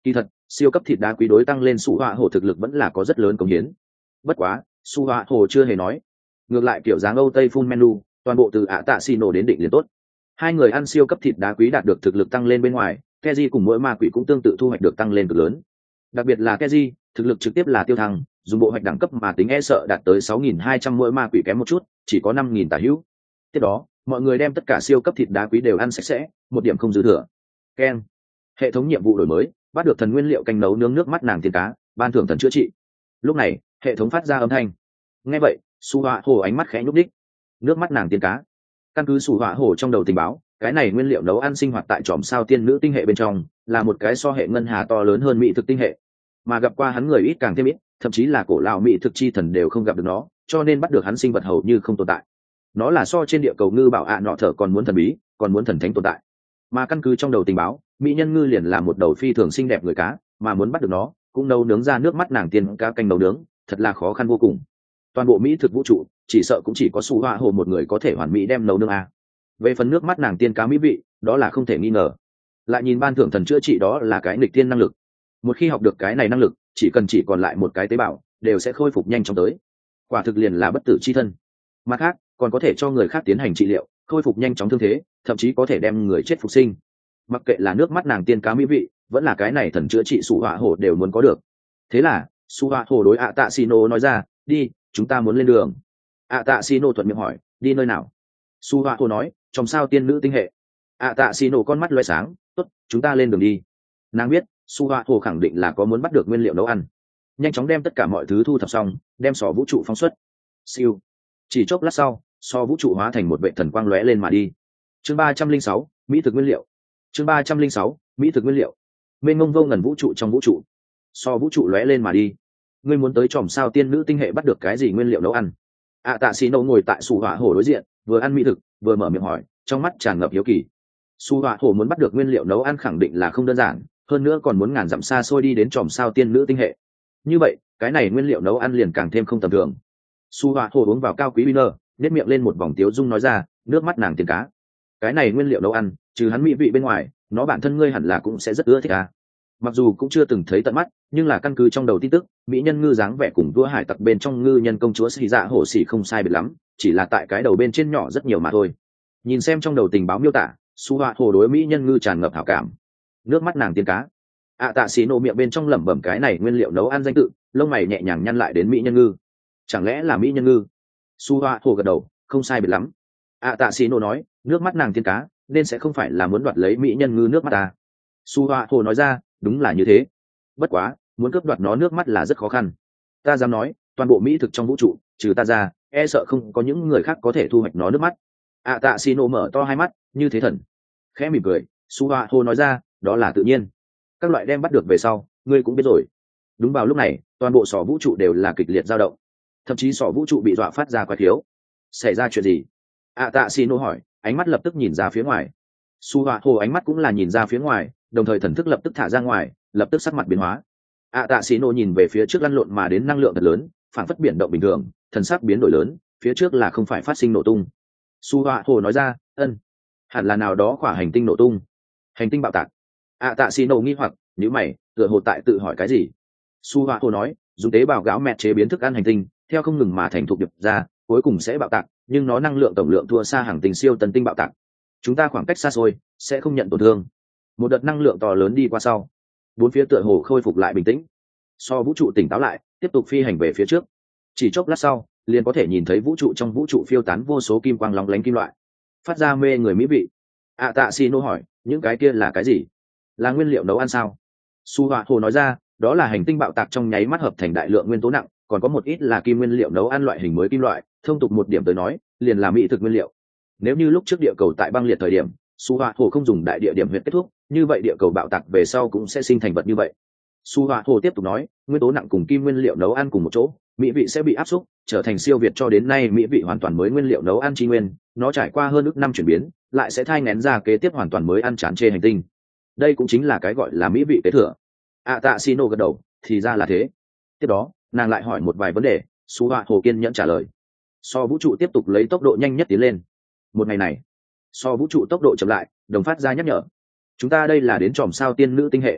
siêu cấp thịt đá quý đối tăng lên su họa hồ thực lực vẫn là có rất lớn cống hiến. Bất quá su họa hồ chưa hề nói, ngược lại kiểu dáng âu tây full menu, toàn bộ từ ạ tạ xì nổ đến định liền tốt. Hai người ăn siêu cấp thịt đá quý đạt được thực lực tăng lên bên ngoài, Keji cùng mỗi ma quỷ cũng tương tự thu hoạch được tăng lên cực lớn. Đặc biệt là Keji, thực lực trực tiếp là tiêu thăng, dùng bộ hoạch đẳng cấp mà tính e sợ đạt tới 6.200, mỗi ma quỷ kém một chút, chỉ có 5.000 tả hữu. Tiếp đó, mọi người đem tất cả siêu cấp thịt đá quý đều ăn sạch sẽ, một điểm không dư thừa. Ken, hệ thống nhiệm vụ đổi mới, bắt được thần nguyên liệu canh nấu nướng nước mắt nàng tiên cá, ban thưởng thần chữa trị. Lúc này, hệ thống phát ra âm thanh. Nghe vậy, Su Họa Hồ ánh mắt khẽ nhúc đích. Nước mắt nàng tiên cá. Căn cứ Su Họa Hồ trong đầu tình báo, cái này nguyên liệu nấu ăn sinh hoạt tại chòm sao tiên nữ tinh hệ bên trong, là một cái so hệ ngân hà to lớn hơn mỹ thực tinh hệ. Mà gặp qua hắn người ít càng thêm ít, thậm chí là cổ lão mỹ thực chi thần đều không gặp được nó, cho nên bắt được hắn sinh vật hầu như không tồn tại. Nó là so trên địa cầu ngư bảo ạ nọ thở còn muốn thần bí, còn muốn thần thánh tồn tại. Mà căn cứ trong đầu tình báo, mỹ nhân ngư liền là một đầu phi thường xinh đẹp người cá, mà muốn bắt được nó, cũng nấu nướng ra nước mắt nàng tiên cá canh nấu nướng, thật là khó khăn vô cùng. Toàn bộ mỹ thực vũ trụ, chỉ sợ cũng chỉ có Su Họa Hồ một người có thể hoàn mỹ đem nấu nướng a. Về phần nước mắt nàng tiên cá mỹ vị, đó là không thể nghi ngờ. Lại nhìn ban thưởng thần chữa trị, đó là cái nghịch tiên năng lực. Một khi học được cái này năng lực, chỉ còn lại một cái tế bào, đều sẽ khôi phục nhanh chóng tới. Quả thực liền là bất tử chi thân. Mặt khác, còn có thể cho người khác tiến hành trị liệu, khôi phục nhanh chóng thương thế, thậm chí có thể đem người chết phục sinh. Mặc kệ là nước mắt nàng tiên cá mỹ vị, vẫn là cái này thần chữa trị Su Họa Hồ đều muốn có được. Thế là, Su Họa Hồ đối ạ tạ Shino nói ra, đi, chúng ta muốn lên đường. ạ tạ Shino thuận miệng hỏi, đi nơi nào? Su Họa Hồ nói, trong sao tiên nữ tinh hệ. ạ tạ Shino con mắt loe sáng, tốt, chúng ta lên đường đi. Nàng biết Su Họa Hồ khẳng định là có muốn bắt được nguyên liệu nấu ăn, nhanh chóng đem tất cả mọi thứ thu thập xong, đem sò vũ trụ phóng xuất. Siêu. Chỉ chốc lát sau, sò vũ trụ hóa thành một vệ thần quang lóe lên mà đi. Chương 306, mỹ thực nguyên liệu. Chương 306, mỹ thực nguyên liệu. Mênh mông vô ngần vũ trụ trong vũ trụ, sò vũ trụ lóe lên mà đi. Ngươi muốn tới chòm sao tiên nữ tinh hệ bắt được cái gì nguyên liệu nấu ăn? Tạ Xí Nô ngồi tại Su Họa Hồ đối diện, vừa ăn mỹ thực, vừa mở miệng hỏi, trong mắt tràn ngập hiếu kỳ. Su Họa Hồ muốn bắt được nguyên liệu nấu ăn khẳng định là không đơn giản, hơn nữa còn muốn ngàn dặm xa xôi đi đến chòm sao tiên nữ tinh hệ. Như vậy, cái này nguyên liệu nấu ăn liền càng thêm không tầm thường. Su Họa Hồ uống vào cao quý winner, nét miệng lên một vòng tiếu dung nói ra, nước mắt nàng tiên cá. Cái này nguyên liệu nấu ăn, trừ hắn mỹ vị bên ngoài, nó bản thân ngươi hẳn là cũng sẽ rất ưa thích à. Mặc dù cũng chưa từng thấy tận mắt, nhưng là căn cứ trong đầu tin tức, mỹ nhân ngư dáng vẻ cùng vua hải tặc bên trong ngư nhân công chúa xì dạ hổ xì không sai biệt lắm, chỉ là tại cái đầu bên trên nhỏ rất nhiều mà thôi. Nhìn xem trong đầu tình báo miêu tả, Su Họa Hồ đối mỹ nhân ngư tràn ngập hảo cảm. Nước mắt nàng tiên cá. Tạ Xí Nô miệng bên trong lẩm bẩm cái này nguyên liệu nấu ăn danh tự, lông mày nhẹ nhàng nhăn lại đến mỹ nhân ngư. Chẳng lẽ là mỹ nhân ngư? Su Họa Hồ gật đầu, không sai biệt lắm. Tạ Xí Nô nói, nước mắt nàng tiên cá, nên sẽ không phải là muốn đoạt lấy mỹ nhân ngư nước mắt ta. Su Họa Hồ nói ra, đúng là như thế. Bất quá, muốn cướp đoạt nó nước mắt là rất khó khăn. Ta dám nói, toàn bộ mỹ thực trong vũ trụ, trừ ta ra, e sợ không có những người khác có thể thu hoạch nó nước mắt. Tạ Xí Nô mở to hai mắt, như thế thần. Khẽ mỉm cười, Su Họa Hồ nói ra, đó là tự nhiên. Các loại đem bắt được về sau, ngươi cũng biết rồi. Đúng vào lúc này, toàn bộ sỏ vũ trụ đều là kịch liệt dao động. Thậm chí sỏ vũ trụ bị dọa phát ra quái thiếu. Xảy ra chuyện gì? Tạ Xí Nô hỏi, ánh mắt lập tức nhìn ra phía ngoài. Su Họa Hồ ánh mắt cũng là nhìn ra phía ngoài, đồng thời thần thức lập tức thả ra ngoài, lập tức sắc mặt biến hóa. Tạ Xí Nô nhìn về phía trước lăn lộn mà đến năng lượng thật lớn, phản phất biển động bình thường, thần sắc biến đổi lớn, phía trước là không phải phát sinh nổ tung. Su Họa Hồ nói ra, hẳn là nào đó khỏa hành tinh nổ tung, hành tinh bạo tạc. Tạ Xí Nô nghi hoặc, nhíu mày, tựa hồ tại tự hỏi cái gì. Su Họa Hồ nói, dùng tế bào gáo mẹ chế biến thức ăn hành tinh, theo không ngừng mà thành thục điệp ra, cuối cùng sẽ bạo tạc, nhưng nó năng lượng tổng lượng thua xa hàng tinh siêu tân tinh bạo tạc. Chúng ta khoảng cách xa xôi, sẽ không nhận tổn thương. Một đợt năng lượng to lớn đi qua sau, bốn phía tựa hồ khôi phục lại bình tĩnh. So vũ trụ tỉnh táo lại, tiếp tục phi hành về phía trước. Chỉ chốc lát sau, liền có thể nhìn thấy vũ trụ trong vũ trụ phiêu tán vô số kim quang lóng lánh kim loại, phát ra mê người mỹ vị. Tạ Xí Nô hỏi, những cái kia là cái gì? Là nguyên liệu nấu ăn sao? Su Họa Hồ nói ra, đó là hành tinh bạo tạc trong nháy mắt hợp thành đại lượng nguyên tố nặng, còn có một ít là kim nguyên liệu nấu ăn loại hình mới kim loại, thông tục một điểm tới nói, liền là mỹ thực nguyên liệu. Nếu như lúc trước địa cầu tại băng liệt thời điểm, Su Họa Hồ không dùng đại địa điểm huyệt kết thúc, như vậy địa cầu bạo tạc về sau cũng sẽ sinh thành vật như vậy. Su Họa Hồ tiếp tục nói, nguyên tố nặng cùng kim nguyên liệu nấu ăn cùng một chỗ, mỹ vị sẽ bị áp xúc, trở thành siêu việt cho đến nay mỹ vị hoàn toàn mới nguyên liệu nấu ăn tri nguyên, nó trải qua hơn ước năm chuyển biến, lại sẽ thai nghén ra kế tiếp hoàn toàn mới ăn chán chê hành tinh. Đây cũng chính là cái gọi là mỹ vị kế thừa. Tạ Xí Nô gật đầu, thì ra là thế. Tiếp đó, nàng lại hỏi một vài vấn đề, Su Họa Hồ kiên nhẫn trả lời. So vũ trụ tiếp tục lấy tốc độ nhanh nhất tiến lên. Một ngày này, so vũ trụ tốc độ chậm lại, đồng phát ra nhắc nhở. Chúng ta đây là đến chòm sao tiên nữ tinh hệ.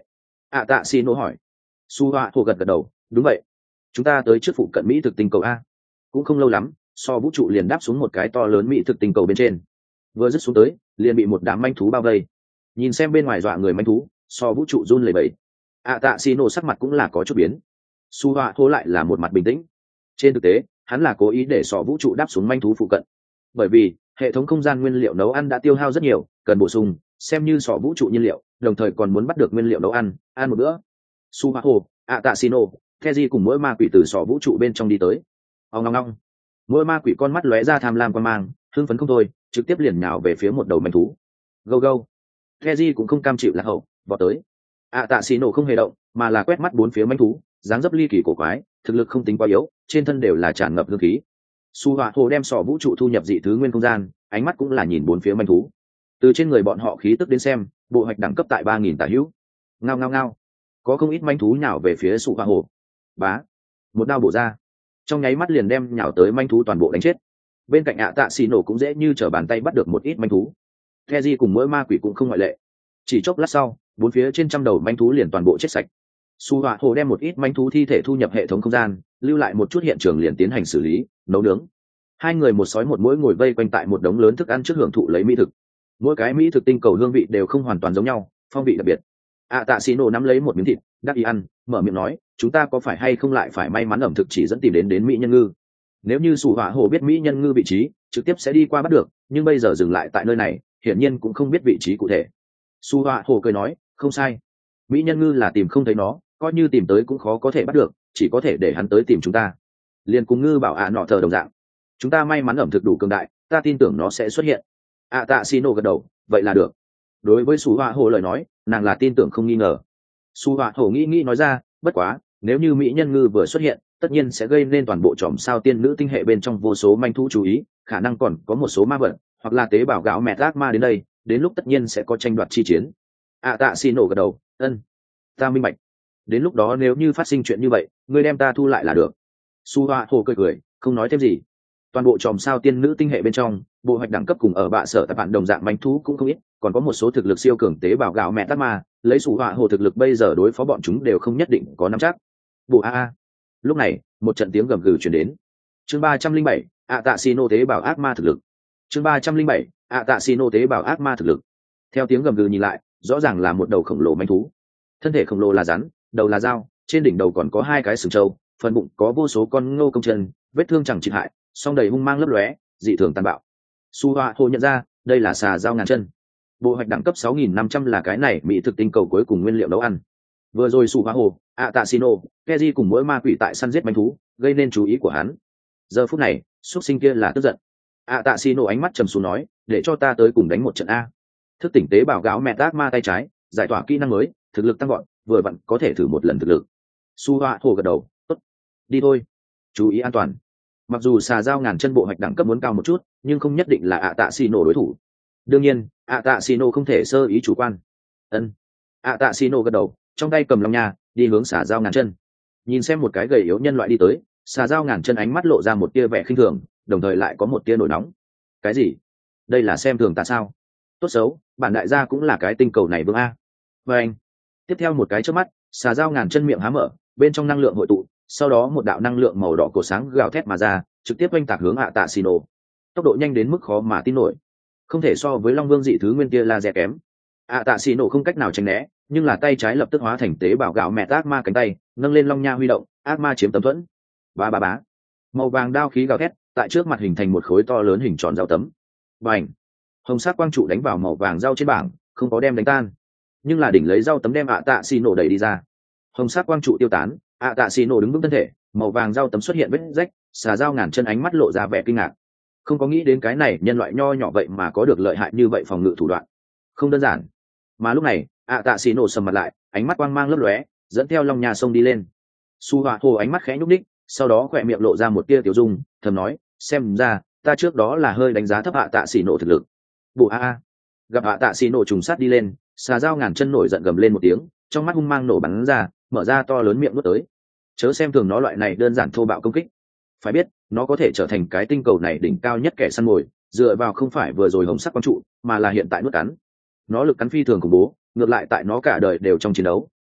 ạ tạ xì nổ hỏi. Su Hoa Hồ gật gật đầu, đúng vậy, chúng ta tới trước phụ cận mỹ thực tinh cầu a. Cũng không lâu lắm, so vũ trụ liền đáp xuống một cái to lớn mỹ thực tinh cầu bên trên. Vừa dứt xuống tới, liền bị một đám manh thú bao vây. Nhìn xem bên ngoài dọa người manh thú, so vũ trụ run lẩy bẩy. ạ tạ xì nổ sắc mặt cũng là có chút biến. Su Hoa Hồ lại là một mặt bình tĩnh. Trên thực tế, hắn là cố ý để so vũ trụ đáp xuống manh thú phụ cận, bởi vì hệ thống không gian nguyên liệu nấu ăn đã tiêu hao rất nhiều, cần bổ sung, xem như sọ vũ trụ nhiên liệu, đồng thời còn muốn bắt được nguyên liệu nấu ăn một bữa. Su Hoa Hồ, ạ tạ xì nổ, Keji cùng mỗi ma quỷ từ sọ vũ trụ bên trong đi tới. Ong ong ong. Mỗi ma quỷ con mắt lóe ra tham lam quan mang, hưng phấn không thôi, trực tiếp liền nhào về phía một đầu manh thú. Go go. Keji cũng không cam chịu lạc hậu, vọt tới. Tạ xì nổ không hề động, mà là quét mắt bốn phía manh thú, dáng dấp ly kỳ cổ quái, thực lực không tính quá yếu, trên thân đều là tràn ngập hương khí. Su Hoa Hồ đem sọ vũ trụ thu nhập dị thứ nguyên không gian, ánh mắt cũng là nhìn bốn phía manh thú. Từ trên người bọn họ khí tức đến xem, bộ hoạch đẳng cấp tại 3000 tả hữu. Ngao ngao ngao. Có không ít manh thú nhào về phía Su Hoa Hồ. Bá, một đao bổ ra, trong nháy mắt liền đem nhào tới manh thú toàn bộ đánh chết. Bên cạnh tạ xì nổ cũng dễ như trở bàn tay bắt được một ít manh thú. Keji cùng mỗi ma quỷ cũng không ngoại lệ. Chỉ chốc lát sau, bốn phía trên trăm đầu manh thú liền toàn bộ chết sạch. Su Hoa Hồ đem một ít manh thú thi thể thu nhập hệ thống không gian, lưu lại một chút hiện trường liền tiến hành xử lý, nấu nướng. Hai người một sói một mũi ngồi vây quanh tại một đống lớn thức ăn trước hưởng thụ lấy mỹ thực. Mỗi cái mỹ thực tinh cầu hương vị đều không hoàn toàn giống nhau, phong vị đặc biệt. Tạ xì nổ nắm lấy một miếng thịt, đắc ý ăn, mở miệng nói, chúng ta có phải hay không lại phải may mắn ẩm thực chỉ dẫn tìm đến mỹ nhân ngư. Nếu như Su Hoa Hồ biết mỹ nhân ngư vị trí, trực tiếp sẽ đi qua bắt được, nhưng bây giờ dừng lại tại nơi này, hiển nhiên cũng không biết vị trí cụ thể. Su Hoa Hồ cười nói, không sai, mỹ nhân ngư là tìm không thấy nó, coi như tìm tới cũng khó có thể bắt được, chỉ có thể để hắn tới tìm chúng ta. Liên cùng ngư bảo nọ thờ đồng dạng, chúng ta may mắn ẩm thực đủ cường đại, ta tin tưởng nó sẽ xuất hiện. Tạ xì nổ gật đầu, vậy là được. Đối với Su Hoa Hồ lời nói, nàng là tin tưởng không nghi ngờ. Su Hoa Hồ nghĩ nói ra, bất quá, nếu như mỹ nhân ngư vừa xuất hiện, tất nhiên sẽ gây nên toàn bộ chòm sao tiên nữ tinh hệ bên trong vô số manh thú chú ý, khả năng còn có một số ma vật hoặc là tế bào gạo mẹ ác ma đến đây, đến lúc tất nhiên sẽ có tranh đoạt chi chiến. Tạ xì nổ gật đầu, ân, ta minh bạch. Đến lúc đó nếu như phát sinh chuyện như vậy, ngươi đem ta thu lại là được. Su Hoa Hồ cười, không nói thêm gì. Toàn bộ chòm sao tiên nữ tinh hệ bên trong, bộ hoạch đẳng cấp cùng ở bạ sở tại bạn đồng dạng manh thú cũng không ít, còn có một số thực lực siêu cường tế bào gạo mẹ ác ma, lấy Su Hoa Hồ thực lực bây giờ đối phó bọn chúng đều không nhất định có nắm chắc. Bộ a. Lúc này, một trận tiếng gầm gừ truyền đến. Chương 307, Tạ xì nổ tế bào ác ma thực lực. Chương 307, Tạ xì nổ tế bào ác ma thực lực. Theo tiếng gầm gừ nhìn lại, rõ ràng là một đầu khổng lồ manh thú. Thân thể khổng lồ là rắn, đầu là dao, trên đỉnh đầu còn có hai cái sừng trâu, phần bụng có vô số con ngô công chân, vết thương chẳng chịu hại, song đầy hung mang lấp lóe, dị thường tàn bạo. Su Hoa Hồ nhận ra, đây là xà dao ngàn chân. Bộ hoạch đẳng cấp 6500 là cái này mỹ thực tinh cầu cuối cùng nguyên liệu nấu ăn. Vừa rồi Su Hoa Hồ, Tạ xì nổ, Keji cùng mỗi ma quỷ tại săn giết manh thú, gây nên chú ý của hắn. Giờ phút này, xuất sinh kia là tức giận. Tạ xì nổ ánh mắt trầm xuống nói, để cho ta tới cùng đánh một trận a. Thức tỉnh tế bảo gáo mẹ ác ma tay trái, giải tỏa kỹ năng mới, thực lực tăng gọn, vừa vặn có thể thử một lần thực lực. Su Hoa Hồ gật đầu, tốt, đi thôi, chú ý an toàn. Mặc dù xà dao ngàn chân bộ hoạch đẳng cấp muốn cao một chút, nhưng không nhất định là Tạ xì nổ đối thủ. Đương nhiên, Tạ xì nổ không thể sơ ý chủ quan. Ân. Tạ xì nổ gật đầu, trong tay cầm long nha, đi hướng xà dao ngàn chân. Nhìn xem một cái gầy yếu nhân loại đi tới, xà dao ngàn chân ánh mắt lộ ra một tia vẻ khinh thường, đồng thời lại có một tia nổi nóng. Cái gì? Đây là xem thường ta sao? Tốt xấu, bản đại gia cũng là cái tinh cầu này vương a. Và anh. Tiếp theo một cái chớp mắt, xà dao ngàn chân miệng há mở, bên trong năng lượng hội tụ, sau đó một đạo năng lượng màu đỏ cổ sáng gào thét mà ra, trực tiếp oanh tạc hướng Tạ xì nổ. Tốc độ nhanh đến mức khó mà tin nổi, không thể so với long vương dị thứ nguyên kia laser kém. Tạ xì nổ không cách nào tránh né, nhưng là tay trái lập tức hóa thành tế bào gạo mẹ ác ma cánh tay, nâng lên long nha huy động, ác ma chiếm tấm thuẫn. Bá bá bá. Màu vàng đao khí gào thét, tại trước mặt hình thành một khối to lớn hình tròn dao tấm. Bành. Hồng sắc quang trụ đánh vào màu vàng dao trên bảng, không có đem đánh tan, nhưng là đỉnh lấy dao tấm đem Tạ xì nổ đẩy đi ra. Hồng sắc quang trụ tiêu tán, Tạ xì nổ đứng vững thân thể, màu vàng dao tấm xuất hiện vết rách, xà dao ngàn chân ánh mắt lộ ra vẻ kinh ngạc. Không có nghĩ đến cái này nhân loại nho nhỏ vậy mà có được lợi hại như vậy phòng ngự thủ đoạn, không đơn giản. Mà lúc này, Tạ xì nổ sầm mặt lại, ánh mắt quang mang lấp lóe, dẫn theo long nhà sông đi lên. Su Hoa Hồ ánh mắt khẽ nhúc ních, sau đó khỏe miệng lộ ra một tia tiểu dung, thầm nói, xem ra ta trước đó là hơi đánh giá thấp Tạ xì nổ thực lực. Bộ a. Gặp Tạ xì nổ trùng sát đi lên, xà dao ngàn chân nổi giận gầm lên một tiếng, trong mắt hung mang nổ bắn ra, mở ra to lớn miệng nuốt tới. Chớ xem thường nó, loại này đơn giản thô bạo công kích, phải biết nó có thể trở thành cái tinh cầu này đỉnh cao nhất kẻ săn mồi, dựa vào không phải vừa rồi hồng sắc quang trụ, mà là hiện tại nuốt cắn. Nó lực cắn phi thường khủng bố, ngược lại tại nó cả đời đều trong chiến đấu,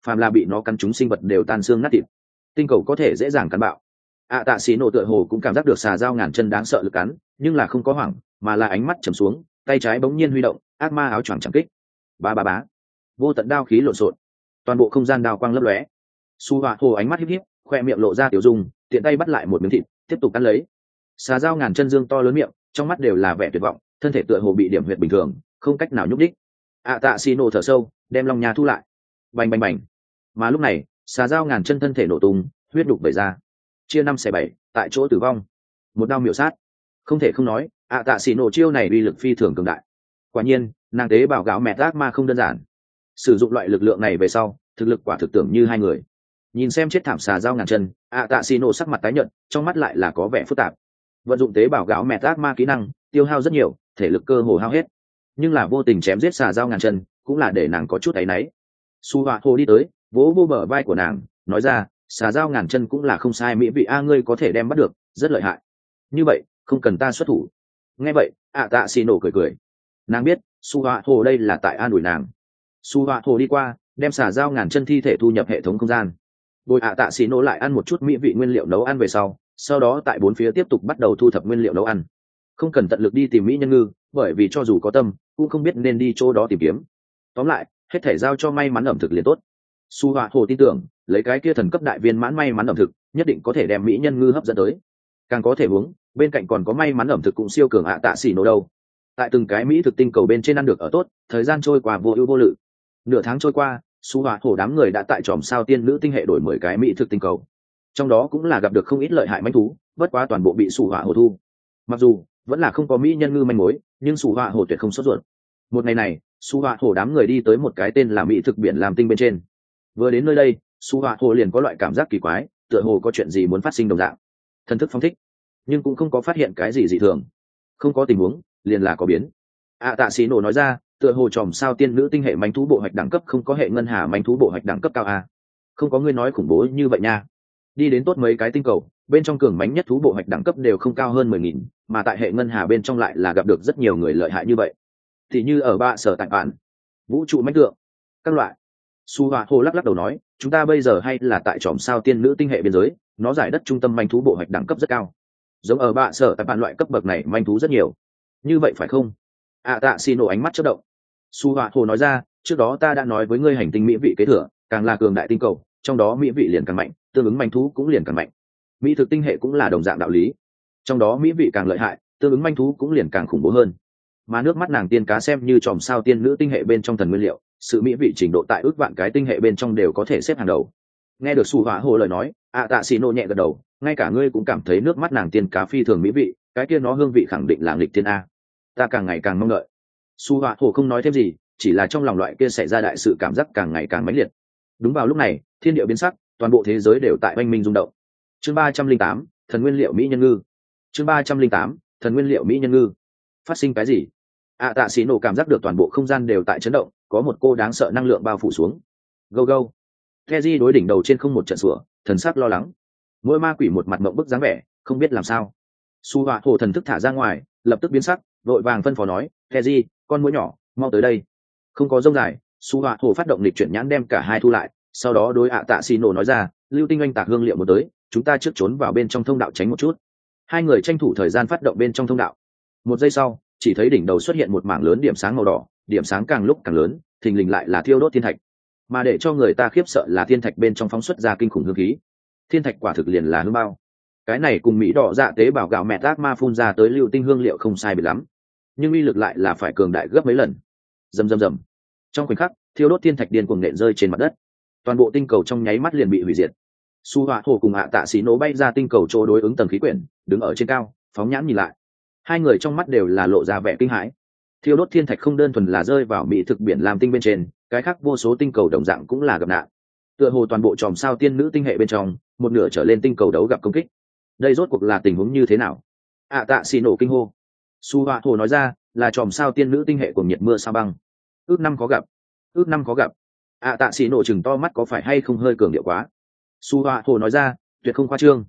phàm là bị nó cắn trúng sinh vật đều tan xương nát thịt, tinh cầu có thể dễ dàng cắn bạo. Tạ xì nổ tựa hồ cũng cảm giác được xà dao ngàn chân đáng sợ lực cắn, nhưng là không có hoảng, mà là ánh mắt trầm xuống, tay trái bỗng nhiên huy động, ác ma áo choàng chẳng kích. Ba ba bá, vô tận đao khí lộn xộn, toàn bộ không gian đao quang lấp lóe. Su Họa Hồ ánh mắt híp híp, khoe miệng lộ ra tiểu dung, tiện tay bắt lại một miếng thịt, tiếp tục cắn lấy. Xà dao ngàn chân dương to lớn miệng, trong mắt đều là vẻ tuyệt vọng, thân thể tựa hồ bị điểm huyệt bình thường, không cách nào nhúc đích. Tạ xì nổ thở sâu, đem long nha thu lại. Bành bành bành. Mà lúc này, xà dao ngàn chân thân thể nổ tung, huyết đục vẩy ra, chia 5/7, tại chỗ tử vong. Một đao miểu sát. Không thể không nói, Tạ xì nổ chiêu này uy lực phi thường cường đại. Quả nhiên, nàng tế bào gạo mẹ ác ma không đơn giản. Sử dụng loại lực lượng này về sau, thực lực quả thực tưởng như hai người. Nhìn xem chết thảm xà dao ngàn chân, Tạ xì nổ sắc mặt tái nhợt, trong mắt lại là có vẻ phức tạp. Vận dụng tế bào gạo mẹ ác ma kỹ năng, tiêu hao rất nhiều, thể lực cơ hồ hao hết. Nhưng là vô tình chém giết xà dao ngàn chân, cũng là để nàng có chút áy náy. Su Họa Hồ đi tới, vỗ vô bờ vai của nàng, nói ra, xà dao ngàn chân cũng là không sai, mỹ vị ngươi có thể đem bắt được, rất lợi hại. Như vậy, không cần ta xuất thủ. Nghe vậy, Tạ xì nổ cười cười. Nàng biết, Su Họa Hồ đây là tại an ủi nàng. Su Họa Hồ đi qua, đem xà dao ngàn chân thi thể thu nhập hệ thống không gian. Bồi Tạ xì nổ lại ăn một chút mỹ vị nguyên liệu nấu ăn về sau đó tại bốn phía tiếp tục bắt đầu thu thập nguyên liệu nấu ăn. Không cần tận lực đi tìm mỹ nhân ngư, bởi vì cho dù có tâm, cũng không biết nên đi chỗ đó tìm kiếm. Tóm lại, hết thể giao cho may mắn ẩm thực liền tốt. Su Họa Hồ tin tưởng, lấy cái kia thần cấp đại viên mãn may mắn ẩm thực, nhất định có thể đem mỹ nhân ngư hấp dẫn tới. Càng có thể uống, bên cạnh còn có may mắn ẩm thực cũng siêu cường Tạ xì nổ đâu. Tại từng cái mỹ thực tinh cầu bên trên ăn được ở tốt, thời gian trôi qua vô ưu vô lự. Nửa tháng trôi qua, Su Họa Hồ đám người đã tại tròm sao tiên nữ tinh hệ đổi 10 cái mỹ thực tinh cầu. Trong đó cũng là gặp được không ít lợi hại manh thú, bất quá toàn bộ bị Su Họa Hồ thu. Mặc dù vẫn là không có mỹ nhân ngư manh mối, nhưng Su Họa Hồ tuyệt không sốt ruột. Một ngày này, Su Họa Hồ đám người đi tới một cái tên là mỹ thực biển làm tinh bên trên. Vừa đến nơi đây, Su Họa Hồ liền có loại cảm giác kỳ quái, tựa hồ có chuyện gì muốn phát sinh đồng dạng. Thần thức phóng thích, nhưng cũng không có phát hiện cái gì dị thường. Không có tình huống, liền là có biến. Tạ xì nổ nói ra, tựa hồ tròm sao tiên nữ tinh hệ manh thú bộ hoạch đẳng cấp không có hệ ngân hà manh thú bộ hoạch đẳng cấp cao a. Không có người nói khủng bố như vậy nha. Đi đến tốt mấy cái tinh cầu, bên trong cường mãnh nhất thú bộ hoạch đẳng cấp đều không cao hơn 10.000, mà tại hệ ngân hà bên trong lại là gặp được rất nhiều người lợi hại như vậy. Thì như ở bạ sở tại bạn, vũ trụ mãnh tượng, các loại. Su Họa Hồ lắc lắc đầu nói, chúng ta bây giờ hay là tại tròm sao tiên nữ tinh hệ biên giới, nó giải đất trung tâm manh thú bộ hoạch đẳng cấp rất cao. Giống ở bạ sở tại bạn loại cấp bậc này manh thú rất nhiều. Như vậy phải không? Tạ xì nổ ánh mắt chớp động. Su Họa Hồ nói ra, trước đó ta đã nói với ngươi hành tinh mỹ vị kế thừa, càng là cường đại tinh cầu, trong đó mỹ vị liền càng mạnh, tương ứng manh thú cũng liền càng mạnh. Mỹ thực tinh hệ cũng là đồng dạng đạo lý. Trong đó mỹ vị càng lợi hại, tương ứng manh thú cũng liền càng khủng bố hơn. Mà nước mắt nàng tiên cá xem như tròm sao tiên nữ tinh hệ bên trong thần nguyên liệu, sự mỹ vị trình độ tại ước vạn cái tinh hệ bên trong đều có thể xếp hàng đầu. Nghe được Su Họa Hồ lời nói, Tạ xì nổ nhẹ gật đầu, ngay cả ngươi cũng cảm thấy nước mắt nàng tiên cá phi thường mỹ vị, cái kia nó hương vị khẳng định là nghịch thiên a. Ta càng ngày càng mong đợi. Su Họa Hồ không nói thêm gì, chỉ là trong lòng loại kia xảy ra đại sự cảm giác càng ngày càng mãnh liệt. Đúng vào lúc này, thiên địa biến sắc, toàn bộ thế giới đều tại oanh minh rung động. Chương 308, thần nguyên liệu mỹ nhân ngư. Chương 308, thần nguyên liệu mỹ nhân ngư. Phát sinh cái gì? Tạ xì nổ cảm giác được toàn bộ không gian đều tại chấn động, có một cô đáng sợ năng lượng bao phủ xuống. Go go. Keji đối đỉnh đầu trên không một trận sủa, thần sắc lo lắng. Mỗi ma quỷ một mặt mộng bức dáng vẻ, không biết làm sao. Su Họa Hồ thần thức thả ra ngoài, lập tức biến sắc, vội vàng phân phó nói, Keji, con muỗi nhỏ, mau tới đây. Không có rông dài, Su Họa Hồ phát động lịch chuyển nhãn đem cả hai thu lại, sau đó đối Tạ xì nổ nói ra, lưu tinh anh tạc hương liệu một tới, chúng ta trước trốn vào bên trong thông đạo tránh một chút. Hai người tranh thủ thời gian phát động bên trong thông đạo. Một giây sau, chỉ thấy đỉnh đầu xuất hiện một mảng lớn điểm sáng màu đỏ, điểm sáng càng lúc càng lớn, thình lình lại là thiêu đốt thiên thạch. Mà để cho người ta khiếp sợ là thiên thạch bên trong phóng xuất ra kinh khủng hương khí. Thiên thạch quả thực liền là hương bao. Cái này cùng mỹ đỏ dạ tế bào gạo mẹ ác ma phun ra tới lưu tinh hương liệu không sai biệt lắm, nhưng uy lực lại là phải cường đại gấp mấy lần. Rầm rầm rầm. Trong khoảnh khắc, thiêu đốt thiên thạch điên cuồng nện rơi trên mặt đất. Toàn bộ tinh cầu trong nháy mắt liền bị hủy diệt. Su Họa Hồ cùng Tạ xì nổ bay ra tinh cầu chỗ đối ứng tầng khí quyển, đứng ở trên cao, phóng nhãn nhìn lại. Hai người trong mắt đều là lộ ra vẻ kinh hãi. Thiêu đốt thiên thạch không đơn thuần là rơi vào mỹ thực biển làm tinh bên trên, cái khác vô số tinh cầu đồng dạng cũng là gặp nạn. Tựa hồ toàn bộ chòm sao tiên nữ tinh hệ bên trong, một nửa trở lên tinh cầu đấu gặp công kích. Đây rốt cuộc là tình huống như thế nào? Tạ xì nổ kinh hô. Su Họa Hồ nói ra, là chòm sao tiên nữ tinh hệ của nhiệt mưa sao băng. Ước năm khó gặp. Ước năm khó gặp. Tạ xì nổ chừng to mắt có phải hay không hơi cường điệu quá. Su Họa Hồ nói ra, tuyệt không khoa trương.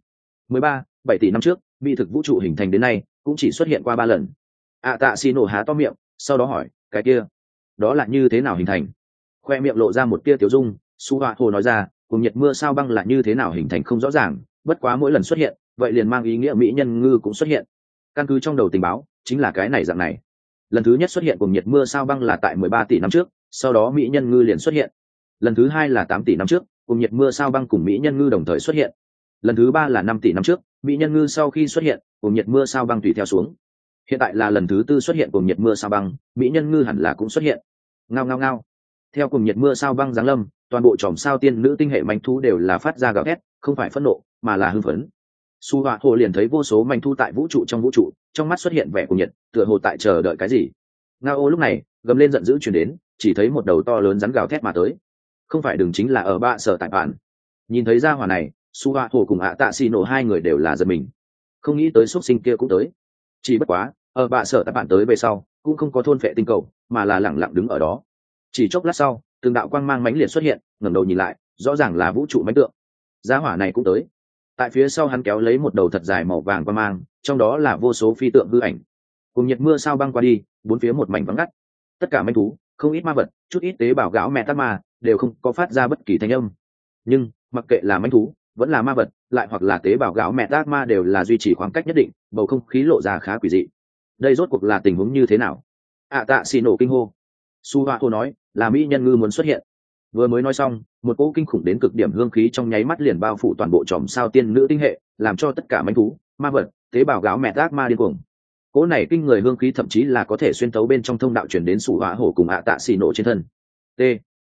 7 tỷ năm trước, mỹ thực vũ trụ hình thành đến nay cũng chỉ xuất hiện qua 3 lần. Tạ xì nổ há to miệng, sau đó hỏi, cái kia đó là như thế nào hình thành? Khoe miệng lộ ra một tia tiểu dung, Su Họa Hồ nói ra, cùng nhiệt mưa sao băng là như thế nào hình thành không rõ ràng, bất quá mỗi lần xuất hiện vậy liền mang ý nghĩa mỹ nhân ngư cũng xuất hiện. Căn cứ trong đầu tình báo chính là cái này dạng này. Lần thứ nhất xuất hiện cùng nhiệt mưa sao băng là tại 13 tỷ năm trước, sau đó mỹ nhân ngư liền xuất hiện. Lần thứ hai là 8 tỷ năm trước, cùng nhiệt mưa sao băng cùng mỹ nhân ngư đồng thời xuất hiện. Lần thứ ba là 5 tỷ năm trước, mỹ nhân ngư sau khi xuất hiện cùng nhiệt mưa sao băng tùy theo xuống. Hiện tại là lần thứ tư xuất hiện cùng nhiệt mưa sao băng, mỹ nhân ngư hẳn là cũng xuất hiện. Ngao ngao ngao. Theo cùng nhiệt mưa sao băng giáng lâm, toàn bộ chòm sao tiên nữ tinh hệ manh thú đều là phát ra gào thét, không phải phẫn nộ mà là hưng phấn. Su Họa Hồ liền thấy vô số manh thú tại vũ trụ, trong mắt xuất hiện vẻ cuồng nhiệt, tựa hồ tại chờ đợi cái gì. Ngao lúc này gầm lên giận dữ truyền đến, chỉ thấy một đầu to lớn rắn gào thét mà tới. Không phải đừng chính là ở bạ sở tại bạn. Nhìn thấy ra hỏa này, Su Họa Hồ cùng ạ tạ xì nổ hai người đều là giật mình, không nghĩ tới xuất sinh kia cũng tới. Chỉ bất quá ở bạ sở tại bạn tới về sau cũng không có thôn phệ tinh cầu, mà là lẳng lặng đứng ở đó. Chỉ chốc lát sau, từng đạo quang mang mãnh liệt xuất hiện, ngẩng đầu nhìn lại, rõ ràng là vũ trụ mãnh tượng. Giá hỏa này cũng tới. Tại phía sau hắn kéo lấy một đầu thật dài màu vàng quang mang, trong đó là vô số phi tượng hư ảnh. Cùng nhiệt mưa sao băng qua đi, bốn phía một mảnh vắng ngắt. Tất cả manh thú, không ít ma vật, chút ít tế bào gáo mẹ tát ma, đều không có phát ra bất kỳ thanh âm. Nhưng mặc kệ là manh thú, vẫn là ma vật, lại hoặc là tế bào gáo mẹ tát ma đều là duy trì khoảng cách nhất định, bầu không khí lộ ra khá quỷ dị. Đây rốt cuộc là tình huống như thế nào? Tạ xì nổ kinh hô. Su Họa Hồ nói, là mỹ nhân ngư muốn xuất hiện. Vừa mới nói xong, một cỗ kinh khủng đến cực điểm hương khí trong nháy mắt liền bao phủ toàn bộ chòm sao tiên nữ tinh hệ, làm cho tất cả manh thú, ma vật, tế bào gáo mẹ ác ma điên cuồng. Cỗ này kinh người hương khí thậm chí là có thể xuyên tấu bên trong thông đạo truyền đến Su Họa Hồ cùng Tạ xì nổ trên thân. T.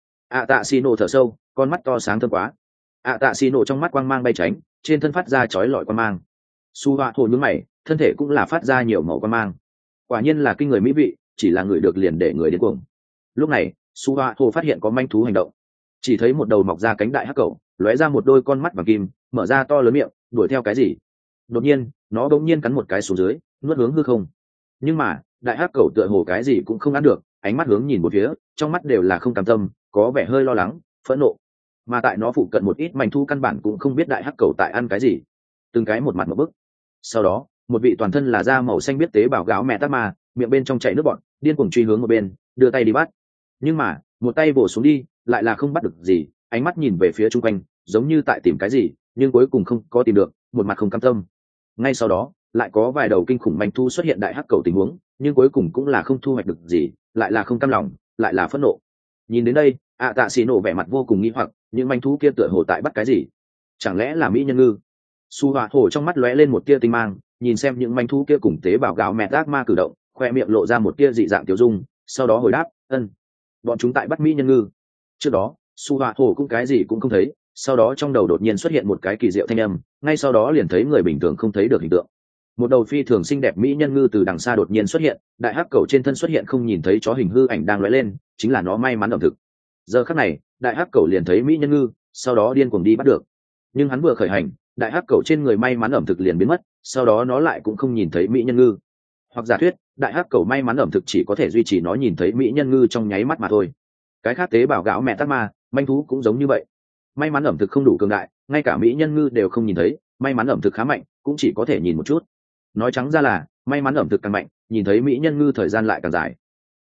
Tạ xì nổ thở sâu, con mắt to sáng thơm quá. Tạ xì nổ trong mắt quang mang bay tránh, trên thân phát ra chói lọi quang mang. Su Họa Hồ nhướng mày, thân thể cũng là phát ra nhiều màu quang mang. Quả nhiên là kinh người mỹ vị, chỉ là người được liền để người điên cuồng. Lúc này Su Họa Hồ phát hiện có manh thú hành động, chỉ thấy một đầu mọc ra cánh đại hắc cẩu lóe ra một đôi con mắt vàng kim, mở ra to lớn miệng đuổi theo cái gì. Đột nhiên nó bỗng nhiên cắn một cái xuống dưới, nuốt hướng hư không. Nhưng mà đại hắc cẩu tựa hồ cái gì cũng không ăn được, ánh mắt hướng nhìn một phía, trong mắt đều là không cam tâm, có vẻ hơi lo lắng, phẫn nộ. Mà tại nó phụ cận một ít manh thú căn bản cũng không biết đại hắc cẩu tại ăn cái gì, từng cái một mặt một bức. Sau đó một vị toàn thân là da màu xanh biết tế bào gáo mẹ tát ma, miệng bên trong chảy nước bọt, điên cuồng truy hướng một bên, đưa tay đi bắt. Nhưng mà một tay vồ xuống đi lại là không bắt được gì, ánh mắt nhìn về phía chung quanh giống như tại tìm cái gì, nhưng cuối cùng không có tìm được, một mặt không cam tâm. Ngay sau đó lại có vài đầu kinh khủng manh thu xuất hiện đại hắc cầu tình huống, nhưng cuối cùng cũng là không thu hoạch được gì, lại là không cam lòng, lại là phẫn nộ. Nhìn đến đây Tạ xì nổ vẻ mặt vô cùng nghi hoặc, những manh thú kia tựa hồ tại bắt cái gì, chẳng lẽ là mỹ nhân ngư? Su Họa Hồ trong mắt lóe lên một tia tinh mang, nhìn xem những manh thú kia cùng tế bào gạo mẹ ác ma cử động, khoe miệng lộ ra một tia dị dạng tiêu dung, sau đó hồi đáp, ân, bọn chúng tại bắt mỹ nhân ngư. Trước đó Su Họa Hồ cũng cái gì cũng không thấy, sau đó trong đầu đột nhiên xuất hiện một cái kỳ diệu thanh âm, ngay sau đó liền thấy người bình thường không thấy được hình tượng. Một đầu phi thường xinh đẹp mỹ nhân ngư từ đằng xa đột nhiên xuất hiện, đại hắc cầu trên thân xuất hiện không nhìn thấy chó hình hư ảnh đang lóe lên, chính là nó may mắn ẩm thực. Giờ khắc này đại hắc cầu liền thấy mỹ nhân ngư, sau đó điên cuồng đi bắt được. Nhưng hắn vừa khởi hành, đại hắc cầu trên người may mắn ẩm thực liền biến mất, sau đó nó lại cũng không nhìn thấy mỹ nhân ngư. Hoặc giả thuyết đại hắc cầu may mắn ẩm thực chỉ có thể duy trì nó nhìn thấy mỹ nhân ngư trong nháy mắt mà thôi. Cái khác tế bào gạo mẹ tắc ma, manh thú cũng giống như vậy, may mắn ẩm thực không đủ cường đại, ngay cả mỹ nhân ngư đều không nhìn thấy, may mắn ẩm thực khá mạnh, cũng chỉ có thể nhìn một chút. Nói trắng ra là may mắn ẩm thực càng mạnh, nhìn thấy mỹ nhân ngư thời gian lại càng dài.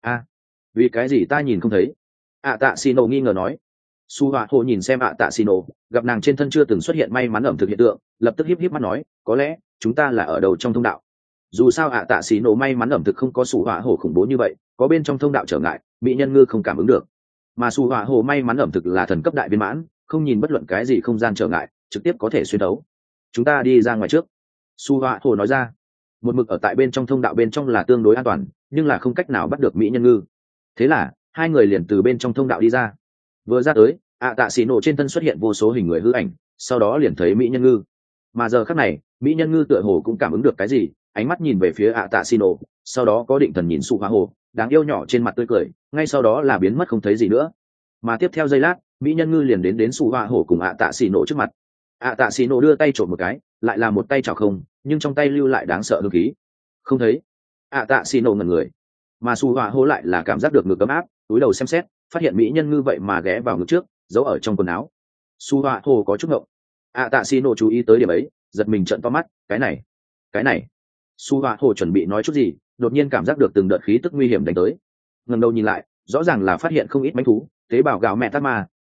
Vì cái gì ta nhìn không thấy? Tạ xì nổ nghi ngờ nói. Su Họa Hồ nhìn xem Tạ xì nổ, gặp nàng trên thân chưa từng xuất hiện may mắn ẩm thực hiện tượng, lập tức híp híp mắt nói, có lẽ chúng ta là ở đầu trong thông đạo. Dù sao Tạ xì nổ may mắn ẩm thực không có Su Họa Hồ khủng bố như vậy, có bên trong thông đạo trở ngại, mỹ nhân ngư không cảm ứng được. Mà Su Họa Hồ may mắn ẩm thực là thần cấp đại viên mãn, không nhìn bất luận cái gì không gian trở ngại, trực tiếp có thể xuyên đấu. Chúng ta đi ra ngoài trước. Su Họa Hồ nói ra. Một mực ở tại bên trong thông đạo bên trong là tương đối an toàn, nhưng là không cách nào bắt được mỹ nhân ngư. Thế là hai người liền từ bên trong thông đạo đi ra. Vừa ra tới Tạ xì nổ trên thân xuất hiện vô số hình người hư ảnh, sau đó liền thấy mỹ nhân ngư. Mà giờ khắc này mỹ nhân ngư tựa hồ cũng cảm ứng được cái gì, ánh mắt nhìn về phía Tạ xì nổ, sau đó có định thần nhìn Su Họa Hồ, đáng yêu nhỏ trên mặt tươi cười, ngay sau đó là biến mất không thấy gì nữa. Mà tiếp theo giây lát mỹ nhân ngư liền đến Su Họa Hồ cùng Tạ xì nổ trước mặt. Tạ xì nổ đưa tay trộm một cái, lại là một tay chảo không, nhưng trong tay lưu lại đáng sợ hương khí. Không thấy. Tạ xì nổ ngẩn người. Mà Su Họa Hồ lại là cảm giác được ngực ấm áp, túi đầu xem xét, phát hiện mỹ nhân ngư vậy mà ghé vào ngực trước, giấu ở trong quần áo. Su Họa Hồ có chút ngộng. Tạ xì nổ chú ý tới điểm ấy, giật mình trợn to mắt, cái này. Su Họa Hồ chuẩn bị nói chút gì, đột nhiên cảm giác được từng đợt khí tức nguy hiểm đánh tới. Ngẩng đầu nhìn lại, rõ ràng là phát hiện không ít mãnh thú, tế bào gạo mẹ tát ma,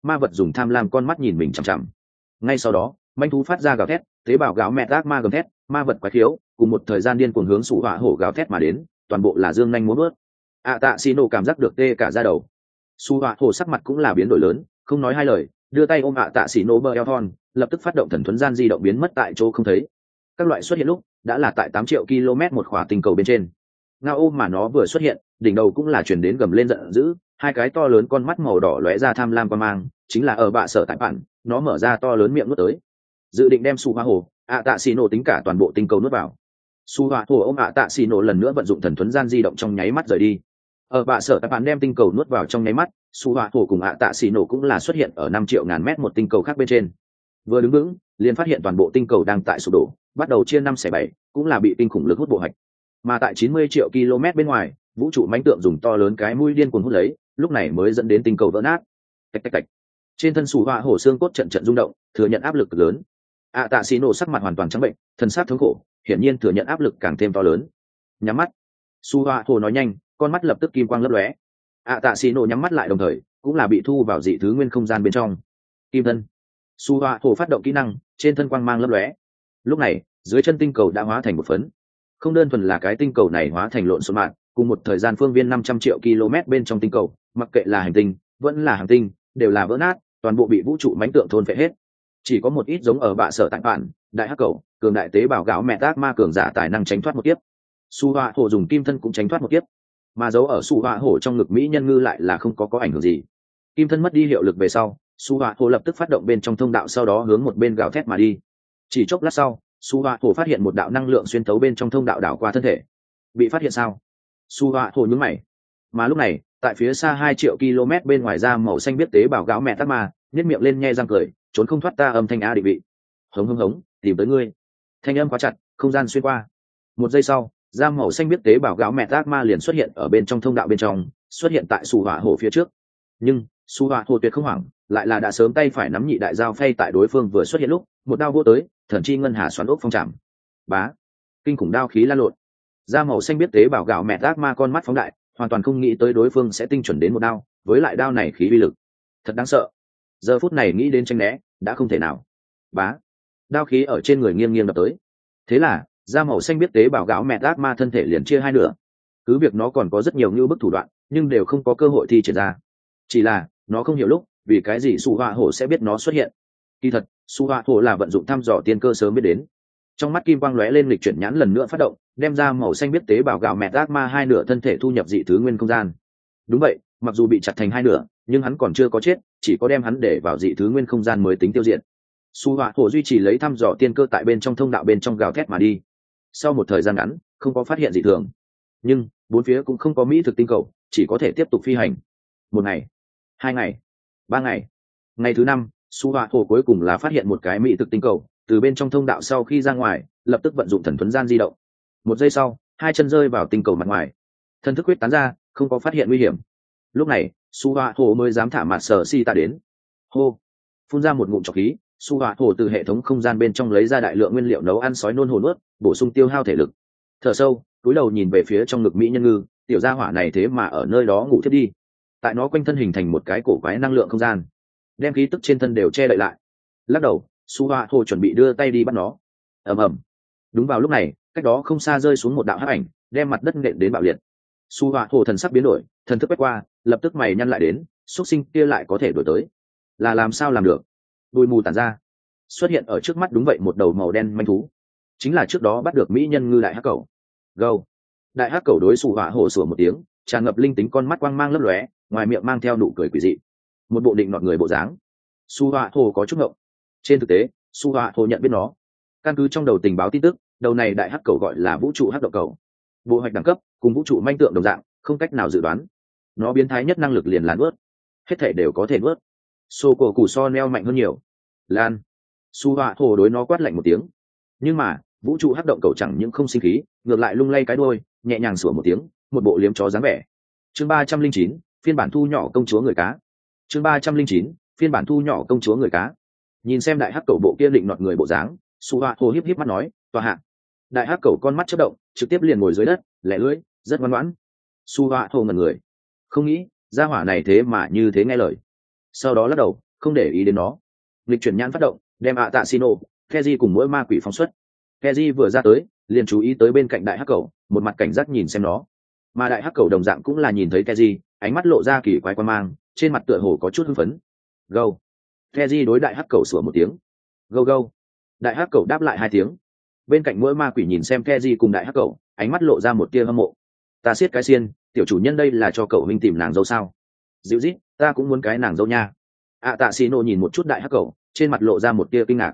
ma vật dùng tham lam con mắt nhìn mình chằm chằm. Ngay sau đó manh thú phát ra gào thét, tế bào gáo mẹ ác ma gầm thét, ma vật quái khiếu cùng một thời gian điên cuồng hướng sủ hỏa hổ gào thét mà đến, toàn bộ là dương nhanh múa bước. Tạ xì nổ cảm giác được tê cả da đầu. Sủ hỏa hổ sắc mặt cũng là biến đổi lớn, không nói hai lời, đưa tay ôm Tạ xì nổ bờ eo thon, lập tức phát động thần thuấn gian di động biến mất tại chỗ không thấy. Các loại xuất hiện lúc đã là tại 8 triệu km một khỏa tinh cầu bên trên. Ngao ôm mà nó vừa xuất hiện, đỉnh đầu cũng là chuyển đến gầm lên giận dữ, hai cái to lớn con mắt màu đỏ lóe ra tham lam quan mang, chính là ở bạ sở tại bản, nó mở ra to lớn miệng nuốt tới, dự định đem su hoa hồ Tạ xì nổ tính cả toàn bộ tinh cầu nuốt vào. Su hoa hồ ôm Tạ xì nổ lần nữa vận dụng thần thuấn gian di động trong nháy mắt rời đi. Ở bạ sở tại bản đem tinh cầu nuốt vào trong nháy mắt, su hoa hồ cùng Tạ xì nổ cũng là xuất hiện ở 5 triệu ngàn mét một tinh cầu khác bên trên. Vừa đứng vững, liền phát hiện toàn bộ tinh cầu đang tại sụp đổ, bắt đầu chia 5/7, cũng là bị kinh khủng lực hút bộ hạch. Mà tại 90 triệu km bên ngoài, vũ trụ mãnh tượng dùng to lớn cái mũi điên cuồng hút lấy, lúc này mới dẫn đến tinh cầu vỡ nát. Tạch tạch tạch. Trên thân sủ hỏa hổ xương cốt trận trận rung động, thừa nhận áp lực cực lớn. Tạ xì nổ sắc mặt hoàn toàn trắng bệnh, thân xác thống khổ, hiển nhiên thừa nhận áp lực càng thêm to lớn. Nhắm mắt. Su hỏa hổ nói nhanh, con mắt lập tức kim quang lấp lóe. Tạ xì nổ nhắm mắt lại đồng thời, cũng là bị thu vào dị thứ nguyên không gian bên trong. Kim thân. Su hỏa hổ phát động kỹ năng, trên thân quang mang lấp lóe. Lúc này, dưới chân tinh cầu đã hóa thành một phấn. Không đơn thuần là cái tinh cầu này hóa thành lộn xộn mạng, cùng một thời gian phương viên 500 triệu km bên trong tinh cầu, mặc kệ là hành tinh vẫn là hành tinh, đều là vỡ nát, toàn bộ bị vũ trụ mãnh tượng thôn phệ hết. Chỉ có một ít giống ở bạ sở tại bản, đại hắc cầu, cường đại tế bào gạo mẹ tác ma cường giả tài năng tránh thoát một kiếp. Su hỏa hổ dùng kim thân cũng tránh thoát một kiếp, mà giấu ở su hỏa hổ trong ngực mỹ nhân ngư lại là không có ảnh hưởng gì. Kim thân mất đi hiệu lực về sau, su hỏa hổ lập tức phát động bên trong thông đạo, sau đó hướng một bên gào thét mà đi. Chỉ chốc lát sau, su hỏa hổ phát hiện một đạo năng lượng xuyên thấu bên trong thông đạo đảo qua thân thể. Bị phát hiện sao? Su hỏa hổ nhướng mày. Mà lúc này, tại phía xa 2 triệu km bên ngoài ra màu xanh biết tế bào gáo mẹ tắc ma nhếch miệng lên nhe răng cười, trốn không thoát ta âm thanh a định vị. Hống hống hống, tìm tới ngươi. Thanh âm quá chặt, không gian xuyên qua. Một giây sau, da màu xanh biết tế bào gáo mẹ tắc ma liền xuất hiện ở bên trong thông đạo bên trong, xuất hiện tại su hỏa hổ phía trước. Nhưng su hỏa hổ tuyệt không hoảng, lại là đã sớm tay phải nắm nhị đại dao phay tại đối phương vừa xuất hiện lúc, một đao vô tới, thần chi ngân hà xoắn ốc phong trảm. Bá, kinh khủng đao khí lan lộn. Da màu xanh biết tế bào gạo mẹ ác ma con mắt phóng đại, hoàn toàn không nghĩ tới đối phương sẽ tinh chuẩn đến một đao, với lại đao này khí uy lực thật đáng sợ. Giờ phút này nghĩ đến tranh né đã không thể nào. Bá, đao khí ở trên người nghiêng nghiêng đập tới. Thế là da màu xanh biết tế bào gạo mẹ ác ma thân thể liền chia hai nửa. Cứ việc nó còn có rất nhiều như bức thủ đoạn, nhưng đều không có cơ hội thi triển ra. Chỉ là nó không hiểu lúc vì cái gì su hỏa hổ sẽ biết nó xuất hiện. Kỳ thật su hỏa hổ là vận dụng thăm dò tiên cơ sớm biết đến. Trong mắt kim quang lóe lên, lịch chuyển nhãn lần nữa phát động, đem ra màu xanh biết tế bào gạo mẹ ác ma hai nửa thân thể thu nhập dị thứ nguyên không gian. Đúng vậy, mặc dù bị chặt thành hai nửa, nhưng hắn còn chưa có chết, chỉ có đem hắn để vào dị thứ nguyên không gian mới tính tiêu diệt. Su hỏa hổ duy trì lấy thăm dò tiên cơ tại bên trong thông đạo bên trong gào thét mà đi. Sau một thời gian ngắn, không có phát hiện dị thường, nhưng bốn phía cũng không có mỹ thực tinh cầu, chỉ có thể tiếp tục phi hành. 1 ngày, 2 ngày, 3 ngày. Ngày thứ 5, su hỏa hổ cuối cùng là phát hiện một cái mỹ thực tinh cầu, từ bên trong thông đạo sau khi ra ngoài, lập tức vận dụng thần thuấn gian di động. 1 giây sau, hai chân rơi vào tinh cầu mặt ngoài, thân thức huyết tán ra, không có phát hiện nguy hiểm. Lúc này su hỏa hổ mới dám thả mặt sở si ta đến. Hô, phun ra một ngụm trọc khí, su hỏa hổ từ hệ thống không gian bên trong lấy ra đại lượng nguyên liệu nấu ăn sói nôn hồn nuốt, bổ sung tiêu hao thể lực. Thở sâu, cúi đầu nhìn về phía trong ngực mỹ nhân ngư, tiểu gia hỏa này thế mà ở nơi đó ngủ thiếp đi. Tại nó quanh thân hình thành một cái cổ quái năng lượng không gian, đem khí tức trên thân đều che đậy lại. Lắc đầu, su hỏa hổ chuẩn bị đưa tay đi bắt nó. Ầm ầm. Đúng vào lúc này, cách đó không xa rơi xuống một đạo hắc ảnh, đem mặt đất nện đến bạo liệt. Su hỏa hổ thần sắc biến đổi, thần thức quét qua, lập tức mày nhăn lại đến, xuất sinh kia lại có thể đổi tới, là làm sao làm được? Bụi mù tản ra, xuất hiện ở trước mắt đúng vậy một đầu màu đen manh thú, chính là trước đó bắt được mỹ nhân ngư đại hắc cẩu. Gâu. Đại hắc cẩu đối su hỏa hổ sủa một tiếng, tràn ngập linh tính con mắt quang mang lấp lóe, ngoài miệng mang theo nụ cười quỷ dị, một bộ định nọt người bộ dáng. Su hỏa hổ có chút ngộng. Trên thực tế, su hỏa hổ nhận biết nó. Căn cứ trong đầu tình báo tin tức, đầu này đại hắc cẩu gọi là vũ trụ hắc động cẩu, bộ hoạch đẳng cấp cùng vũ trụ manh tượng đồng dạng, không cách nào dự đoán. Nó biến thái nhất năng lực liền là nuốt, hết thể đều có thể nuốt. Sô cổ củ so neo mạnh hơn nhiều. Lan. Su hỏa hổ đối nó quát lạnh một tiếng. Nhưng mà vũ trụ hắc động cẩu chẳng những không sinh khí, ngược lại lung lay cái đuôi, nhẹ nhàng sủa một tiếng, một bộ liếm chó dáng vẻ. Chương 309, phiên bản thu nhỏ công chúa người cá. Chương 309, phiên bản thu nhỏ công chúa người cá. Nhìn xem đại hắc cẩu bộ kia định nọt người bộ dáng, su hỏa hổ híp híp mắt nói, tòa hạ. Đại hắc cẩu con mắt chớp động, trực tiếp liền ngồi dưới đất, lẻ lưỡi, rất ngoan ngoãn. Su hỏa hổ ngẩn người, không nghĩ gia hỏa này thế mà như thế nghe lời. Sau đó lắc đầu, không để ý đến nó. Lịch chuyển nhãn phát động, đem tạ xì nổ, Keji cùng mỗi ma quỷ phóng xuất. Keji vừa ra tới, liền chú ý tới bên cạnh đại hắc cầu, một mặt cảnh giác nhìn xem nó. Mà đại hắc cầu đồng dạng cũng là nhìn thấy Keji, ánh mắt lộ ra kỳ quái quan mang, trên mặt tựa hồ có chút hưng phấn. Go. Keji đối đại hắc cầu sủa một tiếng. Go go. Đại hắc cầu đáp lại hai tiếng. Bên cạnh mỗi ma quỷ nhìn xem Keji cùng đại hắc cầu, ánh mắt lộ ra một tia hâm mộ. Ta siết cái xiên, tiểu chủ nhân đây là cho cậu huynh tìm nàng dâu sao? Dịu dít, ta cũng muốn cái nàng dâu nha. Tạ xì nổ nhìn một chút đại hắc cầu, trên mặt lộ ra một tia kinh ngạc.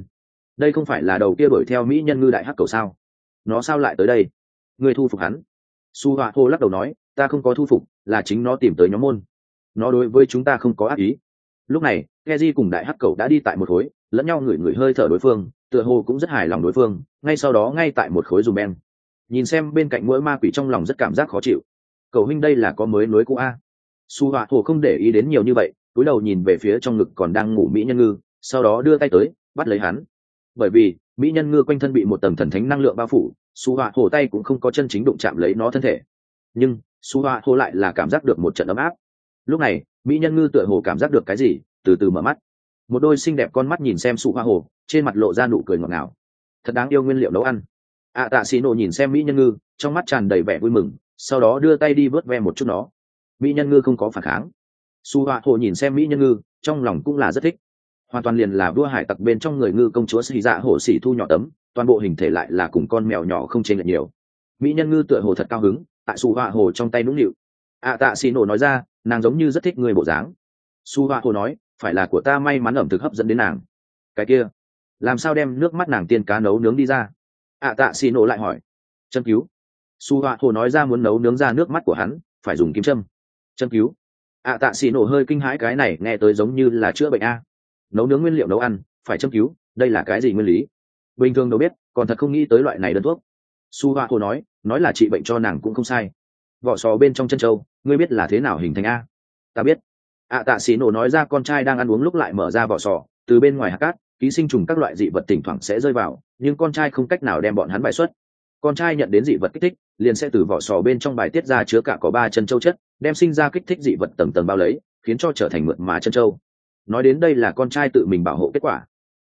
Đây không phải là đầu kia đuổi theo mỹ nhân ngư đại hắc cầu sao? Nó sao lại tới đây? Người thu phục hắn? Su Họa Hô lắc đầu nói, ta không có thu phục, là chính nó tìm tới nhóm môn. Nó đối với chúng ta không có ác ý. Lúc này, Keji cùng đại hắc cầu đã đi tại một khối, lẫn nhau ngửi hơi thở đối phương, tựa hồ cũng rất hài lòng đối phương. Ngay sau đó ngay tại một khối dùm ben, nhìn xem bên cạnh mỗi ma quỷ trong lòng rất cảm giác khó chịu. Cầu huynh đây là có mới nối cũ a? Su Họa Hô không để ý đến nhiều như vậy, cúi đầu nhìn về phía trong ngực còn đang ngủ mỹ nhân ngư, sau đó đưa tay tới bắt lấy hắn. Bởi vì mỹ nhân ngư quanh thân bị một tầng thần thánh năng lượng bao phủ, Su Họa Hô tay cũng không có chân chính đụng chạm lấy nó thân thể, nhưng Su Họa Hô lại là cảm giác được một trận ấm áp. Lúc này mỹ nhân ngư tựa hồ cảm giác được cái gì, từ từ mở mắt, một đôi xinh đẹp con mắt nhìn xem Su Họa Hô, trên mặt lộ ra nụ cười ngọt ngào. Thật đáng yêu nguyên liệu nấu ăn. Tạ xì nổ nhìn xem mỹ nhân ngư, trong mắt tràn đầy vẻ vui mừng, sau đó đưa tay đi vớt ve một chút nó. Mỹ nhân ngư không có phản kháng. Su Họa Hô nhìn xem mỹ nhân ngư, trong lòng cũng là rất thích. Hoàn toàn liền là vua hải tặc bên trong người ngư công chúa xì dạ hổ xỉ thu nhỏ tấm, toàn bộ hình thể lại là cùng con mèo nhỏ không chênh lệch nhiều. Mỹ nhân ngư tựa hồ thật cao hứng, tại Su Họa Hô trong tay nũng nịu. Tạ xì nổ nói ra, nàng giống như rất thích người bộ dáng. Su Họa Hô nói, phải là của ta may mắn ẩm thực hấp dẫn đến nàng. Cái kia, làm sao đem nước mắt nàng tiên cá nấu nướng đi ra? Tạ xì nổ lại hỏi. Châm cứu. Su Họa Hô nói ra muốn nấu nướng ra nước mắt của hắn, phải dùng kim châm. Châm cứu. Tạ xì nổ hơi kinh hãi, cái này nghe tới giống như là chữa bệnh a. Nấu nướng nguyên liệu nấu ăn phải châm cứu, đây là cái gì nguyên lý? Bình thường đâu biết, còn thật không nghĩ tới loại này đơn thuốc. Su Họa Hô nói là trị bệnh cho nàng cũng không sai. Vỏ sò bên trong chân trâu, ngươi biết là thế nào hình thành a? Ta biết. Tạ xì nổ nói ra, con trai đang ăn uống lúc lại mở ra vỏ sò, từ bên ngoài hạt cát, ký sinh trùng các loại dị vật thỉnh thoảng sẽ rơi vào, nhưng con trai không cách nào đem bọn hắn bài xuất. Con trai nhận đến dị vật kích thích, liền sẽ từ vỏ sò bên trong bài tiết ra chứa cả có 3 chân châu chất, đem sinh ra kích thích dị vật tầng tầng bao lấy, khiến cho trở thành mượt mà chân châu. Nói đến đây là con trai tự mình bảo hộ kết quả.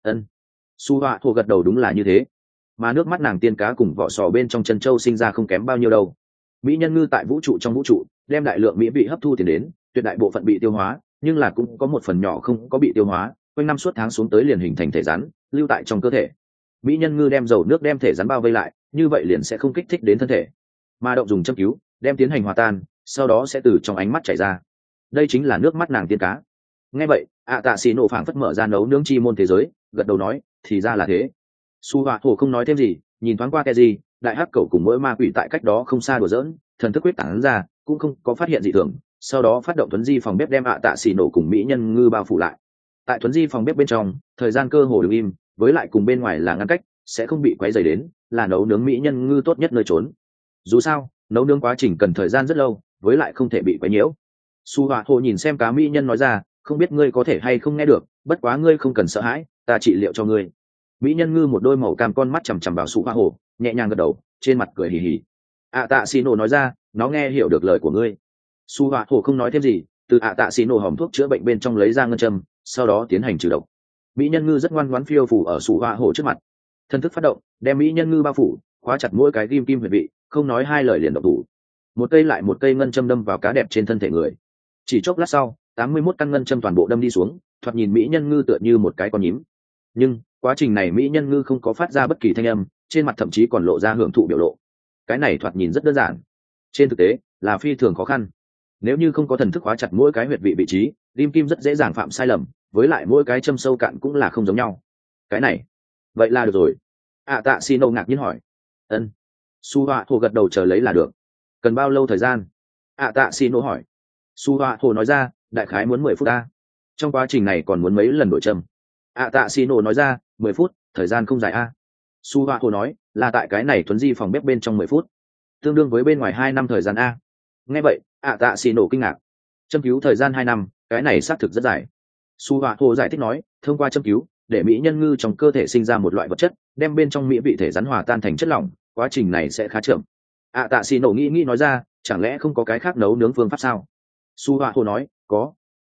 Su Họa Hô gật đầu, đúng là như thế. Mà nước mắt nàng tiên cá cùng vỏ sò bên trong chân châu sinh ra không kém bao nhiêu đâu. Mỹ nhân ngư tại vũ trụ trong vũ trụ, đem đại lượng mỹ vị hấp thu tiền đến, tuyệt đại bộ phận bị tiêu hóa, nhưng là cũng có một phần nhỏ không có bị tiêu hóa, quanh năm suốt tháng xuống tới liền hình thành thể rắn, lưu tại trong cơ thể. Mỹ nhân ngư đem dầu nước đem thể rắn bao vây lại, như vậy liền sẽ không kích thích đến thân thể. Mà động dùng châm cứu, đem tiến hành hòa tan, sau đó sẽ từ trong ánh mắt chảy ra. Đây chính là nước mắt nàng tiên cá. Nghe vậy, Tạ xì nổ phảng phất mở ra nấu nướng chi môn thế giới, gật đầu nói, thì ra là thế. Su Họa Hô không nói thêm gì, nhìn thoáng qua Keji, đại hắc cẩu cùng mỗi ma quỷ tại cách đó không xa đùa giỡn, thần thức quyết tản ra, cũng không có phát hiện gì thường. Sau đó phát động thuấn di phòng bếp, đem Tạ xì nổ cùng mỹ nhân ngư bao phủ lại. Tại thuấn di phòng bếp bên trong, thời gian cơ hồ đứng im, với lại cùng bên ngoài là ngăn cách, sẽ không bị quấy rầy đến, là nấu nướng mỹ nhân ngư tốt nhất nơi trốn. Dù sao, nấu nướng quá trình cần thời gian rất lâu, với lại không thể bị quấy nhiễu. Su Họa Hô nhìn xem cá mỹ nhân nói ra, không biết ngươi có thể hay không nghe được, bất quá ngươi không cần sợ hãi, ta trị liệu cho ngươi. Mỹ nhân ngư một đôi màu cam con mắt chằm chằm vào Su Họa Hô, nhẹ nhàng gật đầu, trên mặt cười hì hì. Tạ xì nổ nói ra, nó nghe hiểu được lời của ngươi. Su Họa Hô không nói thêm gì, từ Tạ xì nổ hòm thuốc chữa bệnh bên trong lấy ra ngân châm, sau đó tiến hành trừ độc. Mỹ nhân ngư rất ngoan ngoãn phiêu phủ ở Su Họa Hô trước mặt, thân thức phát động, đem mỹ nhân ngư bao phủ, khóa chặt mỗi cái kim kim huyệt vị, không nói hai lời liền động thủ. Một cây lại một cây ngân châm đâm vào cá đẹp trên thân thể người. Chỉ chốc lát sau, 81 căn ngân châm toàn bộ đâm đi xuống, thoạt nhìn mỹ nhân ngư tựa như một cái con nhím. Nhưng quá trình này mỹ nhân ngư không có phát ra bất kỳ thanh âm, trên mặt thậm chí còn lộ ra hưởng thụ biểu lộ. Cái này thoạt nhìn rất đơn giản, trên thực tế là phi thường khó khăn. Nếu như không có thần thức khóa chặt mỗi cái huyệt vị trí, kim kim rất dễ dàng phạm sai lầm, với lại mỗi cái châm sâu cạn cũng là không giống nhau. Cái này, vậy là được rồi. Tạ xì nổ ngạc nhiên hỏi. Su Họa Hô gật đầu, chờ lấy là được. Cần bao lâu thời gian? Tạ xì nổ hỏi. Su Họa Hô nói ra, đại khái muốn 10 phút ta. Trong quá trình này còn muốn mấy lần đổi châm? Tạ xì nổ nói ra, 10 phút, thời gian không dài a. Su Họa Hô nói, là tại cái này thuấn di phòng bếp bên trong 10 phút, tương đương với bên ngoài 2 năm thời gian a. Nghe vậy, Tạ xì nổ kinh ngạc. Châm cứu thời gian 2 năm, cái này xác thực rất dài. Su Họa Hô giải thích nói, thông qua châm cứu, để mỹ nhân ngư trong cơ thể sinh ra một loại vật chất, đem bên trong mỹ vị thể rắn hòa tan thành chất lỏng, quá trình này sẽ khá chậm. Tạ xì nổ nghĩ nói ra, chẳng lẽ không có cái khác nấu nướng phương pháp sao? Su Họa Hô nói, có.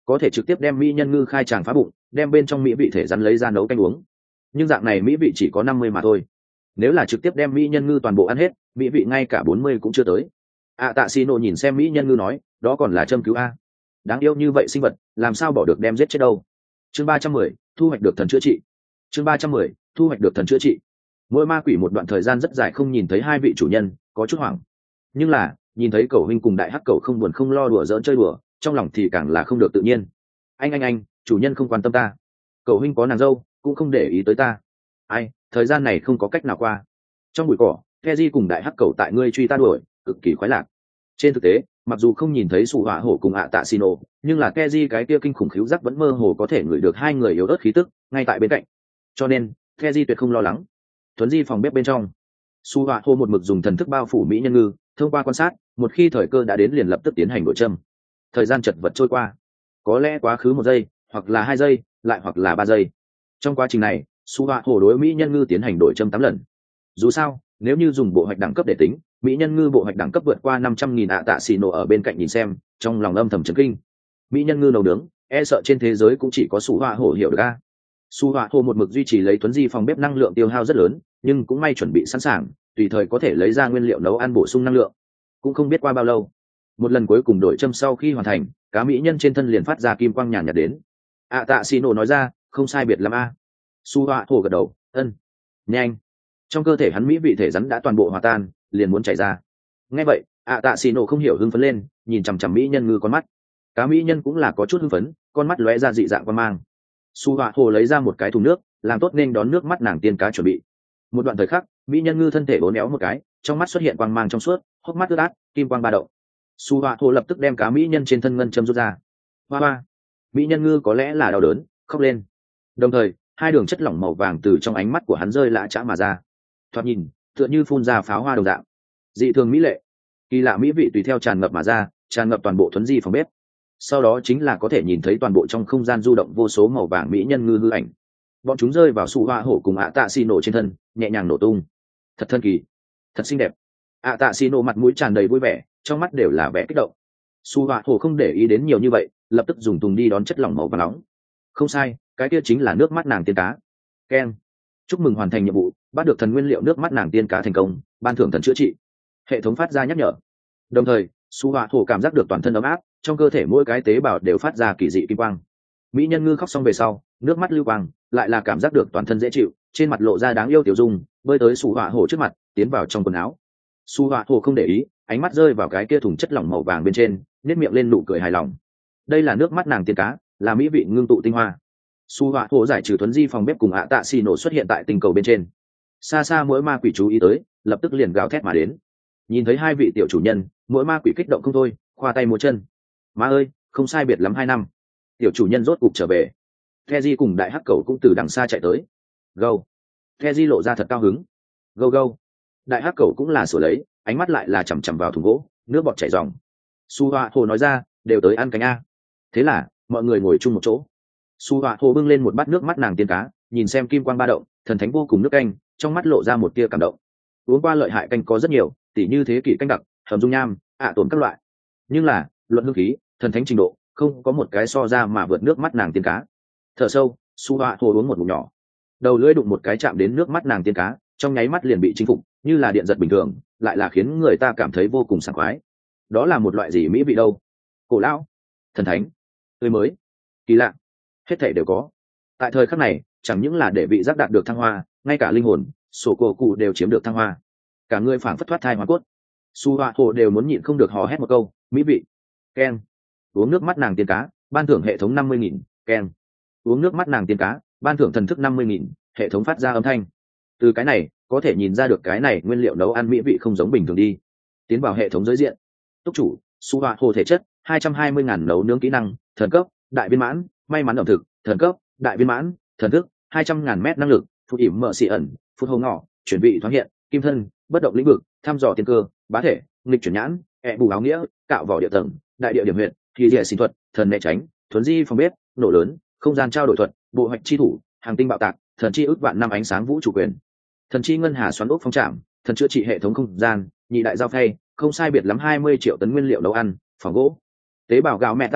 có thể trực tiếp đem mỹ nhân ngư khai tràng phá bụng, đem bên trong mỹ vị thể rắn lấy ra nấu canh uống. Nhưng dạng này mỹ vị chỉ có 50 mà thôi, nếu là trực tiếp đem mỹ nhân ngư toàn bộ ăn hết, mỹ vị ngay cả 40 cũng chưa tới. Tạ xì nổ nhìn xem mỹ nhân ngư nói, đó còn là châm cứu a, đáng yêu như vậy sinh vật làm sao bỏ được đem giết chết đâu. Chương 310, thu hoạch được thần chữa trị. Chương 310, thu hoạch được thần chữa trị. Mỗi ma quỷ một đoạn thời gian rất dài không nhìn thấy hai vị chủ nhân, có chút hoảng. Nhưng là nhìn thấy Cẩu huynh cùng đại hắc cẩu không buồn không lo đùa giỡn chơi đùa, trong lòng thì càng là không được tự nhiên. Anh, chủ nhân không quan tâm ta, Cẩu huynh có nàng dâu cũng không để ý tới ta. Ai, thời gian này không có cách nào qua. Trong bụi cỏ, Keji cùng đại hắc cẩu tại ngươi truy ta đuổi, cực kỳ khoái lạc. Trên thực tế, mặc dù không nhìn thấy sủ hỏa hổ cùng tạ xì nổ, nhưng là Keji cái kia kinh khủng khiếu giác vẫn mơ hồ có thể ngửi được hai người yếu ớt khí tức ngay tại bên cạnh, cho nên Keji tuyệt không lo lắng. Thuấn di phòng bếp bên trong, su hỏa hổ một mực dùng thần thức bao phủ mỹ nhân ngư, thông qua quan sát, một khi thời cơ đã đến liền lập tức tiến hành đổi châm. Thời gian chật vật trôi qua, có lẽ quá khứ 1 giây, hoặc là 2 giây, lại hoặc là 3 giây. Trong quá trình này, su hỏa hổ đối mỹ nhân ngư tiến hành đổi châm 8 lần. Dù sao, nếu như dùng bộ hoạch đẳng cấp để tính, mỹ nhân ngư bộ hoạch đẳng cấp vượt qua 500.000. Tạ xì nổ ở bên cạnh nhìn xem, trong lòng âm thầm chấn kinh. Mỹ nhân ngư nấu nướng, e sợ trên thế giới cũng chỉ có su hỏa hổ hiểu được a. Su hỏa hổ một mực duy trì lấy thuấn di phòng bếp năng lượng tiêu hao rất lớn, nhưng cũng may chuẩn bị sẵn sàng, tùy thời có thể lấy ra nguyên liệu nấu ăn bổ sung năng lượng. Cũng không biết qua bao lâu, một lần cuối cùng đổi châm sau khi hoàn thành, cá mỹ nhân trên thân liền phát ra kim quang nhàn nhạt đến. Tạ xì nổ nói ra, không sai biệt lắm a. Su hỏa hổ gật đầu, ân. Nhanh. Trong cơ thể hắn mỹ vị thể rắn đã toàn bộ hòa tan, liền muốn chảy ra. Nghe vậy, Tạ xì nổ không hiểu hưng phấn lên, nhìn chằm chằm mỹ nhân ngư con mắt. Cá mỹ nhân cũng là có chút hưng phấn, con mắt lóe ra dị dạng quan mang. Su hỏa hồ lấy ra một cái thùng nước, làm tốt nên đón nước mắt nàng tiên cá chuẩn bị. Một đoạn thời khắc, mỹ nhân ngư thân thể uốn éo một cái, trong mắt xuất hiện quang mang trong suốt, hốc mắt ướt át, kim quang ba động. Su hỏa hồ lập tức đem cá mỹ nhân trên thân ngân châm rút ra. Hoa hoa, mỹ nhân ngư có lẽ là đau đớn, khóc lên. Đồng thời, hai đường chất lỏng màu vàng từ trong ánh mắt của hắn rơi lã chã mà ra. Thoạt nhìn, tựa như phun ra pháo hoa đồng dạng, dị thường mỹ lệ, kỳ lạ mỹ vị tùy theo tràn ngập mà ra, tràn ngập toàn bộ thuấn di phòng bếp. Sau đó chính là có thể nhìn thấy toàn bộ trong không gian du động vô số màu vàng mỹ nhân ngư hư ảnh, bọn chúng rơi vào su hỏa hổ cùng tạ xì nổ trên thân, nhẹ nhàng nổ tung. Thật thần kỳ, thật xinh đẹp. Tạ xì nổ mặt mũi tràn đầy vui vẻ, trong mắt đều là vẻ kích động. Su hỏa hổ không để ý đến nhiều như vậy, lập tức dùng thùng đi đón chất lỏng màu vàng nóng. Không sai, cái kia chính là nước mắt nàng tiên cá. Keng, chúc mừng hoàn thành nhiệm vụ, bắt được thần nguyên liệu nước mắt nàng tiên cá thành công, ban thưởng thần chữa trị. Hệ thống phát ra nhắc nhở. Đồng thời, su hỏa hổ cảm giác được toàn thân ấm áp, trong cơ thể mỗi cái tế bào đều phát ra kỳ dị kim quang. Mỹ nhân ngư khóc xong về sau, nước mắt lưu quang, lại là cảm giác được toàn thân dễ chịu, trên mặt lộ ra đáng yêu tiểu dung, bơi tới su hỏa hổ trước mặt, tiến vào trong quần áo. Su hỏa hổ không để ý, ánh mắt rơi vào cái kia thùng chất lỏng màu vàng bên trên, nét miệng lên nụ cười hài lòng. Đây là nước mắt nàng tiên cá, là mỹ vị ngưng tụ tinh hoa. Su hỏa hổ giải trừ thuấn di phòng bếp cùng tạ xì nổ xuất hiện tại tinh cầu bên trên. Xa xa mỗi ma quỷ chú ý tới, lập tức liền gào thét mà đến. Nhìn thấy hai vị tiểu chủ nhân, mỗi ma quỷ kích động không thôi, khoa tay múa chân. Má ơi, không sai biệt lắm 2 năm, tiểu chủ nhân rốt cục trở về. Keji cùng đại hắc cầu cũng từ đằng xa chạy tới. Gâu. Keji lộ ra thật cao hứng. Gâu gâu. Đại hắc cầu cũng là sửa lấy, ánh mắt lại là chằm chằm vào thùng gỗ, nước bọt chảy ròng. Su hỏa hồ nói ra, đều tới ăn cánh a. Thế là mọi người ngồi chung một chỗ. Su hỏa hồ bưng lên một bát nước mắt nàng tiên cá, nhìn xem kim quang ba động, thần thánh vô cùng nước canh, trong mắt lộ ra một tia cảm động. Uống qua lợi hại canh có rất nhiều, tỉ như thế kỷ canh đặc, hầm dung nham, tổn các loại. Nhưng là luận hương khí, thần thánh trình độ, không có một cái so ra mà vượt nước mắt nàng tiên cá. Thở sâu, su hỏa hồ uống một ngụm nhỏ, đầu lưỡi đụng một cái chạm đến nước mắt nàng tiên cá, trong nháy mắt liền bị chinh phục, như là điện giật bình thường, lại là khiến người ta cảm thấy vô cùng sảng khoái. Đó là một loại gì mỹ vị đâu? Cổ lão, thần thánh, tươi mới, kỳ lạ, hết thảy đều có. Tại thời khắc này, chẳng những là để vị giác đạt được thăng hoa, ngay cả linh hồn, sổ cổ cụ đều chiếm được thăng hoa. Cả người phảng phất thoát thai hóa cốt. Su hỏa hồ đều muốn nhịn không được hò hét một câu, mỹ vị. Keng. Uống nước mắt nàng tiên cá, ban thưởng hệ thống 50.000. Keng. Uống nước mắt nàng tiên cá, ban thưởng thần thức 50.000, hệ thống phát ra âm thanh. Từ cái này có thể nhìn ra được cái này nguyên liệu nấu ăn mỹ vị không giống bình thường đi. Tiến vào hệ thống giới diện. Túc chủ, su hỏa hồ thể chất 220.000 nấu nướng kỹ năng, thần cấp, đại viên mãn, may mắn ẩm thực, thần cấp, đại viên mãn, thần thức 200.000 mét năng lực, phút ỉm mở xị ẩn, phút hầu ngỏ, chuyển vị thoáng hiện, kim thân, bất động lĩnh vực, thăm dò tiên cơ, bá thể, nghịch chuyển nhãn, bù áo nghĩa, cạo vỏ địa tầng, đại địa điểm huyện, thì địa sinh thuật, thần né tránh, thuấn di phòng bếp, nổ lớn, không gian trao đổi thuật, bộ hoạch chi thủ, hàng tinh bạo tạc, thần chi ước vạn năm ánh sáng vũ chủ quyền, thần chi ngân hà xoắn ốc phong trạm, thần chữa trị hệ thống không gian, nhị đại giao phay, không sai biệt lắm 20 triệu tấn nguyên liệu nấu ăn, phòng gỗ, tế bào gạo mẹ tắc ma,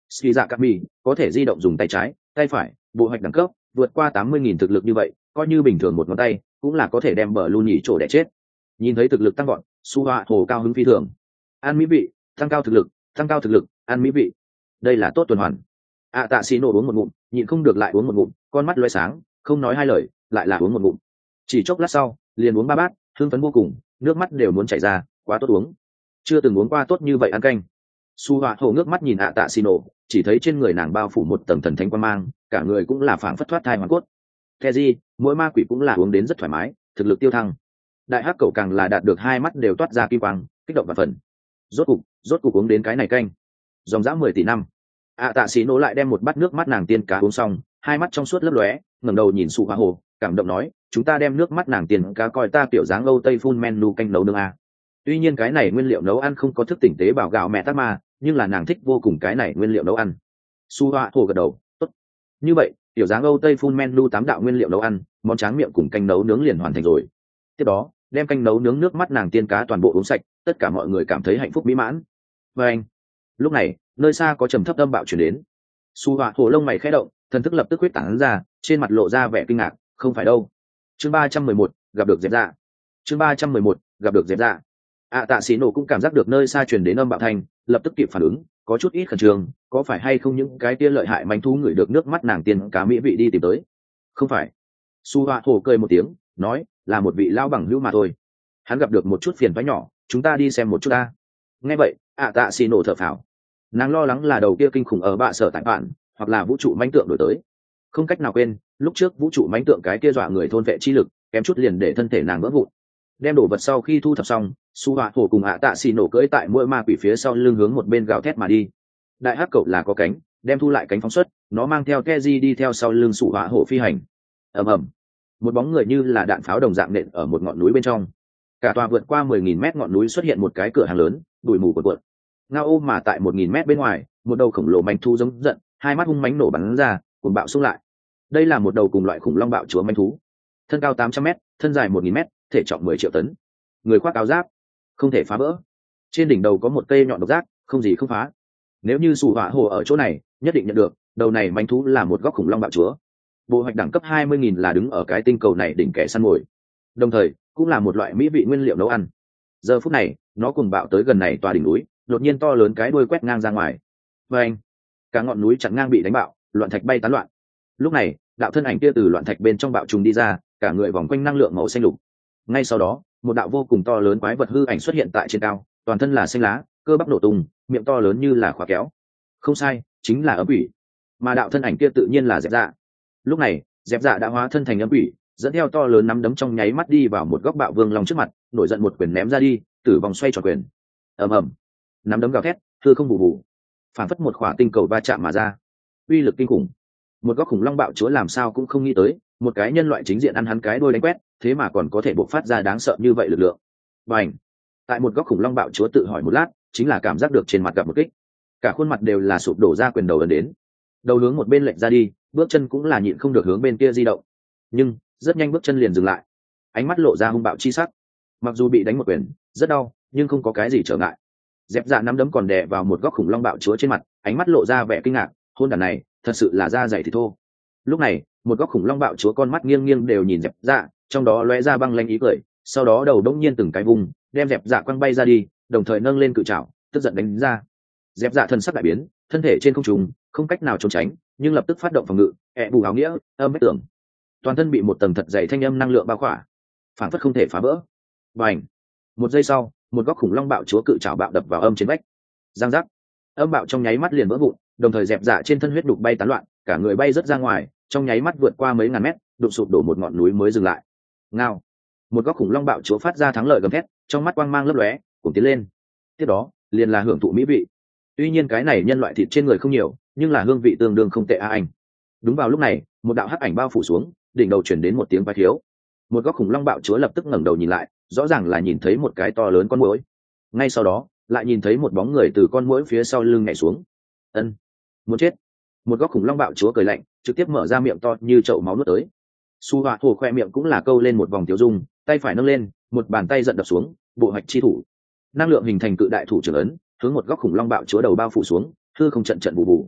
ski dạ cặp mì có thể di động dùng tay trái tay phải, bộ hoạch đẳng cấp vượt qua 80.000 thực lực như vậy coi như bình thường một ngón tay cũng là có thể đem bờ lu nhỉ chỗ đẻ chết. Nhìn thấy thực lực tăng gọn, su họa hồ cao hứng phi thường. Ăn mỹ vị, tăng cao thực lực, ăn mỹ vị, đây là tốt tuần hoàn. Tạ xì nổ uống một ngụm, nhịn không được lại uống một ngụm, con mắt loé sáng, không nói hai lời, lại là uống một ngụm. Chỉ chốc lát sau, liền uống 3 bát, hưng phấn vô cùng, nước mắt đều muốn chảy ra, quá tốt uống. Chưa từng uống qua tốt như vậy ăn canh. Su họa hồ ngước mắt nhìn Tạ xì nổ, chỉ thấy trên người nàng bao phủ một tầng thần thánh quang mang, cả người cũng là phảng phất thoát thai hoàn cốt. Keji, mỗi ma quỷ cũng là uống đến rất thoải mái, thực lực tiêu thăng. Đại hắc cậu càng là đạt được 2 mắt đều toát ra kim quang, kích động và phần. Rốt cục uống đến cái này canh. Dòng dã 10 tỷ năm. Tạ xí nổ lại đem một bát nước mắt nàng tiên cá uống xong, 2 mắt trong suốt lấp lóe, ngẩng đầu nhìn Sụ Hoa Hồ, cảm động nói, chúng ta đem nước mắt nàng tiên cá coi ta kiểu dáng Âu Tây full menu canh nấu nướng a. Tuy nhiên cái này nguyên liệu nấu ăn không có thức tỉnh tế bào gạo mẹ tát ma, nhưng là nàng thích vô cùng cái này nguyên liệu nấu ăn. Sụ Hoa Hồ gật đầu, tốt. Như vậy, tiểu dáng Âu Tây full menu 8 đạo nguyên liệu nấu ăn, món tráng miệng cùng canh nấu nướng liền hoàn thành rồi. Tiếp đó, đem canh nấu nướng nước mắt nàng tiên cá toàn bộ uống sạch, tất cả mọi người cảm thấy hạnh phúc mỹ mãn. Và anh, lúc này, nơi xa có trầm thấp âm bạo chuyển đến. Su họa hồ lông mày khẽ động, thần thức lập tức quyết tản ra, trên mặt lộ ra vẻ kinh ngạc, không phải đâu. Chương 311, gặp được Dẹp Dạ. Chương 311, gặp được Dẹp Dạ. Tạ xí nổ cũng cảm giác được nơi xa truyền đến âm bạo thanh, lập tức kịp phản ứng, có chút ít khẩn trương, có phải hay không những cái kia lợi hại manh thú ngửi được nước mắt nàng tiên cá mỹ vị đi tìm tới? Không phải. Su họa hồ cười một tiếng, nói, là một vị lao bằng hữu mà thôi. Hắn gặp được một chút phiền toái nhỏ, chúng ta đi xem một chút ta. Nghe vậy, Tạ xì nổ thở phào. Nàng lo lắng là đầu kia kinh khủng ở bạ sở tại bạn, hoặc là vũ trụ mãnh tượng đổi tới. Không cách nào quên, lúc trước vũ trụ mãnh tượng cái kia dọa người thôn vệ chi lực, kém chút liền để thân thể nàng vỡ vụn. Đem đồ vật sau khi thu thập xong, Su Họa Hổ cùng Tạ xì nổ cưỡi tại mỗi ma quỷ phía sau lưng hướng một bên gào thét mà đi. Đại hắc cậu là có cánh, đem thu lại cánh phóng xuất, nó mang theo Keji đi theo sau lưng Su Họa Hổ phi hành. Ầm ầm, một bóng người như là đạn pháo đồng dạng nện ở một ngọn núi bên trong. Cả tòa vượt qua 10.000 mét ngọn núi xuất hiện một cái cửa hàng lớn, bụi mù cuộn cuộn. Ngao ôm mà tại 1.000 mét bên ngoài, một đầu khổng lồ manh thú giống giận, hai mắt hung mãnh nổ bắn ra, cuồng bạo xung lại. Đây là một đầu cùng loại khủng long bạo chúa manh thú, thân cao 800 mét, thân dài 1.000 mét, thể trọng 10 triệu tấn. Người khoác áo giáp, không thể phá vỡ. Trên đỉnh đầu có một cây nhọn độc giác, không gì không phá. Nếu như Sủ Họa Hồ ở chỗ này, nhất định nhận được, đầu này manh thú là một góc khủng long bạo chúa. Bộ hoạch đẳng cấp 20.000 là đứng ở cái tinh cầu này đỉnh kẻ săn mồi, đồng thời cũng là một loại mỹ vị nguyên liệu nấu ăn. Giờ phút này, nó cuồng bạo tới gần này tòa đỉnh núi, đột nhiên to lớn cái đuôi quét ngang ra ngoài. Và anh, cả ngọn núi chặn ngang bị đánh bạo, loạn thạch bay tán loạn. Lúc này, đạo thân ảnh kia từ loạn thạch bên trong bạo trùng đi ra, cả người vòng quanh năng lượng màu xanh lục. Ngay sau đó, một đạo vô cùng to lớn quái vật hư ảnh xuất hiện tại trên cao, toàn thân là xanh lá, cơ bắp nổ tung, miệng to lớn như là khóa kéo. Không sai, chính là ấm quỷ. Mà đạo thân ảnh kia tự nhiên là Dẹp Dạ. Lúc này, Dẹp Dạ đã hóa thân thành ấm quỷ, dẫn theo to lớn nắm đấm trong nháy mắt đi vào một góc bạo vương long trước mặt, nổi giận một quyền ném ra đi, tử vòng xoay tròn quyền. Ầm ầm, nắm đấm gào thét, thưa không bù bù, phản phất một khỏa tinh cầu va chạm mà ra, uy lực kinh khủng. Một góc khủng long bạo chúa làm sao cũng không nghĩ tới, một cái nhân loại chính diện ăn hắn cái đôi đánh quét, thế mà còn có thể bộc phát ra đáng sợ như vậy lực lượng. Bành! Tại một góc khủng long bạo chúa tự hỏi một lát, chính là cảm giác được trên mặt gặp một kích, cả khuôn mặt đều là sụp đổ ra, quyền đầu ấn đến, đầu hướng một bên lệch ra đi, bước chân cũng là nhịn không được hướng bên kia di động, nhưng rất nhanh bước chân liền dừng lại, ánh mắt lộ ra hung bạo chi sắc. Mặc dù bị đánh một quyền rất đau, nhưng không có cái gì trở ngại. Dẹp Dạ nắm đấm còn đè vào một góc khủng long bạo chúa trên mặt, ánh mắt lộ ra vẻ kinh ngạc, hôn đản này thật sự là da dày thì thô. Lúc này, một góc khủng long bạo chúa con mắt nghiêng nghiêng đều nhìn Dẹp Dạ, trong đó lóe ra băng lanh ý cười, sau đó đầu đống nhiên từng cái vùng, đem Dẹp Dạ quăng bay ra đi, đồng thời nâng lên cự trảo, tức giận đánh ra. Dẹp Dạ thân sắc đại biến, thân thể trên không trung, không cách nào trốn tránh, nhưng lập tức phát động phòng ngự, bù áo nghĩa, âm bách tưởng. Toàn thân bị một tầng thật dày thanh âm năng lượng bao khỏa, phản phất không thể phá vỡ. Bành! Một giây sau, một góc khủng long bạo chúa cự trảo bạo đập vào âm trên vách. Giang giác! Âm bạo trong nháy mắt liền vỡ vụn, đồng thời Dẹp Dạ trên thân huyết đục bay tán loạn, cả người bay rất ra ngoài, trong nháy mắt vượt qua mấy ngàn mét, đụng sụp đổ một ngọn núi mới dừng lại. Ngao! Một góc khủng long bạo chúa phát ra thắng lợi gầm thét, trong mắt quang mang lấp lóe, cùng tiến lên. Tiếp đó, liền là hưởng thụ mỹ vị. Tuy nhiên cái này nhân loại thịt trên người không nhiều, nhưng là hương vị tương đương không tệ a anh. Đúng vào lúc này, một đạo hắc ảnh bao phủ xuống, đỉnh đầu truyền đến một tiếng quái thiếu. Một góc khủng long bạo chúa lập tức ngẩng đầu nhìn lại, rõ ràng là nhìn thấy một cái to lớn con muỗi. Ngay sau đó, lại nhìn thấy một bóng người từ con muỗi phía sau lưng nhảy xuống. Ân, muốn chết! Một góc khủng long bạo chúa cười lạnh, trực tiếp mở ra miệng to như chậu máu nuốt tới. Su Họa Hồ khoe miệng cũng là câu lên một vòng tiêu dung, tay phải nâng lên, một bàn tay giận đập xuống, bộ hạch chi thủ, năng lượng hình thành cự đại thủ trưởng ấn, hướng một góc khủng long bạo chúa đầu bao phủ xuống, hư không trận trận bù bù.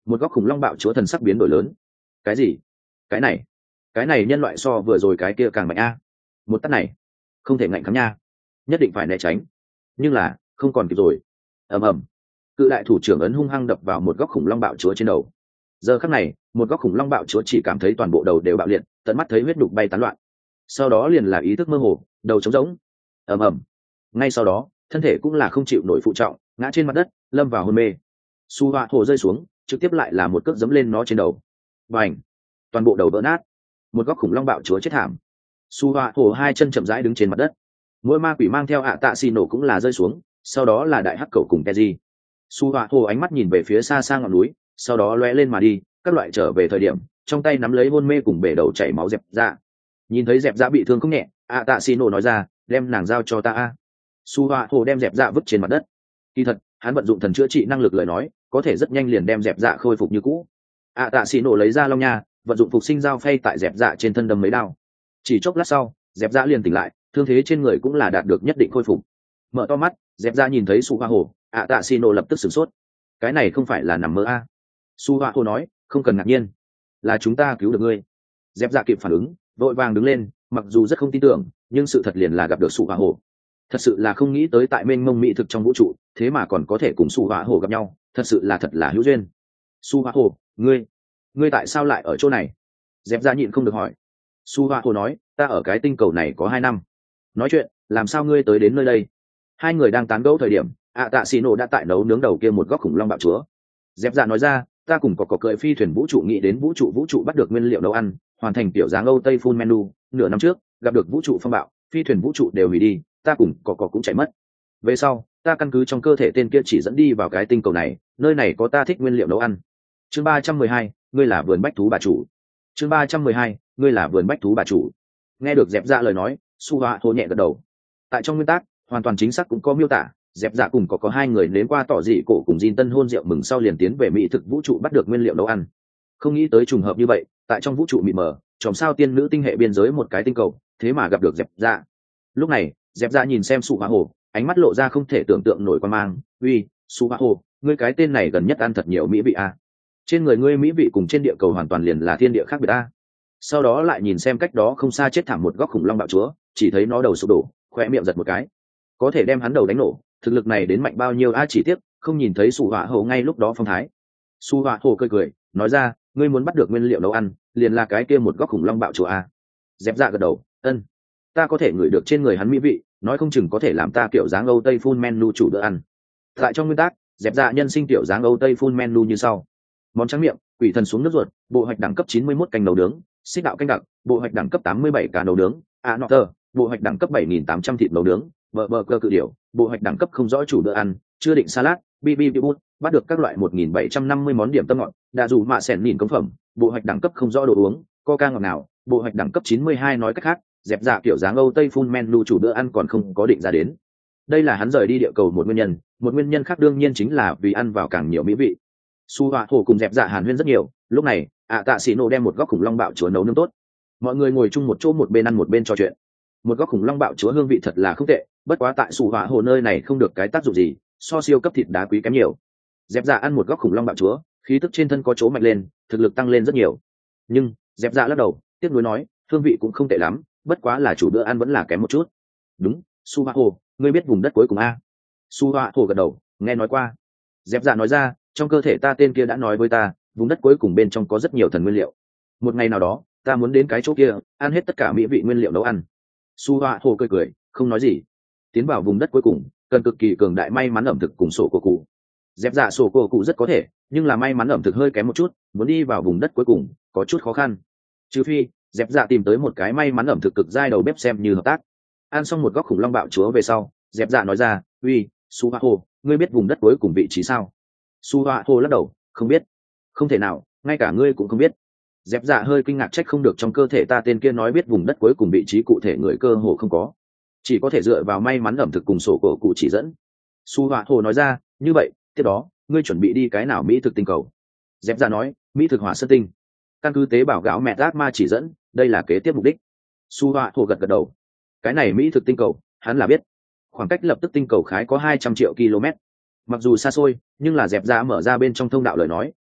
Một góc khủng long bạo chúa thần sắc biến đổi lớn. Cái gì? Cái này nhân loại so vừa rồi cái kia càng mạnh a. Một tát này không thể ngạnh kháng nha, nhất định phải né tránh. Nhưng là không còn kịp rồi. Ầm ầm, cự đại thủ trưởng ấn hung hăng đập vào một góc khủng long bạo chúa trên đầu. Giờ khắc này, một góc khủng long bạo chúa chỉ cảm thấy toàn bộ đầu đều bạo liệt, tận mắt thấy huyết đục bay tán loạn. Sau đó liền là ý thức mơ hồ, đầu trống rỗng. Ầm ầm, ngay sau đó thân thể cũng là không chịu nổi phụ trọng, ngã trên mặt đất, lâm vào hôn mê. Su Họa Hồ rơi xuống, trực tiếp lại là một cước giẫm lên nó trên đầu. Bành, toàn bộ đầu vỡ nát. Một góc khủng long bạo chúa chết thảm. Su Họa Hồ hai chân chậm rãi đứng trên mặt đất. Mỗi ma quỷ mang theo ạ tạ xì nổ cũng là rơi xuống, sau đó là đại hắc cầu cùng Teji. Su Họa Hồ ánh mắt nhìn về phía xa xa ngọn núi, sau đó lóe lên mà đi. Các loại trở về thời điểm, trong tay nắm lấy hôn mê cùng bể đầu chảy máu dẹp dạ. Nhìn thấy dẹp dạ bị thương không nhẹ, ạ tạ xì nổ nói ra, đem nàng giao cho ta a. Su Họa Hồ đem dẹp dạ vứt trên mặt đất. Kỳ thật, hắn vận dụng thần chữa trị năng lực lời nói, có thể rất nhanh liền đem dẹp dạ khôi phục như cũ. ạ tạ xì nổ lấy ra long nha, vận dụng phục sinh dao phay tại dẹp dạ trên thân đâm mấy đao. Chỉ chốc lát sau, dẹp dạ liền tỉnh lại, thương thế trên người cũng là đạt được nhất định khôi phục. Mở to mắt, dẹp dạ nhìn thấy Su Họa Hồ, ạ tạ xì nổ lập tức sửng sốt. Cái này không phải là nằm mơ a? Su Họa Hồ nói, không cần ngạc nhiên, là chúng ta cứu được ngươi. Dẹp dạ kịp phản ứng, vội vàng đứng lên, mặc dù rất không tin tưởng, nhưng sự thật liền là gặp được Su Họa Hồ. Thật sự là không nghĩ tới tại mênh mông mỹ thực trong vũ trụ, thế mà còn có thể cùng Su Họa Hồ gặp nhau, thật sự là thật là hữu duyên. Su Họa Hồ, ngươi tại sao lại ở chỗ này? Dẹp ra nhịn không được hỏi. Su Họa Hồ nói, ta ở cái tinh cầu này có 2 năm. Nói chuyện, làm sao ngươi tới đến nơi đây? Hai người đang tán gẫu thời điểm, ạ tạ xì nổ đã tại nấu nướng đầu kia một góc khủng long bạo chúa. Dẹp dạ nói ra, ta cùng có cưỡi phi thuyền vũ trụ nghĩ đến vũ trụ bắt được nguyên liệu nấu ăn, hoàn thành tiểu dáng Âu Tây full menu. Nửa năm trước gặp được vũ trụ phong bạo, phi thuyền vũ trụ đều hủy đi, ta cùng có cũng chạy mất. Về sau ta căn cứ trong cơ thể tên kia chỉ dẫn đi vào cái tinh cầu này, nơi này có ta thích nguyên liệu nấu ăn. Chương 312, ngươi là vườn bách thú bà chủ. Chương 312, ngươi là vườn bách thú bà chủ. Nghe được dẹp dạ lời nói, Su Họa Hồ nhẹ gật đầu. Tại trong nguyên tắc hoàn toàn chính xác cũng có miêu tả, dẹp dạ cùng có hai người đến qua tỏ dị cổ cùng Jin Tân hôn rượu mừng sau liền tiến về mỹ thực vũ trụ bắt được nguyên liệu nấu ăn. Không nghĩ tới trùng hợp như vậy, tại trong vũ trụ mịt mờ, chòm sao tiên nữ tinh hệ biên giới một cái tinh cầu, thế mà gặp được dẹp dạ. Lúc này dẹp dạ nhìn xem Su Họa Hồ, ánh mắt lộ ra không thể tưởng tượng nổi quan mang. Uy, Su Họa Hồ, ngươi cái tên này gần nhất ăn thật nhiều mỹ vị a. Trên người ngươi mỹ vị cùng trên địa cầu hoàn toàn liền là thiên địa khác biệt a. Sau đó lại nhìn xem cách đó không xa chết thảm một góc khủng long bạo chúa, chỉ thấy nó đầu sụp đổ, khoe miệng giật một cái. Có thể đem hắn đầu đánh nổ, thực lực này đến mạnh bao nhiêu a, chỉ tiếc không nhìn thấy Su Họa Hồ ngay lúc đó phong thái. Su Họa Hồ cười cười, nói ra, ngươi muốn bắt được nguyên liệu nấu ăn, liền là cái kia một góc khủng long bạo chúa a. Dẹp dạ gật đầu, ân, ta có thể ngửi được trên người hắn mỹ vị, nói không chừng có thể làm ta kiểu dáng Âu Tây full menu chủ bữa ăn. Tại trong nguyên tắc, dẹp dạ nhân sinh kiểu dáng Âu Tây full menu như sau: món tráng miệng, quỷ thần xuống nước ruột, bộ hoạch đẳng cấp 91 canh nấu nướng, xích đạo canh đặc, bộ hoạch đẳng cấp 87 cá nấu nướng, nọ tơ, bộ hoạch đẳng cấp 7.800 thịt nấu nướng, bờ cơ cự điểu, bộ hoạch đẳng cấp không rõ chủ bữa ăn, chưa định salad, bb bút, bắt được các loại 1.750 món điểm tâm ngọt, đã dù mạ sẻn nhìn công phẩm, bộ hoạch đẳng cấp không rõ đồ uống, coca ngọt nào, bộ hoạch đẳng cấp 92. Nói cách khác, dẹp dạ kiểu dáng Âu Tây full menu chủ bữa ăn còn không có định ra đến. Đây là hắn rời đi địa cầu một nguyên nhân khác đương nhiên chính là vì ăn vào càng nhiều mỹ vị. Su Họa Hồ cùng dẹp dạ hàn huyên rất nhiều, lúc này ạ tạ xì nổ đem một góc khủng long bạo chúa nấu nướng tốt, mọi người ngồi chung một chỗ, một bên ăn một bên trò chuyện. Một góc khủng long bạo chúa hương vị thật là không tệ, bất quá tại Su Họa Hồ nơi này không được cái tác dụng gì, so siêu cấp thịt đá quý kém nhiều. Dẹp dạ ăn một góc khủng long bạo chúa, khí tức trên thân có chỗ mạnh lên, thực lực tăng lên rất nhiều. Nhưng dẹp dạ lắc đầu, tiếc nuối nói, hương vị cũng không tệ lắm, bất quá là chủ bữa ăn vẫn là kém một chút. Đúng, Su Họa Hồ, ngươi biết vùng đất cuối cùng a? Su Họa Hồ gật đầu, nghe nói qua. Dẹp dạ nói ra, trong cơ thể ta tên kia đã nói với ta, vùng đất cuối cùng bên trong có rất nhiều thần nguyên liệu. Một ngày nào đó ta muốn đến cái chỗ kia, ăn hết tất cả mỹ vị nguyên liệu nấu ăn. Su Họa Hồ cười cười, không nói gì. Tiến vào vùng đất cuối cùng cần cực kỳ cường đại may mắn ẩm thực cùng sổ cổ cụ. Dẹp dạ sổ cổ cụ rất có thể, nhưng là may mắn ẩm thực hơi kém một chút, muốn đi vào vùng đất cuối cùng có chút khó khăn. Trừ phi dẹp dạ tìm tới một cái may mắn ẩm thực cực giai đầu bếp xem như hợp tác. Ăn xong một góc khủng long bạo chúa về sau, dẹp dạ nói ra, uy, Su Họa Hồ, ngươi biết vùng đất cuối cùng vị trí sao? Su Họa Hồ lắc đầu, không biết. Không thể nào, ngay cả ngươi cũng không biết. Dẹp dạ hơi kinh ngạc, trách không được trong cơ thể ta tên kia nói biết vùng đất cuối cùng vị trí cụ thể người cơ hồ không có, chỉ có thể dựa vào may mắn ẩm thực cùng sổ cổ cụ chỉ dẫn. Su Họa Hồ nói ra, như vậy tiếp đó ngươi chuẩn bị đi cái nào mỹ thực tinh cầu? Dẹp dạ nói, mỹ thực hỏa sơn tinh, căn cứ tế bào gạo mẹ ác ma chỉ dẫn, đây là kế tiếp mục đích. Su Họa Hồ gật gật đầu, cái này mỹ thực tinh cầu hắn là biết, khoảng cách lập tức tinh cầu khái có 200 triệu km. Mặc dù xa xôi, nhưng là dẹp dạ mở ra bên trong thông đạo lời nói,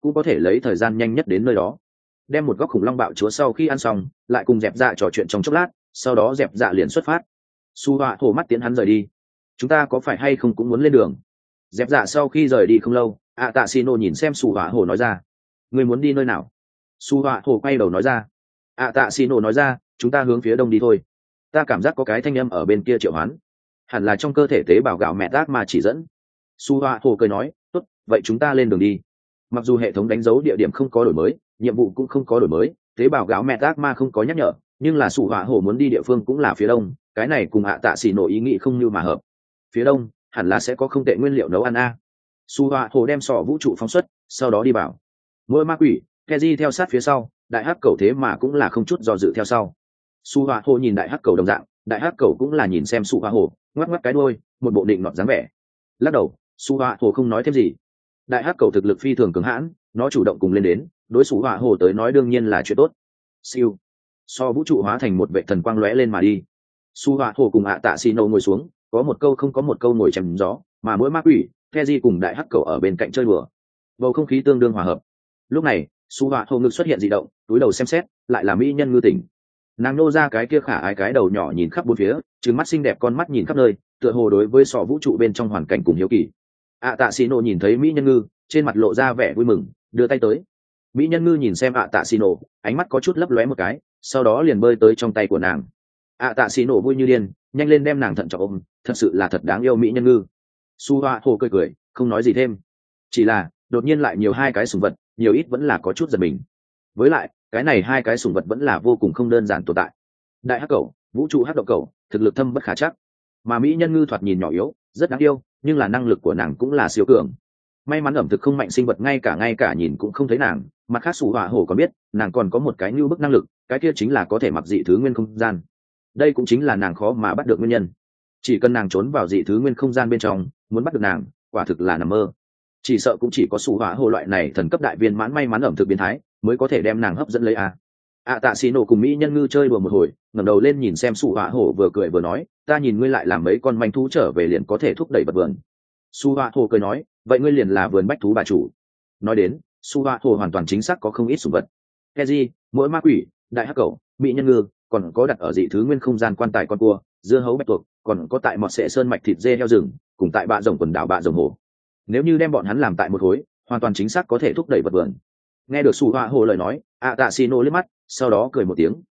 cũng có thể lấy thời gian nhanh nhất đến nơi đó. Đem một góc khủng long bạo chúa sau khi ăn xong, lại cùng dẹp dạ trò chuyện trong chốc lát, sau đó dẹp dạ liền xuất phát. Su họa hổ mắt tiến hắn rời đi. Chúng ta có phải hay không cũng muốn lên đường? Dẹp dạ sau khi rời đi không lâu, tạ xì nổ nhìn xem Su họa hổ nói ra. Người muốn đi nơi nào? Su họa hổ quay đầu nói ra. Tạ xì nổ nói ra, chúng ta hướng phía đông đi thôi. Ta cảm giác có cái thanh âm ở bên kia triệu hoán, hẳn là trong cơ thể tế bào gạo mẹ tác mà chỉ dẫn. Su họa hổ cười nói, tốt, vậy chúng ta lên đường đi. Mặc dù hệ thống đánh dấu địa điểm không có đổi mới, nhiệm vụ cũng không có đổi mới, tế bào gáo mẹ tác ma không có nhắc nhở, nhưng là Su họa hổ muốn đi địa phương cũng là phía đông, cái này cùng tạ xỉ nổ ý nghĩ không như mà hợp. Phía đông hẳn là sẽ có không tệ nguyên liệu nấu ăn a. Su họa hổ đem sọ vũ trụ phóng xuất, sau đó đi vào. Mỗi ma quỷ Keji theo sát phía sau, đại hắc cầu thế mà cũng là không chút do dự theo sau. Su họa hổ nhìn đại hắc cầu đồng dạng, đại hắc cầu cũng là nhìn xem Su họa hổ, ngoắc ngoắc cái đuôi, một bộ định nọt dáng vẻ. Lắc đầu, Su họa hổ không nói thêm gì. Đại hắc cầu thực lực phi thường cứng hãn, nó chủ động cùng lên đến, đối Su họa hổ tới nói đương nhiên là chuyện tốt. Siêu, so vũ trụ hóa thành một vệ thần quang lóe lên mà đi. Su họa hổ cùng tạ xì nổ ngồi xuống, có một câu không có một câu ngồi chém gió, mà mỗi ma quỷ Keji cùng đại hắc cầu ở bên cạnh chơi đùa, bầu không khí tương đương hòa hợp. Lúc này Su họa hổ ngực xuất hiện dị động, túi đầu xem xét, lại là mỹ nhân ngư tỉnh. Nàng nô ra cái kia khả ái cái đầu nhỏ nhìn khắp bốn phía, trừng mắt xinh đẹp con mắt nhìn khắp nơi, tựa hồ đối với sọ vũ trụ bên trong hoàn cảnh cùng hiếu kỳ. Tạ xì nổ nhìn thấy mỹ nhân ngư, trên mặt lộ ra vẻ vui mừng, đưa tay tới. Mỹ nhân ngư nhìn xem tạ xì nổ, ánh mắt có chút lấp lóe một cái, sau đó liền bơi tới trong tay của nàng. Tạ xì nổ vui như điên, nhanh lên đem nàng thận trọng ôm, thật sự là thật đáng yêu mỹ nhân ngư. Su họa hổ cười cười, không nói gì thêm. Chỉ là đột nhiên lại nhiều hai cái sủng vật, nhiều ít vẫn là có chút giật mình. Với lại cái này hai cái sủng vật vẫn là vô cùng không đơn giản tồn tại. Đại hắc cầu, vũ trụ hắc động cầu, thực lực thâm bất khả chắc, mà mỹ nhân ngư thoạt nhìn nhỏ yếu, rất đáng yêu, nhưng là năng lực của nàng cũng là siêu cường. May mắn ẩm thực không mạnh sinh vật ngay cả nhìn cũng không thấy nàng. Mặt khác Su họa hổ còn biết nàng còn có một cái nhu bức năng lực, cái kia chính là có thể mặc dị thứ nguyên không gian. Đây cũng chính là nàng khó mà bắt được nguyên nhân. Chỉ cần nàng trốn vào dị thứ nguyên không gian bên trong, muốn bắt được nàng quả thực là nằm mơ. Chỉ sợ cũng chỉ có Su họa hổ loại này thần cấp đại viên mãn may mắn ẩm thực biến thái mới có thể đem nàng hấp dẫn lấy tạ xì nổ cùng mỹ nhân ngư chơi đùa một hồi, ngẩng đầu lên nhìn xem Su họa hổ, vừa cười vừa nói, ta nhìn ngươi lại làm mấy con manh thú trở về liền có thể thúc đẩy vật vườn. Su họa hổ cười nói, vậy ngươi liền là vườn bách thú bà chủ. Nói đến Su họa hổ hoàn toàn chính xác có không ít sủng vật. Keji, mỗi ma quỷ, đại hắc cầu, mỹ nhân ngư, còn có đặt ở dị thứ nguyên không gian quan tài con cua, dưa hấu bạch tuộc, còn có tại mọt sệ sơn mạch thịt dê heo rừng, cùng tại bạ rồng quần đảo bạ rồng hồ. Nếu như đem bọn hắn làm tại một khối, hoàn toàn chính xác có thể thúc đẩy vật vườn. Nghe được Su họa hổ lời nói, tạ xì nổ liếc mắt, sau đó cười một tiếng,